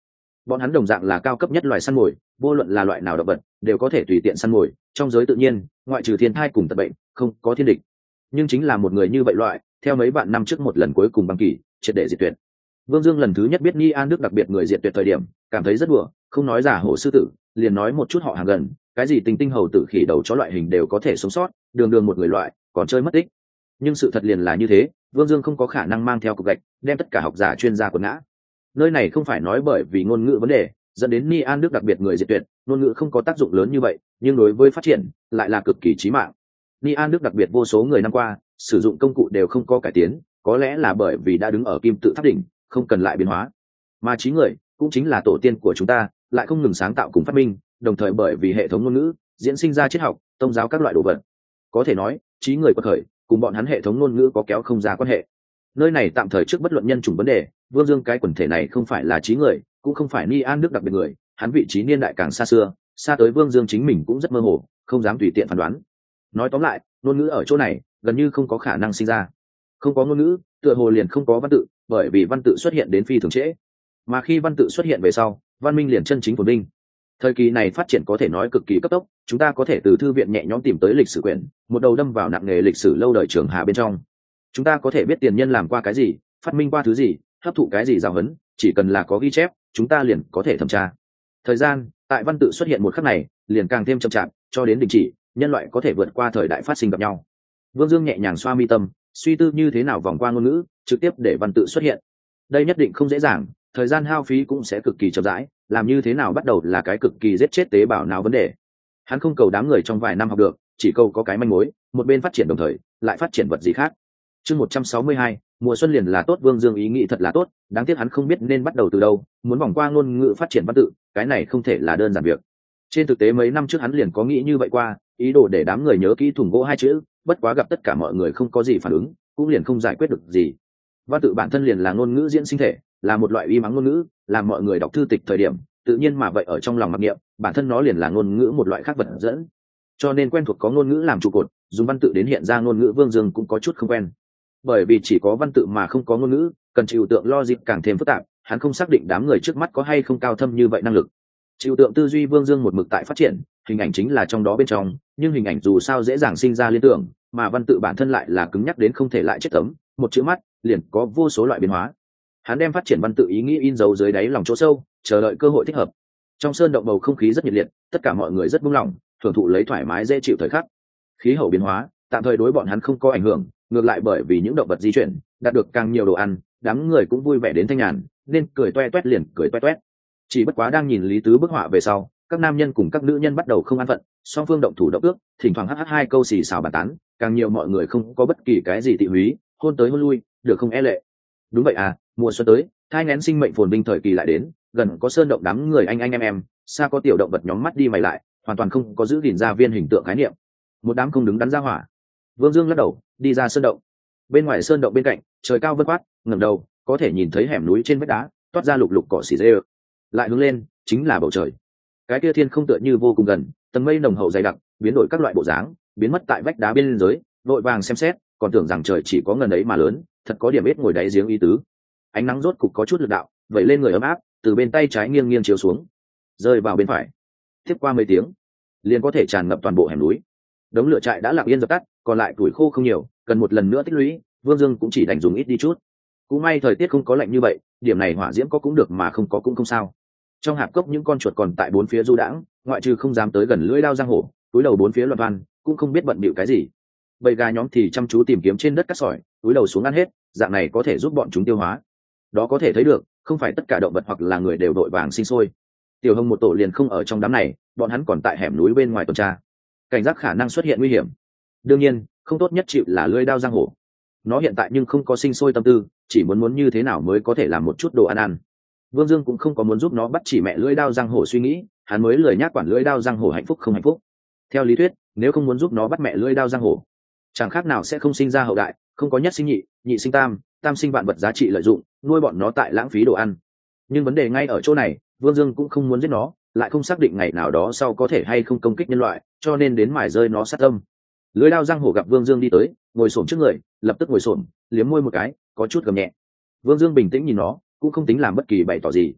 bọn hắn đồng dạng là cao cấp nhất loài săn mồi, vô luận là loại nào động vật đều có thể tùy tiện săn mồi, trong giới tự nhiên ngoại trừ thiên thai cùng tật bệnh không có thiên địch. Nhưng chính là một người như vậy loại, theo mấy vạn năm trước một lần cuối cùng băng kỳ triệt để diệt tuyệt. Vương Dương lần thứ nhất biết Ni An Đức đặc biệt người diệt tuyệt thời điểm, cảm thấy rất đùa, không nói giả hổ sư tử, liền nói một chút họ hàng gần, cái gì tinh tinh hầu tử khỉ đầu chó loại hình đều có thể sống sót, đường đường một người loại, còn chơi mất tích. Nhưng sự thật liền là như thế, Vương Dương không có khả năng mang theo cục gạch, đem tất cả học giả chuyên gia quật ngã. Nơi này không phải nói bởi vì ngôn ngữ vấn đề, dẫn đến Ni An Đức đặc biệt người diệt tuyệt, ngôn ngữ không có tác dụng lớn như vậy, nhưng đối với phát triển lại là cực kỳ chí mạng. Ni An Đức đặc biệt vô số người năm qua, sử dụng công cụ đều không có cải tiến, có lẽ là bởi vì đã đứng ở kim tự tháp đỉnh, không cần lại biến hóa. Mà trí người cũng chính là tổ tiên của chúng ta, lại không ngừng sáng tạo cùng phát minh, đồng thời bởi vì hệ thống ngôn ngữ diễn sinh ra triết học, tôn giáo các loại đồ vật. Có thể nói, trí người quật khởi cùng bọn hắn hệ thống ngôn ngữ có kéo không ra quan hệ. Nơi này tạm thời trước bất luận nhân chủng vấn đề, Vương Dương cái quần thể này không phải là trí người, cũng không phải Ni An Đức đặc biệt người, hắn vị trí niên đại càng xa xưa, xa tới Vương Dương chính mình cũng rất mơ hồ, không dám tùy tiện phán đoán. Nói tóm lại, ngôn ngữ ở chỗ này gần như không có khả năng sinh ra. Không có ngôn ngữ, tựa hồ liền không có văn tự, bởi vì văn tự xuất hiện đến phi thường trễ. Mà khi văn tự xuất hiện về sau, văn minh liền chân chính phồn vinh. Thời kỳ này phát triển có thể nói cực kỳ cấp tốc, chúng ta có thể từ thư viện nhẹ nhõm tìm tới lịch sử quyển, một đầu đâm vào nặng nghề lịch sử lâu đời trường hà bên trong. Chúng ta có thể biết tiền nhân làm qua cái gì, phát minh qua thứ gì, hấp thụ cái gì giáo huấn, chỉ cần là có ghi chép, chúng ta liền có thể thẩm tra. Thời gian, tại văn tự xuất hiện một khắc này, liền càng thêm chậm chạp, cho đến đình chỉ, nhân loại có thể vượt qua thời đại phát sinh gặp nhau. Vương Dương nhẹ nhàng xoa mi tâm, suy tư như thế nào vòng qua ngôn ngữ, trực tiếp để văn tự xuất hiện. Đây nhất định không dễ dàng, thời gian hao phí cũng sẽ cực kỳ chậm rãi, làm như thế nào bắt đầu là cái cực kỳ giết chết tế bào não vấn đề. Hắn không cầu đám người trong vài năm học được, chỉ cầu có cái manh mối, một bên phát triển đồng thời lại phát triển vật gì khác. Chương một trăm sáu mươi hai, mùa xuân liền là tốt. Vương Dương ý nghĩ thật là tốt, đáng tiếc hắn không biết nên bắt đầu từ đâu, muốn vòng qua ngôn ngữ phát triển văn tự, cái này không thể là đơn giản việc. Trên thực tế mấy năm trước hắn liền có nghĩ như vậy qua, ý đồ để đám người nhớ kỹ thùng gỗ hai chữ, bất quá gặp tất cả mọi người không có gì phản ứng, cũng liền không giải quyết được gì. Văn tự bản thân liền là ngôn ngữ diễn sinh thể, là một loại uy mắng ngôn ngữ, làm mọi người đọc thư tịch thời điểm, tự nhiên mà vậy ở trong lòng mặc niệm, bản thân nó liền là ngôn ngữ một loại khác vật dẫn. Cho nên quen thuộc có ngôn ngữ làm trụ cột, dùng văn tự đến hiện ra ngôn ngữ Vương Dương cũng có chút không quen. Bởi vì chỉ có văn tự mà không có ngôn ngữ, cần chịu tượng logic càng thêm phức tạp, hắn không xác định đám người trước mắt có hay không cao thâm như vậy năng lực. Chịu tượng tư duy Vương Dương một mực tại phát triển, hình ảnh chính là trong đó bên trong, nhưng hình ảnh dù sao dễ dàng sinh ra liên tưởng, mà văn tự bản thân lại là cứng nhắc đến không thể lại chết tấm, một chữ mắt liền có vô số loại biến hóa. Hắn đem phát triển văn tự ý nghĩ in dấu dưới đáy lòng chỗ sâu, chờ đợi cơ hội thích hợp. Trong sơn động bầu không khí rất nhiệt liệt, tất cả mọi người rất buông lỏng, thưởng thụ lấy thoải mái dễ chịu thời khắc. Khí hậu biến hóa tạm thời đối bọn hắn không có ảnh hưởng, ngược lại bởi vì những động vật di chuyển đạt được càng nhiều đồ ăn, đám người cũng vui vẻ đến thanh nhàn, nên cười toe toét liền cười toe toét. Chỉ bất quá đang nhìn Lý Tứ bức họa về sau, các nam nhân cùng các nữ nhân bắt đầu không an phận, song phương động thủ động ước, thỉnh thoảng hh hai câu xì xào bàn tán, càng nhiều mọi người không có bất kỳ cái gì tị húy, hôn tới hôn lui, được không e lệ. Đúng vậy à, mùa xuân tới, thai nghén sinh mệnh phồn vinh thời kỳ lại đến, gần có sơn động đám người anh anh em em, xa có tiểu động vật nhóm mắt đi mày lại, hoàn toàn không có giữ gìn ra viên hình tượng khái niệm. Một đám không đứng đắn ra hỏa. Vương Dương lắc đầu, đi ra sơn động. Bên ngoài sơn động bên cạnh, trời cao vân quát, ngẩng đầu, có thể nhìn thấy hẻm núi trên vách đá, toát ra lục lục cỏ xỉ rêu. Lại hướng lên, chính là bầu trời. Cái kia thiên không tựa như vô cùng gần, tầng mây nồng hậu dày đặc, biến đổi các loại bộ dáng, biến mất tại vách đá bên dưới, vội vàng xem xét, còn tưởng rằng trời chỉ có ngần ấy mà lớn, thật có điểm ít ngồi đáy giếng ý tứ. Ánh nắng rốt cục có chút lực đạo, vậy lên người ấm áp, từ bên tay trái nghiêng nghiêng chiếu xuống, rơi vào bên phải. Tiếp qua mấy tiếng, liền có thể tràn ngập toàn bộ hẻm núi. Đống lửa trại đã lặng yên dập tắt, còn lại tuổi khô không nhiều, cần một lần nữa tích lũy, Vương Dương cũng chỉ đành dùng ít đi chút. Cũng may thời tiết không có lạnh như vậy, điểm này hỏa diễm có cũng được mà không có cũng không sao. Trong hạp cốc những con chuột còn tại bốn phía du đãng, ngoại trừ không dám tới gần lưỡi đao giang hổ, túi đầu bốn phía loạn văn, cũng không biết bận bịu cái gì. Bầy gà nhóm thì chăm chú tìm kiếm trên đất cát sỏi, túi đầu xuống ăn hết, dạng này có thể giúp bọn chúng tiêu hóa. Đó có thể thấy được, không phải tất cả động vật hoặc là người đều đội vàng sinh sôi. Tiểu Hồng một tổ liền không ở trong đám này, bọn hắn còn tại hẻm núi bên ngoài tuần tra, cảnh giác khả năng xuất hiện nguy hiểm. Đương nhiên, không tốt nhất chịu là lưỡi đao giang hổ. Nó hiện tại nhưng không có sinh sôi tâm tư, chỉ muốn muốn như thế nào mới có thể làm một chút đồ ăn ăn. Vương Dương cũng không có muốn giúp nó bắt chỉ mẹ lưỡi đao giang hổ suy nghĩ, hắn mới lười nhác quản lưỡi đao giang hổ hạnh phúc không hạnh phúc. Theo lý thuyết, nếu không muốn giúp nó bắt mẹ lưỡi đao giang hổ, chẳng khác nào sẽ không sinh ra hậu đại, không có nhất sinh nhị, nhị sinh tam, tam sinh vạn vật giá trị lợi dụng, nuôi bọn nó tại lãng phí đồ ăn. Nhưng vấn đề ngay ở chỗ này, Vương Dương cũng không muốn giết nó, lại không xác định ngày nào đó sau có thể hay không công kích nhân loại, cho nên đến mài rơi nó sát tâm. Lưỡi đao giang hổ gặp Vương Dương đi tới, ngồi xổm trước người, lập tức ngồi xổm, liếm môi một cái, có chút gầm nhẹ. Vương Dương bình tĩnh nhìn nó, cũng không tính làm bất kỳ bày tỏ gì.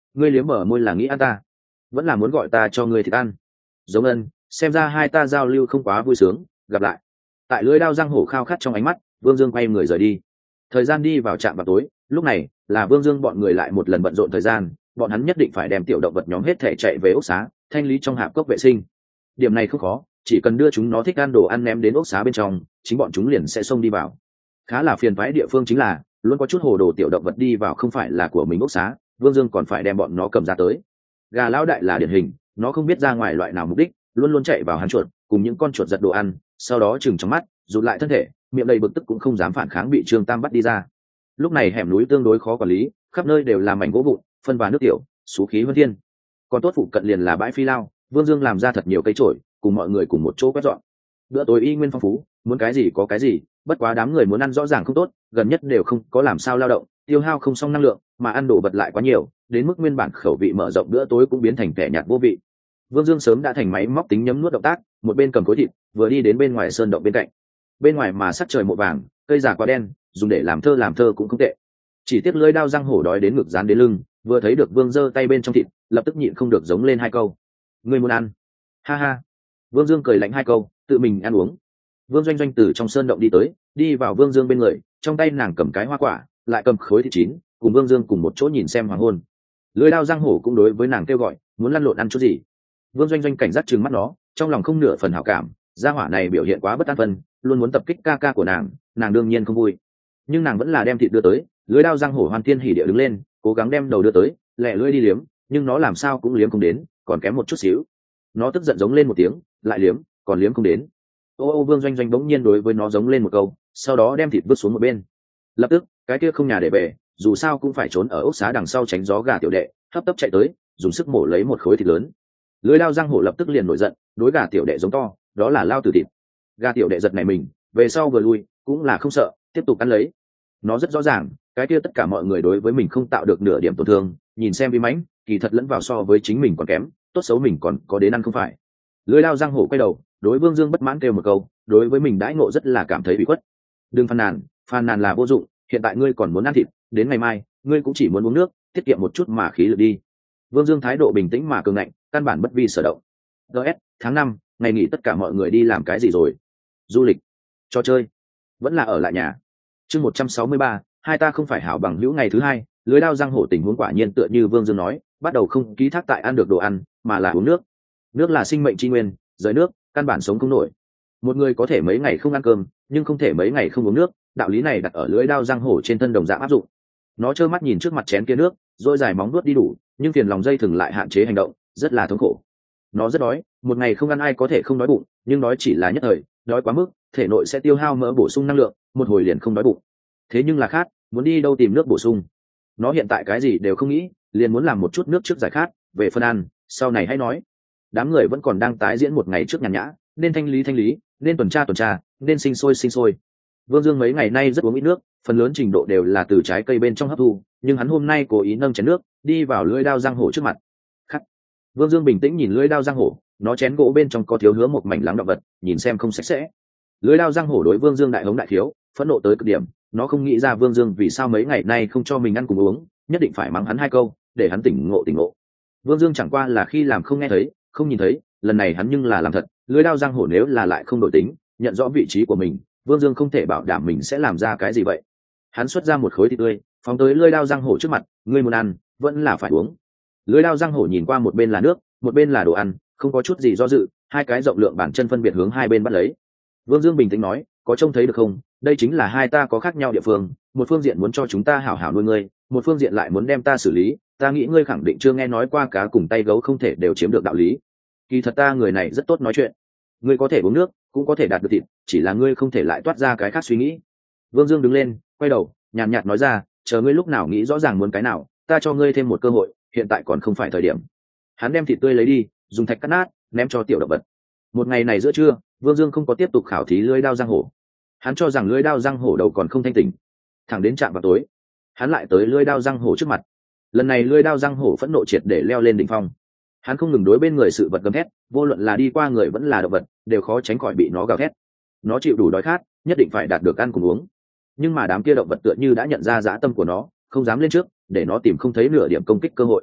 ngươi liếm mở môi là nghĩ ăn ta, vẫn là muốn gọi ta cho ngươi thịt ăn? Giống ân, xem ra hai ta giao lưu không quá vui sướng, gặp lại. Tại lưỡi đao răng hổ khao khát trong ánh mắt, Vương Dương quay người rời đi. Thời gian đi vào trạm vào tối, lúc này là Vương Dương bọn người lại một lần bận rộn thời gian, bọn hắn nhất định phải đem tiểu động vật nhóm hết thể chạy về ốc xá, thanh lý trong hạp cốc vệ sinh. Điểm này không khó, chỉ cần đưa chúng nó thích ăn đồ ăn ném đến ốc xá bên trong, chính bọn chúng liền sẽ xông đi vào. Khá là phiền toái địa phương chính là luôn có chút hồ đồ tiểu động vật đi vào không phải là của mình ốc xá, Vương Dương còn phải đem bọn nó cầm ra tới. Gà lão đại là điển hình, nó không biết ra ngoài loại nào mục đích, luôn luôn chạy vào hắn chuột cùng những con chuột giật đồ ăn, sau đó chừng trong mắt rụt lại thân thể, miệng đầy bực tức cũng không dám phản kháng, bị Trương Tam bắt đi ra. Lúc này hẻm núi tương đối khó quản lý, khắp nơi đều là mảnh gỗ vụn, phân và nước tiểu, xú khí huân thiên. Còn tốt phụ cận liền là bãi phi lao, Vương Dương làm ra thật nhiều cây trổi, cùng mọi người cùng một chỗ quét dọn. Bữa tối y nguyên phong phú, muốn cái gì có cái gì, bất quá đám người muốn ăn rõ ràng không tốt, gần nhất đều không có làm sao lao động, tiêu hao không xong năng lượng, mà ăn đồ vật lại quá nhiều, đến mức nguyên bản khẩu vị mở rộng bữa tối cũng biến thành kẻ nhạt vô vị. Vương Dương sớm đã thành máy móc tính nhấm nuốt động tác, một bên cầm khối thịt, vừa đi đến bên ngoài sơn động bên cạnh. Bên ngoài mà sắc trời mộ vàng, cây già quá đen, dùng để làm thơ làm thơ cũng không tệ. Chỉ tiếc lưỡi đao răng hổ đói đến ngực dán đến lưng, vừa thấy được Vương giơ tay bên trong thịt, lập tức nhịn không được giống lên hai câu: "Ngươi muốn ăn?" Ha ha. Vương Dương cười lạnh hai câu, tự mình ăn uống. Vương Doanh Doanh từ trong sơn động đi tới, đi vào Vương Dương bên người, trong tay nàng cầm cái hoa quả, lại cầm khối thịt chín, cùng Vương Dương cùng một chỗ nhìn xem hoàng hôn. Lưỡi đao răng hổ cũng đối với nàng kêu gọi, muốn lăn lộn ăn chút gì. Vương Doanh Doanh cảnh giác trừng mắt nó, trong lòng không nửa phần hảo cảm, gia hỏa này biểu hiện quá bất an phân, luôn muốn tập kích ca ca của nàng, nàng đương nhiên không vui. Nhưng nàng vẫn là đem thịt đưa tới, lưỡi đao răng hổ hoan thiên hỉ địa đứng lên, cố gắng đem đầu đưa tới, lẹ lưỡi đi liếm, nhưng nó làm sao cũng liếm không đến, còn kém một chút xíu. Nó tức giận giống lên một tiếng, lại liếm, còn liếm không đến. Ô ô Vương Doanh Doanh bỗng nhiên đối với nó giống lên một câu, sau đó đem thịt vứt xuống một bên. Lập tức, cái kia không nhà để về, dù sao cũng phải trốn ở ốc xá đằng sau tránh gió gà tiểu đệ, hấp tấp chạy tới, dùng sức mổ lấy một khối thịt lớn. Lưỡi đao răng hổ lập tức liền nổi giận, đối gà tiểu đệ giống to, đó là lao tử thịt. Gà tiểu đệ giật này mình, về sau vừa lui, cũng là không sợ, tiếp tục ăn lấy. Nó rất rõ ràng, cái kia tất cả mọi người đối với mình không tạo được nửa điểm tổn thương, nhìn xem vi mãnh, kỳ thật lẫn vào so với chính mình còn kém, tốt xấu mình còn có đến ăn không phải. Lưỡi đao răng hổ quay đầu, đối Vương Dương bất mãn kêu một câu, đối với mình đãi ngộ rất là cảm thấy bị khuất. Đừng phàn nàn, phàn nàn là vô dụng, hiện tại ngươi còn muốn ăn thịt, đến ngày mai, ngươi cũng chỉ muốn uống nước, tiết kiệm một chút mà khí lực đi. Vương Dương thái độ bình tĩnh mà cường ngạnh, căn bản bất vi sở động. ds tháng năm, ngày nghỉ tất cả mọi người đi làm cái gì rồi? Du lịch, trò chơi, vẫn là ở lại nhà. Chương một trăm sáu mươi ba, hai ta không phải hảo bằng hữu. Ngày thứ hai, lưới đao răng hổ tình huống quả nhiên tựa như Vương Dương nói, bắt đầu không ký thác tại ăn được đồ ăn, mà là uống nước. Nước là sinh mệnh tri nguyên, rời nước, căn bản sống không nổi. Một người có thể mấy ngày không ăn cơm, nhưng không thể mấy ngày không uống nước, đạo lý này đặt ở lưới đao răng hổ trên thân đồng dạng áp dụng. Nó trơ mắt nhìn trước mặt chén kia nước, rồi dài móng nuốt đi đủ, nhưng phiền lòng dây thừng lại hạn chế hành động, rất là thống khổ. Nó rất đói, một ngày không ăn ai có thể không đói bụng, nhưng đói chỉ là nhất thời, đói quá mức, thể nội sẽ tiêu hao mỡ bổ sung năng lượng, một hồi liền không đói bụng. Thế nhưng là khát, muốn đi đâu tìm nước bổ sung? Nó hiện tại cái gì đều không nghĩ, liền muốn làm một chút nước trước giải khát, về phân ăn, sau này hãy nói. Đám người vẫn còn đang tái diễn một ngày trước nhàn nhã, nên thanh lý thanh lý, nên tuần tra tuần tra, nên sinh sôi sinh sôi. Vương Dương mấy ngày nay rất uống ít nước, phần lớn trình độ đều là từ trái cây bên trong hấp thu, nhưng hắn hôm nay cố ý nâng chén nước, đi vào lưỡi đao răng hổ trước mặt. Khắc. Vương Dương bình tĩnh nhìn lưỡi đao răng hổ, nó chén gỗ bên trong có thiếu hứa một mảnh lắng động vật, nhìn xem không sạch sẽ. Lưỡi đao răng hổ đối Vương Dương đại hống đại thiếu, phẫn nộ tới cực điểm, nó không nghĩ ra Vương Dương vì sao mấy ngày nay không cho mình ăn cùng uống, nhất định phải mắng hắn hai câu, để hắn tỉnh ngộ tỉnh ngộ. Vương Dương chẳng qua là khi làm không nghe thấy, không nhìn thấy, lần này hắn nhưng là làm thật. Lưỡi đao răng hổ nếu là lại không đổi tính, nhận rõ vị trí của mình, Vương Dương không thể bảo đảm mình sẽ làm ra cái gì vậy. Hắn xuất ra một khối thịt tươi, phóng tới lưỡi đao răng hổ trước mặt, ngươi muốn ăn, vẫn là phải uống. Lưỡi đao răng hổ nhìn qua một bên là nước, một bên là đồ ăn, không có chút gì do dự, hai cái rộng lượng bàn chân phân biệt hướng hai bên bắt lấy. Vương Dương bình tĩnh nói, có trông thấy được không, đây chính là hai ta có khác nhau địa phương, một phương diện muốn cho chúng ta hảo hảo nuôi ngươi, một phương diện lại muốn đem ta xử lý, ta nghĩ ngươi khẳng định chưa nghe nói qua cá cùng tay gấu không thể đều chiếm được đạo lý. Kỳ thật ta người này rất tốt nói chuyện, ngươi có thể uống nước, cũng có thể đạt được thịt, chỉ là ngươi không thể lại toát ra cái khác suy nghĩ. Vương Dương đứng lên, quay đầu, nhàn nhạt nói ra, chờ ngươi lúc nào nghĩ rõ ràng muốn cái nào, ta cho ngươi thêm một cơ hội, hiện tại còn không phải thời điểm. Hắn đem thịt tươi lấy đi, dùng thạch cắt nát, ném cho tiểu động vật. Một ngày này giữa trưa, Vương Dương không có tiếp tục khảo thí lưỡi đao răng hổ. Hắn cho rằng lưỡi đao răng hổ đầu còn không thanh tỉnh. Thẳng đến trạm vào tối, hắn lại tới lưỡi đao răng hổ trước mặt. Lần này lưỡi đao răng hổ phẫn nộ triệt để leo lên đỉnh phong. Hắn không ngừng đối bên người sự vật gầm thét, vô luận là đi qua người vẫn là động vật, đều khó tránh khỏi bị nó gào thét. Nó chịu đủ đói khát, nhất định phải đạt được ăn cùng uống. Nhưng mà đám kia động vật tựa như đã nhận ra dã tâm của nó, không dám lên trước, để nó tìm không thấy nửa điểm công kích cơ hội.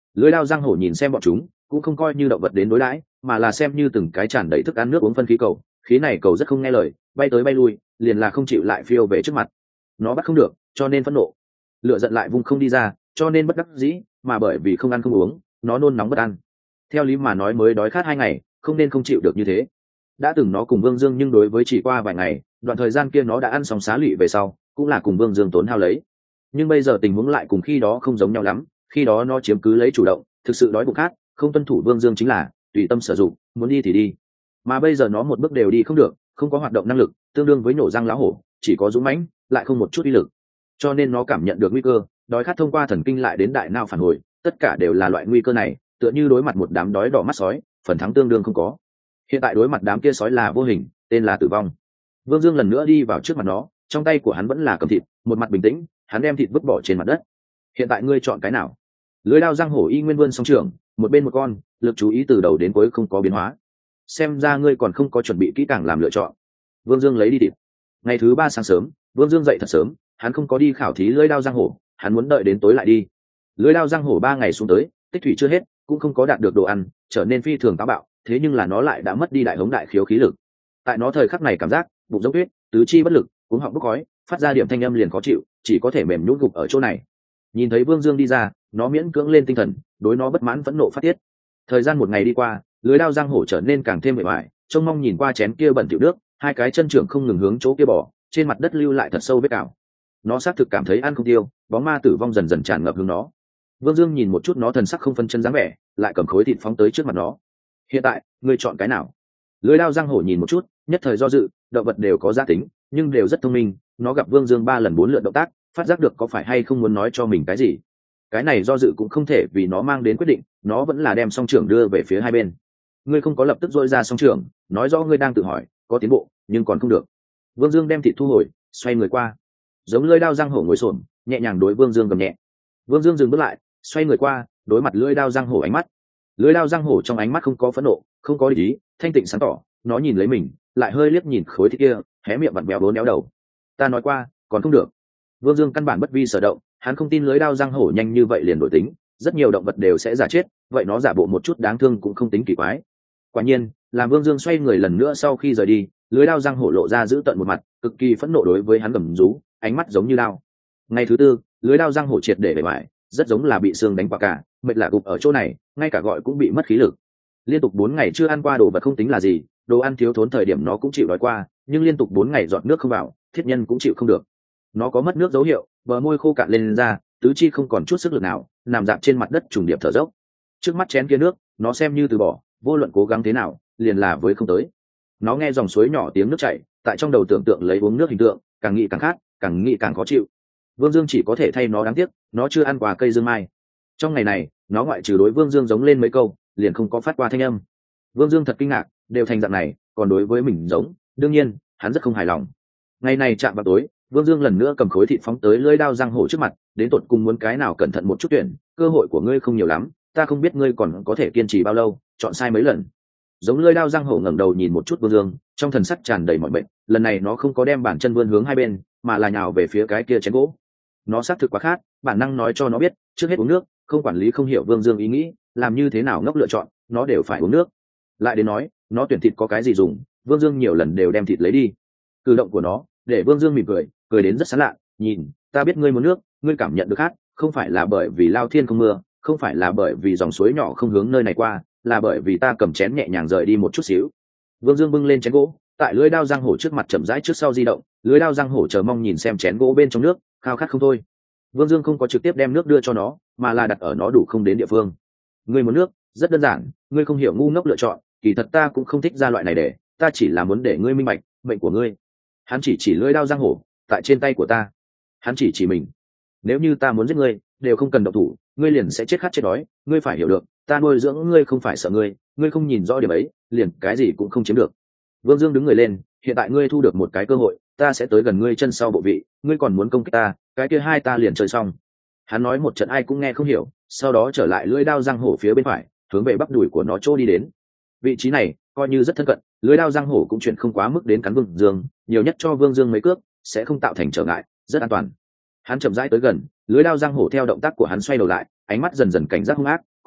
Lưới đao giang hổ nhìn xem bọn chúng cũng không coi như động vật đến đối đãi, mà là xem như từng cái tràn đầy thức ăn nước uống phân khí cầu. Khí này cầu rất không nghe lời, bay tới bay lui, liền là không chịu lại phiêu về trước mặt. Nó bắt không được, cho nên phẫn nộ. Lửa giận lại vung không đi ra, cho nên bất đắc dĩ, mà bởi vì không ăn không uống, nó nôn nóng bất ăn. Theo lý mà nói mới đói khát hai ngày, không nên không chịu được như thế. Đã từng nó cùng Vương Dương, nhưng đối với chỉ qua vài ngày, đoạn thời gian kia nó đã ăn xong xá lụy về sau, cũng là cùng Vương Dương tốn hao lấy. Nhưng bây giờ tình huống lại cùng khi đó không giống nhau lắm, khi đó nó chiếm cứ lấy chủ động, thực sự đói bụng khát, không tuân thủ Vương Dương chính là tùy tâm sử dụng, muốn đi thì đi. Mà bây giờ nó một bước đều đi không được, không có hoạt động năng lực, tương đương với nổ răng lá hổ, chỉ có dũng mãnh, lại không một chút uy lực. Cho nên nó cảm nhận được nguy cơ, đói khát thông qua thần kinh lại đến đại não phản hồi, tất cả đều là loại nguy cơ này, tựa như đối mặt một đám đói đỏ mắt sói, phần thắng tương đương không có. Hiện tại đối mặt đám kia sói là vô hình, tên là tử vong. Vương Dương lần nữa đi vào trước mặt nó, trong tay của hắn vẫn là cầm thịt, một mặt bình tĩnh, hắn đem thịt vứt bỏ trên mặt đất. Hiện tại ngươi chọn cái nào? Lưới đao giang hổ y nguyên vươn song trường, một bên một con, lực chú ý từ đầu đến cuối không có biến hóa. Xem ra ngươi còn không có chuẩn bị kỹ càng làm lựa chọn. Vương Dương lấy đi thịt. Ngày thứ ba sáng sớm, Vương Dương dậy thật sớm, hắn không có đi khảo thí lưới đao giang hổ, hắn muốn đợi đến tối lại đi. Lưới đao giang hổ ba ngày xuống tới, tích thủy chưa hết, cũng không có đạt được đồ ăn, trở nên phi thường táo bạo, thế nhưng là nó lại đã mất đi đại hống đại khiếu khí lực. Tại nó thời khắc này cảm giác bụng dốc tuyết, tứ chi bất lực, cuống họng bốc khói, phát ra điểm thanh âm liền khó chịu, chỉ có thể mềm nhũn gục ở chỗ này. Nhìn thấy Vương Dương đi ra, nó miễn cưỡng lên tinh thần, đối nó bất mãn phẫn nộ phát tiết. Thời gian một ngày đi qua, lưới đao giang hổ trở nên càng thêm mệt mỏi, trông mong nhìn qua chén kia bẩn thỉu nước, hai cái chân trưởng không ngừng hướng chỗ kia bỏ, trên mặt đất lưu lại thật sâu vết cào. Nó xác thực cảm thấy ăn không tiêu, bóng ma tử vong dần dần tràn ngập hướng nó. Vương Dương nhìn một chút nó thần sắc không phân chân dáng vẻ, lại cầm khối thịt phóng tới trước mặt nó. Hiện tại, ngươi chọn cái nào? Lưới đao giang hổ nhìn một chút, nhất thời do dự, động vật đều có gia tính, nhưng đều rất thông minh. Nó gặp Vương Dương ba lần bốn lượt động tác, phát giác được có phải hay không muốn nói cho mình cái gì. Cái này do dự cũng không thể vì nó mang đến quyết định, nó vẫn là đem song trưởng đưa về phía hai bên. Ngươi không có lập tức dội ra song trưởng, nói rõ ngươi đang tự hỏi, có tiến bộ, nhưng còn không được. Vương Dương đem thịt thu hồi, xoay người qua, giống lưỡi đao giang hổ ngồi xổm, nhẹ nhàng đối Vương Dương gầm nhẹ. Vương Dương dừng bước lại, xoay người qua, đối mặt lưỡi đao giang hổ ánh mắt. Lưỡi đao giang hổ trong ánh mắt không có phẫn nộ, không có ý, thanh tịnh sáng tỏ. Nó nhìn lấy mình, lại hơi liếc nhìn khối thịt kia, hé miệng vặn béo bốn éo đầu. Ta nói qua, còn không được. Vương Dương căn bản bất vi sở động, hắn không tin lưỡi đao giang hổ nhanh như vậy liền đổi tính, rất nhiều động vật đều sẽ giả chết, vậy nó giả bộ một chút đáng thương cũng không tính kỳ quái. Quả nhiên, làm Vương Dương xoay người lần nữa sau khi rời đi, lưỡi đao giang hổ lộ ra giữ tận một mặt, cực kỳ phẫn nộ đối với hắn gầm rú, ánh mắt giống như đao. Ngày thứ tư, lưỡi đao giang hổ triệt để bể bại, rất giống là bị xương đánh quả cả, mệt lạ gục ở chỗ này, ngay cả gọi cũng bị mất khí lực. Liên tục bốn ngày chưa ăn qua đồ vật không tính là gì, đồ ăn thiếu thốn thời điểm nó cũng chịu đói qua, nhưng liên tục bốn ngày dọn nước không vào, thiết nhân cũng chịu không được. Nó có mất nước dấu hiệu, bờ môi khô cạn lên, lên ra, tứ chi không còn chút sức lực nào, nằm dạp trên mặt đất trùng điệp thở dốc. Trước mắt chén kia nước, nó xem như từ bỏ, vô luận cố gắng thế nào, liền là với không tới. Nó nghe dòng suối nhỏ tiếng nước chảy, tại trong đầu tưởng tượng lấy uống nước hình tượng, càng nghĩ càng khát, càng nghĩ càng khó chịu. Vương Dương chỉ có thể thay nó đáng tiếc, nó chưa ăn qua cây dương mai. Trong ngày này, nó ngoại trừ đối Vương Dương giống lên mấy câu, liền không có phát qua thanh âm. Vương Dương thật kinh ngạc, đều thành dạng này, còn đối với mình giống, đương nhiên, hắn rất không hài lòng. Ngày này chạm vào tối, Vương Dương lần nữa cầm khối thịt phóng tới lưỡi đao giang hổ trước mặt, đến tột cùng muốn cái nào cẩn thận một chút tuyển, cơ hội của ngươi không nhiều lắm, ta không biết ngươi còn có thể kiên trì bao lâu, chọn sai mấy lần. Giống lưỡi đao giang hổ ngẩng đầu nhìn một chút Vương Dương, trong thần sắc tràn đầy mọi bệnh, lần này nó không có đem bàn chân vươn hướng hai bên, mà là nhào về phía cái kia chén gỗ. Nó xác thực quá khát, bản năng nói cho nó biết, trước hết uống nước, không quản lý không hiểu Vương Dương ý nghĩ, làm như thế nào ngốc lựa chọn, nó đều phải uống nước. Lại đến nói, nó tuyển thịt có cái gì dùng, Vương Dương nhiều lần đều đem thịt lấy đi. Cử động của nó, để Vương Dương mỉm cười, cười đến rất sán lạ, nhìn, ta biết ngươi muốn nước, ngươi cảm nhận được khát, không phải là bởi vì lao thiên không mưa, không phải là bởi vì dòng suối nhỏ không hướng nơi này qua, là bởi vì ta cầm chén nhẹ nhàng rời đi một chút xíu. Vương Dương bưng lên chén gỗ, tại lưỡi đao giang hổ trước mặt chậm rãi trước sau di động, lưỡi đao giang hổ chờ mong nhìn xem chén gỗ bên trong nước, khao khát không thôi. Vương Dương không có trực tiếp đem nước đưa cho nó, mà là đặt ở nó đủ không đến địa phương. Ngươi muốn nước, rất đơn giản, ngươi không hiểu ngu ngốc lựa chọn, kỳ thật ta cũng không thích ra loại này để, ta chỉ là muốn để ngươi minh bạch, mệnh của ngươi. Hắn chỉ chỉ lưỡi đao giang hổ, tại trên tay của ta. Hắn chỉ chỉ mình. Nếu như ta muốn giết ngươi, đều không cần động thủ, ngươi liền sẽ chết khát chết đói, ngươi phải hiểu được, ta nuôi dưỡng ngươi không phải sợ ngươi, ngươi không nhìn rõ điểm ấy, liền cái gì cũng không chiếm được. Vương Dương đứng người lên, hiện tại ngươi thu được một cái cơ hội, ta sẽ tới gần ngươi chân sau bộ vị, ngươi còn muốn công kích ta, cái kia hai ta liền chơi xong. Hắn nói một trận ai cũng nghe không hiểu, sau đó trở lại lưỡi đao giang hổ phía bên phải, hướng về bắp đùi của nó trô đi đến. Vị trí này coi như rất thân cận, lưỡi đao giang hổ cũng chuyển không quá mức đến cắn Vương Dương, nhiều nhất cho Vương Dương mấy cước, sẽ không tạo thành trở ngại, rất an toàn. Hắn chậm rãi tới gần, lưỡi đao giang hổ theo động tác của hắn xoay đầu lại, ánh mắt dần dần cảnh giác hung ác,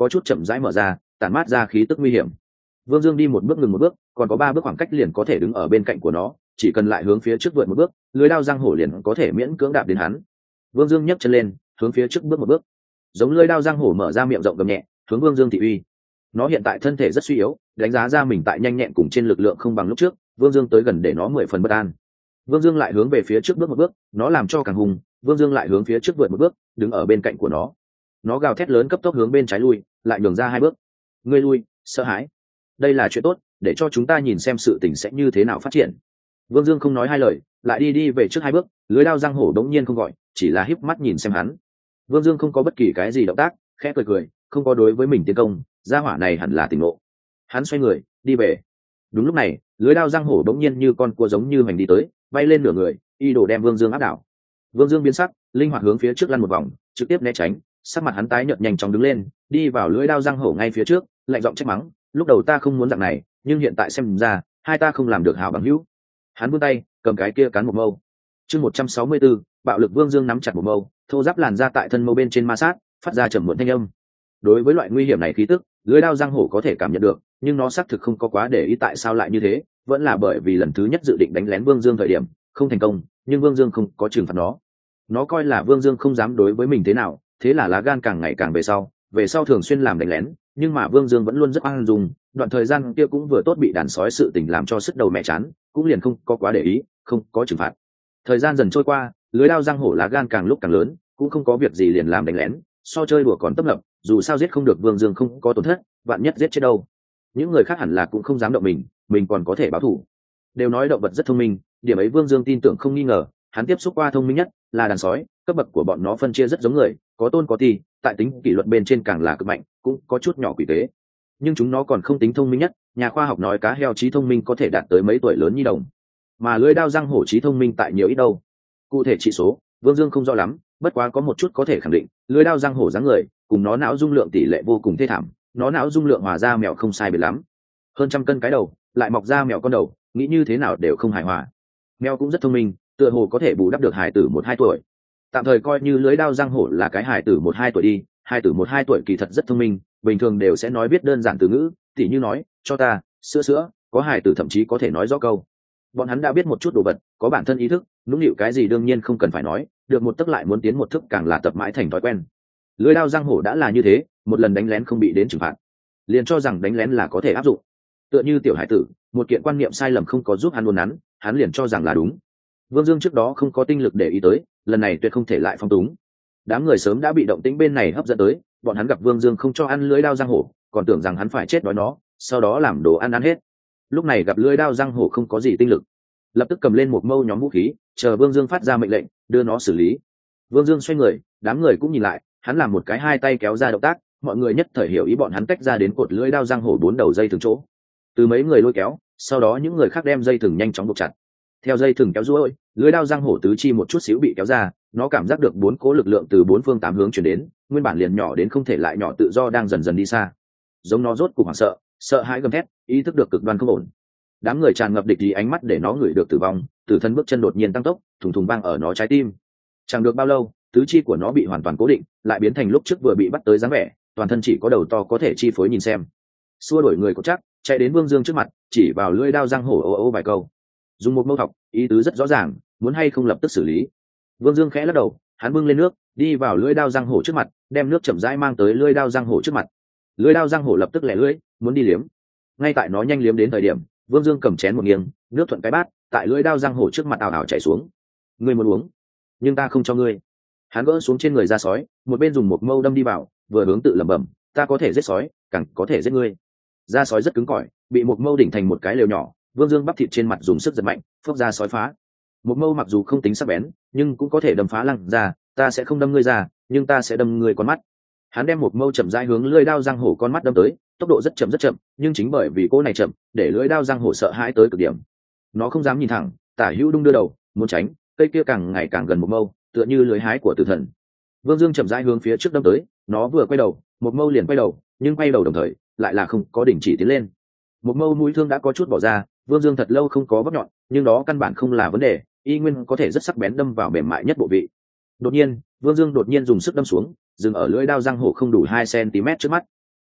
có chút chậm rãi mở ra, tản mát ra khí tức nguy hiểm. Vương Dương đi một bước ngừng một bước, còn có ba bước khoảng cách liền có thể đứng ở bên cạnh của nó, chỉ cần lại hướng phía trước vượt một bước, lưới đao giang hổ liền có thể miễn cưỡng đạp đến hắn. Vương Dương nhấc chân lên, hướng phía trước bước một bước, giống lưới đao giang hổ mở ra miệng rộng gầm nhẹ, hướng Vương Dương thị uy. Nó hiện tại thân thể rất suy yếu, đánh giá ra mình tại nhanh nhẹn cùng trên lực lượng không bằng lúc trước, Vương Dương tới gần để nó mười phần bất an. Vương Dương lại hướng về phía trước bước một bước, nó làm cho càng hùng, Vương Dương lại hướng phía trước vượt một bước, đứng ở bên cạnh của nó. Nó gào thét lớn cấp tốc hướng bên trái lui, lại nhường ra hai bước. Ngươi lui, sợ hãi. Đây là chuyện tốt, để cho chúng ta nhìn xem sự tình sẽ như thế nào phát triển. Vương Dương không nói hai lời, lại đi đi về trước hai bước, lưới đao giang hổ đống nhiên không gọi, chỉ là híp mắt nhìn xem hắn. Vương Dương không có bất kỳ cái gì động tác, khẽ cười cười, không có đối với mình tiến công, gia hỏa này hẳn là tỉnh ngộ. Hắn xoay người, đi về. Đúng lúc này, lưới đao giang hổ đống nhiên như con cua giống như hoành đi tới, bay lên nửa người, y đổ đem Vương Dương áp đảo. Vương Dương biến sắc, linh hoạt hướng phía trước lăn một vòng, trực tiếp né tránh, sắc mặt hắn tái nhợt nhanh chóng đứng lên, đi vào lưới đao giang hổ ngay phía trước, lạnh giọng trách mắng, lúc đầu ta không muốn dạng này, nhưng hiện tại xem ra, hai ta không làm được hảo bằng hữu. Hắn vươn tay, cầm cái kia cán một mâu. Chương một trăm sáu mươi tư, bạo lực. Vương Dương nắm chặt một mâu, thô giáp làn ra tại thân mâu bên trên ma sát, phát ra trầm muộn thanh âm. Đối với loại nguy hiểm này khí tức, lưới đao giang hổ có thể cảm nhận được, nhưng nó xác thực không có quá để ý tại sao lại như thế, vẫn là bởi vì lần thứ nhất dự định đánh lén Vương Dương thời điểm không thành công, nhưng Vương Dương không có trừng phạt nó. Nó coi là Vương Dương không dám đối với mình thế nào, thế là lá gan càng ngày càng về sau, về sau thường xuyên làm đánh lén, nhưng mà Vương Dương vẫn luôn rất an dùng, đoạn thời gian kia cũng vừa tốt bị đàn sói sự tình làm cho sức đầu mẹ chán, cũng liền không có quá để ý, không có trừng phạt. Thời gian dần trôi qua, lưới đao giang hổ lá gan càng lúc càng lớn, cũng không có việc gì liền làm đánh lén, so chơi đùa còn tấp nập, dù sao giết không được Vương Dương không có tổn thất, vạn nhất giết chết đâu. Những người khác hẳn là cũng không dám động mình, mình còn có thể báo thù. Đều nói động vật rất thông minh, điểm ấy Vương Dương tin tưởng không nghi ngờ, hắn tiếp xúc qua thông minh nhất là đàn sói, cấp bậc của bọn nó phân chia rất giống người, có tôn có ti, tại tính kỷ luật bên trên càng là cực mạnh, cũng có chút nhỏ quỷ tế. Nhưng chúng nó còn không tính thông minh nhất, nhà khoa học nói cá heo trí thông minh có thể đạt tới mấy tuổi lớn nhi đồng, mà lưỡi đao răng hổ trí thông minh tại nhiều ít đâu. Cụ thể chỉ số, Vương Dương không rõ lắm, bất quá có một chút có thể khẳng định, lưỡi đao răng hổ dáng người, cùng nó não dung lượng tỷ lệ vô cùng thê thảm, nó não dung lượng hòa ra mèo không sai biệt lắm. Hơn trăm cân cái đầu, lại mọc ra mèo con đầu, nghĩ như thế nào đều không hài hòa. Mèo cũng rất thông minh, tựa hồ có thể bù đắp được hài tử một hai tuổi. Tạm thời coi như lưỡi đao răng hổ là cái hài tử một hai tuổi đi, hài tử một hai tuổi kỳ thật rất thông minh, bình thường đều sẽ nói biết đơn giản từ ngữ, tỉ như nói, cho ta, sữa sữa, có hài tử thậm chí có thể nói rõ câu. Bọn hắn đã biết một chút đồ vật, có bản thân ý thức, nũng nịu cái gì đương nhiên không cần phải nói, được một tấc lại muốn tiến một thước càng là tập mãi thành thói quen. Lưỡi đao răng hổ đã là như thế, một lần đánh lén không bị đến trừng phạt, liền cho rằng đánh lén là có thể áp dụng. Tựa như tiểu hải tử, một kiện quan niệm sai lầm không có giúp hắn uốn nắn, hắn liền cho rằng là đúng. Vương Dương trước đó không có tinh lực để ý tới, lần này tuyệt không thể lại phong túng. Đám người sớm đã bị động tĩnh bên này hấp dẫn tới, bọn hắn gặp Vương Dương không cho ăn lưỡi đao răng hổ, còn tưởng rằng hắn phải chết đói nó, sau đó làm đồ ăn ăn hết. Lúc này gặp lưỡi đao răng hổ không có gì tinh lực, lập tức cầm lên một mâu nhóm vũ khí, chờ Vương Dương phát ra mệnh lệnh, đưa nó xử lý. Vương Dương xoay người, đám người cũng nhìn lại, hắn làm một cái hai tay kéo ra động tác, mọi người nhất thời hiểu ý, bọn hắn tách ra đến cột lưỡi đao răng hổ bốn đầu dây thừng chỗ. Từ mấy người lôi kéo, sau đó những người khác đem dây thừng nhanh chóng buộc chặt. Theo dây thừng kéo duỗi, lưỡi đao răng hổ tứ chi một chút xíu bị kéo ra, nó cảm giác được bốn cố lực lượng từ bốn phương tám hướng truyền đến, nguyên bản liền nhỏ đến không thể lại nhỏ tự do đang dần dần đi xa. Giống nó rốt cục hoảng sợ, sợ hãi gầm thét, ý thức được cực đoan không ổn. Đám người tràn ngập địch ý ánh mắt để nó ngửi được tử vong, tử thân bước chân đột nhiên tăng tốc, thùng thùng vang ở nó trái tim. Chẳng được bao lâu, tứ chi của nó bị hoàn toàn cố định, lại biến thành lúc trước vừa bị bắt tới dáng vẻ, toàn thân chỉ có đầu to có thể chi phối nhìn xem. Xua đổi người có chắc, chạy đến Vương Dương trước mặt, chỉ vào lưỡi đao răng hổ ô ô vài câu. Dùng một mâu thọc, ý tứ rất rõ ràng, muốn hay không lập tức xử lý. Vương Dương khẽ lắc đầu, hắn bưng lên nước, đi vào lưỡi đao răng hổ trước mặt, đem nước chậm rãi mang tới lưỡi đao răng hổ trước mặt. Lưỡi đao răng hổ lập tức lẻ lưỡi, muốn đi liếm. Ngay tại nó nhanh liếm đến thời điểm, Vương Dương cầm chén một nghiêng, nước thuận cái bát, tại lưỡi đao răng hổ trước mặt ảo ảo chảy xuống. Ngươi muốn uống, nhưng ta không cho ngươi. Hắn gỡ xuống trên người da sói, một bên dùng một mâu đâm đi vào, vừa hướng tự lẩm bẩm, ta có thể giết sói, càng có thể giết ngươi. Da sói rất cứng cỏi, bị một mâu đỉnh thành một cái lều nhỏ. Vương Dương bắp thịt trên mặt dùng sức giật mạnh, phốc da sói phá. Một mâu mặc dù không tính sắc bén, nhưng cũng có thể đâm phá lăng ra, ta sẽ không đâm ngươi ra, nhưng ta sẽ đâm ngươi con mắt. Hắn đem một mâu chậm rãi hướng lưỡi đao răng hổ con mắt đâm tới, tốc độ rất chậm rất chậm, nhưng chính bởi vì cô này chậm, để lưỡi đao răng hổ sợ hãi tới cực điểm. Nó không dám nhìn thẳng, tả hữu đung đưa đầu, muốn tránh, cây kia càng ngày càng gần một mâu, tựa như lưới hái của tử thần. Vương Dương chậm rãi hướng phía trước đâm tới, nó vừa quay đầu, một mâu liền quay đầu, nhưng quay đầu đồng thời, lại là không có đình chỉ tiến lên. Một mâu mũi thương đã có chút bỏ ra, Vương Dương thật lâu không có bắp nhọn, nhưng đó căn bản không là vấn đề, y nguyên có thể rất sắc bén đâm vào mềm mại nhất bộ vị. Đột nhiên, Vương Dương đột nhiên dùng sức đâm xuống, dừng ở lưỡi đao răng hổ không đủ hai xăng ti mét trước mắt.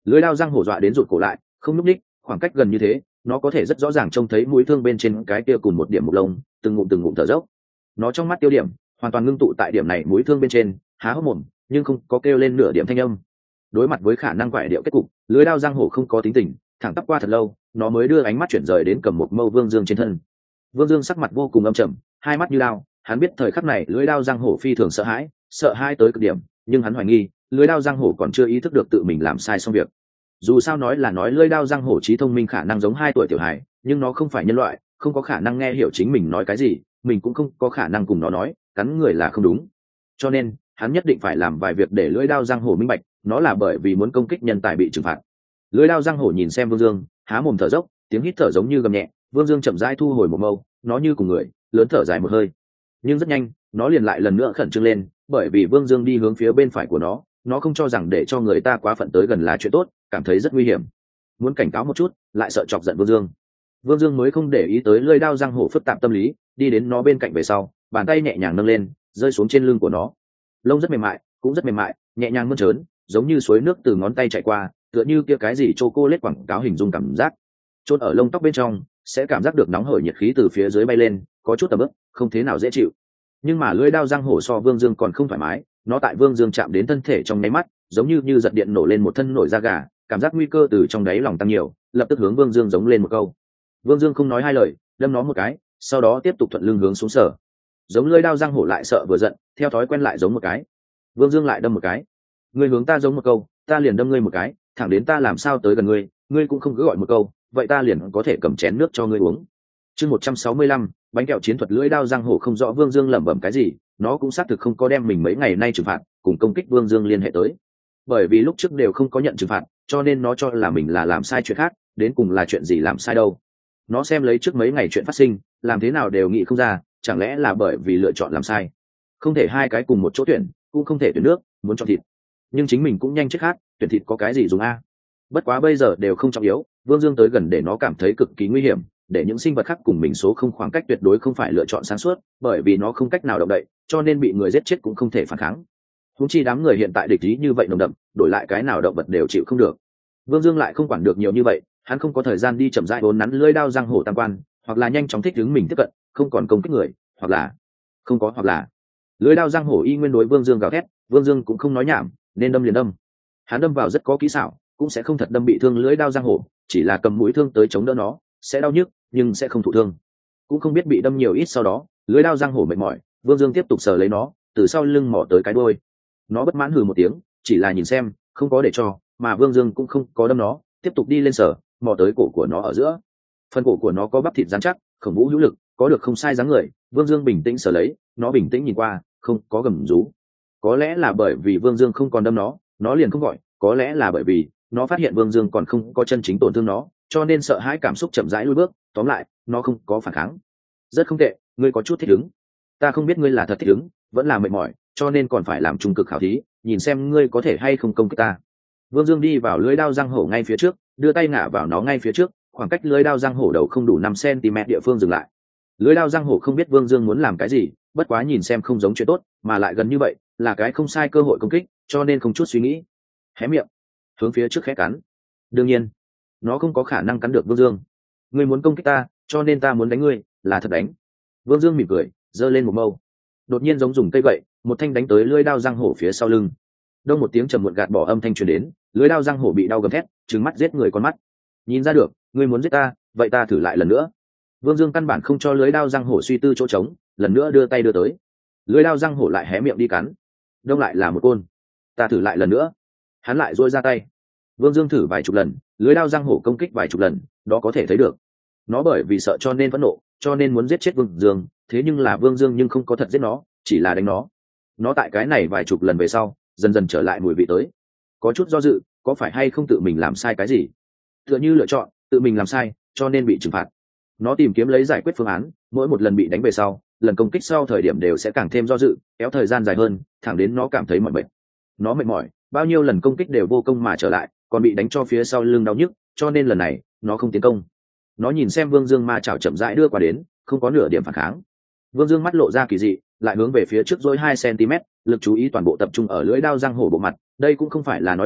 lưỡi đao răng hổ dọa đến rụt cổ lại, không nhúc ních, khoảng cách gần như thế nó có thể rất rõ ràng trông thấy mũi thương bên trên cái kia cùng một điểm một lông, từng ngụm từng ngụm thở dốc. Nó trong mắt tiêu điểm hoàn toàn ngưng tụ tại điểm này mũi thương bên trên, há hốc mồm nhưng không có kêu lên nửa điểm thanh âm. Đối mặt với khả năng quại điệu kết cục, lưỡi đao giang hổ không có tính tình, thẳng tắp qua thật lâu nó mới đưa ánh mắt chuyển rời đến cầm một mâu Vương Dương trên thân. Vương Dương sắc mặt vô cùng âm trầm, hai mắt như lao, hắn biết thời khắc này lưỡi đao giang hổ phi thường sợ hãi, sợ hãi tới cực điểm, nhưng hắn hoài nghi lưỡi đao giang hổ còn chưa ý thức được tự mình làm sai xong việc. Dù sao nói là nói lưỡi đao giang hổ trí thông minh khả năng giống hai tuổi tiểu hài, nhưng nó không phải nhân loại, không có khả năng nghe hiểu chính mình nói cái gì, mình cũng không có khả năng cùng nó nói, cắn người là không đúng. Cho nên hắn nhất định phải làm vài việc để lưỡi đao giang hổ minh bạch, nó là bởi vì muốn công kích nhân tài bị trừng phạt. Lưỡi đao giang hổ nhìn xem Vương Dương, há mồm thở dốc, tiếng hít thở giống như gầm nhẹ. Vương Dương chậm rãi thu hồi một mâu, nó như cùng người lớn thở dài một hơi, nhưng rất nhanh nó liền lại lần nữa khẩn trương lên, bởi vì Vương Dương đi hướng phía bên phải của nó, nó không cho rằng để cho người ta quá phận tới gần là chuyện tốt, cảm thấy rất nguy hiểm, muốn cảnh cáo một chút lại sợ chọc giận Vương Dương. Vương Dương mới không để ý tới lưỡi đao giang hổ phức tạp tâm lý, đi đến nó bên cạnh về sau, bàn tay nhẹ nhàng nâng lên, rơi xuống trên lưng của nó. Lông rất mềm mại, cũng rất mềm mại, nhẹ nhàng mơn trớn, giống như suối nước từ ngón tay chảy qua, tựa như kia cái gì chocolate quảng cáo hình dung cảm giác. Chôn ở lông tóc bên trong, sẽ cảm giác được nóng hởi nhiệt khí từ phía dưới bay lên, có chút tầm ướp, không thế nào dễ chịu. Nhưng mà lưỡi đao giang hổ so Vương Dương còn không thoải mái, nó tại Vương Dương chạm đến thân thể trong nháy mắt, giống như như giật điện nổ lên một thân nổi da gà, cảm giác nguy cơ từ trong đáy lòng tăng nhiều, lập tức hướng Vương Dương giống lên một câu. Vương Dương không nói hai lời, đâm nó một cái, sau đó tiếp tục thuận lưng hướng xuống sở. Giống lưỡi đao giang hổ lại sợ vừa giận, theo thói quen lại giống một cái. Vương Dương lại đâm một cái. Ngươi hướng ta giống một câu, ta liền đâm ngươi một cái, thẳng đến ta làm sao tới gần ngươi, ngươi cũng không cứ gọi một câu, vậy ta liền có thể cầm chén nước cho ngươi uống. Chương một trăm sáu mươi lăm, bánh kẹo chiến thuật lưỡi đao giang hổ không rõ Vương Dương lẩm bẩm cái gì, nó cũng xác thực không có đem mình mấy ngày nay trừng phạt cùng công kích Vương Dương liên hệ tới. Bởi vì lúc trước đều không có nhận trừng phạt, cho nên nó cho là mình là làm sai chuyện khác, đến cùng là chuyện gì làm sai đâu. Nó xem lấy trước mấy ngày chuyện phát sinh, làm thế nào đều nghĩ không ra, chẳng lẽ là bởi vì lựa chọn làm sai. Không thể hai cái cùng một chỗ tuyển, cũng không thể tuyển nước, muốn chọn thịt. Nhưng chính mình cũng nhanh chết khát, tuyển thịt có cái gì dùng a? Bất quá bây giờ đều không trọng yếu, Vương Dương tới gần để nó cảm thấy cực kỳ nguy hiểm, để những sinh vật khác cùng mình số không khoảng cách tuyệt đối không phải lựa chọn sáng suốt, bởi vì nó không cách nào động đậy, cho nên bị người giết chết cũng không thể phản kháng. Huống chi đám người hiện tại địch ý như vậy nồng đậm, đổi lại cái nào động vật đều chịu không được. Vương Dương lại không quản được nhiều như vậy, hắn không có thời gian đi chậm rãi uốn nắn lưỡi đao giang hổ tam quan, hoặc là nhanh chóng thích ứng mình tiếp cận, không còn công kích người, hoặc là không có hoặc là lưỡi đao giang hổ y nguyên đối Vương Dương gào thét. Vương Dương cũng không nói nhảm, nên đâm liền đâm. Hắn đâm vào rất có kỹ xảo, cũng sẽ không thật đâm bị thương lưỡi đao giang hổ, chỉ là cầm mũi thương tới chống đỡ nó, sẽ đau nhức nhưng sẽ không thụ thương. Cũng không biết bị đâm nhiều ít, sau đó lưỡi đao giang hổ mệt mỏi, Vương Dương tiếp tục sờ lấy nó, từ sau lưng mò tới cái đuôi. Nó bất mãn hừ một tiếng, chỉ là nhìn xem, không có để cho, mà Vương Dương cũng không có đâm nó, tiếp tục đi lên sờ, mò tới cổ của nó ở giữa. Phần cổ của nó có bắp thịt rắn chắc, khổng vũ hữu lực, có được không sai dáng người. Vương Dương bình tĩnh sờ lấy, nó bình tĩnh nhìn qua, không có gầm rú. Có lẽ là bởi vì Vương Dương không còn đâm nó, nó liền không gọi, có lẽ là bởi vì nó phát hiện Vương Dương còn không có chân chính tổn thương nó, cho nên sợ hãi cảm xúc chậm rãi lùi bước. Tóm lại, nó không có phản kháng. Rất không tệ, ngươi có chút thích ứng. Ta không biết ngươi là thật thích ứng, vẫn là mệt mỏi, cho nên còn phải làm trung cực khảo thí, nhìn xem ngươi có thể hay không công kích ta. Vương Dương đi vào lưỡi đao giang hổ ngay phía trước, đưa tay ngả vào nó ngay phía trước, khoảng cách lưỡi đao giang hổ đầu không đủ năm xăng-ti-mét địa phương dừng lại. Lưỡi đao giang hổ không biết Vương Dương muốn làm cái gì, bất quá nhìn xem không giống chuyện tốt, mà lại gần như vậy, là cái không sai cơ hội công kích, cho nên không chút suy nghĩ, hé miệng, hướng phía trước khẽ cắn. Đương nhiên, nó không có khả năng cắn được Vương Dương. Ngươi muốn công kích ta, cho nên ta muốn đánh ngươi, là thật đánh. Vương Dương mỉm cười, giơ lên một mâu, đột nhiên giống dùng cây gậy, một thanh đánh tới lưỡi đao giang hổ phía sau lưng. Đông một tiếng trầm muộn gạt bỏ âm thanh truyền đến, lưỡi đao giang hổ bị đau gầm thét, trừng mắt giết người con mắt. Nhìn ra được, ngươi muốn giết ta, vậy ta thử lại lần nữa. Vương Dương căn bản không cho lưỡi đao giang hổ suy tư chỗ trống, lần nữa đưa tay đưa tới. Lưỡi đao giang hổ lại hé miệng đi cắn. Đông lại là một côn. Ta thử lại lần nữa. Hắn lại duỗi ra tay. Vương Dương thử vài chục lần, lưỡi đao giang hổ công kích vài chục lần, đó có thể thấy được. Nó bởi vì sợ cho nên phẫn nộ, cho nên muốn giết chết Vương Dương, thế nhưng là Vương Dương nhưng không có thật giết nó, chỉ là đánh nó. Nó tại cái này vài chục lần về sau, dần dần trở lại mùi vị tới. Có chút do dự, có phải hay không tự mình làm sai cái gì? Tựa như lựa chọn, tự mình làm sai, cho nên bị trừng phạt. Nó tìm kiếm lấy giải quyết phương án, mỗi một lần bị đánh về sau, lần công kích sau thời điểm đều sẽ càng thêm do dự, kéo thời gian dài hơn, thẳng đến nó cảm thấy mỏi mệt. Nó mệt mỏi, bao nhiêu lần công kích đều vô công mà trở lại, còn bị đánh cho phía sau lưng đau nhức, cho nên lần này, nó không tiến công. Nó nhìn xem Vương Dương ma chảo chậm rãi đưa qua đến, không có nửa điểm phản kháng. Vương Dương mắt lộ ra kỳ dị, lại hướng về phía trước dối hai xăng-ti-mét, lực chú ý toàn bộ tập trung ở lưỡi đao giang hổ bộ mặt. Đây cũng không phải là nói đùa,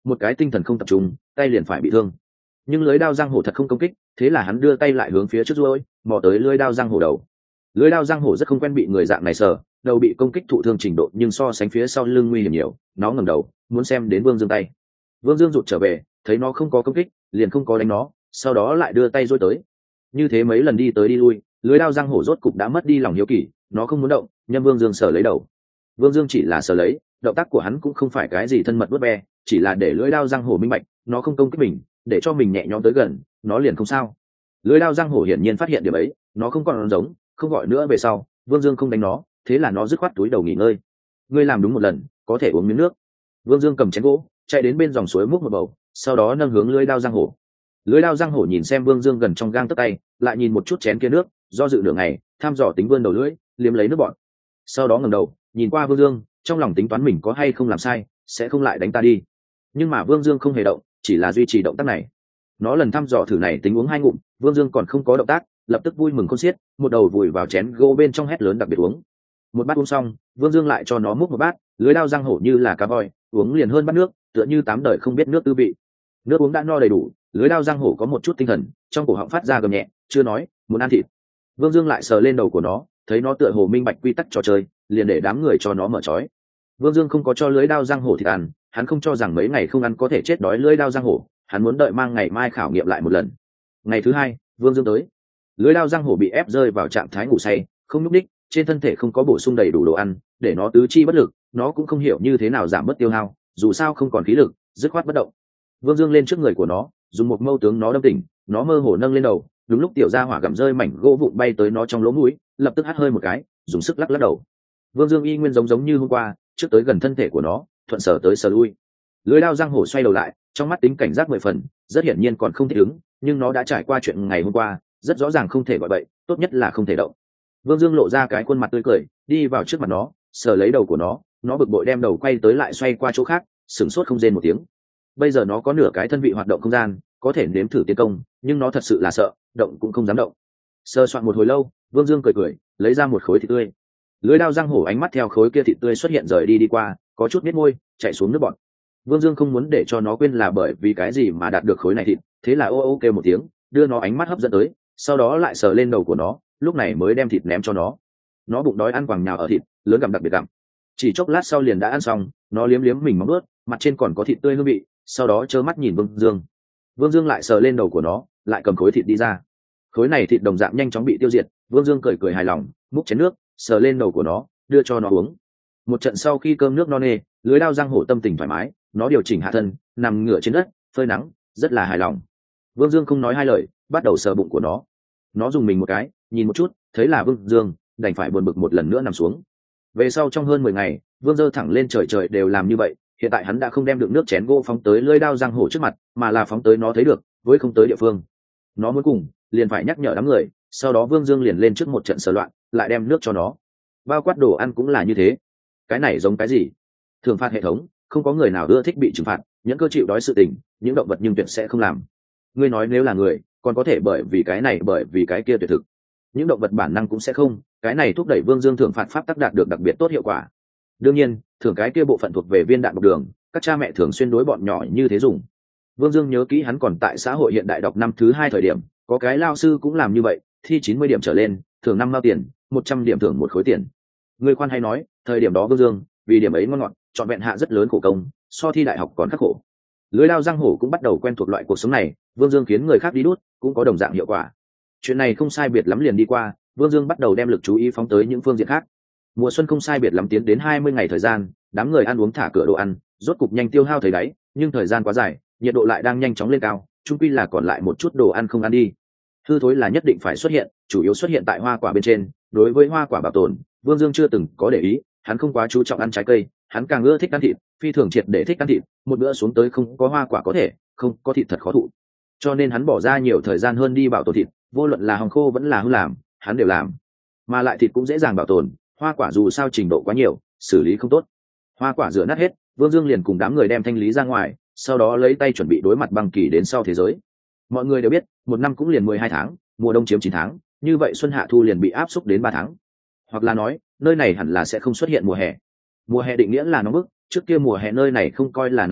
một cái tinh thần không tập trung tay liền phải bị thương. Nhưng lưới đao giang hổ thật không công kích, thế là hắn đưa tay lại hướng phía trước ruôi mò tới lưới đao giang hổ đầu. Lưới đao giang hổ rất không quen bị người dạng này sờ, đầu bị công kích thụ thương trình độ nhưng so sánh phía sau lưng nguy hiểm nhiều. Nó ngẩng đầu muốn xem đến Vương Dương tay. Vương Dương rụt trở về, thấy nó không có công kích liền không có đánh nó, sau đó lại đưa tay dối tới. Như thế mấy lần đi tới đi lui, lưới đao giang hổ rốt cục đã mất đi lòng hiếu kỳ, nó không muốn động, nhâm Vương Dương sờ lấy đầu. Vương Dương chỉ là sờ lấy, động tác của hắn cũng không phải cái gì thân mật vuốt ve, chỉ là để lưỡi đao giang hổ minh bạch, nó không công kích mình, để cho mình nhẹ nhõm tới gần, nó liền không sao. Lưỡi đao giang hổ hiển nhiên phát hiện điểm ấy, nó không còn giống, không gọi nữa về sau, Vương Dương không đánh nó, thế là nó dứt khoát túi đầu nghỉ ngơi. Ngươi làm đúng một lần, có thể uống miếng nước. Vương Dương cầm chén gỗ, chạy đến bên dòng suối múc một bầu, sau đó nâng hướng lưỡi đao giang hổ. Lưỡi đao giang hổ nhìn xem Vương Dương gần trong gang tấc tay, lại nhìn một chút chén kia nước, do dự nửa ngày, thăm dò tính vươn đầu lưỡi, liếm lấy nước bọt. Sau đó ngẩng đầu, nhìn qua Vương Dương, trong lòng tính toán mình có hay không làm sai, sẽ không lại đánh ta đi. Nhưng mà Vương Dương không hề động, chỉ là duy trì động tác này. Nó lần thăm dò thử này tính uống hai ngụm, Vương Dương còn không có động tác, lập tức vui mừng khôn xiết, một đầu vùi vào chén gỗ bên trong hét lớn đặc biệt uống. Một bát uống xong, Vương Dương lại cho nó múc một bát, lưới đao răng hổ như là cá voi, uống liền hơn bát nước, tựa như tám đời không biết nước tư vị. Nước uống đã no đầy đủ, lưới đao răng hổ có một chút tinh thần, trong cổ họng phát ra gầm nhẹ, chưa nói, muốn ăn thịt. Vương Dương lại sờ lên đầu của nó, thấy nó tựa hồ minh bạch quy tắc trò chơi, liền để đám người cho nó mở trói. Vương Dương không có cho lưới đao răng hổ thịt ăn, hắn không cho rằng mấy ngày không ăn có thể chết đói lưới đao răng hổ, hắn muốn đợi mang ngày mai khảo nghiệm lại một lần. Ngày thứ hai, Vương Dương tới, lưới đao răng hổ bị ép rơi vào trạng thái ngủ say, không nhúc nhích, trên thân thể không có bổ sung đầy đủ đồ ăn, để nó tứ chi bất lực, nó cũng không hiểu như thế nào giảm bớt tiêu hao, dù sao không còn khí lực, dứt khoát bất động. Vương Dương lên trước người của nó, dùng một mâu tướng nó đâm tỉnh, nó mơ hồ nâng lên đầu, đúng lúc tiểu gia hỏa gặm rơi mảnh gỗ vụn bay tới nó trong lỗ mũi, lập tức hắt hơi một cái, dùng sức lắc lắc đầu. Vương Dương y nguyên giống giống như hôm qua, trước tới gần thân thể của nó, thuận sở tới sở lui. Lưới đao răng hổ xoay đầu lại, trong mắt tính cảnh giác mười phần, rất hiển nhiên còn không thích ứng, nhưng nó đã trải qua chuyện ngày hôm qua, rất rõ ràng không thể gọi bậy, tốt nhất là không thể động. Vương Dương lộ ra cái khuôn mặt tươi cười, đi vào trước mặt nó, sờ lấy đầu của nó, nó bực bội đem đầu quay tới lại xoay qua chỗ khác, sửng sốt không rên một tiếng. Bây giờ nó có nửa cái thân vị hoạt động không gian, có thể nếm thử tiến công, nhưng nó thật sự là sợ, động cũng không dám động. Sơ soạn một hồi lâu, Vương Dương cười cười, lấy ra một khối thịt tươi. Lưới đao răng hổ ánh mắt theo khối kia thịt tươi xuất hiện rời đi đi qua, có chút biết môi, chạy xuống nước bọt. Vương Dương không muốn để cho nó quên là bởi vì cái gì mà đạt được khối này thịt, thế là ô ô kêu một tiếng, đưa nó ánh mắt hấp dẫn tới, sau đó lại sờ lên đầu của nó, lúc này mới đem thịt ném cho nó. Nó bụng đói ăn quàng nhào ở thịt, lớn gặm đặc biệt gặm. Chỉ chốc lát sau liền đã ăn xong, nó liếm liếm mình móng ướt, mặt trên còn có thịt tươi hương vị, sau đó trơ mắt nhìn Vương Dương. Vương Dương lại sờ lên đầu của nó, lại cầm khối thịt đi ra. Khối này thịt đồng dạng nhanh chóng bị tiêu diệt, Vương Dương cười cười hài lòng, múc chén nước, sờ lên đầu của nó, đưa cho nó uống. Một trận sau khi cơm nước no nê, lưới đao răng hổ tâm tình thoải mái, nó điều chỉnh hạ thân, nằm ngửa trên đất, phơi nắng, rất là hài lòng. Vương Dương không nói hai lời, bắt đầu sờ bụng của nó. Nó dùng mình một cái, nhìn một chút, thấy là Vương Dương, đành phải buồn bực một lần nữa nằm xuống. Về sau trong hơn mười ngày, Vương dơ thẳng lên trời trời đều làm như vậy. Hiện tại hắn đã không đem đựng nước chén gỗ phóng tới lưỡi đao răng hổ trước mặt, mà là phóng tới nó thấy được, với không tới địa phương. Nó muốn cùng, liền phải nhắc nhở đám người, sau đó Vương Dương liền lên trước một trận sờ loạn, lại đem nước cho nó. Bao quát đồ ăn cũng là như thế. Cái này giống cái gì? Thường phạt hệ thống, không có người nào ưa thích bị trừng phạt, những cơ chịu đói sự tình, những động vật nhưng tuyệt sẽ không làm. Ngươi nói nếu là người, còn có thể bởi vì cái này bởi vì cái kia tuyệt thực. Những động vật bản năng cũng sẽ không, cái này thúc đẩy Vương Dương thưởng phạt pháp tác đạt được đặc biệt tốt hiệu quả. Đương nhiên, thưởng cái kia bộ phận thuộc về viên đạn bọc đường, các cha mẹ thường xuyên đối bọn nhỏ như thế dùng. Vương Dương nhớ kỹ hắn còn tại xã hội hiện đại đọc năm thứ hai thời điểm, có cái lao sư cũng làm như vậy, thi chín mươi điểm trở lên, thưởng năm mao tiền, một trăm điểm thưởng một khối tiền. Người khoan hay nói, thời điểm đó Vương Dương, vì điểm ấy ngon ngọt, chọn vẹn hạ rất lớn khổ công, so thi đại học còn khắc khổ. Lưới đao răng hổ cũng bắt đầu quen thuộc loại cuộc sống này, Vương Dương khiến người khác đi đút, cũng có đồng dạng hiệu quả. Chuyện này không sai biệt lắm liền đi qua, Vương Dương bắt đầu đem lực chú ý phóng tới những phương diện khác. Mùa xuân không sai biệt lắm tiến đến hai mươi ngày thời gian, đám người ăn uống thả cửa đồ ăn, rốt cục nhanh tiêu hao thấy đáy, nhưng thời gian quá dài, nhiệt độ lại đang nhanh chóng lên cao, chung quy là còn lại một chút đồ ăn không ăn đi. Hư thối là nhất định phải xuất hiện, chủ yếu xuất hiện tại hoa quả bên trên. Đối với hoa quả bảo tồn, Vương Dương chưa từng có để ý, hắn không quá chú trọng ăn trái cây, hắn càng ưa thích ăn thịt, phi thường triệt để thích ăn thịt, một bữa xuống tới không có hoa quả có thể, không có thịt thật khó thụ. Cho nên hắn bỏ ra nhiều thời gian hơn đi bảo tồn thịt, vô luận là hồng khô vẫn là hư làm, hắn đều làm. Mà lại thịt cũng dễ dàng bảo tồn, hoa quả dù sao trình độ quá nhiều, xử lý không tốt. Hoa quả rửa nát hết, Vương Dương liền cùng đám người đem thanh lý ra ngoài, sau đó lấy tay chuẩn bị đối mặt băng kỳ đến sau thế giới. Mọi người đều biết, một năm cũng liền mười hai tháng, mùa đông chiếm chín tháng, như vậy xuân hạ thu liền bị áp xúc đến ba tháng. Hoặc là nói, nơi này hẳn là sẽ không xuất hiện mùa hè. Mùa hè định nghĩa là nóng bức, trước kia mùa hè nơi này không coi là nóng bức,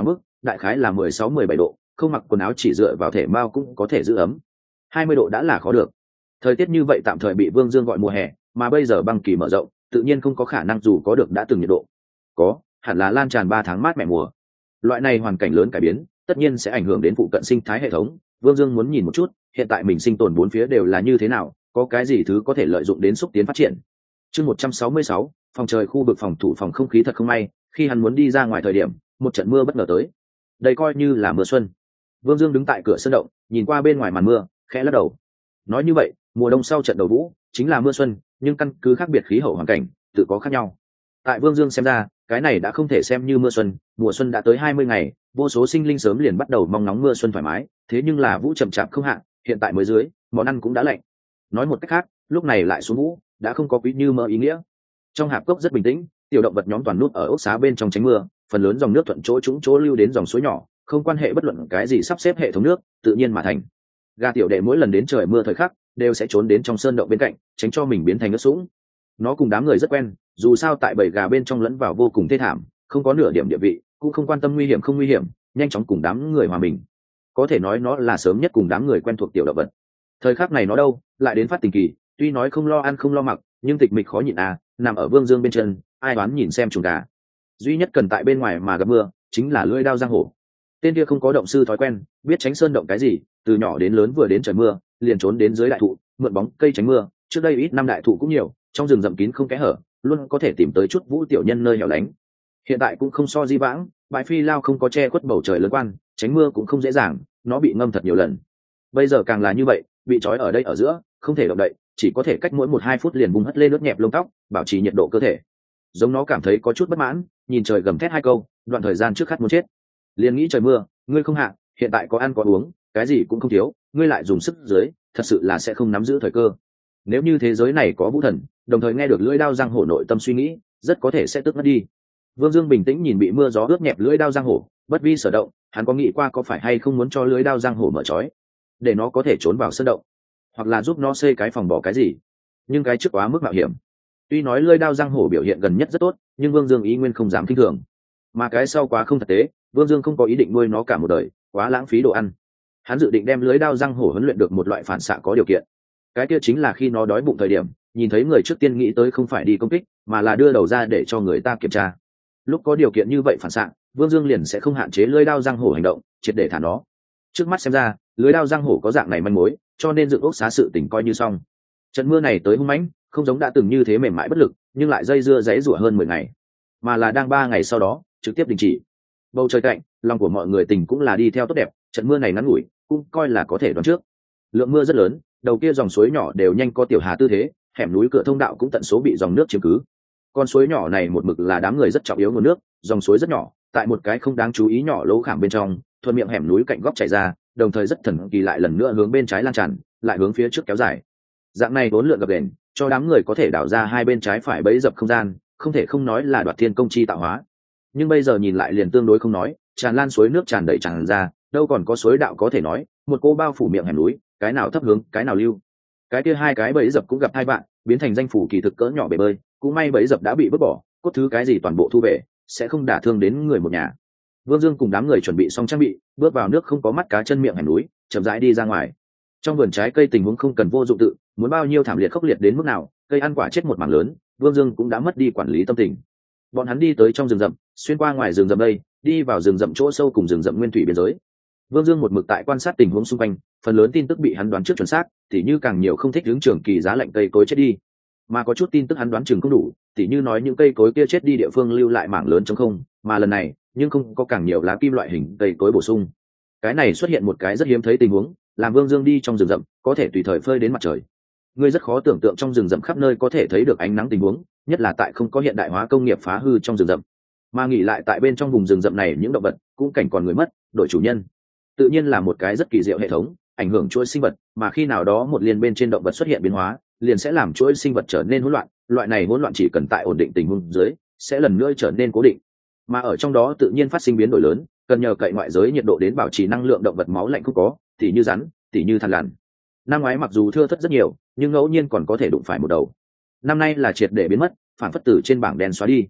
đại khái là mười sáu mười bảy độ, không mặc quần áo chỉ dựa vào thể mao cũng có thể giữ ấm. hai mươi độ đã là khó được. Thời tiết như vậy tạm thời bị Vương Dương gọi mùa hè, mà bây giờ băng kỳ mở rộng, tự nhiên không có khả năng dù có được đã từng nhiệt độ. Có, hẳn là lan tràn ba tháng mát mẻ mùa. Loại này hoàn cảnh lớn cải biến, tất nhiên sẽ ảnh hưởng đến phụ cận sinh thái hệ thống. Vương Dương muốn nhìn một chút, hiện tại mình sinh tồn bốn phía đều là như thế nào, có cái gì thứ có thể lợi dụng đến xúc tiến phát triển. Chương một trăm sáu mươi sáu, phòng trời khu vực phòng thủ phòng không khí thật không may, khi hắn muốn đi ra ngoài thời điểm, một trận mưa bất ngờ tới. Đây coi như là mưa xuân. Vương Dương đứng tại cửa sân động, nhìn qua bên ngoài màn mưa, khẽ lắc đầu. Nói như vậy, mùa đông sau trận đầu vũ chính là mưa xuân, nhưng căn cứ khác biệt khí hậu hoàn cảnh, tự có khác nhau. Tại Vương Dương xem ra, cái này đã không thể xem như mưa xuân, mùa xuân đã tới hai mươi ngày, vô số sinh linh sớm liền bắt đầu mong nóng mưa xuân thoải mái, thế nhưng là vũ chậm chạp không hạ, hiện tại mới dưới, món ăn cũng đã lạnh. Nói một cách khác, lúc này lại xuống vũ, đã không có quý như mơ ý nghĩa. Trong hạp cốc rất bình tĩnh, tiểu động vật nhóm toàn nút ở ốc xá bên trong tránh mưa, phần lớn dòng nước thuận chỗ trũng chỗ lưu đến dòng suối nhỏ, không quan hệ bất luận cái gì sắp xếp hệ thống nước, tự nhiên mà thành. Gà tiểu đệ mỗi lần đến trời mưa thời khắc, đều sẽ trốn đến trong sơn động bên cạnh, tránh cho mình biến thành ướt sũng. Nó cùng đám người rất quen, dù sao tại bầy gà bên trong lẫn vào vô cùng thê thảm, không có nửa điểm địa vị, cũng không quan tâm nguy hiểm không nguy hiểm, nhanh chóng cùng đám người hòa mình. Có thể nói nó là sớm nhất cùng đám người quen thuộc tiểu động vật. Thời khắc này nó đâu, lại đến phát tình kỳ, tuy nói không lo ăn không lo mặc, nhưng tịch mịch khó nhịn à, nằm ở Vương Dương bên chân, ai đoán nhìn xem chuồng gà. Duy nhất cần tại bên ngoài mà gặp mưa, chính là lưỡi đao giang hổ. Tên kia không có động sư thói quen, biết tránh sơn động cái gì, từ nhỏ đến lớn vừa đến trời mưa, liền trốn đến dưới đại thụ, mượn bóng cây tránh mưa. Trước đây ít năm đại thụ cũng nhiều, trong rừng rậm kín không kẽ hở, luôn có thể tìm tới chút vũ tiểu nhân nơi hẻo lánh. Hiện tại cũng không so di vãng, bãi phi lao không có che khuất bầu trời lớn quan, tránh mưa cũng không dễ dàng, nó bị ngâm thật nhiều lần. Bây giờ càng là như vậy, bị trói ở đây ở giữa, không thể động đậy, chỉ có thể cách mỗi một hai phút liền bung hất lên nước nhẹp lông tóc, bảo trì nhiệt độ cơ thể. Giống nó cảm thấy có chút bất mãn, nhìn trời gầm thét hai câu, đoạn thời gian trước khát muốn chết, liền nghĩ trời mưa, ngươi không hạ, hiện tại có ăn có uống, cái gì cũng không thiếu, ngươi lại dùng sức dưới, thật sự là sẽ không nắm giữ thời cơ. Nếu như thế giới này có vũ thần, đồng thời nghe được lưỡi đao giang hổ nội tâm suy nghĩ, rất có thể sẽ tức mất đi. Vương Dương bình tĩnh nhìn bị mưa gió ướt nhẹp lưỡi đao giang hổ, bất vi sở động, hắn có nghĩ qua có phải hay không muốn cho lưỡi đao giang hổ mở trói, để nó có thể trốn vào sơn động, hoặc là giúp nó xây cái phòng bỏ cái gì. Nhưng cái trước quá mức mạo hiểm. Tuy nói lưỡi đao giang hổ biểu hiện gần nhất rất tốt, nhưng Vương Dương ý nguyên không dám kinh thường. Mà cái sau quá không thực tế, Vương Dương không có ý định nuôi nó cả một đời, quá lãng phí đồ ăn. Hắn dự định đem lưỡi đao giang hổ huấn luyện được một loại phản xạ có điều kiện. Cái kia chính là khi nó đói bụng thời điểm, nhìn thấy người trước tiên nghĩ tới không phải đi công kích, mà là đưa đầu ra để cho người ta kiểm tra. Lúc có điều kiện như vậy phản xạ, Vương Dương liền sẽ không hạn chế lưỡi đao giang hổ hành động, triệt để thả nó. Trước mắt xem ra, lưỡi đao giang hổ có dạng này manh mối, cho nên dựng ốc xá sự tình coi như xong. Trận mưa này tới hung mãnh, không giống đã từng như thế mềm mại bất lực, nhưng lại dây dưa dãy rủa hơn mười ngày, mà là đang ba ngày sau đó trực tiếp đình chỉ. Bầu trời cạnh, lòng của mọi người tình cũng là đi theo tốt đẹp, trận mưa này ngắn ngủi, cũng coi là có thể đoán trước. Lượng mưa rất lớn, đầu kia dòng suối nhỏ đều nhanh có tiểu hà tư thế, hẻm núi cửa thông đạo cũng tận số bị dòng nước chiếm cứ. Con suối nhỏ này một mực là đám người rất trọng yếu nguồn nước, dòng suối rất nhỏ, tại một cái không đáng chú ý nhỏ lỗ khảm bên trong, thuận miệng hẻm núi cạnh góc chảy ra, đồng thời rất thần kỳ lại lần nữa hướng bên trái lan tràn, lại hướng phía trước kéo dài. Dạng này vốn lượn gập ghềnh, cho đám người có thể đảo ra hai bên trái phải bẫy dập không gian, không thể không nói là đoạt thiên công chi tạo hóa. Nhưng bây giờ nhìn lại liền tương đối không nói, tràn lan suối nước tràn đầy tràn ra, đâu còn có suối đạo có thể nói, một cô bao phủ miệng hẻm núi, cái nào thấp hướng, cái nào lưu. Cái kia hai cái bẫy dập cũng gặp hai bạn, biến thành danh phủ kỳ thực cỡ nhỏ bể bơi, cũng may bẫy dập đã bị vứt bỏ, cốt thứ cái gì toàn bộ thu về, sẽ không đả thương đến người một nhà. Vương Dương cùng đám người chuẩn bị xong trang bị, bước vào nước không có mắt cá chân miệng hẻm núi, chậm rãi đi ra ngoài. Trong vườn trái cây tình huống không cần vô dụng tự, muốn bao nhiêu thảm liệt khốc liệt đến mức nào, cây ăn quả chết một mảng lớn, Vương Dương cũng đã mất đi quản lý tâm tình. Bọn hắn đi tới trong rừng rậm, xuyên qua ngoài rừng rậm đây, đi vào rừng rậm chỗ sâu cùng rừng rậm nguyên thủy biên giới. Vương Dương một mực tại quan sát tình huống xung quanh, phần lớn tin tức bị hắn đoán trước chuẩn xác, tỉ như càng nhiều không thích hướng trường kỳ giá lạnh cây cối chết đi, mà có chút tin tức hắn đoán chừng không đủ, tỉ như nói những cây cối kia chết đi địa phương lưu lại mảng lớn trống không, mà lần này, nhưng không có càng nhiều lá kim loại hình cây cối bổ sung. Cái này xuất hiện một cái rất hiếm thấy tình huống, làm Vương Dương đi trong rừng rậm, có thể tùy thời phơi đến mặt trời. Ngươi rất khó tưởng tượng trong rừng rậm khắp nơi có thể thấy được ánh nắng tình huống, nhất là tại không có hiện đại hóa công nghiệp phá hư trong rừng rậm. Mà nghỉ lại tại bên trong vùng rừng rậm này những động vật cũng cảnh còn người mất, đổi chủ nhân. Tự nhiên là một cái rất kỳ diệu hệ thống, ảnh hưởng chuỗi sinh vật, mà khi nào đó một liên bên trên động vật xuất hiện biến hóa, liền sẽ làm chuỗi sinh vật trở nên hỗn loạn, loại này hỗn loạn chỉ cần tại ổn định tình huống dưới, sẽ lần nữa trở nên cố định. Mà ở trong đó tự nhiên phát sinh biến đổi lớn, cần nhờ cậy ngoại giới nhiệt độ đến bảo trì năng lượng động vật máu lạnh không có, tỉ như rắn, tỉ như thằn lằn. Năm ngoái mặc dù thưa thớt rất nhiều, nhưng ngẫu nhiên còn có thể đụng phải một đầu. Năm nay là triệt để biến mất, phản phất từ trên bảng đen xóa đi.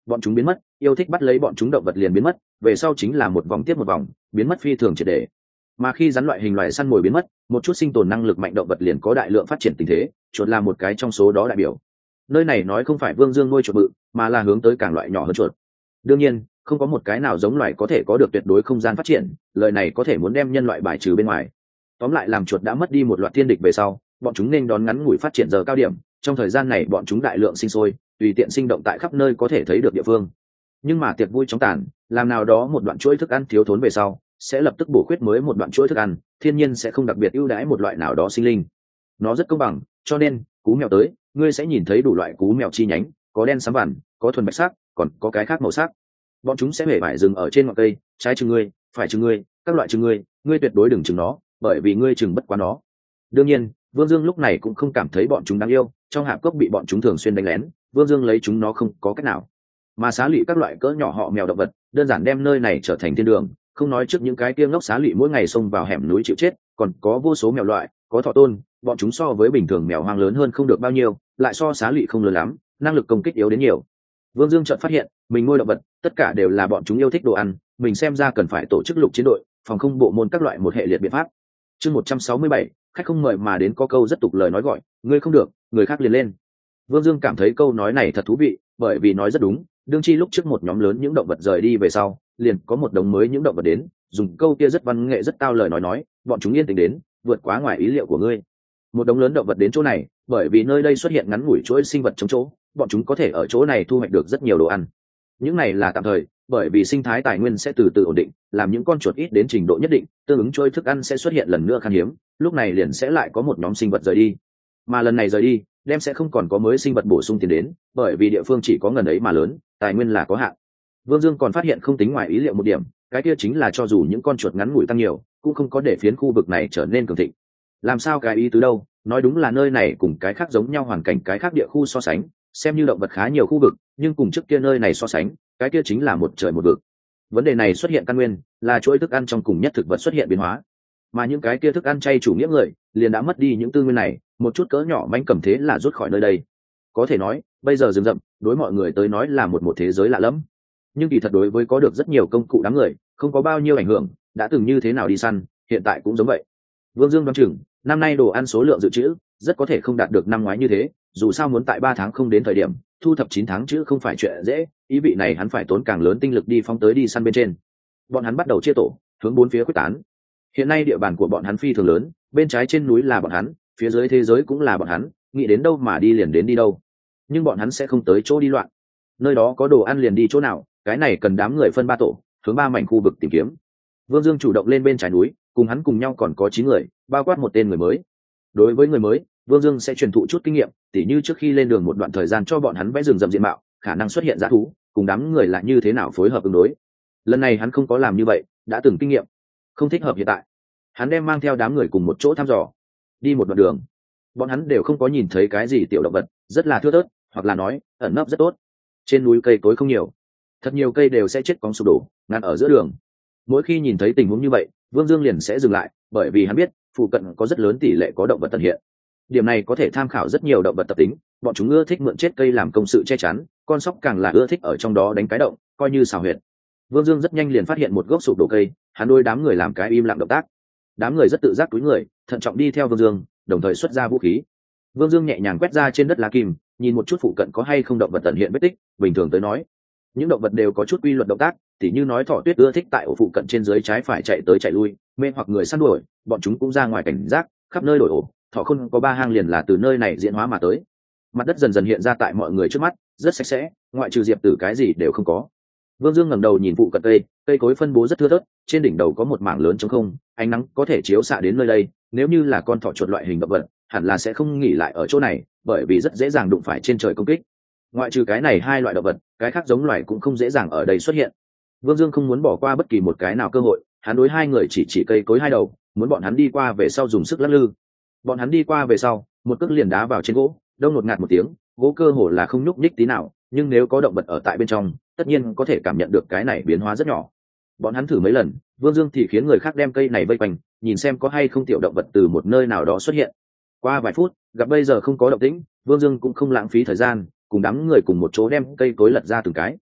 bọn chúng biến mất, yêu thích bắt lấy bọn chúng động vật liền biến mất, về sau chính là một vòng tiếp một vòng, biến mất phi thường triệt để. Mà khi rắn loại hình loài săn mồi biến mất, một chút sinh tồn năng lực mạnh động vật liền có đại lượng phát triển tình thế, chuột là một cái trong số đó đại biểu. Nơi này nói không phải Vương Dương nuôi chuột bự, mà là hướng tới càng loại nhỏ hơn chuột. Đương nhiên, không có một cái nào giống loài có thể có được tuyệt đối không gian phát triển, lời này có thể muốn đem nhân loại bài trừ bên ngoài. Tóm lại làm chuột đã mất đi một loạt thiên địch về sau, bọn chúng nên đón ngắn ngủi phát triển giờ cao điểm, trong thời gian này bọn chúng đại lượng sinh sôi, tùy tiện sinh động tại khắp nơi có thể thấy được địa phương. Nhưng mà tiệc vui chóng tàn, làm nào đó một đoạn chuỗi thức ăn thiếu thốn về sau, sẽ lập tức bổ khuyết mới một đoạn chuỗi thức ăn, thiên nhiên sẽ không đặc biệt ưu đãi một loại nào đó sinh linh. Nó rất công bằng, cho nên cú mèo tới, ngươi sẽ nhìn thấy đủ loại cú mèo chi nhánh, có đen xám vằn, có thuần bạch sắc, còn có cái khác màu sắc. Bọn chúng sẽ hễ vải dừng ở trên ngọn cây, trái chừng ngươi, phải chừng ngươi, các loại chừng ngươi, ngươi tuyệt đối đừng chừng nó, bởi vì ngươi chừng bất quá nó. Đương nhiên, Vương Dương lúc này cũng không cảm thấy bọn chúng đáng yêu, trong hạp cốc bị bọn chúng thường xuyên đánh lén, Vương Dương lấy chúng nó không có cách nào. Mà xá lị các loại cỡ nhỏ họ mèo động vật, đơn giản đem nơi này trở thành thiên đường, không nói trước những cái kia ngốc xá lị mỗi ngày xông vào hẻm núi chịu chết, còn có vô số mèo loại, có thọ tôn, bọn chúng so với bình thường mèo hoang lớn hơn không được bao nhiêu, lại so xá lị không lớn lắm, năng lực công kích yếu đến nhiều. Vương Dương chợt phát hiện, mình nuôi động vật, tất cả đều là bọn chúng yêu thích đồ ăn, mình xem ra cần phải tổ chức lục chiến đội, phòng không bộ môn các loại một hệ liệt biện pháp. Chương một trăm sáu mươi bảy, khách không mời mà đến có câu rất tục lời nói gọi, ngươi không được, người khác liền lên. Vương Dương cảm thấy câu nói này thật thú vị, bởi vì nói rất đúng, đương chi lúc trước một nhóm lớn những động vật rời đi về sau, liền có một đống mới những động vật đến, dùng câu kia rất văn nghệ rất tao lời nói nói, bọn chúng yên tĩnh đến, vượt quá ngoài ý liệu của ngươi. Một đống lớn động vật đến chỗ này, bởi vì nơi đây xuất hiện ngắn ngủi chuỗi sinh vật chống chỗ, bọn chúng có thể ở chỗ này thu hoạch được rất nhiều đồ ăn. Những này là tạm thời, bởi vì sinh thái tài nguyên sẽ từ từ ổn định, làm những con chuột ít đến trình độ nhất định, tương ứng chuỗi thức ăn sẽ xuất hiện lần nữa khan hiếm, lúc này liền sẽ lại có một nhóm sinh vật rời đi. Mà lần này rời đi, đem sẽ không còn có mới sinh vật bổ sung tiền đến, bởi vì địa phương chỉ có ngần ấy mà lớn, tài nguyên là có hạn. Vương Dương còn phát hiện không tính ngoài ý liệu một điểm, cái kia chính là cho dù những con chuột ngắn ngủi tăng nhiều, cũng không có để phiến khu vực này trở nên cường thịnh. Làm sao cái ý tứ đâu, nói đúng là nơi này cùng cái khác giống nhau hoàn cảnh cái khác địa khu so sánh, xem như động vật khá nhiều khu vực, nhưng cùng trước kia nơi này so sánh, cái kia chính là một trời một vực. Vấn đề này xuất hiện căn nguyên là chuỗi thức ăn trong cùng nhất thực vật xuất hiện biến hóa, mà những cái kia thức ăn chay chủ nghĩa người liền đã mất đi những tư nguyên này, một chút cỡ nhỏ manh cầm thế là rút khỏi nơi đây. Có thể nói bây giờ rừng rậm đối mọi người tới nói là một một thế giới lạ lẫm, nhưng kỳ thật đối với có được rất nhiều công cụ đám người không có bao nhiêu ảnh hưởng, đã từng như thế nào đi săn hiện tại cũng giống vậy. Vương Dương đoán chừng năm nay đồ ăn số lượng dự trữ rất có thể không đạt được năm ngoái như thế, dù sao muốn tại ba tháng không đến thời điểm thu thập chín tháng chứ không phải chuyện dễ, ý vị này hắn phải tốn càng lớn tinh lực đi phóng tới đi săn bên trên. Bọn hắn bắt đầu chia tổ hướng bốn phía quyết tán. Hiện nay địa bàn của bọn hắn phi thường lớn, bên trái trên núi là bọn hắn, phía dưới thế giới cũng là bọn hắn, nghĩ đến đâu mà đi liền đến đi đâu. Nhưng bọn hắn sẽ không tới chỗ đi loạn, nơi đó có đồ ăn liền đi chỗ nào, cái này cần đám người phân ba tổ hướng ba mảnh khu vực tìm kiếm. Vương Dương chủ động lên bên trái núi, cùng hắn cùng nhau còn có chín người, bao quát một tên người mới. Đối với người mới, Vương Dương sẽ truyền thụ chút kinh nghiệm, tỉ như trước khi lên đường một đoạn thời gian cho bọn hắn vẽ rừng rậm diện mạo, khả năng xuất hiện dã thú, cùng đám người là như thế nào phối hợp ứng đối. Lần này hắn không có làm như vậy, đã từng kinh nghiệm, không thích hợp hiện tại. Hắn đem mang theo đám người cùng một chỗ thăm dò, đi một đoạn đường, bọn hắn đều không có nhìn thấy cái gì tiểu động vật, rất là thưa thớt, hoặc là nói ẩn nấp rất tốt. Trên núi cây cối không nhiều, thật nhiều cây đều sẽ chết cóng sụp đổ ngăn ở giữa đường. Mỗi khi nhìn thấy tình huống như vậy, Vương Dương liền sẽ dừng lại, bởi vì hắn biết phụ cận có rất lớn tỷ lệ có động vật tận hiện. Điểm này có thể tham khảo rất nhiều động vật tập tính, bọn chúng ưa thích mượn chết cây làm công sự che chắn, con sóc càng là ưa thích ở trong đó đánh cái động, coi như xào huyệt. Vương Dương rất nhanh liền phát hiện một gốc sụp đổ cây, hắn đôi đám người làm cái im lặng động tác. Đám người rất tự giác túi người, thận trọng đi theo Vương Dương, đồng thời xuất ra vũ khí. Vương Dương nhẹ nhàng quét ra trên đất lá kim, nhìn một chút phụ cận có hay không động vật tận hiện vết tích, bình thường tới nói, những động vật đều có chút quy luật động tác, tỉ như nói thỏ tuyết ưa thích tại ổ phụ cận trên dưới trái phải chạy tới chạy lui, mê hoặc người săn đuổi, bọn chúng cũng ra ngoài cảnh giác, khắp nơi đổi ổ. Thỏ không có ba hang liền là từ nơi này diễn hóa mà tới. Mặt đất dần dần hiện ra tại mọi người trước mắt, rất sạch sẽ, ngoại trừ diệp tử cái gì đều không có. Vương Dương ngẩng đầu nhìn phụ cận cây, cây cối phân bố rất thưa thớt, trên đỉnh đầu có một mảng lớn trống không, ánh nắng có thể chiếu xạ đến nơi đây. Nếu như là con thỏ chuột loại hình động vật, hẳn là sẽ không nghỉ lại ở chỗ này, bởi vì rất dễ dàng đụng phải trên trời công kích. Ngoại trừ cái này hai loại động vật, cái khác giống loài cũng không dễ dàng ở đây xuất hiện. Vương Dương không muốn bỏ qua bất kỳ một cái nào cơ hội, hắn đối hai người chỉ chỉ cây cối hai đầu, muốn bọn hắn đi qua về sau dùng sức lắc lư. Bọn hắn đi qua về sau, một cước liền đá vào trên gỗ, đông ngột ngạt một tiếng, gỗ cơ hồ là không nhúc nhích tí nào, nhưng nếu có động vật ở tại bên trong, tất nhiên có thể cảm nhận được cái này biến hóa rất nhỏ. Bọn hắn thử mấy lần, Vương Dương thì khiến người khác đem cây này vây quanh, nhìn xem có hay không tiểu động vật từ một nơi nào đó xuất hiện. Qua vài phút, gặp bây giờ không có động tĩnh, Vương Dương cũng không lãng phí thời gian, cùng đám người cùng một chỗ đem cây cối lật ra từng cái.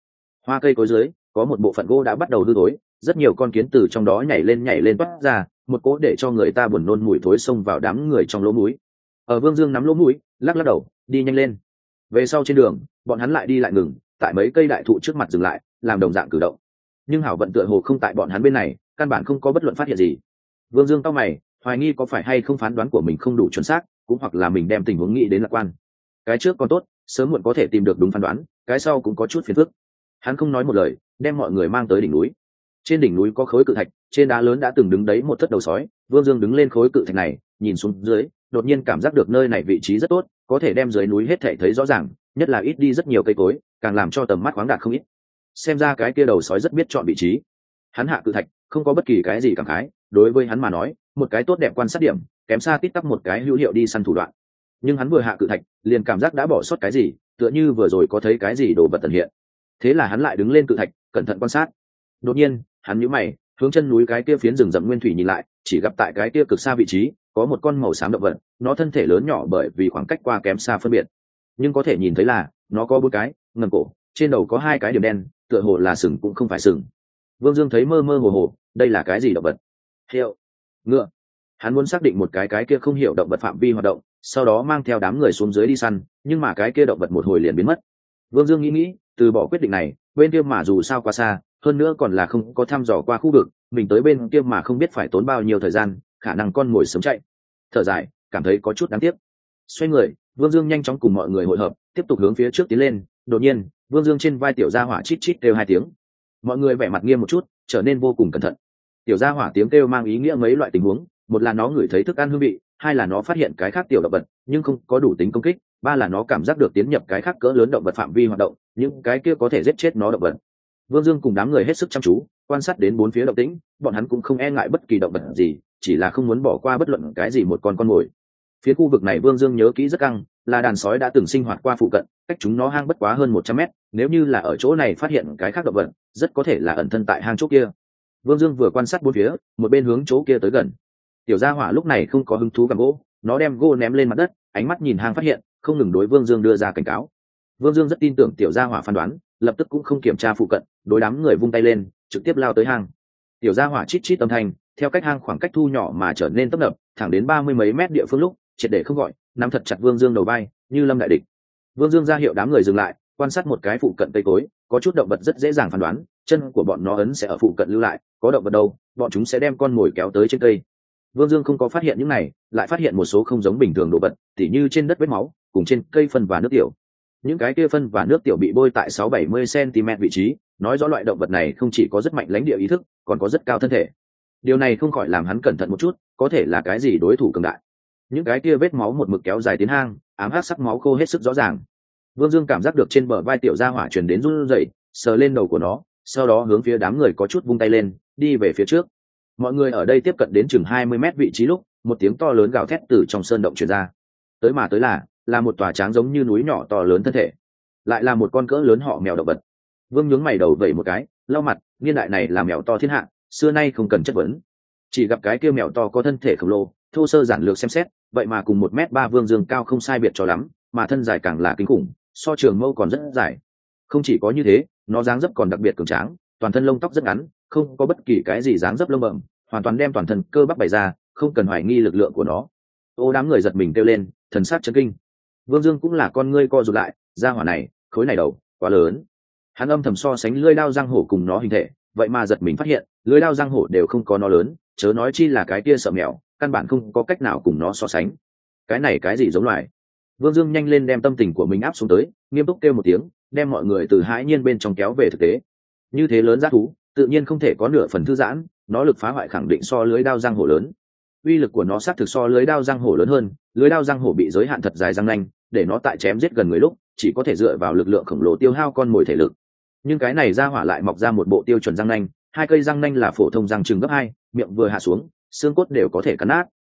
Hoa cây cối dưới có một bộ phận gỗ đã bắt đầu hư thối, rất nhiều con kiến từ trong đó nhảy lên nhảy lên toát ra, một cỗ để cho người ta buồn nôn mùi thối xông vào đám người trong lỗ mũi. Ở Vương Dương nắm lỗ mũi, lắc lắc đầu, đi nhanh lên. Về sau trên đường, bọn hắn lại đi lại ngừng, tại mấy cây đại thụ trước mặt dừng lại, làm đồng dạng cử động. Nhưng hảo vận tựa hồ không tại bọn hắn bên này, căn bản không có bất luận phát hiện gì. Vương Dương cau mày, hoài nghi có phải hay không phán đoán của mình không đủ chuẩn xác, cũng hoặc là mình đem tình huống nghĩ đến lạc quan. Cái trước còn tốt, sớm muộn có thể tìm được đúng phán đoán, cái sau cũng có chút phiền phức. Hắn không nói một lời, đem mọi người mang tới đỉnh núi. Trên đỉnh núi có khối cự thạch, trên đá lớn đã từng đứng đấy một thất đầu sói. Vương Dương đứng lên khối cự thạch này, nhìn xuống dưới, đột nhiên cảm giác được nơi này vị trí rất tốt, có thể đem dưới núi hết thảy thấy rõ ràng, nhất là ít đi rất nhiều cây cối, càng làm cho tầm mắt khoáng đạt không ít. Xem ra cái kia đầu sói rất biết chọn vị trí. Hắn hạ cự thạch, không có bất kỳ cái gì cảm khái, đối với hắn mà nói, một cái tốt đẹp quan sát điểm, kém xa tít tắp một cái hữu hiệu đi săn thủ đoạn. Nhưng hắn vừa hạ cự thạch, liền cảm giác đã bỏ sót cái gì, tựa như vừa rồi có thấy cái gì đồ vật tận hiện. Thế là hắn lại đứng lên cự thạch, cẩn thận quan sát. Đột nhiên, hắn nhíu mày, hướng chân núi cái kia phiến rừng rậm nguyên thủy nhìn lại, chỉ gặp tại cái kia cực xa vị trí, có một con màu xám động vật, nó thân thể lớn nhỏ bởi vì khoảng cách qua kém xa phân biệt, nhưng có thể nhìn thấy là nó có bốn cái ngầm cổ, trên đầu có hai cái điểm đen, tựa hồ là sừng cũng không phải sừng. Vương Dương thấy mơ mơ hồ hồ, đây là cái gì động vật? Hiệu, ngựa. Hắn muốn xác định một cái cái kia không hiểu động vật phạm vi hoạt động, sau đó mang theo đám người xuống dưới đi săn, nhưng mà cái kia động vật một hồi liền biến mất. Vương Dương nghĩ nghĩ, từ bỏ quyết định này, bên kia mà dù sao quá xa, hơn nữa còn là không có thăm dò qua khu vực, mình tới bên kia mà không biết phải tốn bao nhiêu thời gian, khả năng con mồi sớm chạy. Thở dài, cảm thấy có chút đáng tiếc. Xoay người, Vương Dương nhanh chóng cùng mọi người hội hợp, tiếp tục hướng phía trước tiến lên. Đột nhiên, Vương Dương trên vai tiểu gia hỏa chít chít kêu hai tiếng. Mọi người vẻ mặt nghiêm một chút, trở nên vô cùng cẩn thận. Tiểu gia hỏa tiếng kêu mang ý nghĩa mấy loại tình huống, một là nó ngửi thấy thức ăn hương vị, hai là nó phát hiện cái khác tiểu động vật nhưng không có đủ tính công kích, ba là nó cảm giác được tiến nhập cái khác cỡ lớn động vật phạm vi hoạt động, những cái kia có thể giết chết nó động vật. Vương Dương cùng đám người hết sức chăm chú quan sát đến bốn phía động tĩnh, bọn hắn cũng không e ngại bất kỳ động vật gì, chỉ là không muốn bỏ qua bất luận cái gì một con con mồi. Phía khu vực này Vương Dương nhớ kỹ rất căng, là đàn sói đã từng sinh hoạt qua phụ cận, cách chúng nó hang bất quá hơn một trăm mét, nếu như là ở chỗ này phát hiện cái khác động vật, rất có thể là ẩn thân tại hang chỗ kia. Vương Dương vừa quan sát bốn phía, một bên hướng chỗ kia tới gần. Tiểu gia hỏa lúc này không có hứng thú gặm gỗ, nó đem gỗ ném lên mặt đất, ánh mắt nhìn hang phát hiện, không ngừng đối Vương Dương đưa ra cảnh cáo. Vương Dương rất tin tưởng tiểu gia hỏa phán đoán, lập tức cũng không kiểm tra phụ cận, đối đám người vung tay lên, trực tiếp lao tới hang. Tiểu gia hỏa chít chít âm thanh, theo cách hang khoảng cách thu nhỏ mà trở nên tấp nập, thẳng đến ba mươi mấy mét địa phương lúc, triệt để không gọi, nắm thật chặt Vương Dương đầu vai, như lâm đại địch. Vương Dương ra hiệu đám người dừng lại, quan sát một cái phụ cận cây cối, có chút động vật rất dễ dàng phán đoán, chân của bọn nó ấn sẽ ở phụ cận lưu lại, có động vật đâu, bọn chúng sẽ đem con mồi kéo tới trên cây. Vương Dương không có phát hiện những này, lại phát hiện một số không giống bình thường đồ vật, tỉ như trên đất vết máu, cùng trên cây phân và nước tiểu. Những cái kia phân và nước tiểu bị bôi tại sáu bảy mươi xăng-ti-mét vị trí, nói rõ loại động vật này không chỉ có rất mạnh lãnh địa ý thức, còn có rất cao thân thể. Điều này không khỏi làm hắn cẩn thận một chút, có thể là cái gì đối thủ cường đại. Những cái kia vết máu một mực kéo dài tiến hang, ám hắc sắc máu khô hết sức rõ ràng. Vương Dương cảm giác được trên bờ vai tiểu gia hỏa truyền đến run rẩy, sờ lên đầu của nó, sau đó hướng phía đám người có chút vung tay lên, đi về phía trước. Mọi người ở đây tiếp cận đến chừng hai mươi mét vị trí lúc, một tiếng to lớn gào thét từ trong sơn động truyền ra. Tới mà tới là, là một tòa tráng giống như núi nhỏ to lớn thân thể, lại là một con cỡ lớn họ mèo động vật. Vương nhướng mày đầu vẩy một cái, lau mặt, niên đại này là mèo to thiên hạ, xưa nay không cần chất vấn. Chỉ gặp cái kia mèo to có thân thể khổng lồ, thô sơ giản lược xem xét, vậy mà cùng một mét ba Vương Dương cao không sai biệt cho lắm, mà thân dài càng là kinh khủng, so trường mâu còn rất dài. Không chỉ có như thế, nó dáng dấp còn đặc biệt cường tráng, toàn thân lông tóc rất ngắn, không có bất kỳ cái gì dáng dấp lông bẩm, hoàn toàn đem toàn thân cơ bắp bày ra, không cần hoài nghi lực lượng của nó. Ô, đám người giật mình kêu lên, thần sắc chấn kinh. Vương Dương cũng là con ngươi co rụt lại, gia hỏa này, khối này đầu quá lớn. Hắn âm thầm so sánh lưỡi đao giang hổ cùng nó hình thể, vậy mà giật mình phát hiện, lưỡi đao giang hổ đều không có nó lớn, chớ nói chi là cái kia sợ mèo, căn bản không có cách nào cùng nó so sánh. Cái này cái gì giống loài? Vương Dương nhanh lên đem tâm tình của mình áp xuống tới, nghiêm túc kêu một tiếng, đem mọi người từ hãi nhiên bên trong kéo về thực tế. Như thế lớn dã thú, tự nhiên không thể có nửa phần thư giãn, nó lực phá hoại khẳng định so lưỡi đao giang hổ lớn. Uy lực của nó xác thực so lưỡi đao giang hổ lớn hơn, lưỡi đao giang hổ bị giới hạn thật dài răng nanh, để nó tại chém giết gần người lúc, chỉ có thể dựa vào lực lượng khổng lồ tiêu hao con mồi thể lực. Nhưng cái này ra hỏa lại mọc ra một bộ tiêu chuẩn răng nanh, hai cây răng nanh là phổ thông răng chừng gấp hai, miệng vừa hạ xuống, xương cốt đều có thể cắn nát.